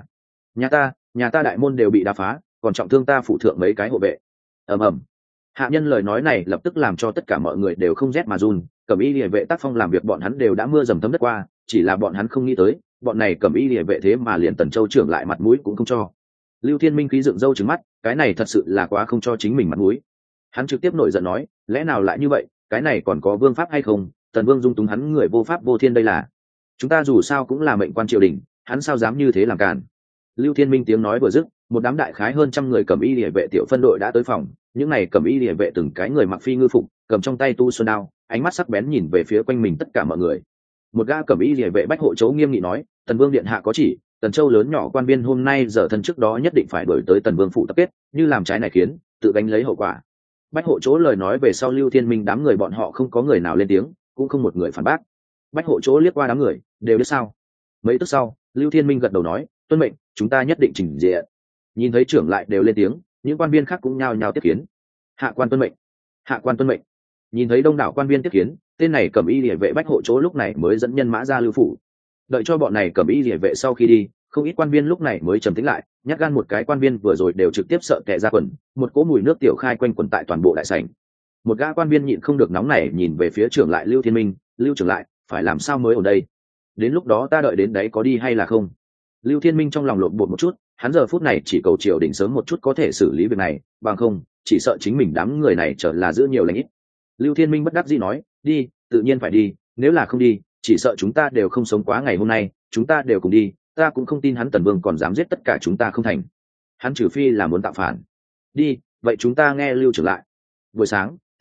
nhà ta đại môn đều bị đá phá, còn trọng thương ta phụ thượng mấy cái hộ vệ. Ầm ầm. Hạ nhân lời nói này lập tức làm cho tất cả mọi người đều không rét mà run, Cẩm Y Liễu vệ tác phong làm việc bọn hắn đều đã mưa dầm thấm đất qua, chỉ là bọn hắn không nghĩ tới, bọn này Cẩm Y Liễu vệ thế mà liền Tần Châu trưởng lại mặt mũi cũng không cho. Lưu Thiên Minh khí dựng râu trừng mắt, cái này thật sự là quá không cho chính mình mặt mũi. Hắn trực tiếp nổi giận nói, lẽ nào lại như vậy, cái này còn có vương pháp hay không? Tần Vương dung túng hắn người vô pháp vô thiên đây là. Chúng ta dù sao cũng là mệnh quan triều đình, hắn sao dám như thế làm càn. Lưu Thiên Minh tiếng nói vừa dứt, một đám đại khái hơn trăm người Cẩm Y Liễu vệ tiểu phân đội đã tới phòng, những này Cẩm Y Liễu vệ từng cái người mặc phi ngư phục, cầm trong tay tu xuân đao, ánh mắt sắc bén nhìn về phía quanh mình tất cả mọi người. Một gã Cẩm Y Liễu vệ bách hộ chấu nghiêm nghị nói, Tần Vương điện hạ có chỉ, Tần Châu lớn nhỏ quan viên hôm nay giờ thân trước đó nhất định phải đuổi tới Tần Vương phủ tập kết, như làm trái này khiến tự gánh lấy hậu quả. Bách hộ chỗ lời nói về sau Lưu Thiên Minh đám người bọn họ không có người nào lên tiếng, cũng không một người phản bác. Bách hộ chỗ liếc qua đám người, đều biết sao. Mấy tức sau, Lưu Thiên Minh gật đầu nói, tuân mệnh, chúng ta nhất định trình diện. Nhìn thấy trưởng lại đều lên tiếng, những quan viên khác cũng nhao nhao tiếp kiến. Hạ quan tuân mệnh, hạ quan tuân mệnh. Nhìn thấy đông đảo quan viên tiếp kiến, tên này Cẩm Y Liễu vệ bách hộ chỗ lúc này mới dẫn nhân mã ra Lưu phủ. Đợi cho bọn này Cẩm Y Liễu vệ sau khi đi, không ít quan viên lúc này mới trầm tĩnh lại, nhát gan một cái quan viên vừa rồi đều trực tiếp sợ tè ra quần, một cỗ mùi nước tiểu khai quanh quẩn tại toàn bộ đại sảnh. Một gã quan viên nhịn không được nóng nảy nhìn về phía trưởng lại Lưu Thiên Minh, Lưu trưởng lại, phải làm sao mới ở đây? Đến lúc đó ta đợi đến đấy có đi hay là không? Lưu Thiên Minh trong lòng lộn bột một chút, hắn giờ phút này chỉ cầu triều đình sớm một chút có thể xử lý việc này, bằng không, chỉ sợ chính mình đám người này trở là giữ nhiều lành ít. Lưu Thiên Minh bất đắc dĩ nói, đi, tự nhiên phải đi, nếu là không đi, chỉ sợ chúng ta đều không sống quá ngày hôm nay, chúng ta đều cùng đi, ta cũng không tin hắn Tần Vương còn dám giết tất cả chúng ta không thành. Hắn trừ phi là muốn tạo phản. Đi, vậy chúng ta nghe Lưu trưởng lại. Buổi sáng,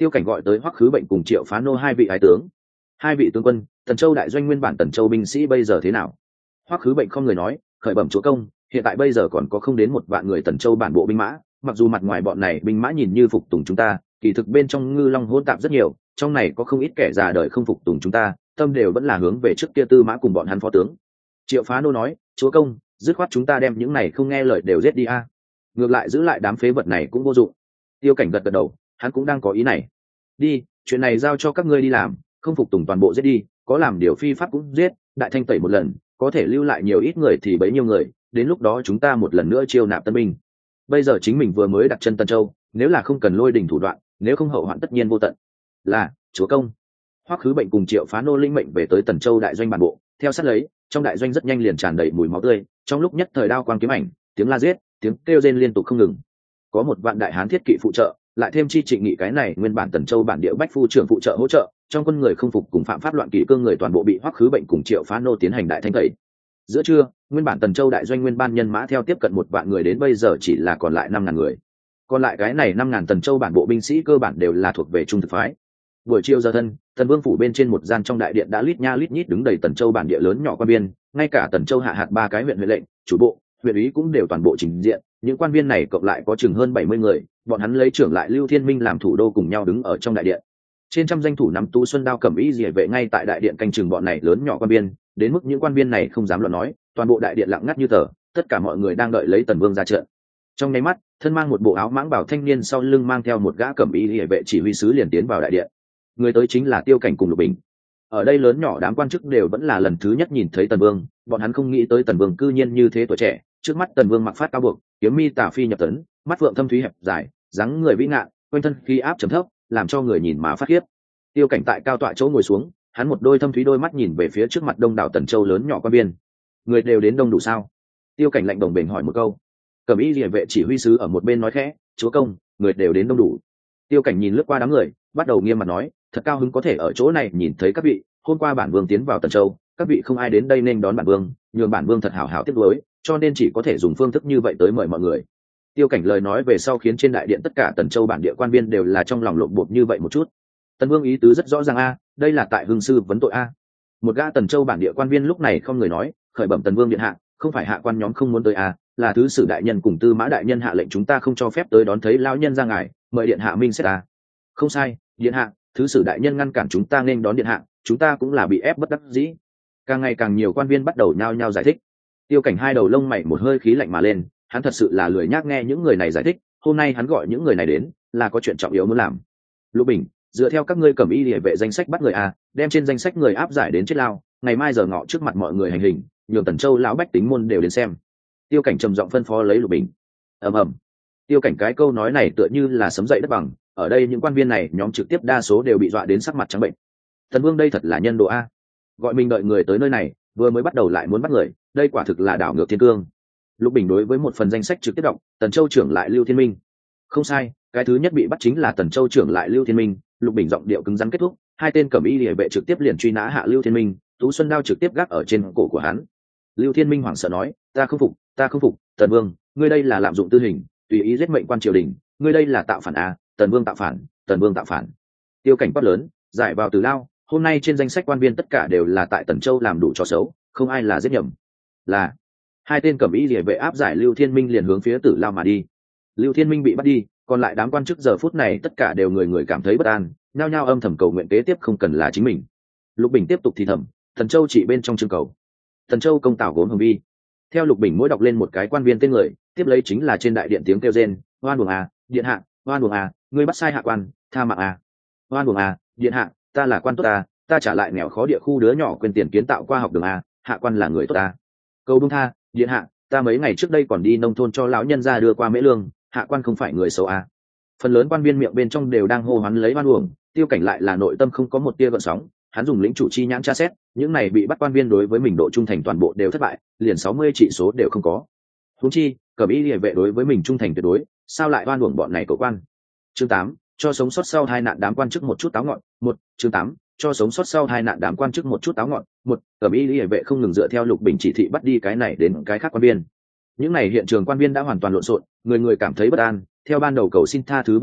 Tiêu Cảnh gọi tới Hoắc Khứ Bệnh cùng Triệu Phá Nô hai vị ái tướng. Hai vị tướng quân, Tần Châu đại doanh nguyên bản Tần Châu binh sĩ bây giờ thế nào? Hoắc Khứ Bệnh không người nói, khởi bẩm chúa công, hiện tại bây giờ còn có không đến 1 vạn người Tần Châu bản bộ binh mã, mặc dù mặt ngoài bọn này binh mã nhìn như phục tùng chúng ta, kỳ thực bên trong ngư long hỗn tạp rất nhiều, trong này có không ít kẻ già đời không phục tùng chúng ta, tâm đều vẫn là hướng về trước kia Tư Mã cùng bọn hắn phó tướng. Triệu Phá Nô nói, chúa công, dứt khoát chúng ta đem những này không nghe lời đều giết đi a. Ngược lại giữ lại đám phế vật này cũng vô dụng. Tiêu Cảnh gật gật đầu, hắn cũng đang có ý này. Đi, chuyện này giao cho các ngươi đi làm, không phục tùng toàn bộ giết đi, có làm điều phi pháp cũng giết, đại thanh tẩy một lần, có thể lưu lại nhiều ít người thì bấy nhiêu người, đến lúc đó chúng ta một lần nữa chiêu nạp tân binh. Bây giờ chính mình vừa mới đặt chân Tân Châu, nếu là không cần lôi đình thủ đoạn, nếu không hậu hoạn tất nhiên vô tận. Là, chúa công. Hoắc Khứ Bệnh cùng Triệu Phá Nô linh mệnh về tới Tần Châu đại doanh bản bộ, theo sát lấy, trong đại doanh rất nhanh liền tràn đầy mùi máu tươi, trong lúc nhất thời đao quang kiếm ảnh, tiếng la giết, tiếng kêu rên liên tục không ngừng. Có 1 vạn đại hán thiết kỵ phụ trợ, lại thêm chi Trịnh Nghị cái này nguyên bản Tần Châu bản địa bách phu trưởng phụ trợ hỗ trợ, trong quân người không phục cùng phạm pháp loạn kỷ cương người toàn bộ bị Hoắc Khứ Bệnh cùng Triệu Phá Nô tiến hành đại thanh tẩy. Giữa trưa, nguyên bản Tần Châu đại doanh nguyên ban nhân mã theo tiếp cận 1 vạn người đến bây giờ chỉ là còn lại 5.000 người. Còn lại cái này 5.000 Tần Châu bản bộ binh sĩ cơ bản đều là thuộc về trung thực phái. Buổi chiều giờ thân, Tần Vương phủ bên trên một gian trong đại điện đã lít nha lít nhít đứng đầy Tần Châu bản địa lớn nhỏ quan viên, ngay cả Tần Châu hạ hạt 3 cái huyện lệnh, chủ bộ, huyện úy cũng đều toàn bộ trình diện. Những quan viên này cộng lại có chừng hơn 70 người, bọn hắn lấy trưởng lại Lưu Thiên Minh làm thủ đô cùng nhau đứng ở trong đại điện. Trên trăm danh thủ nắm tú xuân đao cầm y liề vệ ngay tại đại điện canh chừng bọn này lớn nhỏ quan viên, đến mức những quan viên này không dám luận nói, toàn bộ đại điện lặng ngắt như tờ, tất cả mọi người đang đợi lấy Tần Vương ra trận. Trong nháy mắt, thân mang một bộ áo mãng bảo thanh niên sau lưng mang theo một gã cầm y liề vệ chỉ huy sứ liền tiến vào đại điện. Người tới chính là Tiêu Cảnh cùng Lục Bình. Ở đây lớn nhỏ đám quan chức đều vẫn là lần thứ nhất nhìn thấy Tần Vương, bọn hắn không nghĩ tới Tần Vương cư nhiên như thế tuổi trẻ. Trước mắt Tần Vương mặc phát cao buộc, kiếm mi tả phi nhập tấn, mắt phượng thâm thúy hẹp dài, dáng người vĩ ngạn, quanh thân khí áp trầm thấp, làm cho người nhìn mà phát khiếp. Tiêu Cảnh tại cao tọa chỗ ngồi xuống, hắn một đôi thâm thúy đôi mắt nhìn về phía trước mặt đông đảo Tần Châu lớn nhỏ quan viên. Người đều đến đông đủ sao? Tiêu Cảnh lạnh đồng bền hỏi một câu. Cẩm y liề vệ chỉ huy sứ ở một bên nói khẽ, chúa công, người đều đến đông đủ. Tiêu Cảnh nhìn lướt qua đám người, bắt đầu nghiêm mặt nói, thật cao hứng có thể ở chỗ này nhìn thấy các vị. Hôm qua bản vương tiến vào Tần Châu, các vị không ai đến đây nên đón bản vương, nhường bản vương thật hảo hảo tiếp nối, cho nên chỉ có thể dùng phương thức như vậy tới mời mọi người. Tiêu Cảnh lời nói về sau khiến trên đại điện tất cả Tần Châu bản địa quan viên đều là trong lòng lộn bột như vậy một chút. Tần Vương ý tứ rất rõ ràng a, đây là tại hưng sư vấn tội a. Một gã Tần Châu bản địa quan viên lúc này không người nói, khởi bẩm Tần Vương điện hạ, không phải hạ quan nhóm không muốn tới a, là thứ sử đại nhân cùng Tư Mã đại nhân hạ lệnh chúng ta không cho phép tới đón thấy lão nhân ra ngài, mời điện hạ minh xét a. Không sai, điện hạ, thứ sử đại nhân ngăn cản chúng ta nên đón điện hạ, chúng ta cũng là bị ép bất đắc dĩ. Càng ngày càng nhiều quan viên bắt đầu nhao nhao giải thích. Tiêu Cảnh hai đầu lông mày một hơi khí lạnh mà lên, hắn thật sự là lười nhác nghe những người này giải thích, hôm nay hắn gọi những người này đến là có chuyện trọng yếu muốn làm. Lục Bình, dựa theo các ngươi cầm y liề vệ danh sách bắt người a, đem trên danh sách người áp giải đến chết lao, ngày mai giờ ngọ trước mặt mọi người hành hình, nhường Tần Châu lão bách tính môn đều đến xem. Tiêu Cảnh trầm giọng phân phó lấy Lục Bình. Ầm ầm. Tiêu Cảnh cái câu nói này tựa như là sấm dậy đất bằng, ở đây những quan viên này nhóm trực tiếp đa số đều bị dọa đến sắc mặt trắng bệnh. Tần Vương đây thật là nhân độ a, gọi mình đợi người tới nơi này, vừa mới bắt đầu lại muốn bắt người, đây quả thực là đảo ngược thiên cương. Lục Bình đối với một phần danh sách trực tiếp đọc, Tần Châu trưởng lại Lưu Thiên Minh. Không sai, cái thứ nhất bị bắt chính là Tần Châu trưởng lại Lưu Thiên Minh. Lục Bình giọng điệu cứng rắn kết thúc, hai tên cẩm y liề vệ trực tiếp liền truy nã hạ Lưu Thiên Minh, tú xuân đao trực tiếp gác ở trên cổ của hắn. Lưu Thiên Minh hoảng sợ nói, ta không phục, Tần Vương, ngươi đây là lạm dụng tư hình, tùy ý giết mệnh quan triều đình, ngươi đây là tạo phản a, Tần Vương tạo phản, Tần Vương tạo phản. Tiêu Cảnh quát lớn, giải vào Tử Lao, hôm nay trên danh sách quan viên tất cả đều là tại Tần Châu làm đủ trò xấu, không ai là giết nhầm. Là hai tên cẩm y liề vệ áp giải Lưu Thiên Minh liền hướng phía Tử Lao mà đi. Lưu Thiên Minh bị bắt đi, còn lại đám quan chức giờ phút này tất cả đều người người cảm thấy bất an, nhao nhao âm thầm cầu nguyện kế tiếp không cần là chính mình. Lục Bình tiếp tục thì thầm, Thần Châu chỉ bên trong chương cầu. Thần Châu công tảo gốm hồng vi. Theo Lục Bình mỗi đọc lên một cái quan viên tên người, tiếp lấy chính là trên đại điện tiếng kêu rên, oan uổng à, điện hạ, oan uổng à, ngươi bắt sai hạ quan, tha mạng à. Oan uổng à, điện hạ, ta là quan tốt à, ta trả lại nghèo khó địa khu đứa nhỏ quên tiền kiến tạo qua học đường à, hạ quan là người tốt à. Cầu buông tha, điện hạ, ta mấy ngày trước đây còn đi nông thôn cho lão nhân ra đưa qua mễ lương, hạ quan không phải người xấu à. Phần lớn quan viên miệng bên trong đều đang hô hoán lấy oan uổng, Tiêu Cảnh lại là nội tâm không có một tia gợn sóng, hắn dùng lĩnh chủ chi nhãn tra xét, những này bị bắt quan viên đối với mình độ trung thành toàn bộ đều thất bại, liền 60 chỉ số đều không có. Huống chi, cẩm y liề vệ đối với mình trung thành tuyệt đối, sao lại oan uổng bọn này cổ quan. Chương 8, cho sống sót sau hai nạn đám quan chức một chút táo ngọn. Chương 8, cho sống sót sau hai nạn đám quan chức một chút táo ngọn. Cẩm y liề vệ không ngừng dựa theo Lục Bình chỉ thị bắt đi cái này đến cái khác quan viên. Những này hiện trường quan viên đã hoàn toàn lộn xộn, người người cảm thấy bất an, theo ban đầu cầu xin tha thứ vô hiệu,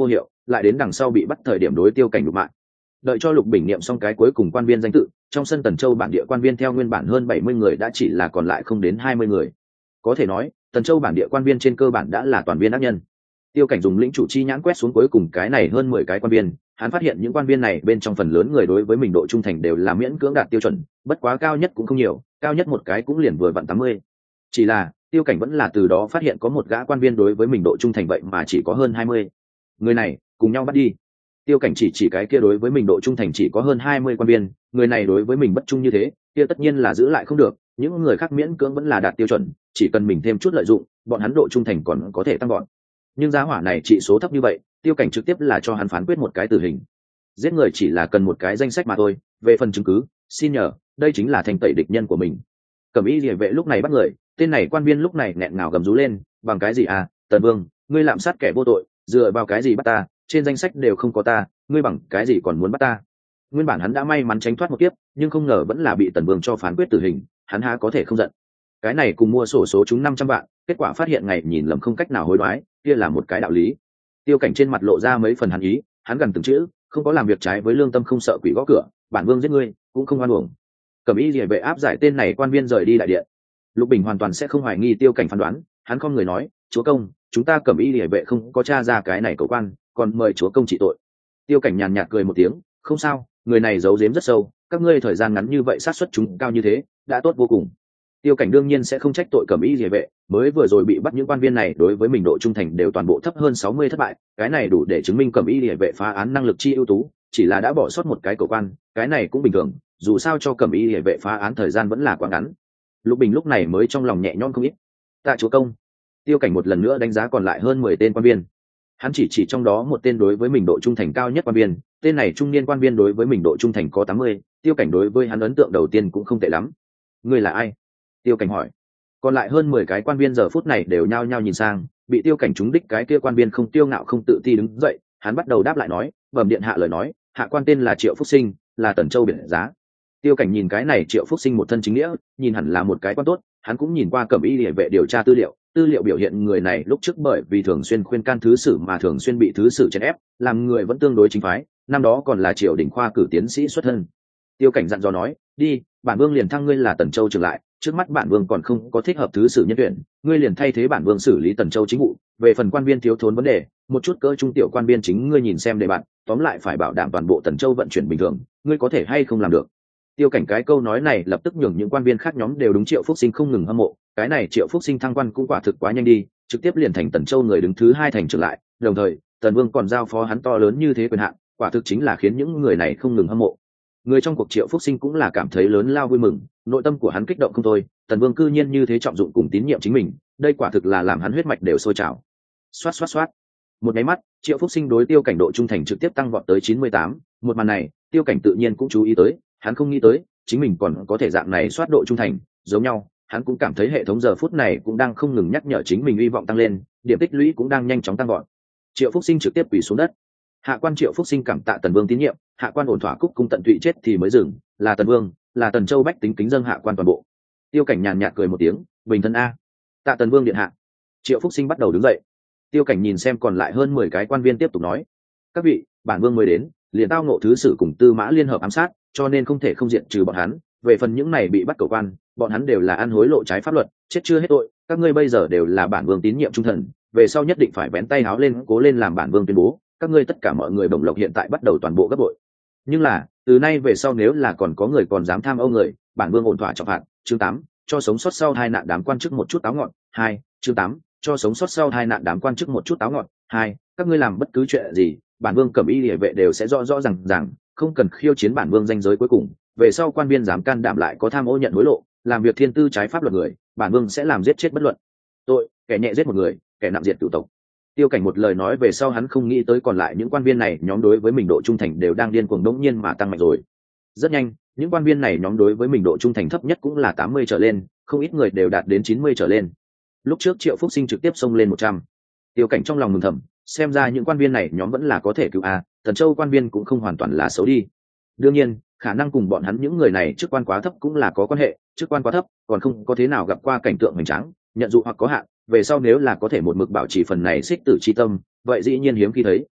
lại đến đằng sau bị bắt thời điểm đối Tiêu Cảnh đục mạng. Đợi cho Lục Bình niệm xong cái cuối cùng quan viên danh tự, trong sân Tần Châu bản địa quan viên theo nguyên bản hơn 70 người đã chỉ là còn lại không đến 20 người. Có thể nói, Tần Châu bản địa quan viên trên cơ bản đã là toàn viên ác nhân. Tiêu Cảnh dùng lĩnh chủ chi nhãn quét xuống cuối cùng cái này hơn 10 cái quan viên, hắn phát hiện những quan viên này bên trong phần lớn người đối với mình độ trung thành đều là miễn cưỡng đạt tiêu chuẩn, bất quá cao nhất cũng không nhiều, cao nhất một cái cũng liền vừa vặn 80. Chỉ là, Tiêu Cảnh vẫn là từ đó phát hiện có một gã quan viên đối với mình độ trung thành vậy mà chỉ có hơn 20. Người này, cùng nhau bắt đi. Tiêu Cảnh chỉ cái kia đối với mình độ trung thành chỉ có hơn 20 quan viên, người này đối với mình bất trung như thế, kia tất nhiên là giữ lại không được, những người khác miễn cưỡng vẫn là đạt tiêu chuẩn, chỉ cần mình thêm chút lợi dụng, bọn hắn độ trung thành còn có thể tăng bọn. Nhưng giá hỏa này trị số thấp như vậy, Tiêu Cảnh trực tiếp là cho hắn phán quyết một cái tử hình. Giết người chỉ là cần một cái danh sách mà thôi, về phần chứng cứ, xin nhờ, đây chính là thành tẩy địch nhân của mình. Cẩm Y Liễu vệ lúc này bắt người, tên này quan viên lúc này nghẹn ngào gầm rú lên, bằng cái gì à, Tần Vương, ngươi lạm sát kẻ vô tội, dựa vào cái gì bắt ta, trên danh sách đều không có ta, ngươi bằng cái gì còn muốn bắt ta? Nguyên bản hắn đã may mắn tránh thoát một kiếp, nhưng không ngờ vẫn là bị Tần Vương cho phán quyết tử hình, hắn há có thể không giận. Cái này cùng mua sổ số trúng 500 vạn, kết quả phát hiện ngày nhìn lầm không cách nào hối đoái, kia là một cái đạo lý. Tiêu Cảnh trên mặt lộ ra mấy phần hắn ý, hắn gần từng chữ, không có làm việc trái với lương tâm, không sợ quỷ gõ cửa, bản vương giết ngươi, cũng không oan uổng. Cẩm Y Liễu vệ áp giải tên này quan viên rời đi đại điện. Lục Bình hoàn toàn sẽ không hoài nghi Tiêu Cảnh phán đoán, hắn không người nói, chúa công, chúng ta Cẩm Y Liễu vệ không có tra ra cái này cậu quan, còn mời chúa công trị tội. Tiêu Cảnh nhàn nhạt cười một tiếng, không sao, người này giấu giếm rất sâu, các ngươi thời gian ngắn như vậy sát suất chúng cao như thế, đã tốt vô cùng. Tiêu Cảnh đương nhiên sẽ không trách tội Cẩm Y Liễu vệ, mới vừa rồi bị bắt những quan viên này đối với mình độ trung thành đều toàn bộ thấp hơn 60 thất bại, cái này đủ để chứng minh Cẩm Y Liễu vệ phá án năng lực chi ưu tú, chỉ là đã bỏ sót một cái cầu quan, cái này cũng bình thường, dù sao cho Cẩm Y Liễu vệ phá án thời gian vẫn là quá ngắn. Lục Bình lúc này mới trong lòng nhẹ nhõm không ít. Tạ chúa công. Tiêu Cảnh một lần nữa đánh giá còn lại hơn 10 tên quan viên. Hắn chỉ trong đó một tên đối với mình độ trung thành cao nhất quan viên, tên này trung niên quan viên đối với mình độ trung thành có 80, Tiêu Cảnh đối với hắn ấn tượng đầu tiên cũng không tệ lắm. Ngươi là ai? Tiêu Cảnh hỏi. Còn lại hơn 10 cái quan viên giờ phút này đều nhao nhao nhìn sang, bị Tiêu Cảnh trúng đích cái kia quan viên không tiêu ngạo không tự ti đứng dậy, hắn bắt đầu đáp lại nói, bẩm điện hạ lời nói, hạ quan tên là Triệu Phúc Sinh, là Tần Châu biển giá. Tiêu Cảnh nhìn cái này Triệu Phúc Sinh một thân chính nghĩa, nhìn hẳn là một cái quan tốt, hắn cũng nhìn qua Cẩm Y Liễu vệ điều tra tư liệu biểu hiện người này lúc trước bởi vì thường xuyên khuyên can thứ sử mà thường xuyên bị thứ sử chèn ép, làm người vẫn tương đối chính phái, năm đó còn là Triều đình khoa cử tiến sĩ xuất thân. Tiêu Cảnh dặn dò nói, đi, bản vương liền thăng ngươi là Tần Châu trưởng lại, trước mắt bản vương còn không có thích hợp thứ sử nhân tuyển, ngươi liền thay thế bản vương xử lý Tần Châu chính vụ, về phần quan viên thiếu thốn vấn đề, một chút cỡ trung tiểu quan viên chính ngươi nhìn xem để bạn, tóm lại phải bảo đảm toàn bộ Tần Châu vận chuyển bình thường, ngươi có thể hay không làm được. Tiêu Cảnh cái câu nói này lập tức nhường những quan viên khác nhóm đều đúng Triệu Phúc Sinh không ngừng hâm mộ, cái này Triệu Phúc Sinh thăng quan cũng quả thực quá nhanh đi, trực tiếp liền thành Tần Châu người đứng thứ 2 thành trưởng lại, đồng thời Tần Vương còn giao phó hắn to lớn như thế quyền hạn, quả thực chính là khiến những người này không ngừng hâm mộ. Người trong cuộc Triệu Phúc Sinh cũng là cảm thấy lớn lao vui mừng, nội tâm của hắn kích động không thôi, Tần Vương cư nhiên như thế trọng dụng cùng tín nhiệm chính mình, đây quả thực là làm hắn huyết mạch đều sôi trào. Xoát xoát xoát. Một cái mắt, Triệu Phúc Sinh đối Tiêu Cảnh độ trung thành trực tiếp tăng vọt tới 98, một màn này, Tiêu Cảnh tự nhiên cũng chú ý tới, hắn không nghĩ tới, chính mình còn có thể dạng này soát độ trung thành, giống nhau, hắn cũng cảm thấy hệ thống giờ phút này cũng đang không ngừng nhắc nhở chính mình hy vọng tăng lên, điểm tích lũy cũng đang nhanh chóng tăng vọt. Triệu Phúc Sinh trực tiếp quỳ xuống đất. Hạ quan Triệu Phúc Sinh cảm tạ Tần Vương tín nhiệm, hạ quan ổn thỏa cúc cung tận tụy chết thì mới dừng, là Tần Vương, là Tần Châu bách tính kính dâng hạ quan toàn bộ. Tiêu Cảnh nhàn nhạt cười một tiếng, bình thân a. Tạ Tần Vương điện hạ. Triệu Phúc Sinh bắt đầu đứng dậy. Tiêu Cảnh nhìn xem còn lại hơn 10 cái quan viên tiếp tục nói, các vị, bản vương mới đến, liền tao ngộ thứ sử cùng Tư Mã liên hợp ám sát, cho nên không thể không diện trừ bọn hắn, về phần những này bị bắt cầu quan, bọn hắn đều là ăn hối lộ trái pháp luật, chết chưa hết tội, các ngươi bây giờ đều là bản vương tín nhiệm trung thần, về sau nhất định phải bén tay áo lên cố lên làm bản vương tuyên bố, các ngươi tất cả mọi người bổng lộc hiện tại bắt đầu toàn bộ gấp bội. Nhưng là, từ nay về sau nếu là còn có người còn dám tham ô người, bản vương ổn thỏa trọng phạt. Chương 8, cho sống sót sau hai nạn đám quan chức một chút táo ngọn. 2, chương 8, cho sống sót sau hai nạn đám quan chức một chút táo ngọn. 2, các ngươi làm bất cứ chuyện gì, bản vương Cẩm Y Liễu vệ đều sẽ rõ rõ ràng, không cần khiêu chiến bản vương danh giới cuối cùng, về sau quan viên dám can đảm lại có tham ô nhận hối lộ, làm việc thiên tư trái pháp luật người, bản vương sẽ làm giết chết bất luận tội, kẻ nhẹ giết một người, kẻ nặng diệt cửu tộc. Tiêu Cảnh một lời nói về sau hắn không nghĩ tới còn lại những quan viên này nhóm đối với mình độ trung thành đều đang điên cuồng đống nhiên mà tăng mạnh rồi. Rất nhanh, những quan viên này nhóm đối với mình độ trung thành thấp nhất cũng là 80 trở lên, không ít người đều đạt đến 90 trở lên. Lúc trước Triệu Phúc Sinh trực tiếp xông lên 100. Tiêu Cảnh trong lòng mừng thầm, xem ra những quan viên này nhóm vẫn là có thể cứu a, Tần Châu quan viên cũng không hoàn toàn là xấu đi. Đương nhiên, khả năng cùng bọn hắn những người này chức quan quá thấp cũng là có quan hệ, chức quan quá thấp, còn không có thế nào gặp qua cảnh tượng hoành tráng, nhận dụ hoặc có hạn, về sau nếu là có thể một mực bảo trì phần này xích tử chi tâm, vậy dĩ nhiên hiếm khi thấy.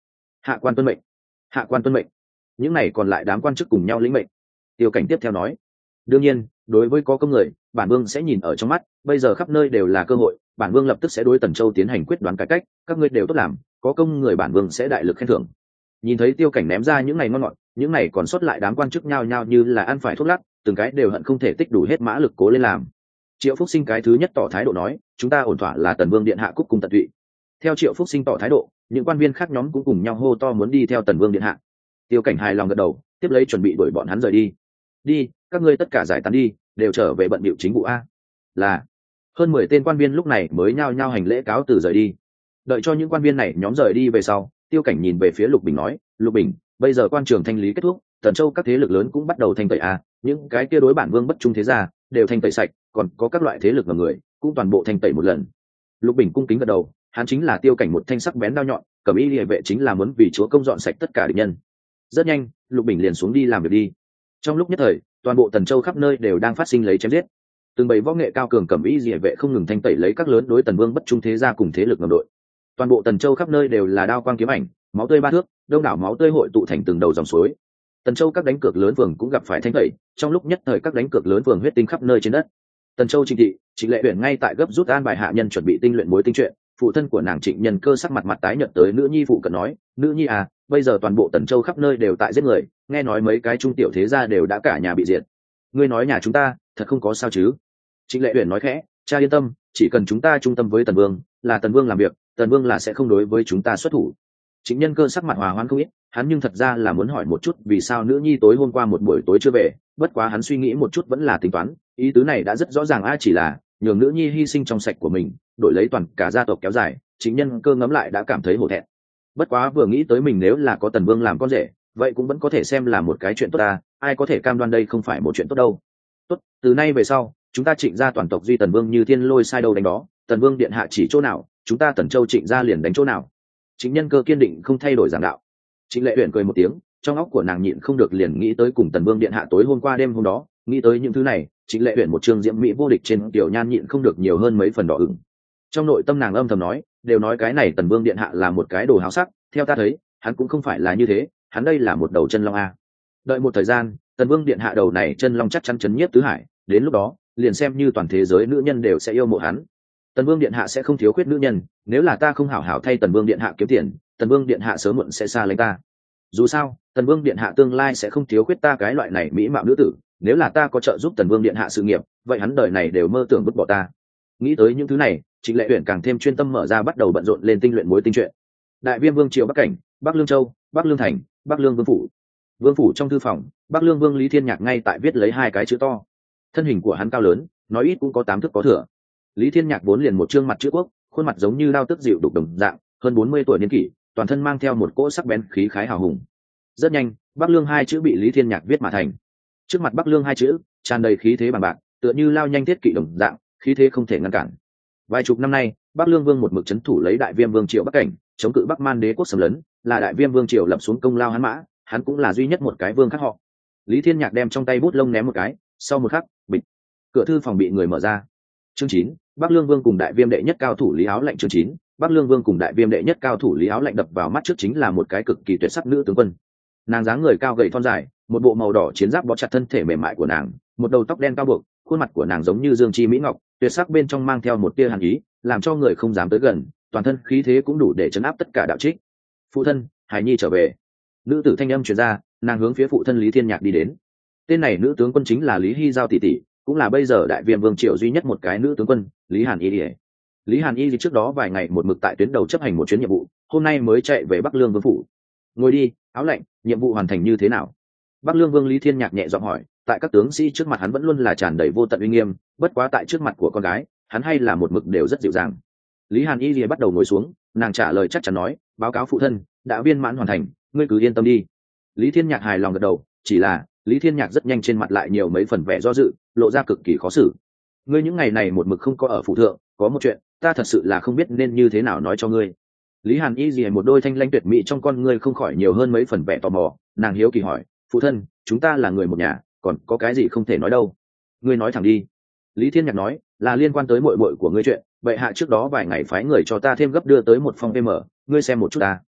Hạ quan tuân mệnh. Hạ quan tuân mệnh. Những này còn lại đám quan chức cùng nhau lĩnh mệnh. Tiêu Cảnh tiếp theo nói, đương nhiên đối với có công người, bản vương sẽ nhìn ở trong mắt, bây giờ khắp nơi đều là cơ hội, bản vương lập tức sẽ đối Tần Châu tiến hành quyết đoán cải cách, các ngươi đều tốt làm, có công người bản vương sẽ đại lực khen thưởng. Nhìn thấy Tiêu Cảnh ném ra những này ngon ngọt, những này còn sót lại đám quan chức nhao nhao như là ăn phải thuốc lắc, từng cái đều hận không thể tích đủ hết mã lực cố lên làm. Triệu Phúc Sinh cái thứ nhất tỏ thái độ nói, chúng ta ổn thỏa là Tần Vương điện hạ cúc cùng tận tụy. Theo Triệu Phúc Sinh tỏ thái độ, những quan viên khác nhóm cũng cùng nhau hô to muốn đi theo Tần Vương điện hạ. Tiêu Cảnh hài lòng gật đầu, tiếp lấy chuẩn bị đuổi bọn hắn rời đi. Đi, các ngươi tất cả giải tán đi, đều trở về bận bịu chính vụ a. Là. Hơn 10 tên quan viên lúc này mới nhao nhao hành lễ cáo từ rời đi. Đợi cho những quan viên này nhóm rời đi về sau, Tiêu Cảnh nhìn về phía Lục Bình nói, Lục Bình, bây giờ quan trường thanh lý kết thúc, Tần Châu các thế lực lớn cũng bắt đầu thanh tẩy a, những cái kia đối bản vương bất trung thế gia đều thanh tẩy sạch, còn có các loại thế lực và người cũng toàn bộ thanh tẩy một lần. Lục Bình cung kính gật đầu, hắn chính là Tiêu Cảnh một thanh sắc bén đao nhọn, Cẩm Y Liề vệ chính là muốn vì chúa công dọn sạch tất cả địch nhân. Rất nhanh, Lục Bình liền xuống đi làm việc đi. Trong lúc nhất thời, toàn bộ Tần Châu khắp nơi đều đang phát sinh lấy chém giết. Từng bầy võ nghệ cao cường Cẩm Y Liề vệ không ngừng thanh tẩy lấy các lớn đối Tần Vương bất trung thế gia cùng thế lực ngầm đội. Toàn bộ Tần Châu khắp nơi đều là đao quang kiếm ảnh, máu tươi ba thước, đông đảo máu tươi hội tụ thành từng đầu dòng suối. Tần Châu các đánh cược lớn phường cũng gặp phải thanh tẩy, trong lúc nhất thời các đánh cược lớn phường huyết tinh khắp nơi trên đất. Tần Châu Trịnh thị, Trịnh Lệ Uyển ngay tại gấp rút an bài hạ nhân chuẩn bị tinh luyện mối tinh chuyện, phụ thân của nàng Trịnh Nhân Cơ sắc mặt mặt tái nhợt tới nữ nhi phụ cận nói, nữ nhi à, bây giờ toàn bộ Tần Châu khắp nơi đều tại giết người, nghe nói mấy cái trung tiểu thế gia đều đã cả nhà bị diệt. Ngươi nói nhà chúng ta thật không có sao chứ? Trịnh Lệ Uyển nói khẽ, cha yên tâm, chỉ cần chúng ta trung tâm với Tần Vương, là Tần Vương làm việc, Tần Vương là sẽ không đối với chúng ta xuất thủ. Trịnh Nhân Cơ sắc mặt hòa hoãn không ít, hắn nhưng thật ra là muốn hỏi một chút vì sao nữ nhi tối hôm qua một buổi tối chưa về, bất quá hắn suy nghĩ một chút vẫn là tính toán, ý tứ này đã rất rõ ràng chỉ là nhường nữ nhi hy sinh trong sạch của mình, đổi lấy toàn cả gia tộc kéo dài. Trịnh Nhân Cơ ngấm lại đã cảm thấy hổ thẹn. Bất quá vừa nghĩ tới mình nếu là có Tần Vương làm con rể, vậy cũng vẫn có thể xem là một cái chuyện tốt ta, ai có thể cam đoan đây không phải một chuyện tốt đâu. Tốt, từ nay về sau, chúng ta Trịnh gia toàn tộc duy Tần Vương như thiên lôi sai đâu đánh đó, Tần Vương điện hạ chỉ chỗ nào, chúng ta Tần Châu Trịnh gia liền đánh chỗ nào. Trịnh Nhân Cơ kiên định không thay đổi giảng đạo. Trịnh Lệ Uyển cười một tiếng, trong óc của nàng nhịn không được liền nghĩ tới cùng Tần Vương điện hạ tối hôm qua đêm hôm đó, nghĩ tới những thứ này, Trịnh Lệ Uyển một trường diễm mỹ vô địch trên tiểu nhan nhịn không được nhiều hơn mấy phần đỏ ửng. Trong nội tâm nàng âm thầm nói, đều nói cái này Tần Vương điện hạ là một cái đồ háo sắc, theo ta thấy, hắn cũng không phải là như thế, hắn đây là một đầu chân long a. Đợi một thời gian, Tần Vương điện hạ đầu này chân long chắc chắn chấn nhiếp tứ hải, đến lúc đó, liền xem như toàn thế giới nữ nhân đều sẽ yêu mộ hắn. Tần Vương điện hạ sẽ không thiếu khuyết nữ nhân, nếu là ta không hảo hảo thay Tần Vương điện hạ kiếm tiền, Tần Vương điện hạ sớm muộn sẽ xa lánh ta. Dù sao, Tần Vương điện hạ tương lai sẽ không thiếu khuyết ta cái loại này mỹ mạo nữ tử, nếu là ta có trợ giúp Tần Vương điện hạ sự nghiệp, vậy hắn đời này đều mơ tưởng vứt bỏ ta. Nghĩ tới những thứ này, Trịnh Lệ Uyển càng thêm chuyên tâm mở ra bắt đầu bận rộn lên tinh luyện mối tinh chuyện. Đại Viêm Vương triều Bắc Cảnh, Bắc Lương Châu, Bắc Lương Thành, Bắc Lương Vương phủ. Vương phủ trong thư phòng, Bắc Lương Vương Lý Thiên Nhạc ngay tại viết lấy hai cái chữ to. Thân hình của hắn cao lớn, nói ít cũng có 8 thước có thừa. Lý Thiên Nhạc vốn liền một trương mặt chữ quốc, khuôn mặt giống như đao tức dịu đục đồng dạng, hơn 40 tuổi niên kỷ, toàn thân mang theo một cỗ sắc bén khí khái hào hùng. Rất nhanh, Bắc Lương hai chữ bị Lý Thiên Nhạc viết mà thành. Trước mặt Bắc Lương hai chữ, tràn đầy khí thế bằng bạc, tựa như lao nhanh thiết kỵ đồng dạng, khí thế không thể ngăn cản. Vài chục năm nay, Bắc Lương Vương một mực trấn thủ lấy Đại Viêm Vương triều Bắc Cảnh, chống cự Bắc Man đế quốc xâm lấn, là Đại Viêm Vương triều lập xuống công lao hắn mã, hắn cũng là duy nhất một cái vương khác họ. Lý Thiên Nhạc đem trong tay bút lông ném một cái, sau một khắc, bịch, cửa thư phòng bị người mở ra. Chương 9, Bắc Lương Vương cùng Đại Viêm đệ nhất cao thủ Lý Áo Lạnh. Chương 9, Bắc Lương Vương cùng Đại Viêm đệ nhất cao thủ Lý Áo Lạnh đập vào mắt trước chính là một cái cực kỳ tuyệt sắc nữ tướng quân. Nàng dáng người cao gầy thon dài, một bộ màu đỏ chiến giáp bó chặt thân thể mềm mại của nàng, một đầu tóc đen cao buộc, khuôn mặt của nàng giống như dương chi mỹ ngọc, tuyệt sắc bên trong mang theo một tia hàn ý, làm cho người không dám tới gần, toàn thân khí thế cũng đủ để chấn áp tất cả đạo trích. Phụ thân, Hải Nhi trở về. Nữ tử thanh âm truyền ra, nàng hướng phía phụ thân Lý Thiên Nhạc đi đến. Tên này nữ tướng quân chính là Lý Hy Giao tỷ tỷ, cũng là bây giờ Đại Viêm Vương triều duy nhất một cái nữ tướng quân, Lý Hàn Y. Lý Hàn Y trước đó vài ngày một mực tại tuyến đầu chấp hành một chuyến nhiệm vụ, hôm nay mới chạy về Bắc Lương Vương phủ. Ngồi đi, Áo Lạnh, nhiệm vụ hoàn thành như thế nào? Bắc Lương Vương Lý Thiên Nhạc nhẹ giọng hỏi, tại các tướng sĩ trước mặt hắn vẫn luôn là tràn đầy vô tận uy nghiêm, bất quá tại trước mặt của con gái, hắn hay là một mực đều rất dịu dàng. Lý Hàn Y bắt đầu ngồi xuống, nàng trả lời chắc chắn nói, báo cáo phụ thân, đã viên mãn hoàn thành, ngươi cứ yên tâm đi. Lý Thiên Nhạc hài lòng gật đầu, chỉ là Lý Thiên Nhạc rất nhanh trên mặt lại nhiều mấy phần vẻ do dự, lộ ra cực kỳ khó xử. Ngươi những ngày này một mực không có ở phủ thượng, có một chuyện ta thật sự là không biết nên như thế nào nói cho ngươi. Lý Hàn Y gì một đôi thanh lãnh tuyệt mỹ trong con ngươi không khỏi nhiều hơn mấy phần vẻ tò mò, nàng hiếu kỳ hỏi, phụ thân, chúng ta là người một nhà, còn có cái gì không thể nói đâu? Ngươi nói thẳng đi. Lý Thiên Nhạc nói, là liên quan tới muội muội của ngươi chuyện, bệ hạ trước đó vài ngày phái người cho ta thêm gấp đưa tới một phong m, ngươi xem một chút ta.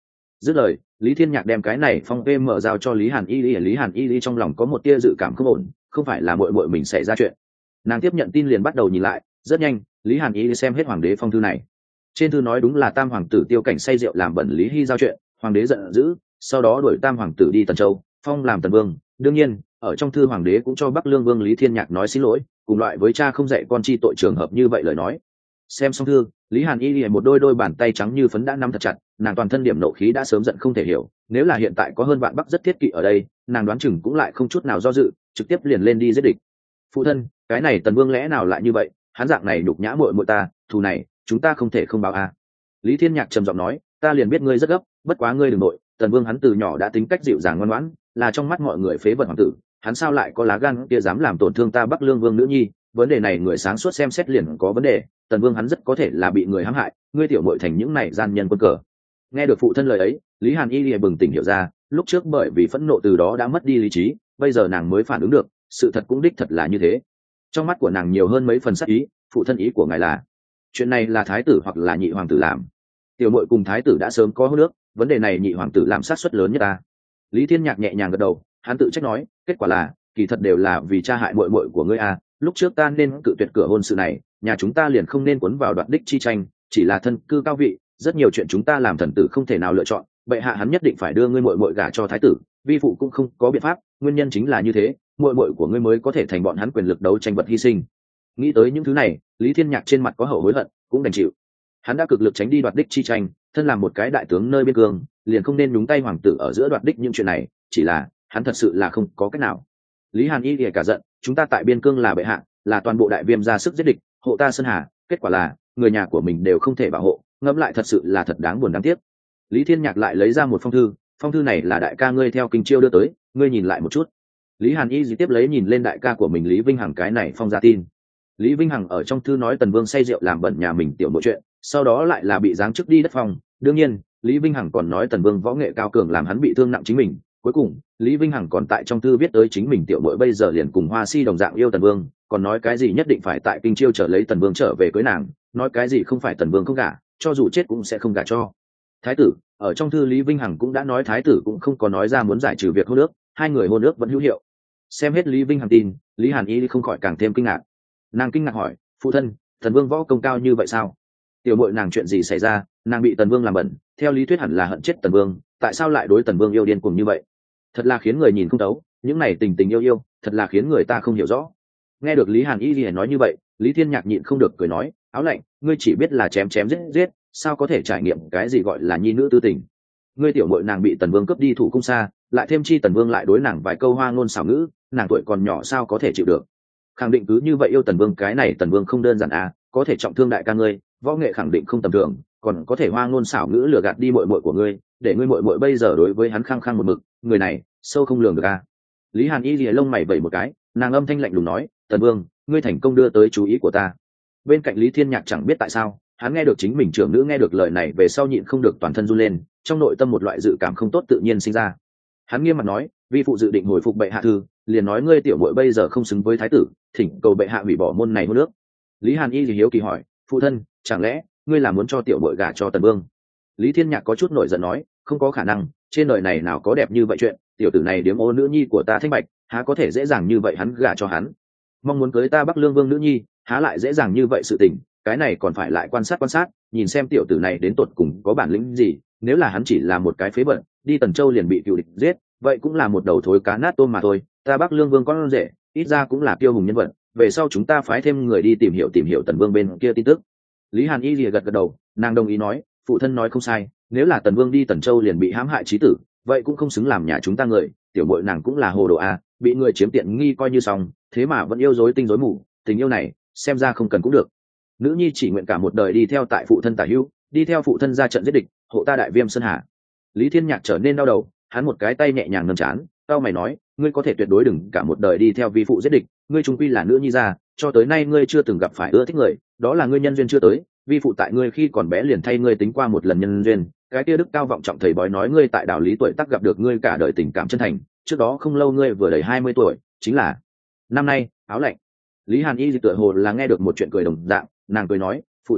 Dứt lời, Lý Thiên Nhạc đem cái này phong PM mở giao cho Lý Hàn Y. Lý Hàn Y trong lòng có một tia dự cảm không ổn, không phải là muội muội mình xảy ra chuyện. Nàng tiếp nhận tin liền bắt đầu nhìn lại, rất nhanh, Lý Hàn Y xem hết hoàng đế phong thư này. Trên thư nói đúng là tam hoàng tử Tiêu Cảnh say rượu làm bẩn Lý Hy giao chuyện, hoàng đế giận dữ, sau đó đuổi tam hoàng tử đi Tần Châu, phong làm Tần Vương. Đương nhiên, ở trong thư hoàng đế cũng cho Bắc Lương Vương Lý Thiên Nhạc nói xin lỗi, cùng loại với cha không dạy con chi tội trường hợp như vậy lời nói. Xem xong thư, Lý Hàn Y một đôi bàn tay trắng như phấn đã nắm thật chặt, nàng toàn thân điểm nộ khí đã sớm giận không thể hiểu, nếu là hiện tại có hơn vạn Bắc rất thiết kỵ ở đây, nàng đoán chừng cũng lại không chút nào do dự, trực tiếp liền lên đi giết địch. Phụ thân, cái này Tần Vương lẽ nào lại như vậy, hắn dạng này nhục nhã muội muội ta, thù này chúng ta không thể không báo a. Lý Thiên Nhạc trầm giọng nói, ta liền biết ngươi rất gấp, bất quá ngươi đừng nội, Tần Vương hắn từ nhỏ đã tính cách dịu dàng ngoan ngoãn, là trong mắt mọi người phế vật hoàng tử, hắn sao lại có lá gan kia dám làm tổn thương ta Bắc Lương Vương nữ nhi, vấn đề này người sáng suốt xem xét liền có vấn đề, Tần Vương hắn rất có thể là bị người hãm hại, ngươi tiểu muội thành những này gian nhân quân cờ. Nghe được phụ thân lời ấy, Lý Hàn Y lìa bừng tỉnh hiểu ra, lúc trước bởi vì phẫn nộ từ đó đã mất đi lý trí, bây giờ nàng mới phản ứng được, sự thật cũng đích thật là như thế. Trong mắt của nàng nhiều hơn mấy phần sắc ý, phụ thân ý của ngài là, chuyện này là thái tử hoặc là nhị hoàng tử làm. Tiểu muội cùng thái tử đã sớm có hôn ước, vấn đề này nhị hoàng tử làm sát suất lớn nhất ta. Lý Thiên Nhạc nhẹ nhàng gật đầu, hắn tự trách nói, kết quả là, kỳ thật đều là vì cha hại muội muội của ngươi a, lúc trước ta nên cự tuyệt cửa hôn sự này, nhà chúng ta liền không nên cuốn vào đoạt đích chi tranh, chỉ là thân cư cao vị, rất nhiều chuyện chúng ta làm thần tử không thể nào lựa chọn, bệ hạ hắn nhất định phải đưa ngươi muội muội gả cho thái tử, vi phụ cũng không có biện pháp, nguyên nhân chính là như thế, muội muội của ngươi mới có thể thành bọn hắn quyền lực đấu tranh vật hy sinh. Nghĩ tới những thứ này, Lý Thiên Nhạc trên mặt có hậu hối hận, cũng đành chịu. Hắn đã cực lực tránh đi đoạt đích chi tranh, thân làm một cái đại tướng nơi biên cương, liền không nên nhúng tay hoàng tử ở giữa đoạt đích những chuyện này, chỉ là hắn thật sự là không có cách nào. Lý Hàn Y thì cả giận, chúng ta tại biên cương là bệ hạ, là toàn bộ đại viêm ra sức giết địch, hộ ta sơn hà, kết quả là người nhà của mình đều không thể bảo hộ, ngẫm lại thật sự là thật đáng buồn đáng tiếc. Lý Thiên Nhạc lại lấy ra một phong thư này là đại ca ngươi theo Kinh Chiêu đưa tới, ngươi nhìn lại một chút. Lý Hàn Y tiếp lấy nhìn lên đại ca của mình Lý Vinh Hằng cái này phong ra tin. Lý Vinh Hằng ở trong thư nói Tần Vương say rượu làm bẩn nhà mình tiểu nội chuyện, sau đó lại là bị giáng chức đi đất phong. Đương nhiên, Lý Vinh Hằng còn nói Tần Vương võ nghệ cao cường làm hắn bị thương nặng chính mình. Cuối cùng, Lý Vinh Hằng còn tại trong thư viết tới chính mình tiểu nội bây giờ liền cùng Hoa Si đồng dạng yêu Tần Vương, còn nói cái gì nhất định phải tại Kinh Chiêu trở lấy Tần Vương trở về cưới nàng, nói cái gì không phải Tần Vương không gả, cho dù chết cũng sẽ không gả cho thái tử. Ở trong thư Lý Vinh Hằng cũng đã nói thái tử cũng không có nói ra muốn giải trừ việc hôn ước, hai người hôn ước vẫn hữu hiệu. Xem hết Lý Vinh Hằng tin, Lý Hàn Y không khỏi càng thêm kinh ngạc. Nàng kinh ngạc hỏi, phụ thân, Tần Vương võ công cao như vậy sao? Tiểu muội nàng chuyện gì xảy ra, nàng bị Tần Vương làm bẩn, theo lý thuyết hẳn là hận chết Tần Vương, tại sao lại đối Tần Vương yêu điên cuồng như vậy? Thật là khiến người nhìn không thấu, những này tình tình yêu, thật là khiến người ta không hiểu rõ. Nghe được Lý Hàn Y liền nói như vậy, Lý Thiên Nhạc nhịn không được cười nói, áo lạnh, ngươi chỉ biết là chém giết, sao có thể trải nghiệm cái gì gọi là nhi nữ tư tình? Ngươi tiểu muội nàng bị Tần Vương cướp đi thủ cung xa, lại thêm chi Tần Vương lại đối nàng vài câu hoa ngôn xảo ngữ, nàng tuổi còn nhỏ sao có thể chịu được? Khẳng định cứ như vậy yêu Tần Vương, cái này Tần Vương không đơn giản à, có thể trọng thương đại ca ngươi, võ nghệ khẳng định không tầm thường, còn có thể hoa ngôn xảo ngữ lừa gạt đi muội muội của ngươi, để ngươi muội muội bây giờ đối với hắn khăng khăng một mực, người này sâu không lường được à? Lý Hàn Y lìa lông mày vẩy một cái, nàng âm thanh lạnh lùng nói, Tần Vương, ngươi thành công đưa tới chú ý của ta. Bên cạnh Lý Thiên Nhạc chẳng biết tại sao, hắn nghe được chính mình trưởng nữ nghe được lời này về sau nhịn không được toàn thân run lên, trong nội tâm một loại dự cảm không tốt tự nhiên sinh ra. Hắn nghiêm mặt nói, vi phụ dự định hồi phục bệ hạ thư, liền nói ngươi tiểu muội bây giờ không xứng với thái tử, thỉnh cầu bệ hạ hủy bỏ môn này hôn ước. Lý Hàn Y thì hiếu kỳ hỏi, phụ thân, chẳng lẽ ngươi là muốn cho tiểu muội gả cho Tần Vương? Lý Thiên Nhạc có chút nổi giận nói, không có khả năng, trên đời này nào có đẹp như vậy chuyện, tiểu tử này điếm ô nữ nhi của ta Thanh Bạch, há có thể dễ dàng như vậy hắn gả cho hắn? Mong muốn cưới ta Bắc Lương Vương nữ nhi, há lại dễ dàng như vậy sự tình, cái này còn phải lại quan sát, nhìn xem tiểu tử này đến tột cùng có bản lĩnh gì, nếu là hắn chỉ là một cái phế bẩn, đi Tần Châu liền bị cựu địch giết, vậy cũng là một đầu thối cá nát tôm mà thôi, ta Bắc Lương Vương con rể, ít ra cũng là kiêu hùng nhân vật, về sau chúng ta phái thêm người đi tìm hiểu Tần Vương bên kia tin tức. Lý Hàn Y lìa gật đầu, nàng đồng ý nói, phụ thân nói không sai, nếu là Tần Vương đi Tần Châu liền bị hãm hại chí tử, vậy cũng không xứng làm nhà chúng ta người, tiểu muội nàng cũng là hồ đồ a, bị người chiếm tiện nghi coi như xong, thế mà vẫn yêu dối tinh rối mù, tình yêu này xem ra không cần cũng được. Nữ nhi chỉ nguyện cả một đời đi theo tại phụ thân tả hữu, đi theo phụ thân ra trận giết địch, hộ ta đại viêm sơn hà. Lý Thiên Nhạc trở nên đau đầu, hắn một cái tay nhẹ nhàng nâng chán, tao mày nói, ngươi có thể tuyệt đối đừng cả một đời đi theo vi phụ giết địch, ngươi trung quy là nữ nhi gia, cho tới nay ngươi chưa từng gặp phải ưa thích người, đó là ngươi nhân duyên chưa tới, vi phụ tại ngươi khi còn bé liền thay ngươi tính qua một lần nhân duyên, cái kia đức cao vọng trọng thầy bói nói ngươi tại đạo lý tuổi tác gặp được ngươi cả đời tình cảm chân thành, trước đó không lâu ngươi vừa đầy 20 tuổi, chính là năm nay. Áo lạnh. Lý Hàn Y tựa hồ là nghe được một chuyện cười đồng dạng, nàng cười nói, phụ thân,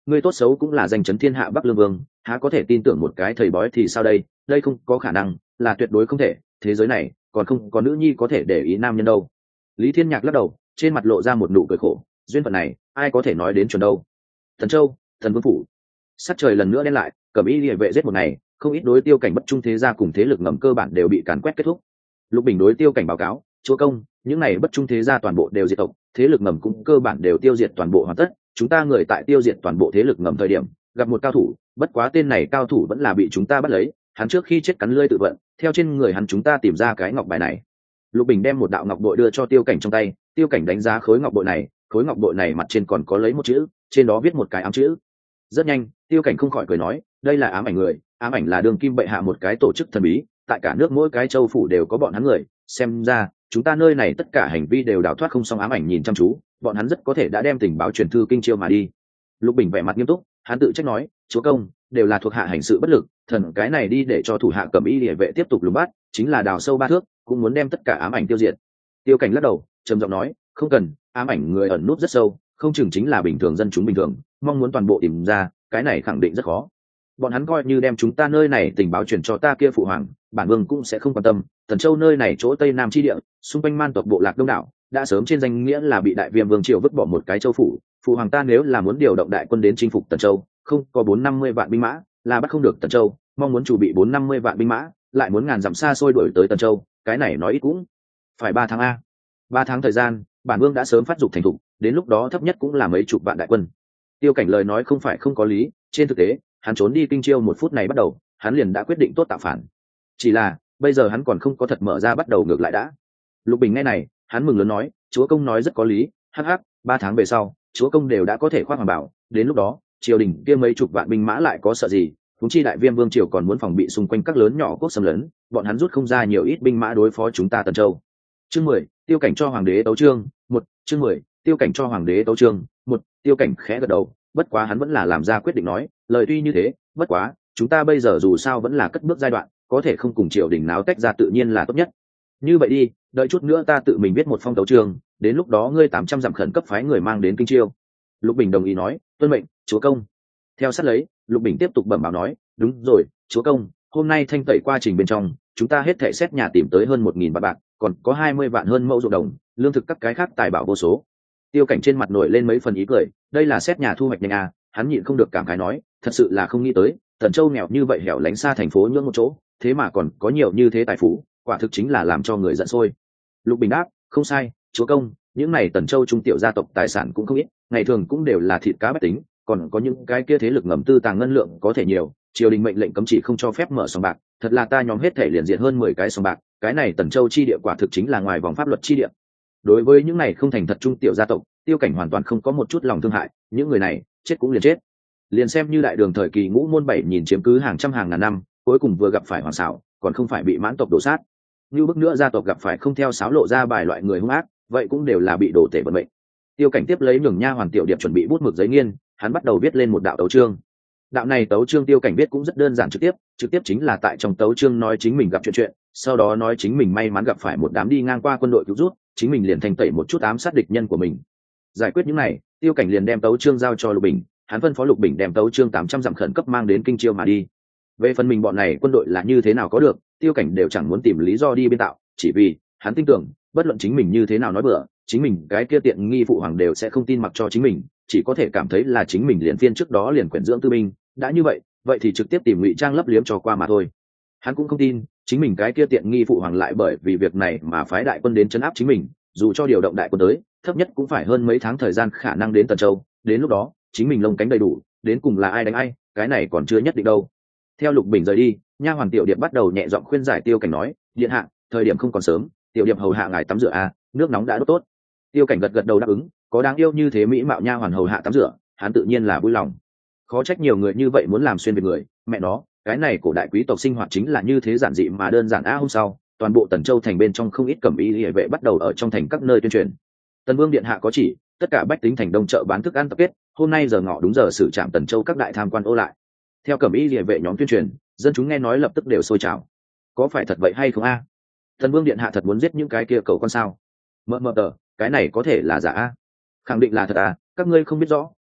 ngươi tốt xấu cũng là danh chấn thiên hạ Bắc Lương Vương, há có thể tin tưởng một cái thầy bói thì sao đây? Đây không có khả năng, là tuyệt đối không thể, thế giới này còn không có nữ nhi có thể để ý nam nhân đâu. Lý Thiên Nhạc lắc đầu, trên mặt lộ ra một nụ cười khổ, duyên phận này ai có thể nói đến chuẩn đâu. Thần Châu, Thần Vương phủ. Sắc trời lần nữa đen lại, Cẩm Y Liễu vệ giết một ngày, không ít đối Tiêu Cảnh bất trung thế gia cùng thế lực ngầm cơ bản đều bị càn quét kết thúc. Lục Bình đối Tiêu Cảnh báo cáo, chúa công, những này bất trung thế gia toàn bộ đều diệt tộc, thế lực ngầm cũng cơ bản đều tiêu diệt toàn bộ hoàn tất. Chúng ta người tại tiêu diệt toàn bộ thế lực ngầm thời điểm gặp một cao thủ, bất quá tên này cao thủ vẫn là bị chúng ta bắt lấy, hắn trước khi chết cắn lưỡi tự vận, theo trên người hắn chúng ta tìm ra cái ngọc bài này. Lục Bình đem một đạo ngọc bội đưa cho Tiêu Cảnh trong tay, Tiêu Cảnh đánh giá khối ngọc bội này mặt trên còn có lấy một chữ, trên đó viết một cái ám chữ. Rất nhanh, Tiêu Cảnh không khỏi cười nói, đây là ám ảnh người, ám ảnh là đương kim bệ hạ một cái tổ chức thần bí, tại cả nước mỗi cái châu phủ đều có bọn hắn người, xem ra chúng ta nơi này tất cả hành vi đều đào thoát không xong. Ám ảnh nhìn chăm chú, bọn hắn rất có thể đã đem tình báo truyền thư kinh chiêu mà đi. Lục Bình vẻ mặt nghiêm túc, hắn tự trách nói, chúa công, đều là thuộc hạ hành sự bất lực, thần cái này đi để cho thủ hạ Cẩm Y Liễu vệ tiếp tục lùng bắt, chính là đào sâu 3 thước cũng muốn đem tất cả ám ảnh tiêu diệt. Tiêu Cảnh lắc đầu, trầm giọng nói, không cần, ám ảnh người ẩn núp rất sâu, không chừng chính là bình thường dân chúng bình thường, mong muốn toàn bộ tìm ra, cái này khẳng định rất khó. Bọn hắn coi như đem chúng ta nơi này tình báo truyền cho ta kia phụ hoàng, bản vương cũng sẽ không quan tâm. Thần Châu nơi này chỗ tây nam chi địa, xung quanh man tộc bộ lạc đông đảo, đã sớm trên danh nghĩa là bị đại viêm vương triều vứt bỏ một cái châu phủ. Phụ hoàng ta nếu là muốn điều động đại quân đến chinh phục Tần Châu, không có 450 vạn binh mã là bắt không được Tần Châu, mong muốn chuẩn bị 450 vạn binh mã, lại muốn ngàn dặm xa xôi đuổi tới Tần Châu, cái này nói ít cũng phải 3 tháng a. 3 tháng thời gian, bản vương đã sớm phát dục thành thục, đến lúc đó thấp nhất cũng là mấy chục vạn đại quân. Tiêu Cảnh lời nói không phải không có lý, trên thực tế, hắn trốn đi Kinh Chiêu 1 phút này bắt đầu, hắn liền đã quyết định tốt tạo phản. Chỉ là, bây giờ hắn còn không có thật mở ra bắt đầu ngược lại đã. Lục Bình nghe này, hắn mừng lớn nói, chúa công nói rất có lý, hắc hắc, 3 tháng về sau, chúa công đều đã có thể khoác hoàng bảo, đến lúc đó, triều đình kia mấy chục vạn binh mã lại có sợ gì? Huống chi đại viêm vương triều còn muốn phòng bị xung quanh các lớn nhỏ quốc xâm lấn, bọn hắn rút không ra nhiều ít binh mã đối phó chúng ta Tần Châu. Chương 10, Tiêu Cảnh cho hoàng đế tấu chương, 1, chương 10, Tiêu Cảnh cho hoàng đế tấu chương, 1, Tiêu Cảnh khẽ gật đầu, bất quá hắn vẫn là làm ra quyết định nói, lời tuy như thế, bất quá, chúng ta bây giờ dù sao vẫn là cất bước giai đoạn, có thể không cùng triều đình náo tách ra tự nhiên là tốt nhất. Như vậy đi, đợi chút nữa ta tự mình viết một phong tấu chương, đến lúc đó ngươi 800 dặm khẩn cấp phái người mang đến Kinh Chiêu. Lục Bình đồng ý nói, tuân mệnh, chúa công. Theo sát lấy, Lục Bình tiếp tục bẩm báo nói, đúng rồi, chúa công, hôm nay thanh tẩy quá trình bên trong, chúng ta hết thảy xét nhà tìm tới hơn 1000 vạn bạc, còn có 20 vạn hơn mẫu ruộng đồng, lương thực các cái khác tài bảo vô số. Tiêu Cảnh trên mặt nổi lên mấy phần ý cười, đây là xét nhà thu hoạch nhanh à, hắn nhịn không được cảm khái nói, thật sự là không nghĩ tới, Tần Châu nghèo như vậy hẻo lánh xa thành phố nhưỡng một chỗ, thế mà còn có nhiều như thế tài phú, quả thực chính là làm cho người giận sôi. Lục Bình đáp, không sai, chúa công, những này Tần Châu trung tiểu gia tộc tài sản cũng không ít, ngày thường cũng đều là thịt cá bách tính, còn có những cái kia thế lực ngầm tư tàng ngân lượng có thể nhiều, triều đình mệnh lệnh cấm chỉ không cho phép mở sòng bạc, thật là ta nhóm hết thể liền diệt hơn 10 cái sòng bạc, cái này Tần Châu chi địa quả thực chính là ngoài vòng pháp luật chi địa. Đối với những này không thành thật trung tiểu gia tộc, Tiêu Cảnh hoàn toàn không có một chút lòng thương hại, những người này chết cũng liền chết, liền xem như đại đường thời kỳ Ngũ Môn 7 nhìn chiếm cứ hàng trăm hàng ngàn năm, cuối cùng vừa gặp phải hoàng xảo, còn không phải bị mãn tộc đổ sát. Như bức nữa gia tộc gặp phải không theo sáo lộ ra bài loại người hung ác, vậy cũng đều là bị đổ tể vận mệnh. Tiêu Cảnh tiếp lấy nhường nha hoàn tiểu điệp chuẩn bị bút mực giấy nghiên, hắn bắt đầu viết lên một đạo tấu chương. Đạo này tấu chương Tiêu Cảnh viết cũng rất đơn giản trực tiếp chính là tại trong tấu chương nói chính mình gặp chuyện, sau đó nói chính mình may mắn gặp phải một đám đi ngang qua quân đội cứu rút, chính mình liền thanh tẩy một chút ám sát địch nhân của mình. Giải quyết những này, Tiêu Cảnh liền đem tấu chương giao cho Lục Bình, hắn phân phó Lục Bình đem tấu chương 800 dặm khẩn cấp mang đến Kinh Chiêu mà đi. Về phần mình bọn này quân đội là như thế nào có được, Tiêu Cảnh đều chẳng muốn tìm lý do đi biên tạo, chỉ vì hắn tin tưởng, bất luận chính mình như thế nào nói bừa, chính mình cái kia tiện nghi phụ hoàng đều sẽ không tin mặc cho chính mình, chỉ có thể cảm thấy là chính mình liền phiên trước đó liền quyển dưỡng tư binh, đã như vậy thì trực tiếp tìm ngụy trang lấp liếm cho qua mà thôi. Hắn cũng không tin chính mình cái kia tiện nghi phụ hoàng lại bởi vì việc này mà phái đại quân đến trấn áp chính mình, dù cho điều động đại quân tới, thấp nhất cũng phải hơn mấy tháng thời gian khả năng đến Tần Châu, đến lúc đó chính mình lông cánh đầy đủ, đến cùng là ai đánh ai, cái này còn chưa nhất định đâu. Theo Lục Bình rời đi, nha hoàn tiểu điệp bắt đầu nhẹ giọng khuyên giải Tiêu Cảnh nói, điện hạ, thời điểm không còn sớm, tiểu điệp hầu hạ ngài tắm rửa a, nước nóng đã đốt tốt. Tiêu Cảnh gật đầu đáp ứng, có đáng yêu như thế mỹ mạo nha hoàn hầu hạ tắm rửa, hắn tự nhiên là vui lòng. Khó trách nhiều người như vậy muốn làm xuyên việt người, mẹ nó, cái này cổ đại quý tộc sinh hoạt chính là như thế giản dị mà đơn giản a. Hôm sau, toàn bộ Tần Châu thành bên trong không ít Cẩm Y Liễu vệ bắt đầu ở trong thành các nơi tuyên truyền. Tần Vương điện hạ có chỉ, tất cả bách tính thành đông chợ bán thức ăn tập kết, hôm nay giờ ngọ đúng giờ xử trạm Tần Châu các đại tham quan ô lại. Theo Cẩm Y Liễu vệ nhóm tuyên truyền, dân chúng nghe nói lập tức đều sôi trào. Có phải thật vậy hay không a? Tần Vương điện hạ thật muốn giết những cái kia cầu con sao? Mờ tờ, cái này có thể là giả a? Khẳng định là thật à, các ngươi không biết rõ,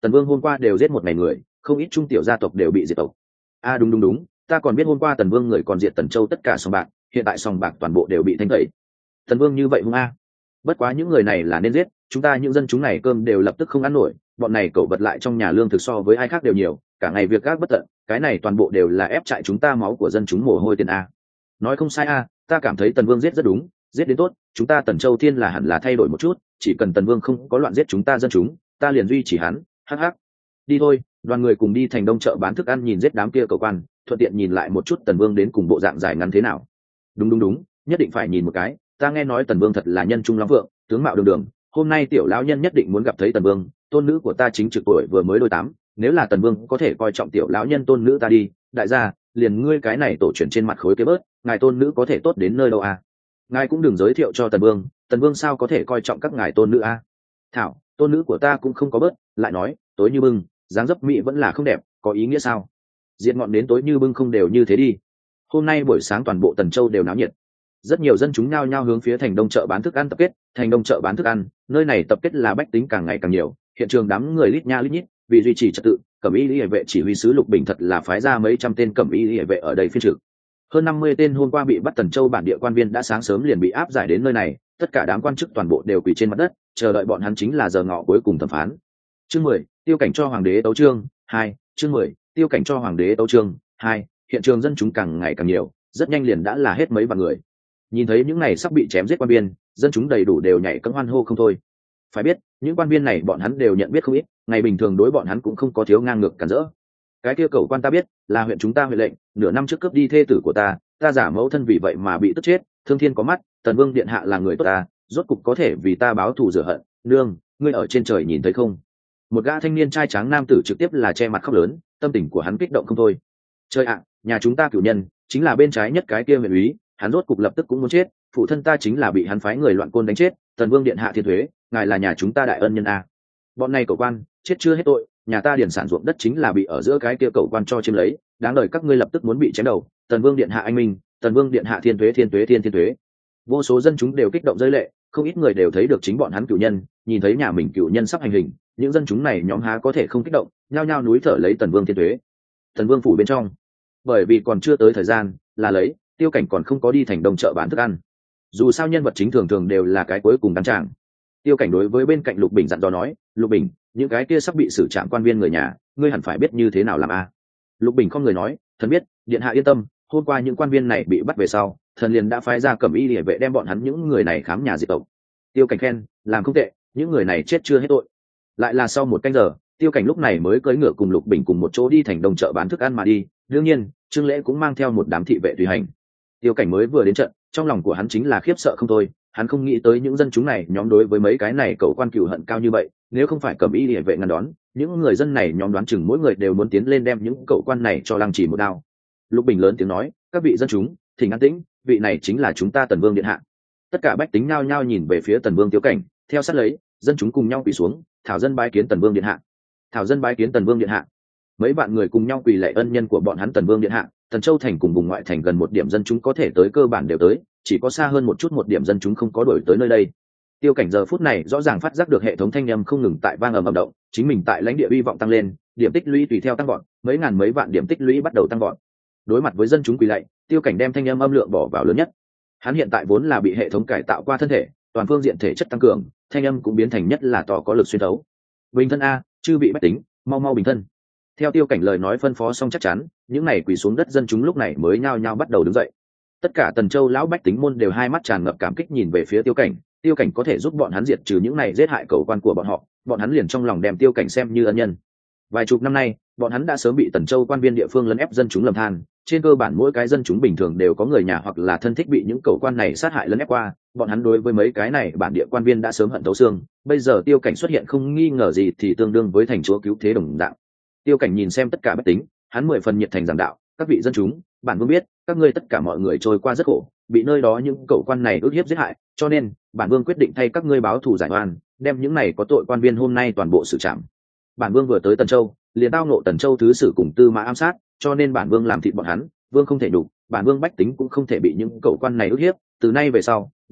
Tần Vương hôm qua đều giết một ngày người, không ít trung tiểu gia tộc đều bị diệt tộc. Đúng, ta còn biết hôm qua Tần Vương người còn diệt Tần Châu tất cả sòng bạc, hiện tại sòng bạc toàn bộ đều bị thanh tẩy. Tần Vương như vậy hung a. Bất quá những người này là nên giết, chúng ta những dân chúng này cơm đều lập tức không ăn nổi, bọn này cẩu vật lại trong nhà lương thực so với ai khác đều nhiều, cả ngày việc gác bất tận, cái này toàn bộ đều là ép trại chúng ta máu của dân chúng mồ hôi tiền a. Nói không sai a, ta cảm thấy Tần Vương giết rất đúng, giết đến tốt, chúng ta Tần Châu Thiên là hẳn là thay đổi một chút, chỉ cần Tần Vương không có loạn giết chúng ta dân chúng, ta liền duy trì hắn. Hắc hắc. Đi thôi, đoàn người cùng đi thành đông chợ bán thức ăn nhìn giết đám kia cầu quan, thuận tiện nhìn lại một chút Tần Vương đến cùng bộ dạng dài ngắn thế nào. Đúng, nhất định phải nhìn một cái, ta nghe nói Tần Vương thật là nhân trung lắm vượng, tướng mạo đường đường, hôm nay tiểu lão nhân nhất định muốn gặp thấy Tần Vương, tôn nữ của ta chính trực tuổi vừa mới đôi 8, nếu là Tần Vương có thể coi trọng tiểu lão nhân tôn nữ ta đi, đại gia, liền ngươi cái này tổ chuyển trên mặt khối kế bớt, ngài tôn nữ có thể tốt đến nơi đâu à? Ngài cũng đừng giới thiệu cho Tần Vương sao có thể coi trọng các ngài tôn nữ à? Thảo, tôn nữ của ta cũng không có bớt, lại nói, tối như bưng, dáng dấp mỹ vẫn là không đẹp, có ý nghĩa sao? Diệt ngọn đến tối như bưng không đều như thế đi. Hôm nay buổi sáng toàn bộ Tần Châu đều náo nhiệt, rất nhiều dân chúng nhao nhao hướng phía thành đông chợ bán thức ăn tập kết. Thành đông chợ bán thức ăn, nơi này tập kết là bách tính càng ngày càng nhiều, hiện trường đám người lít nha lít nhít, vì duy trì trật tự, cẩm y liễu vệ chỉ huy sứ Lục Bình thật là phái ra mấy trăm tên cẩm y liễu vệ ở đây phiên trực. Hơn 50 tên hôm qua bị bắt Tần Châu bản địa quan viên đã sáng sớm liền bị áp giải đến nơi này, tất cả đám quan chức toàn bộ đều quỳ trên mặt đất, chờ đợi bọn hắn chính là giờ ngọ cuối cùng thẩm phán. Chương 10, tiêu cảnh cho hoàng đế tấu chương 2, chương 10, tiêu cảnh cho hoàng đế tấu chương 2, hiện trường dân chúng càng ngày càng nhiều, rất nhanh liền đã là hết mấy vạn người. Nhìn thấy những này sắp bị chém giết quan viên, dân chúng đầy đủ đều nhảy cẫng hoan hô không thôi. Phải biết, những quan viên này bọn hắn đều nhận biết không ít, ngày bình thường đối bọn hắn cũng không có thiếu ngang ngược cản rỡ. Cái kia cẩu quan ta biết, là huyện chúng ta huệ lệnh, nửa năm trước cướp đi thê tử của ta giả mẫu thân vì vậy mà bị tức chết, thương thiên có mắt, Tần Vương điện hạ là người tốt ta, rốt cục có thể vì ta báo thù rửa hận. Nương, ngươi ở trên trời nhìn thấy không? Một gã thanh niên trai tráng nam tử trực tiếp là che mặt khóc lớn, tâm tình của hắn kích động không thôi. Trời ạ, nhà chúng ta cửu nhân, chính là bên trái nhất cái kia huyện úy, hắn rốt cục lập tức cũng muốn chết, phụ thân ta chính là bị hắn phái người loạn côn đánh chết, Tần Vương điện hạ thiên thuế, ngài là nhà chúng ta đại ân nhân a. Bọn này cậu quan, chết chưa hết tội, nhà ta điển sản ruộng đất chính là bị ở giữa cái kia cậu quan cho chiếm lấy, đáng đời các ngươi lập tức muốn bị chém đầu, Tần Vương điện hạ anh minh, Tần Vương điện hạ thiên thuế thiên thuế thiên thuế. Vô số dân chúng đều kích động rơi lệ, không ít người đều thấy được chính bọn hắn cửu nhân, nhìn thấy nhà mình cửu nhân sắp hành hình, những dân chúng này nhóm há có thể không kích động, nhao nhao núi thở lấy Tần Vương thiên thuế. Tần Vương phủ bên trong, bởi vì còn chưa tới thời gian, là lấy tiêu cảnh còn không có đi thành đông chợ bán thức ăn, dù sao nhân vật chính thường thường đều là cái cuối cùng đăng tràng. Tiêu cảnh đối với bên cạnh Lục Bình dặn dò nói, Lục Bình, những cái kia sắp bị xử trảm quan viên người nhà, ngươi hẳn phải biết như thế nào làm a. Lục Bình không người nói, thần biết, điện hạ yên tâm, hôm qua những quan viên này bị bắt về sau, thần liền đã phái ra cẩm y liễu vệ đem bọn hắn những người này khám nhà diệt tộc. Tiêu cảnh khen, làm không tệ, những người này chết chưa hết tội. Lại là sau một canh giờ, Tiêu cảnh lúc này mới cưỡi ngựa cùng Lục Bình cùng một chỗ đi thành đông chợ bán thức ăn mà đi, đương nhiên Trương Lễ cũng mang theo một đám thị vệ tùy hành. Tiêu cảnh mới vừa đến trận, trong lòng của hắn chính là khiếp sợ không thôi, hắn không nghĩ tới những dân chúng này nhóm đối với mấy cái này cậu quan cừu hận cao như vậy, nếu không phải cẩm y liễu vệ ngăn đón, những người dân này nhóm đoán chừng mỗi người đều muốn tiến lên đem những cậu quan này cho lăng trì một đao. Lục Bình lớn tiếng nói, các vị dân chúng, thỉnh an tĩnh, vị này chính là chúng ta Tần Vương điện hạ. Tất cả bách tính nhao nhao nhìn về phía Tần Vương Tiêu cảnh, theo sát lấy, dân chúng cùng nhau quỳ xuống, thảo dân bái kiến Tần Vương điện hạ. Thảo dân bái kiến Tần Vương điện hạ. Mấy bạn người cùng nhau quỳ lạy ân nhân của bọn hắn Tần Vương điện hạ. Tần Châu thành cùng vùng ngoại thành gần một điểm dân chúng có thể tới cơ bản đều tới, chỉ có xa hơn một chút một điểm dân chúng không có đổi tới nơi đây. Tiêu cảnh giờ phút này rõ ràng phát giác được hệ thống thanh âm không ngừng tại vang ầm ầm động, chính mình tại lãnh địa uy vọng tăng lên, điểm tích lũy tùy theo tăng vọt, mấy ngàn mấy vạn điểm tích lũy bắt đầu tăng vọt. Đối mặt với dân chúng quỳ lạy, Tiêu cảnh đem thanh âm âm lượng bỏ vào lớn nhất. Hắn hiện tại vốn là bị hệ thống cải tạo qua thân thể, toàn phương diện thể chất tăng cường, thanh âm cũng biến thành nhất là to có lực xuyên thấu. Bình thân a, chư vị bách tính, mau mau bình thân. Theo Tiêu cảnh lời nói phân phó xong chắc chắn, những này quỳ xuống đất dân chúng lúc này mới nhao nhao bắt đầu đứng dậy. Tất cả Tần Châu lão bách tính môn đều hai mắt tràn ngập cảm kích nhìn về phía Tiêu cảnh, Tiêu cảnh có thể giúp bọn hắn diệt trừ những này giết hại cầu quan của bọn họ, bọn hắn liền trong lòng đem Tiêu cảnh xem như ân nhân. Vài chục năm nay, bọn hắn đã sớm bị Tần Châu quan viên địa phương lấn ép dân chúng lầm than, trên cơ bản mỗi cái dân chúng bình thường đều có người nhà hoặc là thân thích bị những cầu quan này sát hại lấn ép qua, bọn hắn đối với mấy cái này bản địa quan viên đã sớm hận thấu xương, bây giờ Tiêu cảnh xuất hiện không nghi ngờ gì thì tương đương với thành chúa cứu thế đồng dạng. Tiêu cảnh nhìn xem tất cả bách tính, hắn 10 phần nhiệt thành giảng đạo, các vị dân chúng, bản vương biết, các ngươi tất cả mọi người trôi qua rất khổ, bị nơi đó những cậu quan này ức hiếp giết hại, cho nên bản vương quyết định thay các ngươi báo thù giải oan, đem những này có tội quan viên hôm nay toàn bộ xử trảm. Bản vương vừa tới Tần Châu, liền tao ngộ Tần Châu thứ sử cùng Tư Mã ám sát, cho nên bản vương làm thịt bọn hắn, vương không thể đủ, bản vương bách tính cũng không thể bị những cậu quan này ức hiếp, từ nay về sau,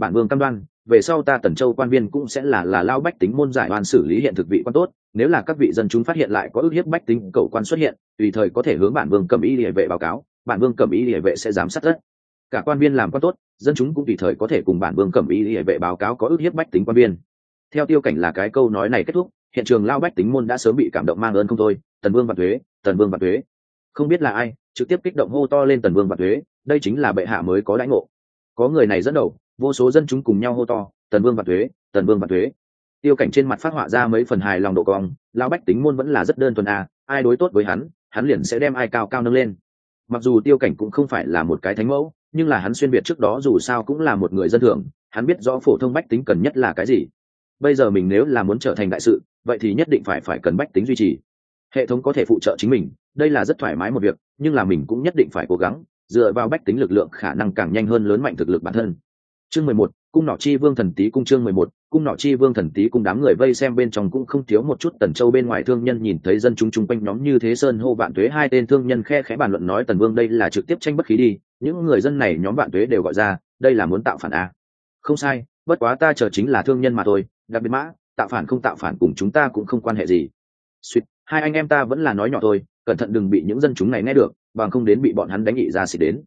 bản vương cam đoan về sau ta Tần Châu quan viên cũng sẽ là lao bách tính môn giải oan xử lý hiện thực vị quan tốt. Nếu là các vị dân chúng phát hiện lại có ức hiếp bách tính cẩu quan xuất hiện, tùy thời có thể hướng bản vương Cẩm Y Liề vệ báo cáo, bản vương Cẩm Y Liề vệ sẽ giám sát tất cả quan viên làm quan tốt, dân chúng cũng tùy thời có thể cùng bản vương Cẩm Y Liề vệ báo cáo có ức hiếp bách tính quan viên. Theo Tiêu Cảnh là cái câu nói này kết thúc, hiện trường lao bách tính môn đã sớm bị cảm động mang ơn không thôi. Tần vương vạn tuế, Tần vương vạn tuế. Không biết là ai trực tiếp kích động hô to lên Tần vương vạn tuế, đây chính là bệ hạ mới có đãi ngộ. Có người này dẫn đầu, vô số dân chúng cùng nhau hô to Tần vương vạn tuế, Tần vương vạn tuế. Tiêu Cảnh trên mặt phát họa ra mấy phần hài lòng độ cong, lao bách tính môn vẫn là rất đơn thuần ai đối tốt với hắn liền sẽ đem ai cao cao nâng lên. Mặc dù Tiêu Cảnh cũng không phải là một cái thánh mẫu, nhưng là hắn xuyên việt trước đó dù sao cũng là một người dân thường, hắn biết rõ phổ thông bách tính cần nhất là cái gì. Bây giờ mình nếu là muốn trở thành đại sự, vậy thì nhất định phải cần bách tính duy trì. Hệ thống có thể phụ trợ chính mình, đây là rất thoải mái một việc, nhưng là mình cũng nhất định phải cố gắng, dựa vào bách tính lực lượng khả năng càng nhanh hơn lớn mạnh thực lực bản thân. Chương 11, cung nỏ chi vương thần tý cung. Chương 11, cung nỏ chi vương thần tý cung. Đám người vây xem bên trong cũng không thiếu một chút Tần Châu bên ngoài thương nhân, nhìn thấy dân chúng chung quanh nhóm như thế sơn hô vạn tuế, hai tên thương nhân khe khẽ bàn luận nói Tần vương đây là trực tiếp tranh bất khí đi, những người dân này nhóm vạn tuế đều gọi ra, đây là muốn tạo phản Không sai, bất quá ta chờ chính là thương nhân mà thôi, đặc biệt mã, tạo phản không tạo phản cùng chúng ta cũng không quan hệ gì. Suýt, hai anh em ta vẫn là nói nhỏ thôi, cẩn thận đừng bị những dân chúng này nghe được, bằng không đến bị bọn hắn đánh nghị ra xịt đến.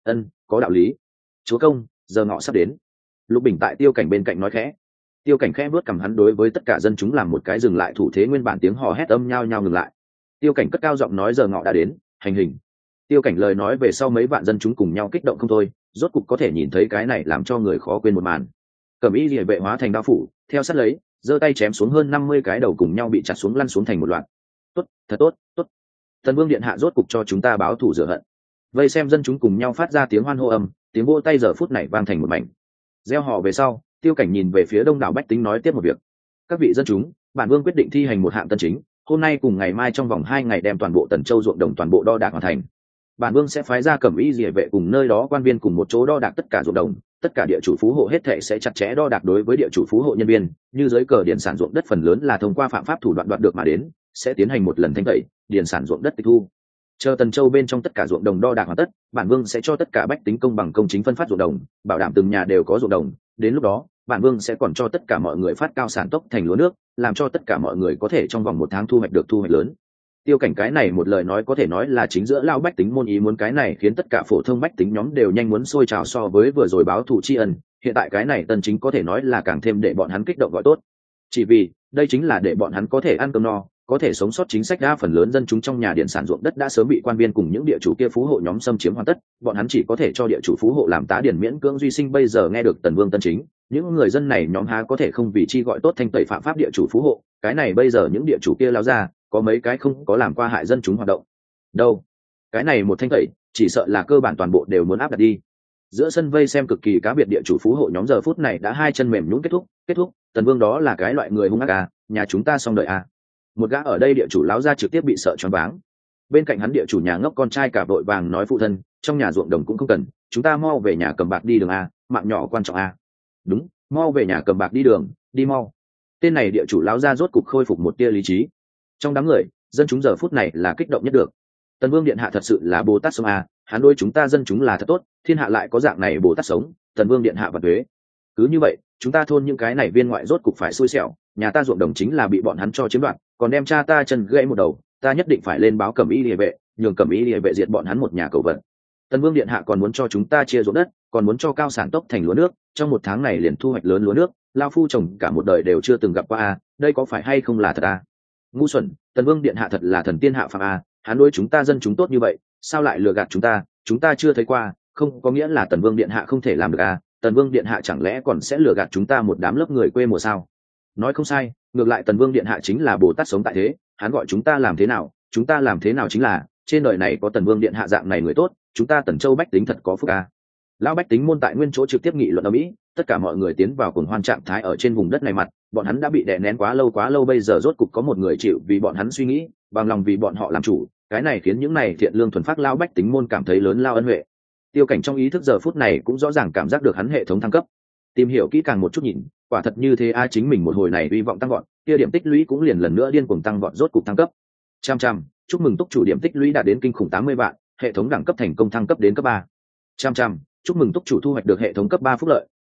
Có đạo lý. Chúa công, giờ ngọ sắp đến. Lục Bình tại Tiêu Cảnh bên cạnh nói khẽ. Tiêu Cảnh khẽ vuốt cằm, hắn đối với tất cả dân chúng làm một cái dừng lại thủ thế, nguyên bản tiếng hò hét âm nhao nhao ngừng lại. Tiêu Cảnh cất cao giọng nói giờ ngọ đã đến, hành hình. Tiêu Cảnh lời nói về sau mấy vạn dân chúng cùng nhau kích động không thôi, rốt cục có thể nhìn thấy cái này làm cho người khó quên một màn. Cẩm Y Liề vệ hóa thành đao phủ, theo sát lấy, giơ tay chém xuống hơn 50 cái đầu cùng nhau bị chặt xuống lăn xuống thành một loạt. Tốt, thật tốt, tốt. Tần vương điện hạ rốt cục cho chúng ta báo thù rửa hận. Vây xem dân chúng cùng nhau phát ra tiếng hoan hô âm, tiếng vỗ tay giờ phút này vang thành một mảnh. Gieo họ về sau, Tiêu Cảnh nhìn về phía đông đảo bách tính nói tiếp một việc. Các vị dân chúng, bản vương quyết định thi hành một hạng tân chính, hôm nay cùng ngày mai trong vòng 2 ngày đem toàn bộ Tần Châu ruộng đồng toàn bộ đo đạc hoàn thành. Bản vương sẽ phái ra Cẩm Y Liề vệ cùng nơi đó quan viên cùng một chỗ đo đạc tất cả ruộng đồng, tất cả địa chủ phú hộ hết thảy sẽ chặt chẽ đo đạc đối với địa chủ phú hộ nhân viên, như dưới cờ điền sản ruộng đất phần lớn là thông qua phạm pháp thủ đoạn đoạt được mà đến, sẽ tiến hành một lần thanh tẩy, điền sản ruộng đất tịch thu. Chờ Tần Châu bên trong tất cả ruộng đồng đo đạc hoàn tất, bản vương sẽ cho tất cả bách tính công bằng công chính phân phát ruộng đồng, bảo đảm từng nhà đều có ruộng đồng. Đến lúc đó, bản vương sẽ còn cho tất cả mọi người phát cao sản tốc thành lúa nước, làm cho tất cả mọi người có thể trong vòng 1 tháng thu hoạch được thu hoạch lớn. Tiêu Cảnh cái này một lời nói có thể nói là chính giữa lao bách tính môn ý muốn, cái này khiến tất cả phổ thông bách tính nhóm đều nhanh muốn sôi trào so với vừa rồi báo thù tri ân, hiện tại cái này tân chính có thể nói là càng thêm để bọn hắn kích động gọi tốt. Chỉ vì, đây chính là để bọn hắn có thể ăn cơm no, có thể sống sót chính sách. Đa phần lớn dân chúng trong nhà điện sản ruộng đất đã sớm bị quan viên cùng những địa chủ kia phú hộ nhóm xâm chiếm hoàn tất, bọn hắn chỉ có thể cho địa chủ phú hộ làm tá điển miễn cưỡng duy sinh. Bây giờ nghe được Tần vương tân chính, những người dân này nhóm há có thể không vì chi gọi tốt thanh tẩy phạm pháp địa chủ phú hộ, cái này bây giờ những địa chủ kia lao ra, có mấy cái không có làm qua hại dân chúng hoạt động đâu. Cái này một thanh tẩy, chỉ sợ là cơ bản toàn bộ đều muốn áp đặt đi. Giữa sân vây xem cực kỳ cá biệt địa chủ phú hộ nhóm giờ phút này đã hai chân mềm nhũn. Kết thúc, Tần vương đó là cái loại người hung ác nhà chúng ta xong đợi Một gã ở đây địa chủ láo ra trực tiếp bị sợ choáng váng. Bên cạnh hắn địa chủ nhà ngốc con trai cả vội vàng nói phụ thân, trong nhà ruộng đồng cũng không cần, chúng ta mau về nhà cầm bạc đi đường mạng nhỏ quan trọng Đúng, mau về nhà cầm bạc đi đường, đi mau. Tên này địa chủ láo ra rốt cục khôi phục một tia lý trí. Trong đám người, dân chúng giờ phút này là kích động nhất được. Tần vương điện hạ thật sự là Bồ Tát sống hắn đôi chúng ta dân chúng là thật tốt, thiên hạ lại có dạng này Bồ Tát sống, Tần vương điện hạ và thuế. Cứ như vậy, chúng ta thôn những cái này viên ngoại rốt cục phải xui xẻo, nhà ta ruộng đồng chính là bị bọn hắn cho chiếm đoạt, còn đem cha ta chân gãy một đầu, ta nhất định phải lên báo Cẩm Y Liề vệ, nhường Cẩm Y Liề vệ diệt bọn hắn một nhà cầu vận. Tần vương điện hạ còn muốn cho chúng ta chia ruộng đất, còn muốn cho cao sản tốc thành lúa nước, trong 1 tháng này liền thu hoạch lớn lúa nước, lao phu trồng cả một đời đều chưa từng gặp qua đây có phải hay không là thật ngu xuẩn. Tần vương điện hạ thật là thần tiên hạ phàm hắn đối chúng ta dân chúng tốt như vậy, sao lại lừa gạt chúng ta chưa thấy qua, không có nghĩa là Tần vương điện hạ không thể làm được Tần vương điện hạ chẳng lẽ còn sẽ lừa gạt chúng ta một đám lớp người quê mùa sao? Nói không sai, ngược lại Tần vương điện hạ chính là Bồ Tát sống tại thế, hắn gọi chúng ta làm thế nào, chúng ta làm thế nào, chính là trên đời này có Tần vương điện hạ dạng này người tốt, chúng ta Tần Châu bách tính thật có phúc lão bách tính môn tại nguyên chỗ trực tiếp nghị luận ở mỹ, tất cả mọi người tiến vào cuồng hoan trạng thái. Ở trên vùng đất này mặt, bọn hắn đã bị đè nén quá lâu, bây giờ rốt cục có một người chịu vì bọn hắn suy nghĩ, bằng lòng vì bọn họ làm chủ, cái này khiến những này thiện lương thuần phác lão bách tính môn cảm thấy lớn lao ân huệ. Tiêu Cảnh trong ý thức giờ phút này cũng rõ ràng cảm giác được hắn hệ thống thăng cấp, tìm hiểu kỹ càng một chút nhìn, quả thật như thế chính mình một hồi này hy vọng tăng vọt, kia điểm tích lũy cũng liền lần nữa điên cuồng tăng vọt, rốt cục thăng cấp. Chăm chúc mừng túc chủ điểm tích lũy đạt đến kinh khủng 80 vạn, hệ thống đẳng cấp thành công thăng cấp đến cấp 3. Chăm chúc mừng túc chủ thu hoạch được hệ thống cấp 3 phúc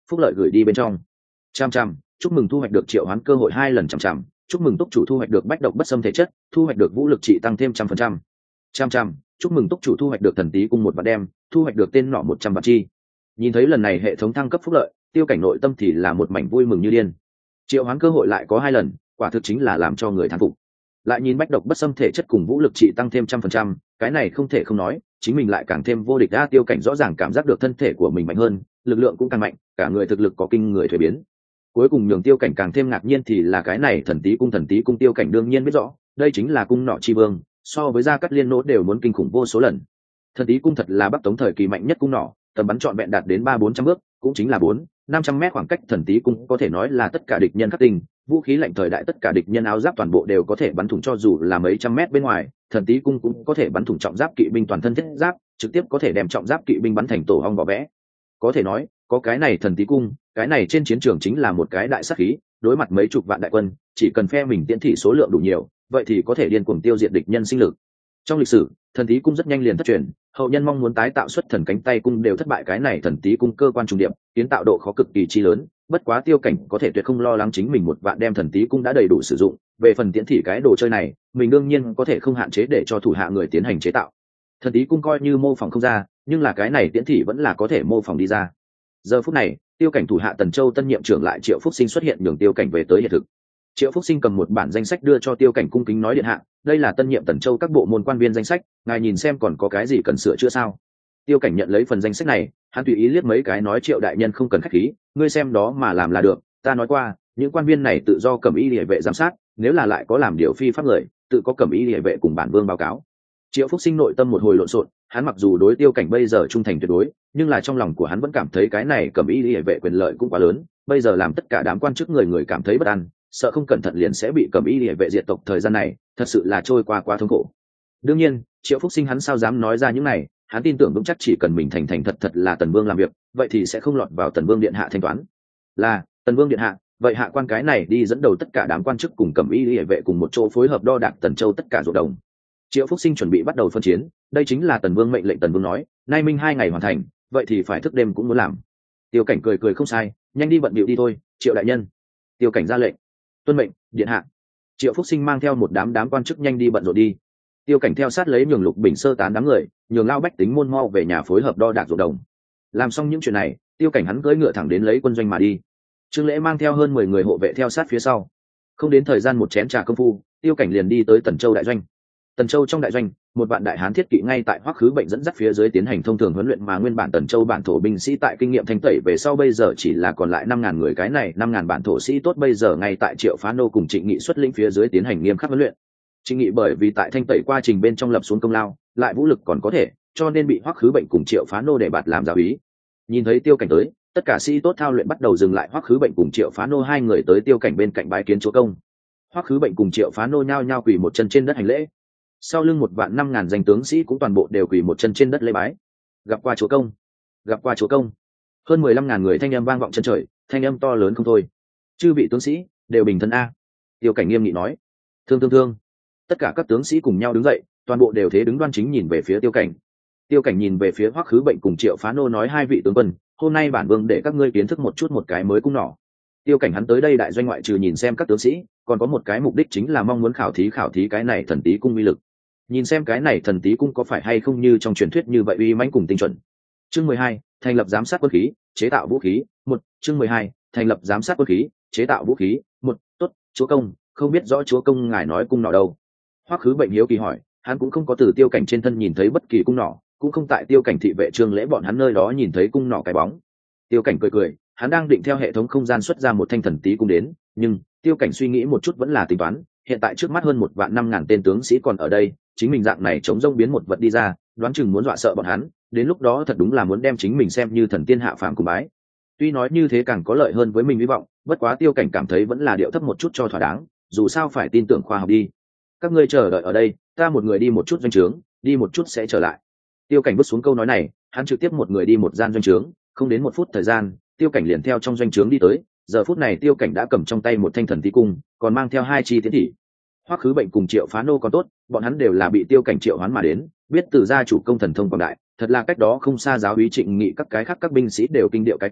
phúc lợi gửi đi bên trong. Chăm chăm, chúc mừng thu hoạch được triệu hoán cơ hội 2 lần. Chăm chăm, chúc mừng túc chủ thu hoạch được bách độc bất xâm thể chất, thu hoạch được vũ lực trị tăng thêm 100%. Chăm chăm, chúc mừng túc chủ thu hoạch được thần tí cung 1 vạn đem, thu hoạch được tên nọ 100 vạn chi. Nhìn thấy lần này hệ thống thăng cấp phúc lợi, Tiêu Cảnh nội tâm thì là một mảnh vui mừng như điên. Triệu hoán cơ hội lại có 2 lần, quả thực chính là làm cho người thán phục. Lại nhìn bách độc bất xâm thể chất cùng vũ lực trị tăng thêm 100%, cái này không thể không nói, chính mình lại càng thêm vô địch. Tiêu Cảnh rõ ràng cảm giác được thân thể của mình mạnh hơn, lực lượng cũng càng mạnh, cả người thực lực có kinh người thay biến. Cuối cùng nhường Tiêu Cảnh càng thêm ngạc nhiên thì là cái này thần tí cung. Tiêu Cảnh đương nhiên biết rõ, đây chính là cung nọ chi vương, so với Gia Cát Liên nỗ đều muốn kinh khủng vô số lần. Thần tí cung thật là Bắc Tống thời kỳ mạnh nhất cung nọ, tầm bắn trọn vẹn đạt đến 300-400 bước, cũng chính là 400-500 mét khoảng cách. Thần tí cung có thể nói là tất cả địch nhân khắc tinh, vũ khí lạnh thời đại tất cả địch nhân áo giáp toàn bộ đều có thể bắn thủng, cho dù là mấy trăm mét bên ngoài, thần tí cung cũng có thể bắn thủng trọng giáp kỵ binh toàn thân thiết giáp, trực tiếp có thể đem trọng giáp kỵ binh bắn thành tổ ong vỏ vẽ. Có thể nói, có cái này thần tí cung, cái này trên chiến trường chính là một cái đại sát khí, đối mặt mấy chục vạn đại quân, chỉ cần phe mình tiễn thị số lượng đủ nhiều, vậy thì có thể điên cuồng tiêu diệt địch nhân sinh lực. Trong lịch sử, thần tí cung rất nhanh liền thất truyền, hậu nhân mong muốn tái tạo xuất thần cánh tay cung đều thất bại. Cái này thần tí cung cơ quan trùng điệp, kiến tạo độ khó cực kỳ chi lớn, bất quá Tiêu Cảnh có thể tuyệt không lo lắng chính mình 1 vạn đem thần tí cung đã đầy đủ sử dụng. Về phần tiễn thị cái đồ chơi này, mình đương nhiên có thể không hạn chế để cho thủ hạ người tiến hành chế tạo. Thần tí cung coi như mô phỏng không ra, nhưng là cái này tiễn thị vẫn là có thể mô phỏng đi ra. Giờ phút này, Tiêu Cảnh thủ hạ Tần Châu tân nhiệm trưởng lại Triệu Phúc Sinh xuất hiện, nhường Tiêu Cảnh về tới hiện thực. Triệu Phúc Sinh cầm một bản danh sách đưa cho Tiêu Cảnh, cung kính nói: điện hạ, đây là tân nhiệm Tần Châu các bộ môn quan viên danh sách, ngài nhìn xem còn có cái gì cần sửa chữa sao? Tiêu Cảnh nhận lấy phần danh sách này, hắn tùy ý liếc mấy cái nói: Triệu đại nhân không cần khách khí, ngươi xem đó mà làm là được. Ta nói qua, những quan viên này tự do cẩm y liề vệ giám sát, nếu là lại có làm điều phi pháp người, tự có cẩm y liề vệ cùng bản vương báo cáo. Triệu Phúc Sinh nội tâm một hồi lộn xộn, hắn mặc dù đối Tiêu Cảnh bây giờ trung thành tuyệt đối, nhưng là trong lòng của hắn vẫn cảm thấy cái này cẩm y liề vệ quyền lợi cũng quá lớn, bây giờ làm tất cả đám quan chức người cảm thấy bất an, sợ không cẩn thận liền sẽ bị cẩm y liề vệ diệt tộc. Thời gian này thật sự là trôi qua quá thống khổ. Đương nhiên, Triệu Phúc Sinh hắn sao dám nói ra những này, hắn tin tưởng vững chắc chỉ cần mình thành thật là Tần Vương làm việc, vậy thì sẽ không lọt vào Tần Vương điện hạ thanh toán. Là Tần Vương điện hạ, vậy hạ quan cái này đi dẫn đầu tất cả đám quan chức cùng cẩm y liề vệ cùng một chỗ phối hợp đo đạc Tần Châu tất cả ruộng đồng. Triệu Phúc Sinh chuẩn bị bắt đầu phân chiến, đây chính là Tần Vương mệnh lệnh. Tần Vương nói, nay minh 2 ngày hoàn thành, vậy thì phải thức đêm cũng muốn làm. Tiêu Cảnh cười không sai, nhanh đi bận bịu đi thôi, Triệu đại nhân. Tiêu Cảnh ra lệnh. Tuân mệnh, điện hạ. Triệu Phúc Sinh mang theo một đám quan chức nhanh đi bận rộn đi. Tiêu Cảnh theo sát lấy nhường Lục Bình sơ tán đám người, nhường lao bách tính môn mau về nhà phối hợp đo đạc ruộng đồng. Làm xong những chuyện này, Tiêu Cảnh hắn cưỡi ngựa thẳng đến lấy quân doanh mà đi. Trương Lễ mang theo hơn 10 người hộ vệ theo sát phía sau. Không đến thời gian một chén trà công phu, Tiêu Cảnh liền đi tới Tần Châu đại doanh. Tần Châu trong đại doanh, một vạn đại hán thiết kỵ ngay tại Hoắc Khứ Bệnh dẫn dắt phía dưới tiến hành thông thường huấn luyện, mà nguyên bản Tần Châu bản thổ binh sĩ tại kinh nghiệm thanh tẩy về sau bây giờ chỉ là còn lại 5.000 người. Cái này 5.000 bản thổ sĩ tốt bây giờ ngay tại Triệu Phá Nô cùng Trịnh Nghị xuất lĩnh phía dưới tiến hành nghiêm khắc huấn luyện. Trịnh Nghị bởi vì tại thanh tẩy quá trình bên trong lập xuống công lao, lại vũ lực còn có thể, cho nên bị Hoắc Khứ Bệnh cùng Triệu Phá Nô để bạt làm giáo úy. Nhìn thấy Tiêu Cảnh tới, tất cả sĩ tốt thao luyện bắt đầu dừng lại. Hoắc Khứ Bệnh cùng Triệu Phá Nô hai người tới Tiêu Cảnh bên cạnh bái kiến chúa công. Hoắc Khứ Bệnh cùng Triệu Phá Nô nhao nhao quỳ một chân trên đất hành lễ. Sau lưng 1.500.000 danh tướng sĩ cũng toàn bộ đều quỳ một chân trên đất lễ bái. Gặp qua chúa công, gặp qua chúa công. Hơn 15.000 người thanh âm vang vọng chân trời, thanh âm to lớn không thôi. Chư vị tướng sĩ đều bình thân a. Tiêu Cảnh nghiêm nghị nói. Thương. Tất cả các tướng sĩ cùng nhau đứng dậy, toàn bộ đều thế đứng đoan chính nhìn về phía Tiêu Cảnh. Tiêu Cảnh nhìn về phía Hoắc Khứ Bệnh cùng Triệu Phá Nô nói: hai vị tướng quân, hôm nay bản vương để các ngươi kiến thức một chút một cái mới cung nỏ. Tiêu Cảnh hắn tới đây đại doanh ngoại trừ nhìn xem các tướng sĩ, còn có một cái mục đích chính là mong muốn khảo thí cái này thần tí cung uy lực. Nhìn xem cái này thần tí cung có phải hay không như trong truyền thuyết như vậy uy mãnh cùng tinh chuẩn. Chương 12, thành lập giám sát quân khí, chế tạo vũ khí. 1. Chương 12, thành lập giám sát quân khí, chế tạo vũ khí. 1. Tốt, chúa công, không biết rõ chúa công ngài nói cung nỏ đâu? Hoắc Khứ Bệnh hiếu kỳ hỏi, hắn cũng không có từ Tiêu Cảnh trên thân nhìn thấy bất kỳ cung nỏ, cũng không tại Tiêu Cảnh thị vệ Trương Lễ bọn hắn nơi đó nhìn thấy cung nỏ cái bóng. Tiêu Cảnh cười, hắn đang định theo hệ thống không gian xuất ra một thanh thần tí cung đến, nhưng Tiêu Cảnh suy nghĩ một chút vẫn là tính toán, hiện tại trước mắt hơn 1.500.000 tên tướng sĩ còn ở đây, chính mình dạng này chống rông biến một vật đi ra, đoán chừng muốn dọa sợ bọn hắn, đến lúc đó thật đúng là muốn đem chính mình xem như thần tiên hạ phàm cùng bái. Tuy nói như thế càng có lợi hơn với mình hy vọng, bất quá Tiêu Cảnh cảm thấy vẫn là điệu thấp một chút cho thỏa đáng, dù sao phải tin tưởng khoa học đi. Các ngươi chờ đợi ở đây, ta một người đi một chút doanh trướng, đi một chút sẽ trở lại. Tiêu Cảnh bước xuống câu nói này, hắn trực tiếp một người đi một gian doanh trướng, không đến 1 phút thời gian, Tiêu Cảnh liền theo trong doanh trướng đi tới. Giờ phút này Tiêu Cảnh đã cầm trong tay một thanh thần tí cung, còn mang theo 2 chi tiến thị. Hoắc Khứ Bệnh cùng Triệu Phá Nô còn tốt, bọn hắn đều là bị Tiêu Cảnh triệu hoán mà đến, biết từ gia chủ công thần thông quảng đại, thật là cách đó không xa giáo úy Trịnh Nghị các cái khác các binh sĩ đều kinh điệu cái cảm,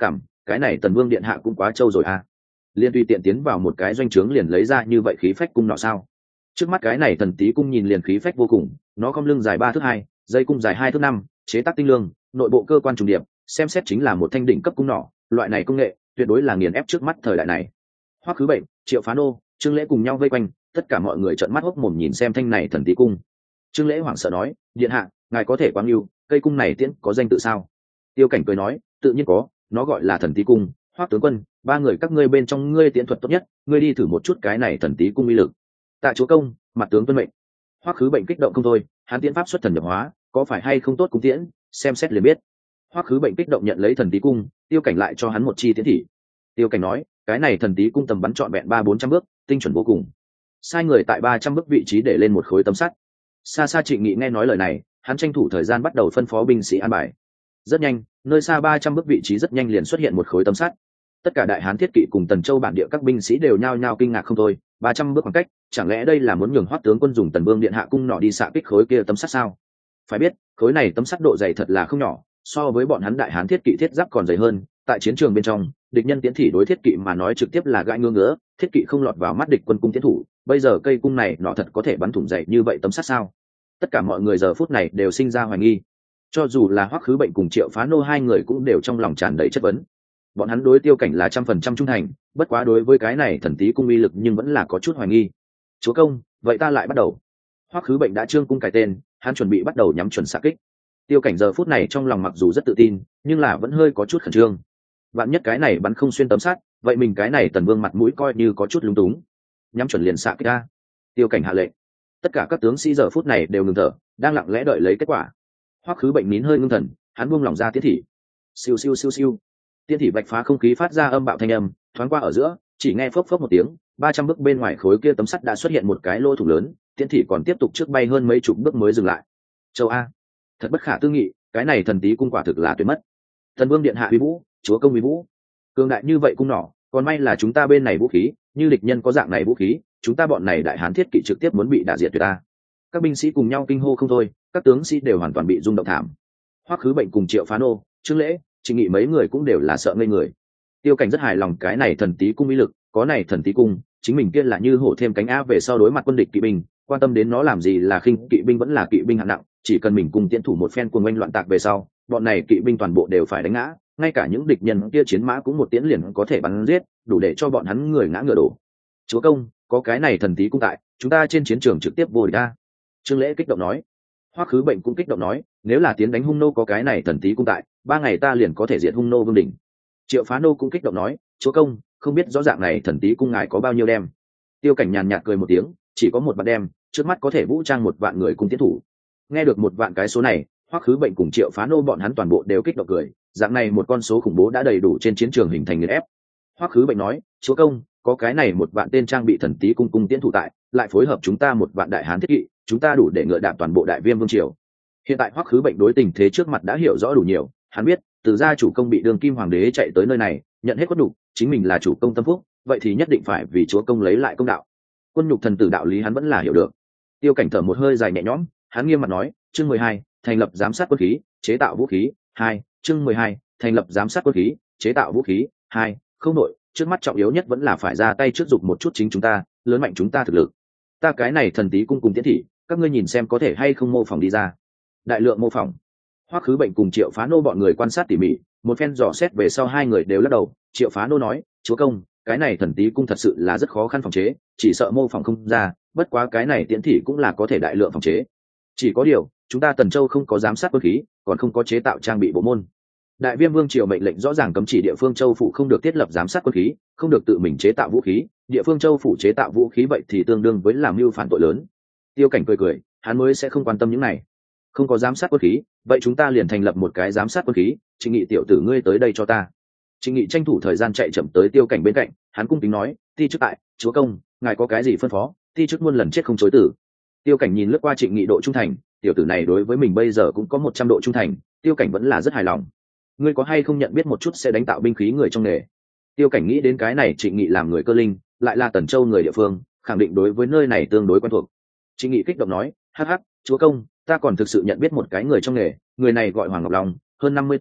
cái này Tần Vương điện hạ cũng quá trâu rồi à. Liên tùy tiện tiến vào một cái doanh trướng liền lấy ra như vậy khí phách cung nọ sao? Trước mắt cái này Thần Tý cung nhìn liền khí phách vô cùng, nó cong lưng dài 3 thước 2, dây cung dài 2 thước 5, chế tác tinh lương, nội bộ cơ quan trùng điệp, xem xét chính là một thanh đỉnh cấp cung nỏ, loại này công nghệ tuyệt đối là nghiền ép trước mắt thời đại này. Hoắc Khứ Bệnh, Triệu Phá Nô, Trương Lễ cùng nhau vây quanh, tất cả mọi người trợn mắt hốc mồm nhìn xem thanh này Thần Tý cung. Trương Lễ hoảng sợ nói, điện hạ, ngài có thể quang lưu, cây cung này tiễn có danh tự sao? Tiêu Cảnh cười nói, tự nhiên có, nó gọi là Thần Tý cung. Hoắc tướng quân, 3 người các ngươi bên trong ngươi tiễn thuật tốt nhất, ngươi đi thử một chút cái này Thần Tý cung uy lực. Tạ chúa công, mặt tướng tuân mệnh. Hoắc Khứ Bệnh kích động không thôi, hắn tiễn pháp xuất thần nhập hóa, có phải hay không tốt cung tiễn, xem xét liền biết. Hoắc Khứ Bệnh kích động nhận lấy Thần Tý cung, Tiêu Cảnh lại cho hắn một chi tiễn thị. Tiêu Cảnh nói, cái này Thần Tý cung tầm bắn trọn vẹn 300-400 bước, tinh chuẩn vô cùng. Sai người tại 300 bước vị trí để lên một khối tấm sắt. Xa xa Trịnh Nghị nghe nói lời này, hắn tranh thủ thời gian bắt đầu phân phó binh sĩ an bài. Rất nhanh, nơi xa 300 bước vị trí rất nhanh liền xuất hiện một khối tấm sắt. Tất cả đại hán thiết kỵ cùng Tần Châu bản địa các binh sĩ đều nhao nhao kinh ngạc không thôi, 300 bước khoảng cách, chẳng lẽ đây là muốn nhường Hoắc tướng quân dùng Tần Vương điện hạ cung nỏ đi xạ kích khối kia tấm sắt sao? Phải biết, khối này tấm sắt độ dày thật là không nhỏ, so với bọn hắn đại hán thiết kỵ thiết giáp còn dày hơn. Tại chiến trường bên trong, địch nhân tiến thị đối thiết kỵ mà nói trực tiếp là gãi ngứa ngứa, thiết kỵ không lọt vào mắt địch quân cung tiến thủ. Bây giờ cây cung này nọ thật có thể bắn thủng dày như vậy tấm sắt sao? Tất cả mọi người giờ phút này đều sinh ra hoài nghi. Cho dù là Hoắc Khứ Bệnh cùng Triệu Phá Nô hai người cũng đều trong lòng tràn đầy chất vấn. Bọn hắn đối Tiêu Cảnh là 100% trung thành, bất quá đối với cái này Thần Tý cung uy lực nhưng vẫn là có chút hoài nghi. Chúa công, vậy ta lại bắt đầu. Hoắc Khứ Bệnh đã trương cung cài tên, hắn chuẩn bị bắt đầu nhắm chuẩn xạ kích. Tiêu Cảnh giờ phút này trong lòng mặc dù rất tự tin, nhưng là vẫn hơi có chút khẩn trương. Vạn nhất cái này bắn không xuyên tấm sắt, vậy mình cái này Tần Vương mặt mũi coi như có chút lúng túng. Nhắm chuẩn liền xạ kích ra. Tiêu Cảnh hạ lệnh. Tất cả các tướng sĩ giờ phút này đều ngừng thở, đang lặng lẽ đợi lấy kết quả. Hoắc Khứ Bệnh nín hơi ngưng thần, hắn buông lỏng ra tiết thị. Siêu siêu siêu siêu. Tiên thị vạch phá không khí phát ra âm bạo thanh âm, thoáng qua ở giữa, chỉ nghe phốc phốc một tiếng, 300 bước bên ngoài khối kia tấm sắt đã xuất hiện một cái lỗ thủng lớn, tiên thị còn tiếp tục trước bay hơn mấy chục bước mới dừng lại. Châu A, thật bất khả tư nghị, cái này Thần Tý cung quả thực là tuyệt mất. Thần Vương điện hạ uy vũ, chúa công uy vũ. Cường đại như vậy cung nỏ, còn may là chúng ta bên này vũ khí, như địch nhân có dạng này vũ khí, chúng ta bọn này đại hán thiết kỵ trực tiếp muốn bị đả diệt tuyệt ta. Các binh sĩ cùng nhau kinh hô không thôi, các tướng sĩ đều hoàn toàn bị rung động thảm. Hoắc Khứ Bệnh cùng Triệu Phá Nô, Trương Lễ, Trịnh Nghị mấy người cũng đều là sợ ngây người. Tiêu Cảnh rất hài lòng cái này Thần Tý cung uy lực, có này Thần Tý cung, chính mình kia là như hổ thêm cánh á về sau đối mặt quân địch kỵ binh, quan tâm đến nó làm gì là khinh kỵ binh vẫn là kỵ binh hạng nặng, chỉ cần mình cùng tiến thủ một phen cuồng oanh loạn tạc về sau, bọn này kỵ binh toàn bộ đều phải đánh ngã, ngay cả những địch nhân kia chiến mã cũng một tiễn liền có thể bắn giết, đủ để cho bọn hắn người ngã ngựa đổ. Chúa công, có cái này Thần Tý cung tại, chúng ta trên chiến trường trực tiếp vô địch ta. Trương Lễ kích động nói. Hoắc Khứ Bệnh cũng kích động nói, nếu là tiến đánh Hung Nô có cái này Thần Tý cung tại, 3 ngày ta liền có thể diệt Hung Nô vương đỉnh. Triệu Phá Nô cũng kích động nói, chúa công, không biết rõ ràng này Thần Tý cung ngài có bao nhiêu đem. Tiêu Cảnh nhàn nhạt cười một tiếng, chỉ có một vạn đem, trước mắt có thể vũ trang 1 vạn người cùng tiến thủ. Nghe được 1 vạn cái số này, Hoắc Khứ Bệnh cùng Triệu Phá Nô bọn hắn toàn bộ đều kích động cười, dạng này một con số khủng bố đã đầy đủ trên chiến trường hình thành nghiền ép. Hoắc Khứ Bệnh nói, chúa công, có cái này 1 vạn tên trang bị Thần Tý cung cung tiến thủ tại, lại phối hợp chúng ta 1 vạn đại hán thiết kỵ, chúng ta đủ để ngựa đạp toàn bộ Đại Viêm vương triều. Hiện tại Hoắc Khứ Bệnh đối tình thế trước mặt đã hiểu rõ đủ nhiều, hắn biết, từ gia chủ công bị Đường Kim hoàng đế chạy tới nơi này, nhận hết khuất nhục, chính mình là chủ công tâm phúc, vậy thì nhất định phải vì chúa công lấy lại công đạo. Quân nhục thần tử đạo lý hắn vẫn là hiểu được. Tiêu Cảnh thở một hơi dài nhẹ nhõm, hắn nghiêm mặt nói, chương 12, thành lập giám sát quân khí, chế tạo vũ khí. 2, chương 12, thành lập giám sát quân khí, chế tạo vũ khí. 2, không nội, trước mắt trọng yếu nhất vẫn là phải ra tay trước dục một chút chính chúng ta, lớn mạnh chúng ta thực lực. Ta cái này Thần Tý cung cùng tiến thị, các ngươi nhìn xem có thể hay không mô phỏng đi ra. Đại lượng mô phỏng. Hoắc Khứ Bệnh cùng Triệu Phá Nô bọn người quan sát tỉ mỉ, một phen dò xét về sau hai người đều lắc đầu. Triệu Phá Nô nói, chúa công, cái này Thần Tý cung thật sự là rất khó khăn phòng chế, chỉ sợ mô phỏng không ra, bất quá cái này tiễn thị cũng là có thể đại lượng phòng chế. Chỉ có điều, chúng ta Tần Châu không có giám sát quân khí, còn không có chế tạo trang bị bộ môn. Đại Viêm vương triều mệnh lệnh rõ ràng cấm chỉ địa phương châu phủ không được thiết lập giám sát quân khí, không được tự mình chế tạo vũ khí, địa phương châu phủ chế tạo vũ khí vậy thì tương đương với làm mưu phản tội lớn. Tiêu Cảnh cười cười, hắn mới sẽ không quan tâm những này. Không có giám sát quân khí, vậy chúng ta liền thành lập một cái giám sát quân khí. Trịnh Nghị tiểu tử ngươi tới đây cho ta. Trịnh Nghị tranh thủ thời gian chạy chậm tới Tiêu Cảnh bên cạnh, hắn cung kính nói, ti chức tại, chúa công, ngài có cái gì phân phó? Ti chức muôn lần chết không chối từ. Tiêu Cảnh nhìn lướt qua Trịnh Nghị độ trung thành, tiểu tử này đối với mình bây giờ cũng có 100 độ trung thành, Tiêu Cảnh vẫn là rất hài lòng. Ngươi có hay không nhận biết một chút sẽ đánh tạo binh khí người trong nghề? Tiêu Cảnh nghĩ đến cái này Trịnh Nghị làm người cơ linh, lại là Tần Châu người địa phương, khẳng định đối với nơi này tương đối quen thuộc. Trịnh Nghị kích động nói, hắc hắc, chúa công, ta còn thực sự nhận biết một cái người trong nghề, người này gọi Hoàng Ngọc Long, hơn 50 tuổi,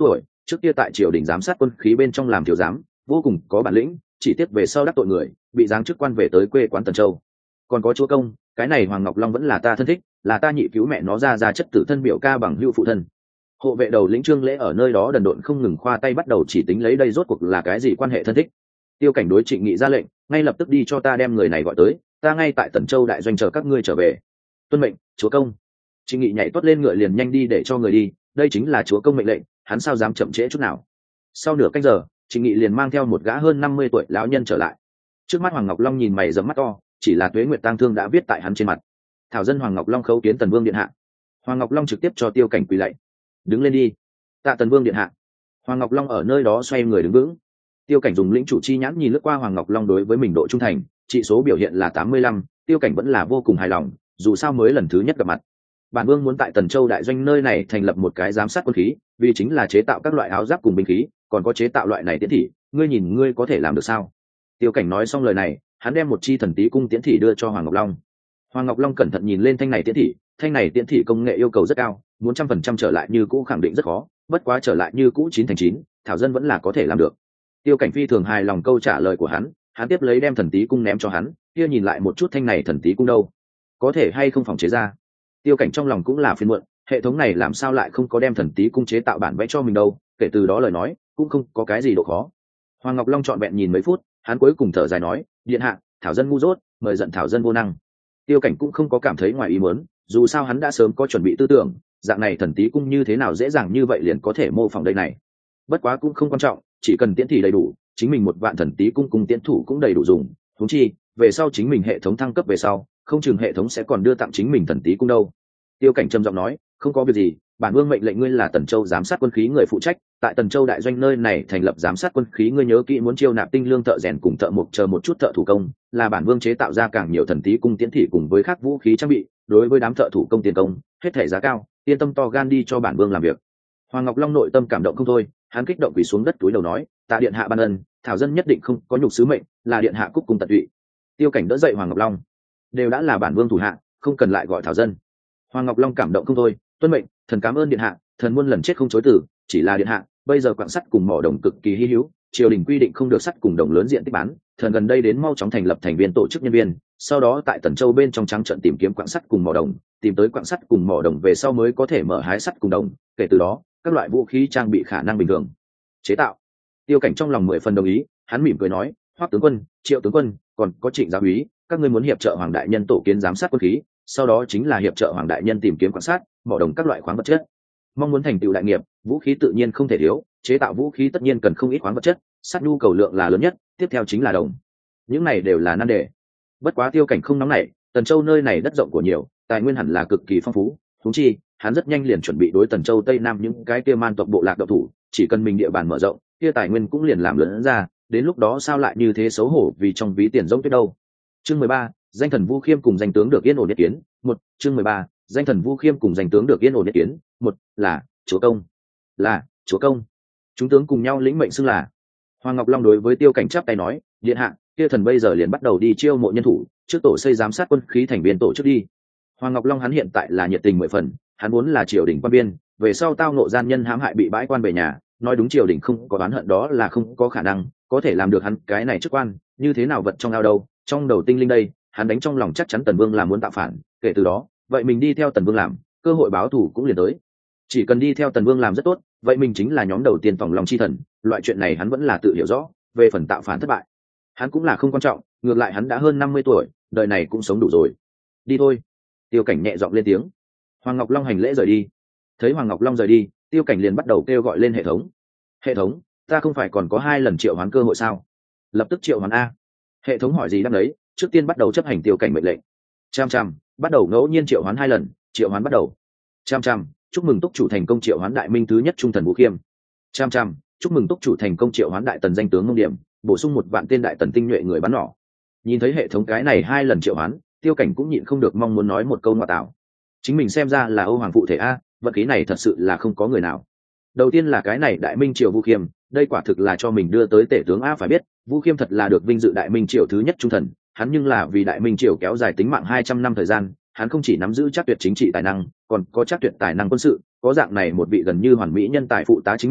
trước kia tại triều đình giám sát quân khí bên trong làm thiếu giám, vô cùng có bản lĩnh, chỉ tiếc về sau đắc tội người, bị giáng chức quan về tới quê quán Tần Châu. Còn có chúa công, cái này Hoàng Ngọc Long vẫn là ta thân thích, là ta nhị cứu mẹ nó ra chất tử thân biểu ca bằng hữu phụ thân. Hộ vệ đầu lĩnh Trương Lễ ở nơi đó đần độn không ngừng khoa tay, bắt đầu chỉ tính lấy đây rốt cuộc là cái gì quan hệ thân thích. Tiêu Cảnh đối Trịnh Nghị ra lệnh, ngay lập tức đi cho ta đem người này gọi tới, ta ngay tại Tần Châu đại doanh chờ các ngươi trở về. Tuân mệnh, chúa công. Trịnh Nghị nhảy tuốt lên ngựa liền nhanh đi để cho người đi, đây chính là chúa công mệnh lệnh, hắn sao dám chậm trễ chút nào. Sau nửa canh giờ, Trịnh Nghị liền mang theo một gã hơn 50 tuổi lão nhân trở lại. Trước mắt Hoàng Ngọc Long nhìn mày rậm mắt to, chỉ là Tuế Nguyệt tang thương đã viết tại hắn trên mặt. Thảo dân Hoàng Ngọc Long khấu kiến Tần Vương điện hạ. Hoàng Ngọc Long trực tiếp cho Tiêu Cảnh quỳ lạy. Đứng lên đi. Tạ Tần Vương điện hạ. Hoàng Ngọc Long ở nơi đó xoay người đứng vững. Tiêu Cảnh dùng lĩnh chủ chi nhãn nhìn lướt qua Hoàng Ngọc Long đối với mình độ trung thành, trị số biểu hiện là 85, Tiêu Cảnh vẫn là vô cùng hài lòng, dù sao mới lần thứ nhất gặp mặt. Bản Vương muốn tại Tần Châu đại doanh nơi này thành lập một cái giám sát quân khí, vì chính là chế tạo các loại áo giáp cùng binh khí, còn có chế tạo loại này tiễn thị, ngươi nhìn ngươi có thể làm được sao? Tiêu Cảnh nói xong lời này, hắn đem một chi thần tí cung tiễn thị đưa cho Hoàng Ngọc Long. Hoàng Ngọc Long cẩn thận nhìn lên thanh này tiễn thị công nghệ yêu cầu rất cao, muốn 100% trở lại như cũ khẳng định rất khó, bất quá trở lại như cũ 9/9, thảo dân vẫn là có thể làm được. Tiêu Cảnh phi thường hài lòng câu trả lời của hắn tiếp lấy đem thần tí cung ném cho hắn, kia nhìn lại một chút thanh này thần tí cung đâu, có thể hay không phòng chế ra. Tiêu Cảnh trong lòng cũng là phiền muộn, hệ thống này làm sao lại không có đem thần tí cung chế tạo bản vẽ cho mình đâu, kể từ đó lời nói cũng không có cái gì độ khó. Hoàng Ngọc Long trọn vẹn nhìn mấy phút, hắn cuối cùng thở dài nói, điện hạ, thảo dân ngu dốt, mời giận thảo dân vô năng. Tiêu Cảnh cũng không có cảm thấy ngoài ý muốn, dù sao hắn đã sớm có chuẩn bị tư tưởng, dạng này thần tí cung như thế nào dễ dàng như vậy liền có thể mô phỏng đây này. Bất quá cũng không quan trọng, chỉ cần tiễn thị đầy đủ, chính mình một vạn thần tí cung cùng tiễn thủ cũng đầy đủ dùng. Huống chi về sau chính mình hệ thống thăng cấp về sau, không chừng hệ thống sẽ còn đưa tặng chính mình thần tí cung đâu. Tiêu Cảnh trầm giọng nói, không có việc gì, bản vương mệnh lệnh ngươi là Tần Châu giám sát quân khí người phụ trách, tại Tần Châu đại doanh nơi này thành lập giám sát quân khí, ngươi nhớ kỹ muốn chiêu nạp tinh lương thợ rèn cùng thợ mộc chờ một chút thợ thủ công, là bản vương chế tạo ra càng nhiều thần tí cung tiễn thị cùng với các vũ khí trang bị, đối với đám thợ thủ công tiền công, hết thể giá cao, yên tâm to gan đi cho bản vương làm việc. Hoàng Ngọc Long nội tâm cảm động không thôi, hắn kích động quỳ xuống đất túi đầu nói, tạ điện hạ ban ân, thảo dân nhất định không có nhục sứ mệnh, là điện hạ cúc cùng tận tụy. Tiêu Cảnh đỡ dậy Hoàng Ngọc Long, đều đã là bản vương thủ hạ, không cần lại gọi thảo dân. Hoàng Ngọc Long cảm động không thôi, tuân mệnh, thần cảm ơn điện hạ, thần muôn lần chết không chối từ, chỉ là điện hạ, bây giờ quặng sắt cùng mỏ đồng cực kỳ hy hữu, triều đình quy định không được sắt cùng đồng lớn diện tích bán, thần gần đây đến mau chóng thành lập thành viên tổ chức nhân viên, sau đó tại Tần Châu bên trong trắng trận tìm kiếm quặng sắt cùng mỏ đồng, tìm tới quặng sắt cùng mỏ đồng về sau mới có thể mở hái sắt cùng đồng, kể từ đó các loại vũ khí trang bị khả năng bình thường chế tạo. Tiêu Cảnh trong lòng 10 phần đồng ý, hắn mỉm cười nói, Hoắc tướng quân, Triệu tướng quân, còn có Trịnh giáo úy, các ngươi muốn hiệp trợ Hoàng đại nhân tổ kiến giám sát quân khí, sau đó chính là hiệp trợ Hoàng đại nhân tìm kiếm quan sát, mỏ đồng các loại khoáng vật chất. Mong muốn thành tựu đại nghiệp, vũ khí tự nhiên không thể thiếu, chế tạo vũ khí tất nhiên cần không ít khoáng vật chất, sắt nhu cầu lượng là lớn nhất, tiếp theo chính là đồng. Những này đều là nan đề. Bất quá Tiêu Cảnh không nóng nảy, Tần Châu nơi này đất rộng của nhiều, tài nguyên hẳn là cực kỳ phong phú, huống chi, hắn rất nhanh liền chuẩn bị đối Tần Châu Tây Nam những cái kia man tộc bộ lạc độc thủ, chỉ cần mình địa bàn mở rộng, kia tài nguyên cũng liền làm lớn ra, đến lúc đó sao lại như thế xấu hổ vì trong ví tiền rỗng tuyết đâu. Chương 13, danh thần Vu Khiêm cùng danh tướng được yên ổn nhất kiến. Một, chương 13, danh thần Vu Khiêm cùng danh tướng được yên ổn nhất kiến. Một, là chúa công. Là chúa công. Chúng tướng cùng nhau lĩnh mệnh xưng là. Hoàng Ngọc Long đối với Tiêu Cảnh chắp tay nói, điện hạ, kia thần bây giờ liền bắt đầu đi chiêu mộ nhân thủ, trước tổ xây giám sát quân khí thành viên tổ chức đi. Hoàng Ngọc Long hắn hiện tại là nhiệt tình 10 phần, hắn muốn là triều đình quan biên, về sau tao ngộ gian nhân hãm hại bị bãi quan về nhà, nói đúng triều đình không có oán hận đó là không có khả năng, có thể làm được hắn cái này chức quan, như thế nào vật trong ao đâu, trong đầu tinh linh đây, hắn đánh trong lòng chắc chắn Tần Vương là muốn tạo phản, kể từ đó, vậy mình đi theo Tần Vương làm, cơ hội báo thù cũng liền tới. Chỉ cần đi theo Tần Vương làm rất tốt, vậy mình chính là nhóm đầu tiên phòng lòng chi thần, loại chuyện này hắn vẫn là tự hiểu rõ, về phần tạo phản thất bại, hắn cũng là không quan trọng, ngược lại hắn đã hơn 50 tuổi, đời này cũng sống đủ rồi. Đi thôi. Tiêu Cảnh nhẹ giọng lên tiếng. Hoàng Ngọc Long hành lễ rời đi. Thấy Hoàng Ngọc Long rời đi, Tiêu Cảnh liền bắt đầu kêu gọi lên hệ thống. Hệ thống, ta không phải còn có 2 lần triệu hoán cơ hội sao? Lập tức triệu hoán a. Hệ thống hỏi gì đáp đấy, trước tiên bắt đầu chấp hành Tiêu Cảnh mệnh lệnh. Cham, bắt đầu ngẫu nhiên triệu hoán 2 lần, triệu hoán bắt đầu. Cham, chúc mừng túc chủ thành công triệu hoán đại minh thứ nhất trung thần Vũ Khiêm. Cham, chúc mừng túc chủ thành công triệu hoán đại tần danh tướng Mông Điểm, bổ sung 1 vạn tên đại tần tinh nhuệ người bắn nỏ. Nhìn thấy hệ thống cái này 2 lần triệu hoán, Tiêu Cảnh cũng nhịn không được mong muốn nói một câu ngoại tạo. Chính mình xem ra là Âu Hoàng phụ thể a, vận khí này thật sự là không có người nào. Đầu tiên là cái này đại minh triều Vu Khiêm, đây quả thực là cho mình đưa tới tể tướng a, phải biết Vu Khiêm thật là được vinh dự đại minh triều thứ nhất trung thần, hắn nhưng là vì đại minh triều kéo dài tính mạng 200 năm thời gian, hắn không chỉ nắm giữ chắc tuyệt chính trị tài năng, còn có chắc tuyệt tài năng quân sự, có dạng này một vị gần như hoàn mỹ nhân tài phụ tá chính mình,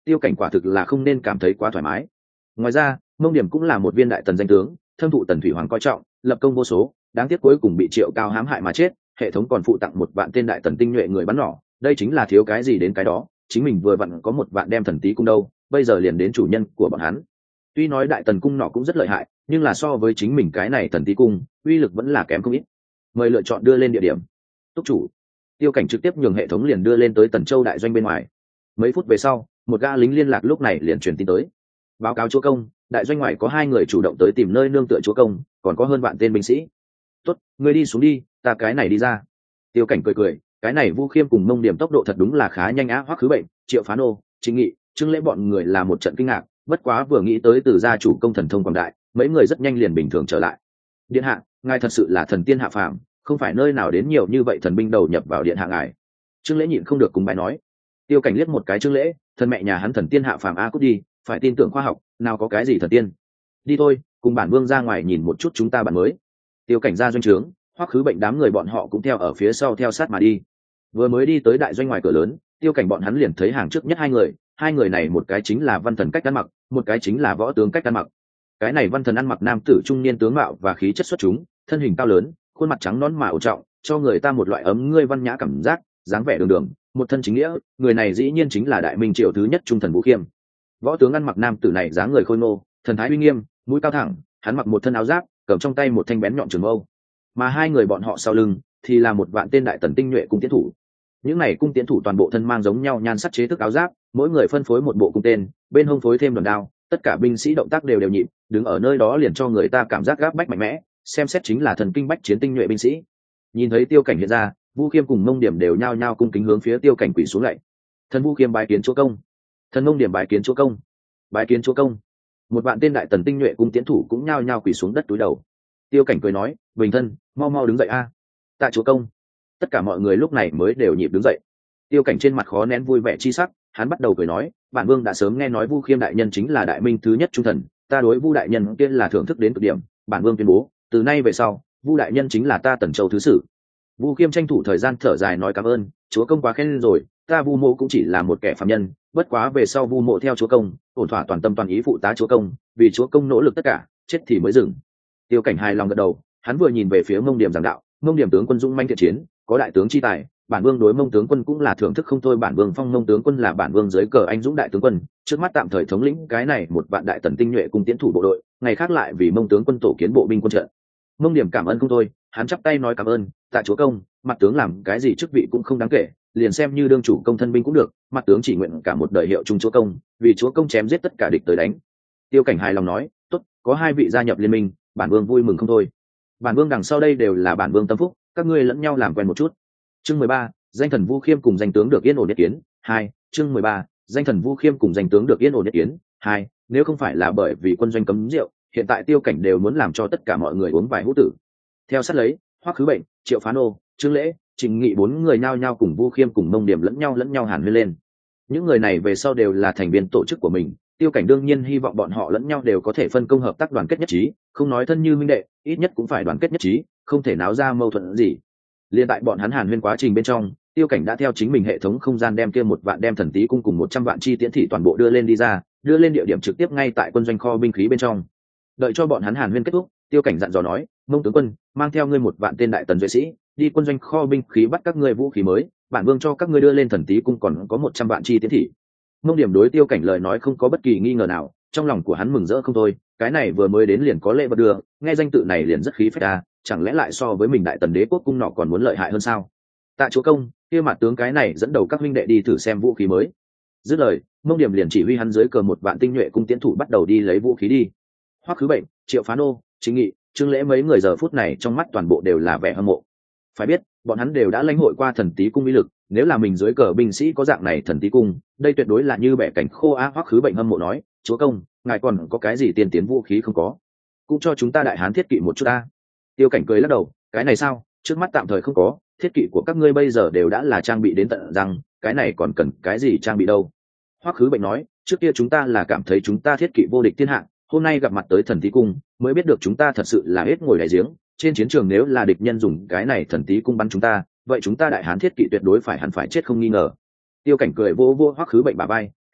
Tiêu Cảnh quả thực là không nên cảm thấy quá thoải mái. Ngoài ra Mông Điểm cũng là một viên đại tần danh tướng, thâm thụ Tần Thủy Hoàng coi trọng, lập công vô số, đáng tiếc cuối cùng bị Triệu Cao hãm hại mà chết. Hệ thống còn phụ tặng một vạn tên đại tần tinh nhuệ người bắn nỏ, đây chính là thiếu cái gì đến cái đó, chính mình vừa vặn có một vạn đem thần tí cung đâu, bây giờ liền đến chủ nhân của bọn hắn. Tuy nói đại tần cung nỏ cũng rất lợi hại, nhưng là so với chính mình cái này thần tí cung, uy lực vẫn là kém không ít. Mời lựa chọn đưa lên địa điểm. Túc chủ. Tiêu Cảnh trực tiếp nhường hệ thống liền đưa lên tới Tần Châu đại doanh bên ngoài. Mấy phút về sau, một gã lính liên lạc lúc này liền truyền tin tới. Báo cáo chúa công, đại doanh ngoài có 2 người chủ động tới tìm nơi nương tựa chúa công, còn có hơn vạn tên binh sĩ. Tốt, ngươi đi xuống đi, ta cái này đi ra. Tiêu Cảnh cười cười, cái này Vu Khiêm cùng Mông Điểm tốc độ thật đúng là khá nhanh á. Hoắc Khứ Bệnh, Triệu Phá Nô, Chính Nghị, Trương Lễ bọn người là một trận kinh ngạc, bất quá vừa nghĩ tới từ gia chủ công thần thông quảng đại, mấy người rất nhanh liền bình thường trở lại. Điện hạ, ngài thật sự là thần tiên hạ phàm, không phải nơi nào đến nhiều như vậy thần binh đầu nhập vào điện hạ ngài. Trương Lễ nhịn không được cùng bài nói. Tiêu Cảnh liếc một cái Trương Lễ, thần mẹ nhà hắn thần tiên hạ phàm a, cút đi, phải tin tưởng khoa học, nào có cái gì thần tiên. Đi thôi, cùng bản vương ra ngoài nhìn một chút chúng ta bạn mới. Tiêu Cảnh ra doanh trướng, Hoắc Khứ Bệnh đám người bọn họ cũng theo ở phía sau theo sát mà đi. Vừa mới đi tới đại doanh ngoài cửa lớn, Tiêu Cảnh bọn hắn liền thấy hàng trước nhất 2 người, 2 người này một cái chính là văn thần cách ăn mặc, một cái chính là võ tướng cách ăn mặc. Cái này văn thần ăn mặc nam tử trung niên tướng mạo và khí chất xuất chúng, thân hình cao lớn, khuôn mặt trắng nõn mà ổn trọng, cho người ta một loại ấm ngươi văn nhã cảm giác, dáng vẻ đường đường, một thân chính nghĩa. Người này dĩ nhiên chính là đại minh triều thứ nhất trung thần Vũ Khiêm. Võ tướng ăn mặc nam tử này dáng người khôi ngô, thần thái uy nghiêm, mũi cao thẳng, hắn mặc một thân áo giáp, cầm trong tay một thanh bén nhọn trường mâu. Mà 2 người bọn họ sau lưng thì là một vạn tên đại tần tinh nhuệ cung tiến thủ. Những này cung tiến thủ toàn bộ thân mang giống nhau nhan sắc chế thức áo giáp, mỗi người phân phối một bộ cung tên, bên hông phối thêm đòn đao, tất cả binh sĩ động tác đều đều nhịp, đứng ở nơi đó liền cho người ta cảm giác gáp bách mạnh mẽ, xem xét chính là thần kinh bách chiến tinh nhuệ binh sĩ. Nhìn thấy Tiêu Cảnh hiện ra, Vu Khiêm cùng Mông Điểm đều nhao nhao cung kính hướng phía Tiêu Cảnh quỳ xuống lạy. Thần Vu Khiêm bái kiến chúa công. Thần Mông Điểm bái kiến chúa công. Bái kiến chúa công. Một vạn tên đại tần tinh nhuệ cung tiến thủ cũng nhao nhao quỳ xuống đất túi đầu. Tiêu Cảnh cười nói, bình thân, mau mau đứng dậy a. Tạ chúa công. Tất cả mọi người lúc này mới đều nhịp đứng dậy. Tiêu Cảnh trên mặt khó nén vui vẻ chi sắc, hắn bắt đầu cười nói, bản vương đã sớm nghe nói Vu Khiêm đại nhân chính là đại minh thứ nhất trung thần, ta đối Vu đại nhân kia là thưởng thức đến cực điểm, bản vương tuyên bố, từ nay về sau, Vu đại nhân chính là ta Tần Châu thứ sử. Vu Khiêm tranh thủ thời gian thở dài nói cảm ơn, chúa công quá khen rồi, ta Vu mộ cũng chỉ là một kẻ phàm nhân, bất quá về sau Vu mộ theo chúa công, ổn thỏa toàn tâm toàn ý phụ tá chúa công, vì chúa công nỗ lực tất cả, chết thì mới dừng. Tiêu Cảnh hài lòng gật đầu, hắn vừa nhìn về phía Mông Điểm giảng đạo, Mông Điểm tướng quân dũng manh thiện chiến, có đại tướng chi tài, bản vương đối Mông tướng quân cũng là thưởng thức không thôi. Bản vương phong Mông tướng quân là bản vương dưới cờ anh dũng đại tướng quân, trước mắt tạm thời thống lĩnh cái này một vạn đại tần tinh nhuệ cùng tiến thủ bộ đội, ngày khác lại vì Mông tướng quân tổ kiến bộ binh quân trận. Mông Điểm cảm ơn không thôi, hắn chắp tay nói cảm ơn, tạ chúa công, mặt tướng làm cái gì chức vị cũng không đáng kể, liền xem như đương chủ công thân binh cũng được, mặt tướng chỉ nguyện cả một đời hiệu trung chúa công, vì chúa công chém giết tất cả địch tới đánh. Tiêu Cảnh hài lòng nói, tốt, có 2 vị gia nhập liên minh, bản vương vui mừng không thôi. Bản vương đằng sau đây đều là bản vương tâm phúc, các ngươi lẫn nhau làm quen một chút. Chương 13, danh thần Vu Khiêm cùng danh tướng được yên ổn nhất kiến. 2, chương 13, danh thần Vu Khiêm cùng danh tướng được yên ổn nhất kiến. 2, nếu không phải là bởi vì quân doanh cấm rượu, hiện tại Tiêu Cảnh đều muốn làm cho tất cả mọi người uống vài hũ tử. Theo sát lấy, Hoắc Khứ Bệnh, Triệu Phá Nô, Trương Lễ, Trình Nghị 4 người nhao nhao cùng Vu Khiêm cùng Mông Điểm lẫn nhau hàn huyên lên. Những người này về sau đều là thành viên tổ chức của mình, Tiêu Cảnh đương nhiên hy vọng bọn họ lẫn nhau đều có thể phân công hợp tác, đoàn kết nhất trí, không nói thân như minh đệ, ít nhất cũng phải đoàn kết nhất trí, không thể náo ra mâu thuẫn gì. Liên tại bọn hắn hàn huyên quá trình bên trong, Tiêu Cảnh đã theo chính mình hệ thống không gian đem kia một vạn đem thần tí cung cùng 100 vạn chi tiễn thị toàn bộ đưa lên đi ra, đưa lên địa điểm trực tiếp ngay tại quân doanh kho binh khí bên trong. Đợi cho bọn hắn hàn huyên kết thúc, Tiêu Cảnh dặn dò nói, Mông tướng quân, mang theo ngươi một vạn tên đại tần duệ sĩ, đi quân doanh kho binh khí bắt các ngươi vũ khí mới, bản vương cho các ngươi đưa lên thần tí cung còn có 100 vạn chi tiễn thị. Mông Điểm đối Tiêu Cảnh lời nói không có bất kỳ nghi ngờ nào, trong lòng của hắn mừng rỡ không thôi, cái này vừa mới đến liền có lễ vật đưa, nghe danh tự này liền rất khí phách ta, chẳng lẽ lại so với mình đại tần đế quốc cung nọ còn muốn lợi hại hơn sao? Tạ chúa công, kia mặt tướng cái này dẫn đầu các huynh đệ đi thử xem vũ khí mới. Dứt lời, Mông Điểm liền chỉ huy hắn dưới cờ một vạn tinh nhuệ cung tiến thủ bắt đầu đi lấy vũ khí đi. Hoắc Khứ Bệnh, Triệu Phá Nô, Chính Nghị, Trương Lễ mấy người giờ phút này trong mắt toàn bộ đều là vẻ hâm mộ. Phải biết, bọn hắn đều đã lãnh hội qua thần tí cung uy lực, nếu là mình dưới cờ binh sĩ có dạng này thần tí cung, đây tuyệt đối là như bẻ cảnh khô á. Hoắc Khứ Bệnh hâm mộ nói, chúa công, ngài còn có cái gì tiên tiến vũ khí không có? Cũng cho chúng ta đại hán thiết kỵ một chút ta. Tiêu Cảnh cười lắc đầu, cái này sao, trước mắt tạm thời không có, thiết kỵ của các ngươi bây giờ đều đã là trang bị đến tận răng, cái này còn cần cái gì trang bị đâu. Hoắc Khứ Bệnh nói, trước kia chúng ta là cảm thấy chúng ta thiết kỵ vô địch thiên hạ, hôm nay gặp mặt tới thần tí cung mới biết được chúng ta thật sự là hết ngồi đại giếng, trên chiến trường nếu là địch nhân dùng cái này thần tí cung bắn chúng ta, vậy chúng ta đại hán thiết kỵ tuyệt đối phải hẳn phải chết không nghi ngờ. Tiêu Cảnh cười vô Hoắc Khứ Bệnh bả vai,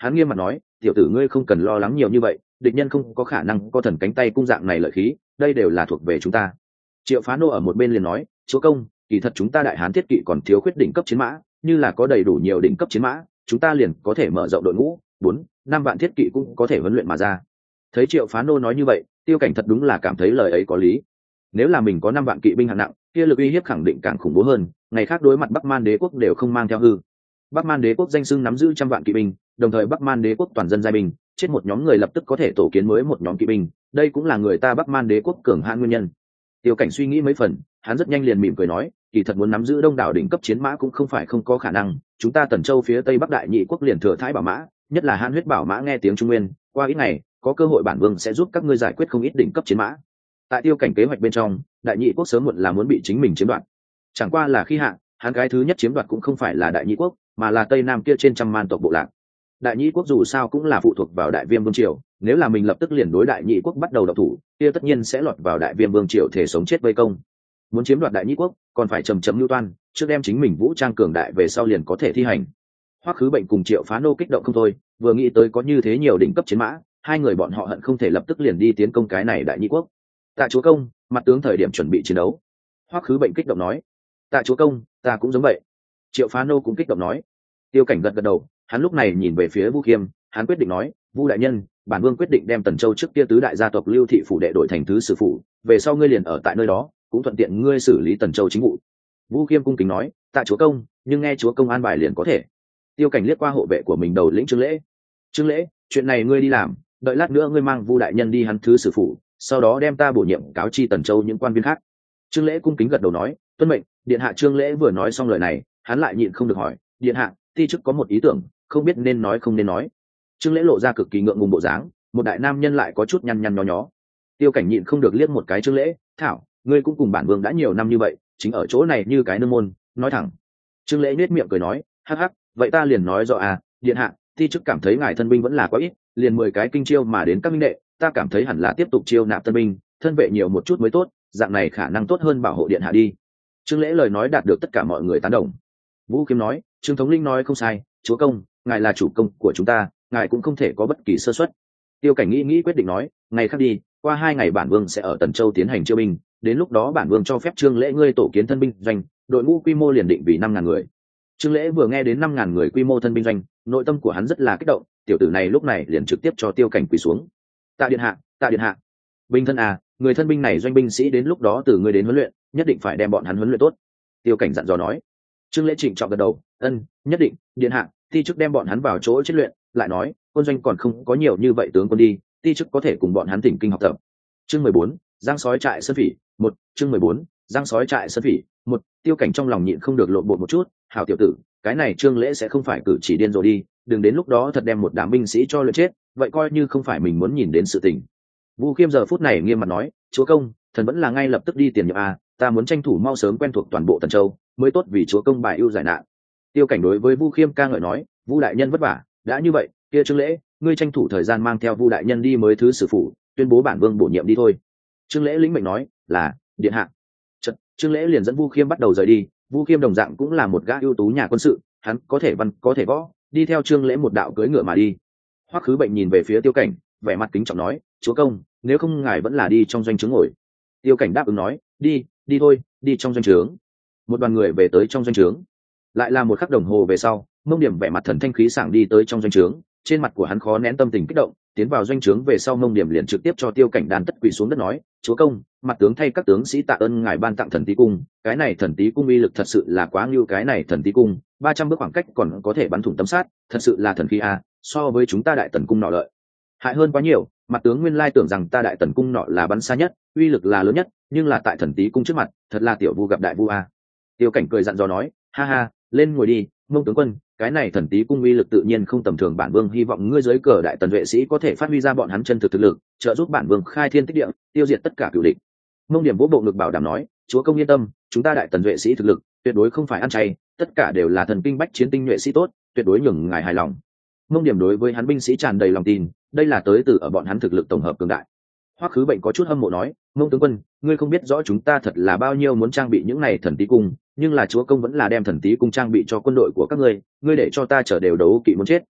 hắn nghiêm mặt nói, tiểu tử ngươi không cần lo lắng nhiều như vậy, địch nhân không có khả năng có thần cánh tay cung dạng này lợi khí, đây đều là thuộc về chúng ta. Triệu Phá Nô ở một bên liền nói, chúa công, kỳ thật chúng ta đại hán thiết kỵ còn thiếu khuyết đỉnh cấp chiến mã, như là có đầy đủ nhiều đỉnh cấp chiến mã, chúng ta liền có thể mở rộng đội ngũ, 4-5 vạn thiết kỵ cũng có thể huấn luyện mà ra. Thấy Triệu Phá Nô nói như vậy, Tiêu Cảnh thật đúng là cảm thấy lời ấy có lý. Nếu là mình có 5 vạn kỵ binh hạng nặng, kia lực uy hiếp khẳng định càng khủng bố hơn, ngày khác đối mặt Bắc Man Đế quốc đều không mang theo hư. Bắc Man Đế quốc danh xưng nắm giữ trăm vạn kỵ binh, đồng thời Bắc Man Đế quốc toàn dân giai binh, chết một nhóm người lập tức có thể tổ kiến mới một nhóm kỵ binh, đây cũng là người ta Bắc Man Đế quốc cường hãn nguyên nhân. Tiêu Cảnh suy nghĩ mấy phần, hắn rất nhanh liền mỉm cười nói, kỳ thật muốn nắm giữ đông đảo đỉnh cấp chiến mã cũng không phải không có khả năng, chúng ta Tần Châu phía Tây Bắc Đại Nhị quốc liền thừa thái bảo mã, nhất là Hán huyết bảo mã nghe tiếng Trung Nguyên, qua ít ngày, có cơ hội bản vương sẽ giúp các ngươi giải quyết không ít đỉnh cấp chiến mã. Tại Tiêu Cảnh kế hoạch bên trong, Đại Nhị quốc sớm muộn là muốn bị chính mình chiếm đoạt. Chẳng qua là khi hạ, hắn cái thứ nhất chiếm đoạt cũng không phải là Đại Nhị quốc, mà là Tây Nam kia trên trăm man tộc bộ lạc. Đại Nhị quốc dù sao cũng là phụ thuộc vào Đại Viêm vương triều, nếu là mình lập tức liền đối Đại Nhị quốc bắt đầu động thủ, kia tất nhiên sẽ lọt vào Đại Viêm vương triều thể sống chết vây công. Muốn chiếm đoạt Đại Nhị quốc, còn phải chầm chậm lưu toan, trước đem chính mình vũ trang cường đại về sau liền có thể thi hành. Hoắc Khứ Bệnh cùng Triệu Phá Nô kích động không thôi, vừa nghĩ tới có như thế nhiều đỉnh cấp chiến mã, hai người bọn họ hận không thể lập tức liền đi tiến công cái này Đại Nhị quốc. Tạ chúa công, mặt tướng thời điểm chuẩn bị chiến đấu. Hoắc Khứ Bệnh kích động nói. Tạ chúa công, ta cũng giống vậy. Triệu Phá Nô cũng kích động nói. Tiêu Cảnh gật gật đầu, hắn lúc này nhìn về phía Vu Khiêm, hắn quyết định nói, Vu đại nhân, bản vương quyết định đem Tần Châu trước kia tứ đại gia tộc Lưu thị phủ đệ đổi thành thứ sử phủ, về sau ngươi liền ở tại nơi đó, cũng thuận tiện ngươi xử lý Tần Châu chính vụ. Vu Khiêm cung kính nói, tạ chúa công, nhưng nghe chúa công an bài liền có thể. Tiêu Cảnh liếc qua hộ vệ của mình đầu lĩnh Trương Lễ. Trương Lễ, chuyện này ngươi đi làm, đợi lát nữa ngươi mang Vu đại nhân đi hắn thứ sử phủ, sau đó đem ta bổ nhiệm cáo chi Tần Châu những quan viên khác. Trương Lễ cung kính gật đầu nói, tuân mệnh. Điện hạ. Trương Lễ vừa nói xong lời này, hắn lại nhịn không được hỏi, điện hạ, ti chức có một ý tưởng, không biết nên nói không nên nói. Trương Lễ lộ ra cực kỳ ngượng ngùng bộ dáng, một đại nam nhân lại có chút nhăn nhăn nhó nhó. Tiêu Cảnh nhịn không được liếc một cái Trương Lễ, thảo, ngươi cũng cùng bản vương đã nhiều năm như vậy, chính ở chỗ này như cái nương môn, nói thẳng. Trương Lễ nhếch miệng cười nói, hắc hắc, vậy ta liền nói rõ à, điện hạ, ti chức cảm thấy ngài thân binh vẫn là quá ít, liền 10 cái kinh chiêu mà đến các minh đệ, ta cảm thấy hẳn là tiếp tục chiêu nạp tân binh, thân vệ nhiều một chút mới tốt, dạng này khả năng tốt hơn bảo hộ điện hạ đi. Trương Lễ lời nói đạt được tất cả mọi người tán đồng. Vũ Kiếm nói, Trương thống linh nói không sai, chúa công, ngài là chủ công của chúng ta, ngài cũng không thể có bất kỳ sơ suất. Tiêu Cảnh nghĩ quyết định nói, ngày khác đi, qua 2 ngày bản vương sẽ ở Tần Châu tiến hành chiêu binh, đến lúc đó bản vương cho phép Trương Lễ ngươi tổ kiến thân binh doanh, đội ngũ quy mô liền định vì 5.000 người. Trương Lễ vừa nghe đến 5.000 người quy mô thân binh doanh, nội tâm của hắn rất là kích động, tiểu tử này lúc này liền trực tiếp cho Tiêu Cảnh quỳ xuống. Tạ điện hạ, tạ điện hạ. Binh thân à, người thân binh này doanh binh sĩ đến lúc đó từ ngươi đến huấn luyện, nhất định phải đem bọn hắn huấn luyện tốt. Tiêu Cảnh dặn dò nói. Trương Lễ trịnh trọng gật đầu, ân, nhất định, điện hạ, ti chức đem bọn hắn vào chỗ chiến luyện, lại nói, quân doanh còn không có nhiều như vậy tướng quân đi, ti chức có thể cùng bọn hắn thỉnh kinh học tập. Chương 14, giang sói trại sơn phỉ, 1, chương 14, giang sói trại sơn phỉ, 1, Tiêu Cảnh trong lòng nhịn không được lộn bột một chút, hảo tiểu tử, cái này Trương Lễ sẽ không phải cử chỉ điên rồi đi, đừng đến lúc đó thật đem một đám binh sĩ cho luyện chết, vậy coi như không phải mình muốn nhìn đến sự tình. Vu Khiêm giờ phút này nghiêm mặt nói, chúa công, thần vẫn là ngay lập tức đi tiền nhiệm a, ta muốn tranh thủ mau sớm quen thuộc toàn bộ Tần Châu, mới tốt vì chúa công bài ưu giải nạn. Tiêu Cảnh đối với Vu Khiêm ca ngợi nói, Vu đại nhân vất vả, đã như vậy, kia Trương Lễ, ngươi tranh thủ thời gian mang theo Vu đại nhân đi mới thứ sử phủ, tuyên bố bản vương bổ nhiệm đi thôi. Trương Lễ lĩnh mệnh nói, là điện hạ. Chợt, Trương Lễ liền dẫn Vu Khiêm bắt đầu rời đi. Vu Khiêm đồng dạng cũng là một gã ưu tú nhà quân sự, hắn có thể văn có thể võ, đi theo Trương Lễ một đạo cưỡi ngựa mà đi. Hoắc Khứ Bệnh nhìn về phía Tiêu Cảnh, vẻ mặt kính trọng nói, chúa công, nếu không ngài vẫn là đi trong doanh trướng ngồi. Tiêu Cảnh đáp ứng nói, đi thôi, đi trong doanh trướng. Một đoàn người về tới trong doanh trướng. Lại là một khắc đồng hồ về sau, Mông Điểm vẻ mặt thần thanh khí sảng đi tới trong doanh trướng, trên mặt của hắn khó nén tâm tình kích động, tiến vào doanh trướng về sau Mông Điểm liền trực tiếp cho Tiêu Cảnh đàn tất quỳ xuống đất nói, chúa công, mặt tướng thay các tướng sĩ tạ ơn ngài ban tặng thần tí cung, cái này thần tí cung uy lực thật sự là quá ngưu, cái này thần tí cung 300 bước khoảng cách còn có thể bắn thủng tấm sát, thật sự là thần khí a, so với chúng ta đại tần cung nọ lợi hại hơn quá nhiều. Mặt tướng nguyên lai tưởng rằng ta đại tần cung nọ là bắn xa nhất, uy lực là lớn nhất, nhưng là tại thần tí cung trước mặt, thật là tiểu vu gặp đại vu a. Tiêu Cảnh cười dặn dò nói, ha ha, lên ngồi đi, Mông tướng quân, cái này thần tí cung uy lực tự nhiên không tầm thường, bản vương hy vọng ngươi dưới cờ đại tần vệ sĩ có thể phát huy ra bọn hắn chân thực lực, trợ giúp bản vương khai thiên tích địa, tiêu diệt tất cả cửu địch. Mông Điểm vỗ bộ ngực bảo đảm nói, chúa công yên tâm, chúng ta đại tần vệ sĩ thực lực tuyệt đối không phải ăn chay, tất cả đều là thần kinh bách chiến tinh nhuệ sĩ tốt, tuyệt đối nhường ngài hài lòng. Mông Điểm đối với hắn binh sĩ tràn đầy lòng tin, đây là tới từ ở bọn hắn thực lực tổng hợp cường đại. Hoắc Khứ Bệnh có chút hâm mộ nói, Mông tướng quân, ngươi không biết rõ chúng ta thật là bao nhiêu muốn trang bị những này thần tí cung, nhưng là chúa công vẫn là đem thần tí cung trang bị cho quân đội của các ngươi để cho ta chở đều đấu kỵ muốn chết.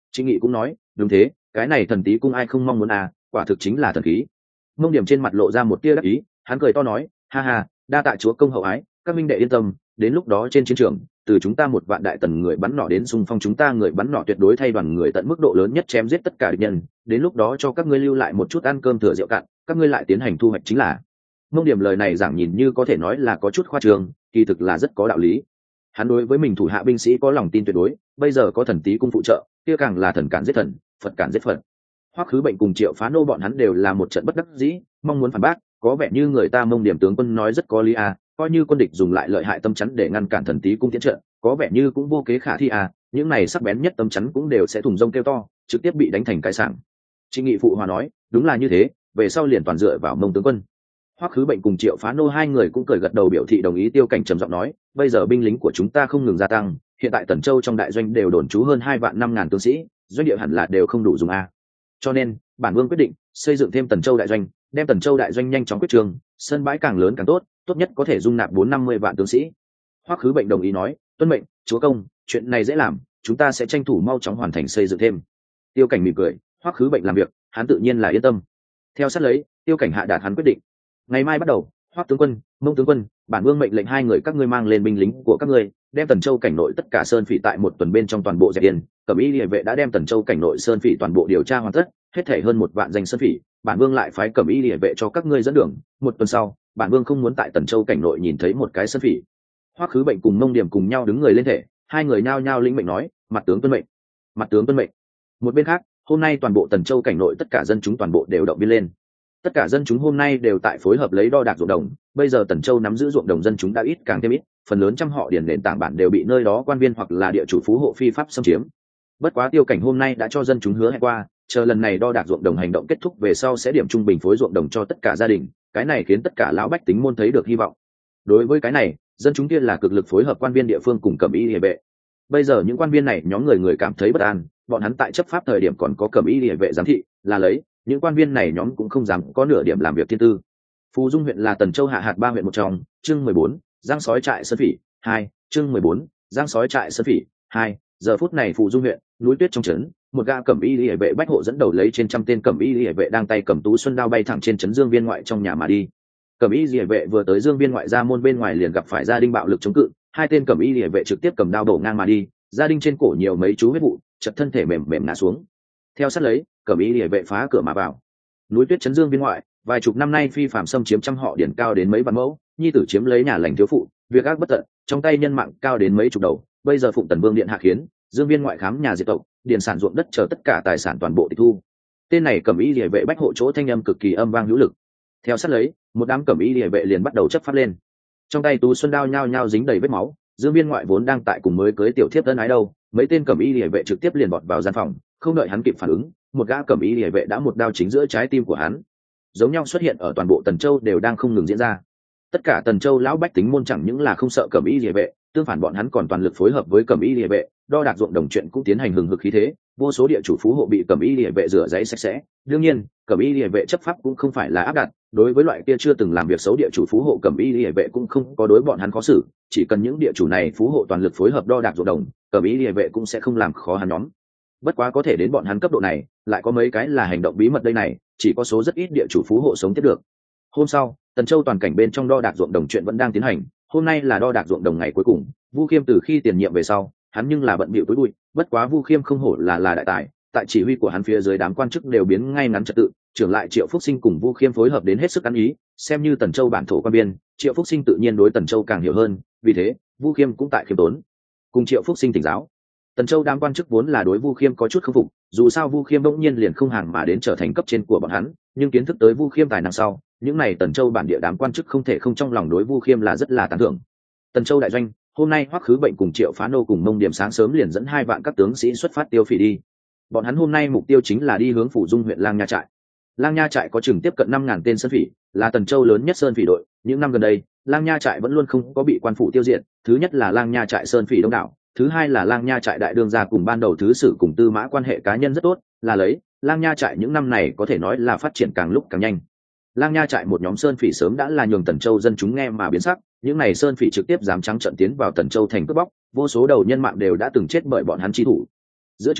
Trịnh Nghị cũng nói đúng thế, cái này thần tí cung ai không mong muốn à, quả thực chính là thần khí. Mông Điểm trên mặt lộ ra một tia đắc ý, hắn cười to nói ha ha, đa tạ chúa công hậu ái, các minh đệ yên tâm, đến lúc đó trên chiến trường từ chúng ta 1 vạn đại tần người bắn nỏ đến xung phong chúng ta người bắn nỏ tuyệt đối thay đoàn người tận mức độ lớn nhất chém giết tất cả địch nhân, đến lúc đó cho các ngươi lưu lại một chút ăn cơm thừa rượu cạn, các ngươi lại tiến hành thu hoạch chính là. Mông Điểm lời này giảng nhìn như có thể nói là có chút khoa trương, kỳ thực là rất có đạo lý. Hắn đối với mình thủ hạ binh sĩ có lòng tin tuyệt đối, bây giờ có thần tí cung phụ trợ, kia càng là thần cản giết thần, Phật cản giết Phật. Hoắc Khứ Bệnh cùng Triệu Phá Nô bọn hắn đều là một trận bất đắc dĩ, mong muốn phản bác, có vẻ như người ta Mông Điểm tướng quân nói rất có lý à, coi như quân địch dùng lại lợi hại tâm chắn để ngăn cản thần tí cung tiến trận, có vẻ như cũng vô kế khả thi à, những này sắc bén nhất tâm chắn cũng đều sẽ thùng rông kêu to, trực tiếp bị đánh thành cái sảng. Trịnh Nghị phụ hòa nói, đúng là như thế, về sau liền toàn dựa vào Mông tướng quân. Hoắc Khứ Bệnh cùng Triệu Phá Nô hai người cũng cười gật đầu biểu thị đồng ý. Tiêu Cảnh trầm giọng nói, bây giờ binh lính của chúng ta không ngừng gia tăng, hiện tại Tần Châu trong đại doanh đều đồn trú hơn 2.500.000 tướng sĩ, doanh địa hẳn là đều không đủ dùng a. Cho nên, bản vương quyết định xây dựng thêm Tần Châu đại doanh, đem Tần Châu đại doanh nhanh chóng quyết trường, sân bãi càng lớn càng tốt, tốt nhất có thể dung nạp 450 vạn tướng sĩ. Hoắc Khứ Bệnh đồng ý nói, tuân mệnh, chúa công, chuyện này dễ làm, chúng ta sẽ tranh thủ mau chóng hoàn thành xây dựng thêm. Tiêu Cảnh mỉm cười, Hoắc Khứ Bệnh làm việc, hắn tự nhiên là yên tâm. Theo sát lấy, Tiêu Cảnh hạ đạt hắn quyết định. Ngày mai bắt đầu, Hoắc tướng quân, Mông tướng quân, bản vương mệnh lệnh hai người các ngươi mang lên binh lính của các ngươi, đem Tần Châu cảnh nội tất cả sơn phỉ tại 1 tuần bên trong toàn bộ dẹp yên. Cẩm Y Liễu vệ đã đem Tần Châu cảnh nội sơn phỉ toàn bộ điều tra hoàn tất, hết thảy hơn 1 vạn danh sơn phỉ, bản vương lại phái Cẩm Y Liễu vệ cho các ngươi dẫn đường. 1 tuần sau, bản vương không muốn tại Tần Châu cảnh nội nhìn thấy một cái sơn phỉ. Hoắc Khứ Bệnh cùng Mông Điểm cùng nhau đứng người lên thể, hai người nhao nhao lĩnh mệnh nói, mặt tướng tuân mệnh. Mặt tướng tuân mệnh. Một bên khác, hôm nay toàn bộ Tần Châu cảnh nội tất cả dân chúng toàn bộ đều động viên lên. Tất cả dân chúng hôm nay đều tại phối hợp lấy đo đạc ruộng đồng, bây giờ Tần Châu nắm giữ ruộng đồng dân chúng đã ít càng thêm ít, phần lớn trăm họ điển nền tảng bản đều bị nơi đó quan viên hoặc là địa chủ phú hộ phi pháp xâm chiếm. Bất quá Tiêu Cảnh hôm nay đã cho dân chúng hứa hẹn qua, chờ lần này đo đạc ruộng đồng hành động kết thúc về sau sẽ điểm trung bình phối ruộng đồng cho tất cả gia đình, cái này khiến tất cả lão bách tính môn thấy được hy vọng. Đối với cái này, dân chúng kia là cực lực phối hợp quan viên địa phương cùng Cẩm Y Liễu vệ. Bây giờ những quan viên này nhóm người cảm thấy bất an, bọn hắn tại chấp pháp thời điểm còn có Cẩm Y Liễu vệ giám thị, là lấy những quan viên này nhóm cũng không dám có nửa điểm làm việc thiên tư. Phù Dung huyện là Tần Châu hạ hạt 3 huyện một trong, chương 14, giang sói trại sơn phỉ 2, chương 14, giang sói trại sơn phỉ 2. Giờ phút này Phù Dung huyện, núi tuyết trong trấn, một gã Cẩm Y Liễu vệ bách hộ dẫn đầu lấy trên trăm tên Cẩm Y Liễu vệ đang tay cầm tú xuân đao bay thẳng trên trấn Dương Viên ngoại trong nhà mà đi. Cẩm Y Liễu vệ vừa tới Dương Viên ngoại ra môn bên ngoài liền gặp phải gia đình bạo lực chống cự, hai tên Cẩm Y Liễu vệ trực tiếp cầm đao đổ ngang mà đi, gia đình trên cổ nhiều mấy chú huyết vụ, chật thân thể mềm mềm ngã xuống. Theo sát lấy, Cẩm Y Liễu vệ phá cửa mà vào. Núi tuyết trấn Dương Viên ngoại, vài chục năm nay phi phạm xâm chiếm trăm họ điển cao đến mấy vạn mẫu, nhi tử chiếm lấy nhà lành thiếu phụ, việc ác bất tận, trong tay nhân mạng cao đến mấy chục đầu. Bây giờ Phụng Tần Vương điện hạ khiến Dương Viên ngoại khám nhà diệt tộc, điền sản ruộng đất chờ tất cả tài sản toàn bộ tịch thu. Tên này Cẩm Y Liễu vệ bách hộ chỗ thanh âm cực kỳ âm vang hữu lực. Theo sát lấy, một đám Cẩm Y Liễu vệ liền bắt đầu chấp pháp lên, trong tay tú xuân đao nhao nhao dính đầy vết máu. Dương Viên ngoại vốn đang tại cùng mới cưới tiểu thiếp ân ái đâu, mấy tên Cẩm Y Liễu vệ trực tiếp liền bọt vào gian phòng, không đợi hắn kịp phản ứng, một gã Cẩm Y Liễu vệ đã một đao chính giữa trái tim của hắn. Giống nhau xuất hiện ở toàn bộ Tần Châu đều đang không ngừng diễn ra. Tất cả Tần Châu lão bách tính môn chẳng những là không sợ Cẩm Y Liễu vệ, tương phản bọn hắn còn toàn lực phối hợp với Cẩm Y Liễu vệ, đo đạc ruộng đồng chuyện cũng tiến hành hừng hực khí thế, vô số địa chủ phú hộ bị Cẩm Y Liễu vệ rửa ráy sạch sẽ. Đương nhiên, Cẩm Y Liễu vệ chấp pháp cũng không phải là áp đặt, đối với loại kia chưa từng làm việc xấu địa chủ phú hộ Cẩm Y Liễu vệ cũng không có đối bọn hắn khó xử, chỉ cần những địa chủ này phú hộ toàn lực phối hợp đo đạc ruộng đồng, Cẩm Y Liễu vệ cũng sẽ không làm khó hắn nhóm. Bất quá có thể đến bọn hắn cấp độ này, lại có mấy cái là hành động bí mật đây này, chỉ có số rất ít địa chủ phú hộ sống tiếp được. Hôm sau, Tần Châu toàn cảnh bên trong đo đạc ruộng đồng chuyện vẫn đang tiến hành, hôm nay là đo đạc ruộng đồng ngày cuối cùng. Vu Khiêm từ khi tiền nhiệm về sau, hắn nhưng là bận bịu tối bụi, bất quá Vu Khiêm không hổ là đại tài, tại chỉ huy của hắn phía dưới đám quan chức đều biến ngay ngắn trật tự, trưởng lại Triệu Phúc Sinh cùng Vu Khiêm phối hợp đến hết sức ăn ý, xem như Tần Châu bản thổ quan biên, Triệu Phúc Sinh tự nhiên đối Tần Châu càng hiểu hơn, vì thế, Vu Khiêm cũng tại khiêm tốn, cùng Triệu Phúc Sinh thỉnh giáo. Tần Châu đám quan chức vốn là đối Vu Khiêm có chút khâm phục, dù sao Vu Khiêm bỗng nhiên liền không hàng mà đến trở thành cấp trên của bọn hắn, nhưng kiến thức tới Vu Khiêm tài năng sau, những này Tần Châu bản địa đám quan chức không thể không trong lòng đối Vu Khiêm là rất là tán thưởng. Tần Châu đại doanh, hôm nay Hoắc Khứ Bệnh cùng Triệu Phá Nô cùng Mông Điểm sáng sớm liền dẫn 2 vạn các tướng sĩ xuất phát tiêu phỉ đi. Bọn hắn hôm nay mục tiêu chính là đi hướng Phủ Dung huyện Lang Nha trại. Lang Nha trại có chừng tiếp cận 5.000 tên sơn phỉ, là Tần Châu lớn nhất sơn phỉ đội. Những năm gần đây, Lang Nha trại vẫn luôn không có bị quan phủ tiêu diệt. Thứ nhất là Lang Nha trại sơn phỉ đông đảo, thứ hai là Lang Nha trại đại đương gia cùng ban đầu thứ sử cùng Tư Mã quan hệ cá nhân rất tốt, là lấy Lang Nha trại những năm này có thể nói là phát triển càng lúc càng nhanh. Lang Nha trại một nhóm sơn phỉ sớm đã là nhường Tần Châu dân chúng nghe mà biến sắc, những này sơn phỉ trực tiếp dám trắng trợn tiến vào Tần Châu thành cướp bóc, vô số đầu nhân mạng đều đã từng chết bởi bọn hắn chi thủ. Giữa trưa,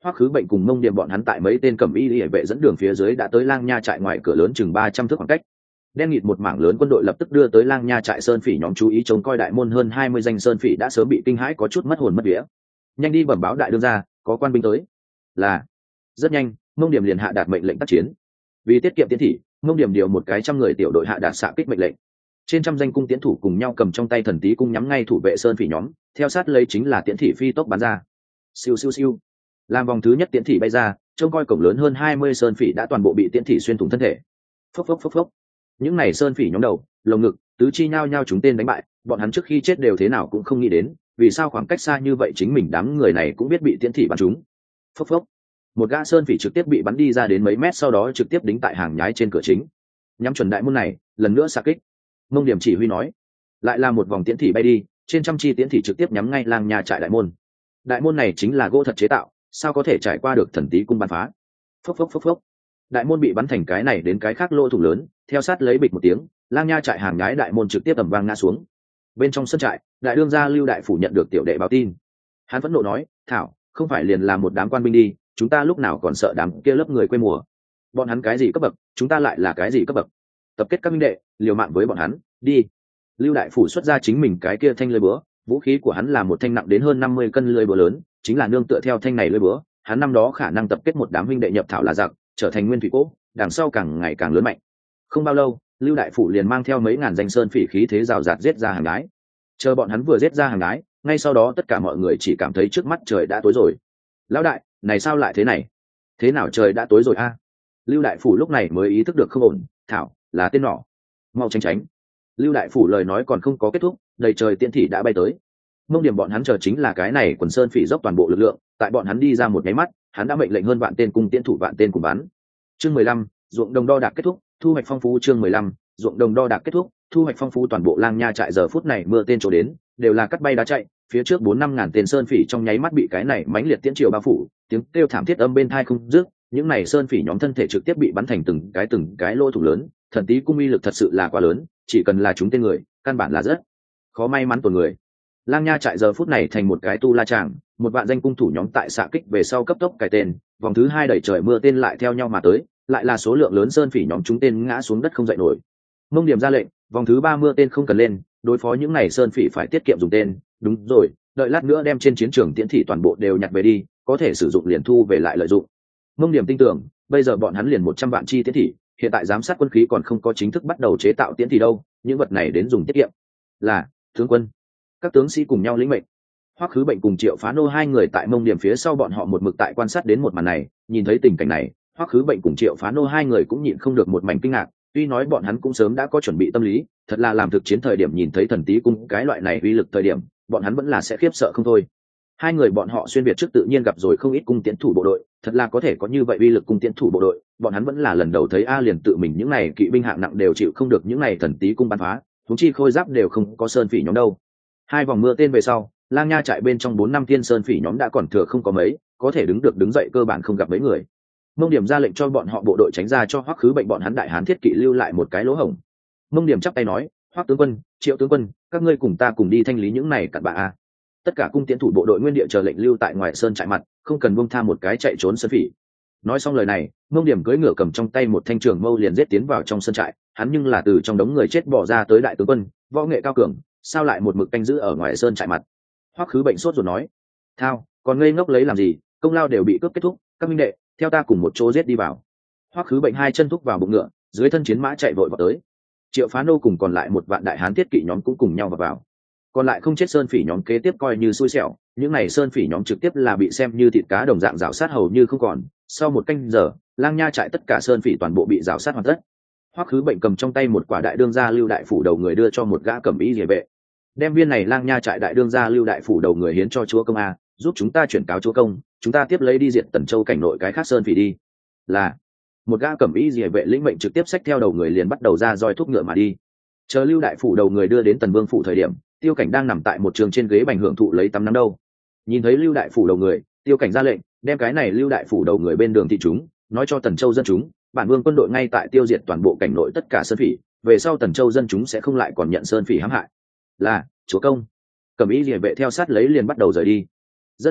Hoắc Khứ Bệnh cùng Mông Điểm bọn hắn tại mấy tên cẩm y liễu vệ dẫn đường phía dưới đã tới Lang Nha trại ngoài cửa lớn chừng 300 thước khoảng cách. Đen nghịt một mảng lớn quân đội lập tức đưa tới Lang Nha trại sơn phỉ nhóm chú ý trông coi đại môn, hơn 20 danh sơn phỉ đã sớm bị kinh hãi có chút mất hồn mất vía. Nhanh đi bẩm báo đại đương gia, có quan binh tới. Là. Rất nhanh, Mông Điểm liền hạ đạt mệnh lệnh tác chiến. Vì tiết kiệm tiến thị, Mông Điểm điều một cái trăm người tiểu đội hạ đạt xạ kích mệnh lệnh. Trên trăm danh cung tiễn thủ cùng nhau cầm trong tay thần tí cung nhắm ngay thủ vệ sơn phỉ nhóm, theo sát lấy chính là tiễn thị phi tốc bắn ra. Siêu siêu siêu. Làm vòng thứ nhất tiễn thị bay ra, trông coi cổng lớn hơn 20 sơn phỉ đã toàn bộ bị tiễn thị xuyên thủng thân thể. Phốc phốc phốc phốc. Những này sơn phỉ nhóm đầu, lồng ngực, tứ chi nhao nhao chúng tên đánh bại, bọn hắn trước khi chết đều thế nào cũng không nghĩ đến, vì sao khoảng cách xa như vậy chính mình đám người này cũng biết bị tiễn thị bắn trúng. Phốc phốc. Một gã sơn phỉ trực tiếp bị bắn đi ra đến mấy mét, sau đó trực tiếp đính tại hàng nhái trên cửa chính. Nhắm chuẩn đại môn này, lần nữa xạ kích. Mông Điểm chỉ huy nói, lại là một vòng tiễn thị bay đi, trên trăm chi tiễn thị trực tiếp nhắm ngay Lang Nha trại đại môn. Đại môn này chính là gỗ thật chế tạo, sao có thể trải qua được thần tí cung bắn phá. Phốc phốc phốc phốc. Đại môn bị bắn thành cái này đến cái khác lỗ thủng lớn, theo sát lấy bịch một tiếng, Lang Nha trại hàng nhái đại môn trực tiếp ầm vang ngã xuống. Bên trong sân trại, đại đương gia Lưu đại phủ nhận được tiểu đệ báo tin. Hắn phẫn nộ nói, thảo, không phải liền là một đám quan binh đi, chúng ta lúc nào còn sợ đám kia lớp người quê mùa. Bọn hắn cái gì cấp bậc, chúng ta lại là cái gì cấp bậc. Tập kết các minh đệ, liều mạng với bọn hắn, đi. Lưu đại phủ xuất ra chính mình cái kia thanh lưỡi búa, vũ khí của hắn là một thanh nặng đến hơn 50 cân lưỡi búa lớn, chính là nương tựa theo thanh này lưỡi búa, hắn năm đó khả năng tập kết một đám huynh đệ nhập thảo là giặc, trở thành nguyên thủy cố, đằng sau càng ngày càng lớn mạnh. Không bao lâu, Lưu đại phủ liền mang theo mấy ngàn danh sơn phỉ khí thế rào rạt giết ra hàng gái. Chờ bọn hắn vừa giết ra hàng gái, ngay sau đó tất cả mọi người chỉ cảm thấy trước mắt trời đã tối rồi. Lão đại, này sao lại thế này? Thế nào trời đã tối rồi a? Lưu đại phủ lúc này mới ý thức được không ổn, thảo, là tên nỏ. Mau tránh tránh. Lưu đại phủ lời nói còn không có kết thúc, đầy trời tiễn thị đã bay tới. Mông Điểm bọn hắn chờ chính là cái này quần sơn phỉ dốc toàn bộ lực lượng, tại bọn hắn đi ra một nháy mắt, hắn đã mệnh lệnh hơn vạn tên cung tiễn thủ vạn tên cùng bắn. Chương 15, ruộng đồng đo đạc kết thúc, thu hoạch phong phú. Chương 15, ruộng đồng đo đạc kết thúc, thu hoạch phong phú. Toàn bộ Lang Nha trại giờ phút này mưa tên trổ đến, đều là cắt bay đá chạy, phía trước 4-5 ngàn tên sơn phỉ trong nháy mắt bị cái này mãnh liệt tiễn triều bao phủ, tiếng kêu thảm thiết âm bên tai không dứt, những này sơn phỉ nhóm thân thể trực tiếp bị bắn thành từng cái lỗ thủng lớn, thần tí cung uy lực thật sự là quá lớn, chỉ cần là chúng tên người, căn bản là rất khó may mắn tổn người. Lang Nha trại giờ phút này thành một cái tu la tràng, một vạn danh cung thủ nhóm tại xạ kích về sau cấp tốc cải tên, vòng thứ hai đẩy trời mưa tên lại theo nhau mà tới, lại là số lượng lớn sơn phỉ nhóm chúng tên ngã xuống đất không dậy nổi. Mông Điểm ra lệnh, vòng thứ ba mưa tên không cần lên, đối phó những này sơn phỉ phải tiết kiệm dùng tên. Đúng rồi, đợi lát nữa đem trên chiến trường tiễn thị toàn bộ đều nhặt về đi, có thể sử dụng liền thu về lại lợi dụng. Mông Điểm tin tưởng, bây giờ bọn hắn liền 100 vạn chi tiễn thị, hiện tại giám sát quân khí còn không có chính thức bắt đầu chế tạo tiễn thị đâu, những vật này đến dùng tiết kiệm. Là tướng quân. Các tướng sĩ cùng nhau lĩnh mệnh. Hoắc Khứ Bệnh cùng Triệu Phá Nô hai người tại Mông Điểm phía sau bọn họ một mực tại quan sát đến một màn này, nhìn thấy tình cảnh này, Hoắc Khứ Bệnh cùng Triệu Phá Nô hai người cũng nhịn không được một mảnh kinh ngạc, tuy nói bọn hắn cũng sớm đã có chuẩn bị tâm lý, thật là làm thực chiến thời điểm nhìn thấy thần tí cung cái loại này uy lực thời điểm, bọn hắn vẫn là sẽ khiếp sợ không thôi. Hai người bọn họ xuyên việt trước tự nhiên gặp rồi không ít cung tiễn thủ bộ đội, thật là có thể có như vậy uy lực cung tiễn thủ bộ đội, bọn hắn vẫn là lần đầu thấy a, liền tự mình những này kỵ binh hạng nặng đều chịu không được những này thần tí cung bắn phá, huống chi khôi giáp đều không có sơn phỉ nhóm đâu. Hai vòng mưa tên về sau, Lang Nha trại bên trong 4-5 thiên sơn phỉ nhóm đã còn thừa không có mấy, có thể đứng dậy cơ bản không gặp mấy người. Mông Điểm ra lệnh cho bọn họ bộ đội tránh ra cho Hoắc Khứ Bệnh bọn hắn đại hán thiết kỵ lưu lại một cái lỗ hổng. Mông Điểm chắp tay nói, Hoắc tướng quân, Triệu tướng quân, các ngươi cùng ta cùng đi thanh lý những này cặn bạ a. Tất cả cung tiễn thủ bộ đội nguyên địa chờ lệnh lưu tại ngoài sơn trại mặt, không cần buông tha một cái chạy trốn sơn phỉ. Nói xong lời này, Mông Điểm cưỡi ngựa cầm trong tay một thanh trường mâu liền giết tiến vào trong sơn trại, hắn nhưng là từ trong đống người chết bỏ ra tới đại tướng quân, võ nghệ cao cường, sao lại một mực canh giữ ở ngoài sơn trại mặt. Hoắc Khứ Bệnh sốt rồi nói, thao, còn ngây ngốc lấy làm gì, công lao đều bị cướp kết thúc, các minh đệ theo ta cùng một chỗ giết đi vào. Hoắc Khứ Bệnh hai chân thúc vào bụng ngựa, dưới thân chiến mã chạy vội vào tới. Triệu Phá Nô cùng còn lại một vạn đại hán thiết kỵ nhóm cũng cùng nhau vào. Còn lại không chết sơn phỉ nhóm kế tiếp coi như xui xẻo, những này sơn phỉ nhóm trực tiếp là bị xem như thịt cá đồng dạng rào sát hầu như không còn. Sau một canh giờ, Lang Nha trại tất cả sơn phỉ toàn bộ bị rào sát hoàn tất. Hoắc Khứ Bệnh cầm trong tay một quả đại đương gia Lưu đại phủ đầu người đưa cho một gã cẩm y liề vệ, đem viên này Lang Nha trại đại đương gia Lưu đại phủ đầu người hiến cho chúa công a, giúp chúng ta chuyển cáo chúa công, chúng ta tiếp lấy đi diệt Tần Châu cảnh nội cái khác sơn phỉ đi. Là. Một gã cẩm y liề vệ lĩnh mệnh trực tiếp xách theo đầu người liền bắt đầu ra roi thúc ngựa mà đi. Chờ Lưu đại phủ đầu người đưa đến Tần Vương phủ thời điểm, Tiêu Cảnh đang nằm tại một trường trên ghế bành hưởng thụ lấy tắm nắng đâu. Nhìn thấy Lưu đại phủ đầu người, Tiêu Cảnh ra lệnh đem cái này Lưu đại phủ đầu người bên đường thị chúng, nói cho Tần Châu dân chúng, bản vương quân đội ngay tại tiêu diệt toàn bộ cảnh nội tất cả sơn phỉ, về sau Tần Châu dân chúng sẽ không lại còn nhận sơn phỉ hãm hại. Là chúa công. Cẩm y liề vệ theo sát lấy liền bắt đầu rời đi. Rất nhanh,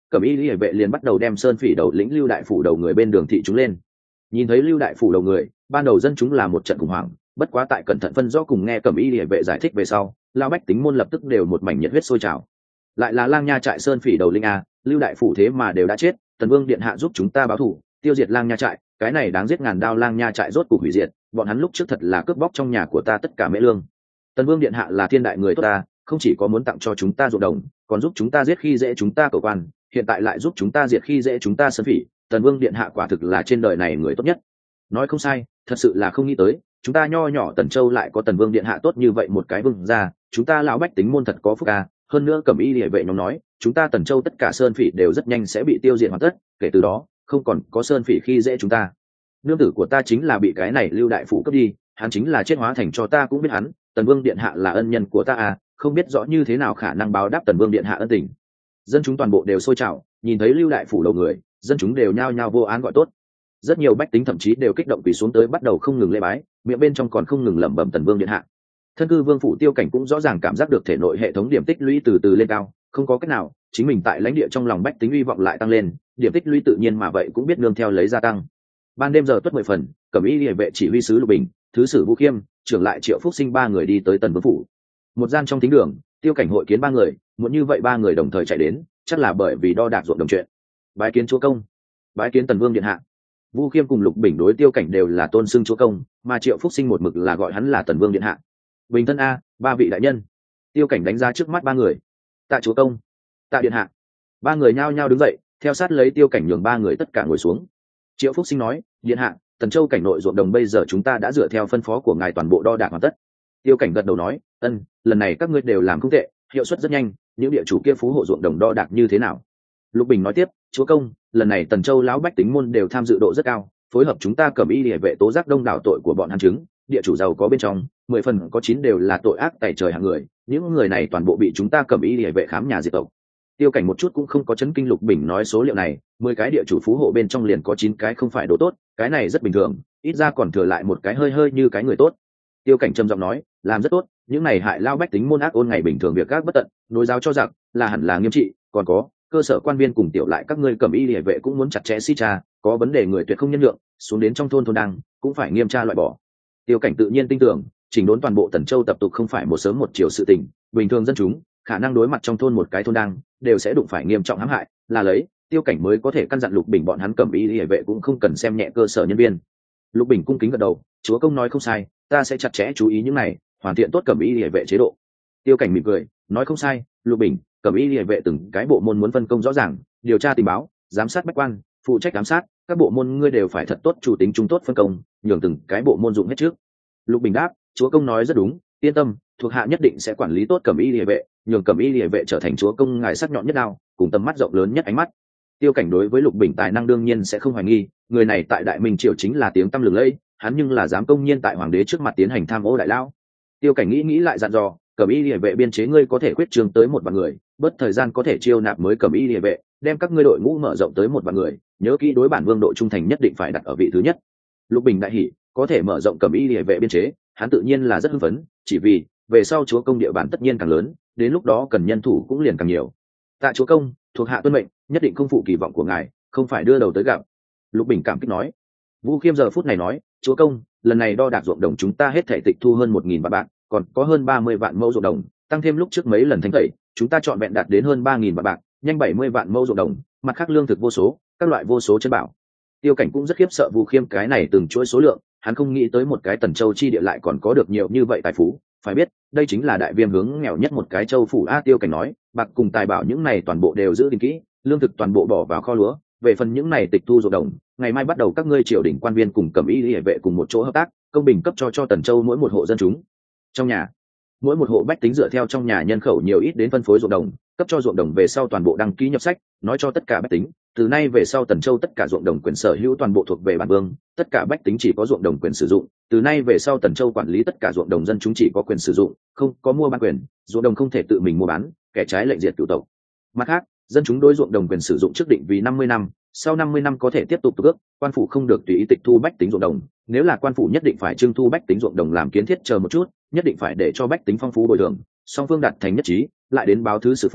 cẩm y liễu vệ liền bắt đầu đem sơn phỉ đầu lĩnh lưu đại phủ đầu người bên đường thị chúng lên. Nhìn thấy lưu đại phủ đầu người, ban đầu dân chúng là một trận khủng hoảng, bất quá tại cẩn thận phân rõ cùng nghe cẩm y liễu vệ giải thích về sau, lao bách tính môn lập tức đều một mảnh nhiệt huyết sôi trào. Lại là lang nha trại sơn phỉ đầu lĩnh a, lưu đại phủ thế mà đều đã chết, tần vương điện hạ giúp chúng ta báo thù, tiêu diệt lang nha trại, cái này đáng giết ngàn đao lang nha trại rốt cục hủy diệt, bọn hắn lúc trước thật là cướp bóc trong nhà của ta tất cả mễ lương. Tần vương điện hạ là thiên đại người tốt ta, không chỉ có muốn tặng cho chúng ta ruộng đồng, còn giúp chúng ta giết khi dễ chúng ta cầu quan, hiện tại lại giúp chúng ta diệt khi dễ chúng ta sơn phỉ, tần vương điện hạ quả thực là trên đời này người tốt nhất. Nói không sai, thật sự là không nghĩ tới, chúng ta nho nhỏ Tần Châu lại có tần vương điện hạ tốt như vậy một cái vương gia, chúng ta lão bách tính môn thật có phúc a. Hơn nữa cẩm y liễu vệ nhóm nói, chúng ta Tần Châu tất cả sơn phỉ đều rất nhanh sẽ bị tiêu diệt hoàn tất, kể từ đó không còn có sơn phỉ khi dễ chúng ta. Nương tử của ta chính là bị cái này lưu đại phủ cướp đi, hắn chính là chết hóa thành cho ta cũng biết hắn, tần vương điện hạ là ân nhân của ta à, không biết rõ như thế nào khả năng báo đáp tần vương điện hạ ân tình. Dân chúng toàn bộ đều sôi trào, nhìn thấy lưu đại phủ đầu người, dân chúng đều nhao nhao vô án gọi tốt. Rất nhiều bách tính thậm chí đều kích động quỳ xuống tới bắt đầu không ngừng lễ bái, miệng bên trong còn không ngừng lẩm bẩm tần vương điện hạ. Thân cư vương phủ Tiêu Cảnh cũng rõ ràng cảm giác được thể nội hệ thống điểm tích lũy từ từ lên cao, không có cách nào, chính mình tại lãnh địa trong lòng bách tính hy vọng lại tăng lên, điểm tích lũy tự nhiên mà vậy cũng biết nương theo lấy gia tăng. Ban đêm giờ tuất 10 phần, cẩm y liễu vệ chỉ huy sứ Lục Bình, thứ sử Vũ Khiêm, trưởng lại Triệu Phúc Sinh ba người đi tới tần vương phủ. Một gian trong thính đường, Tiêu Cảnh hội kiến ba người, muốn như vậy ba người đồng thời chạy đến, chắc là bởi vì đo đạc ruộng đồng chuyện. Bái kiến chúa công, bái kiến tần vương điện hạ. Vũ Khiêm cùng Lục Bình đối Tiêu Cảnh đều là tôn xưng chúa công, mà Triệu Phúc Sinh một mực là gọi hắn là tần vương điện hạ. Bình thân a, ba vị đại nhân. Tiêu Cảnh đánh giá trước mắt ba người. Tạ chúa công, tạ điện hạ. Ba người nhao nhao đứng dậy, theo sát lấy Tiêu Cảnh nhường ba người tất cả ngồi xuống. Triệu Phúc Sinh nói, điện hạ, Tần Châu cảnh nội ruộng đồng bây giờ chúng ta đã dựa theo phân phó của ngài toàn bộ đo đạc hoàn tất. Tiêu Cảnh gật đầu nói, ân, lần này các ngươi đều làm không tệ, hiệu suất rất nhanh, những địa chủ kia phú hộ ruộng đồng đo đạc như thế nào? Lục Bình nói tiếp, chúa công, lần này Tần Châu lão bách tính môn đều tham dự độ rất cao, phối hợp chúng ta cẩm y liễu vệ tố giác đông đảo tội của bọn hắn chứng, địa chủ giàu có bên trong, 10 phần có 9 đều là tội ác tày trời hạng người, những người này toàn bộ bị chúng ta cẩm y liễu vệ khám nhà diệt tộc. Tiêu Cảnh một chút cũng không có chấn kinh Lục Bình nói số liệu này, 10 cái địa chủ phú hộ bên trong liền có 9 cái không phải đồ tốt, cái này rất bình thường, ít ra còn thừa lại một cái hơi hơi như cái người tốt. Tiêu Cảnh trầm giọng nói, làm rất tốt, những này hại lao bách tính môn ác ôn ngày bình thường việc gác bất tận, nối giáo cho giặc, là hẳn là nghiêm trị, còn có cơ sở quan viên cùng tiểu lại các ngươi cẩm y liễu vệ cũng muốn chặt chẽ si tra, có vấn đề người tuyệt không nhân lượng, xuống đến trong thôn thôn đăng cũng phải nghiêm tra loại bỏ. Tiêu Cảnh tự nhiên tin tưởng, chỉnh đốn toàn bộ Tần Châu tập tục không phải một sớm một chiều sự tình, bình thường dân chúng khả năng đối mặt trong thôn một cái thôn đăng đều sẽ đụng phải nghiêm trọng hãm hại, là lấy Tiêu Cảnh mới có thể căn dặn Lục Bình bọn hắn cẩm y liễu vệ cũng không cần xem nhẹ cơ sở nhân viên. Lục Bình cung kính gật đầu, chúa công nói không sai, ta sẽ chặt chẽ chú ý những này, hoàn thiện tốt cẩm y liễu vệ chế độ. Tiêu Cảnh mỉm cười, nói không sai, Lục Bình, cẩm y liễu vệ từng cái bộ môn muốn phân công rõ ràng, điều tra tình báo, giám sát bách quan, phụ trách giám sát, các bộ môn ngươi đều phải thật tốt chủ tính trung tốt phân công, nhường từng cái bộ môn dụng hết trước. Lục Bình đáp, chúa công nói rất đúng, yên tâm, thuộc hạ nhất định sẽ quản lý tốt cẩm y liễu vệ, nhường cẩm y liễu vệ trở thành chúa công ngài sắc nhọn nhất đao, cùng tầm mắt rộng lớn nhất ánh mắt. Tiêu Cảnh đối với Lục Bình tài năng đương nhiên sẽ không hoài nghi, người này tại Đại Minh triều chính là tiếng tăm lừng lẫy, hắn nhưng là dám công nhiên tại hoàng đế trước mặt tiến hành tham ô đại lao. Tiêu Cảnh nghĩ lại dặn dò, cẩm y liễu vệ biên chế ngươi có thể quyết trương tới 1 vạn người, bớt thời gian có thể chiêu nạp mới cẩm y liễu vệ, đem các ngươi đội ngũ mở rộng tới 1 vạn người, nhớ kỹ đối bản vương độ trung thành nhất định phải đặt ở vị thứ nhất. Lục Bình đại hỉ, có thể mở rộng cẩm y liễu vệ biên chế, hắn tự nhiên là rất hưng phấn, chỉ vì về sau chúa công địa bàn tất nhiên càng lớn, đến lúc đó cần nhân thủ cũng liền càng nhiều. Tạ chúa công, thuộc hạ tuân mệnh, nhất định không phụ kỳ vọng của ngài, không phải đưa đầu tới gặp. Lục Bình cảm kích nói. Vũ Khiêm giờ phút này nói, chúa công, lần này đo đạc ruộng đồng chúng ta hết thể tịch thu hơn 1.000 vạn bạc, còn có hơn 30 vạn mẫu ruộng đồng, tăng thêm lúc trước mấy lần thanh tẩy, chúng ta chọn vẹn đạt đến hơn 3.000 vạn bạc, nhanh 70 vạn mẫu ruộng đồng, mặt khác lương thực vô số, các loại vô số chân bảo. Tiêu Cảnh cũng rất khiếp sợ Vũ Khiêm cái này từng chuỗi số lượng, hắn không nghĩ tới một cái Tần Châu chi địa lại còn có được nhiều như vậy tài phú, phải biết, đây chính là đại viêm hướng nghèo nhất một cái châu phủ a. Tiêu Cảnh nói, bạc cùng tài bảo những này toàn bộ đều giữ gìn kỹ, lương thực toàn bộ bỏ vào kho lúa, về phần những này tịch thu ruộng đồng, ngày mai bắt đầu các ngươi triều đình quan viên cùng cẩm y liễu vệ cùng một chỗ hợp tác, công bình cấp cho Tần Châu mỗi một hộ dân chúng. Trong nhà, mỗi một hộ bách tính dựa theo trong nhà nhân khẩu nhiều ít đến phân phối ruộng đồng, cấp cho ruộng đồng về sau toàn bộ đăng ký nhập sách, nói cho tất cả bách tính, từ nay về sau Tần Châu tất cả ruộng đồng quyền sở hữu toàn bộ thuộc về bản vương, tất cả bách tính chỉ có ruộng đồng quyền sử dụng, từ nay về sau Tần Châu quản lý tất cả ruộng đồng dân chúng chỉ có quyền sử dụng, không có mua bán quyền, ruộng đồng không thể tự mình mua bán, kẻ trái lệnh diệt cửu tộc. Mặt khác, dân chúng đối ruộng đồng quyền sử dụng trước định vì 50 năm, sau 50 năm có thể tiếp tục ước, quan phủ không được tùy ý tịch thu bách tính ruộng đồng, nếu là quan phủ nhất định phải trưng thu bách tính ruộng đồng làm kiến thiết chờ một chút, nhất định phải để cho bách tính phong phú bồi thường, song phương đạt thành nhất trí, lại đến báo thứ sử phủ,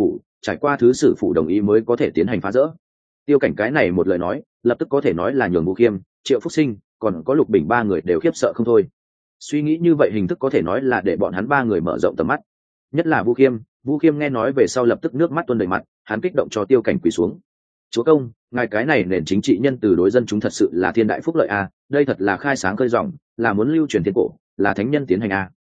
trải qua thứ sử phụ đồng ý mới có thể tiến hành phá rỡ. Tiêu Cảnh cái này một lời nói lập tức có thể nói là nhường Vu Khiêm, Triệu Phúc Sinh còn có Lục Bình ba người đều khiếp sợ không thôi. Suy nghĩ như vậy hình thức có thể nói là để bọn hắn ba người mở rộng tầm mắt, nhất là Vu Khiêm nghe nói về sau lập tức nước mắt tuôn đầy mặt, hắn kích động cho Tiêu Cảnh quỳ xuống. Chúa công, ngài cái này nền chính trị nhân từ đối dân chúng thật sự là thiên đại phúc lợi a, đây thật là khai sáng khơi ròng, là muốn lưu truyền thiên cổ, là thánh nhân tiến hành a.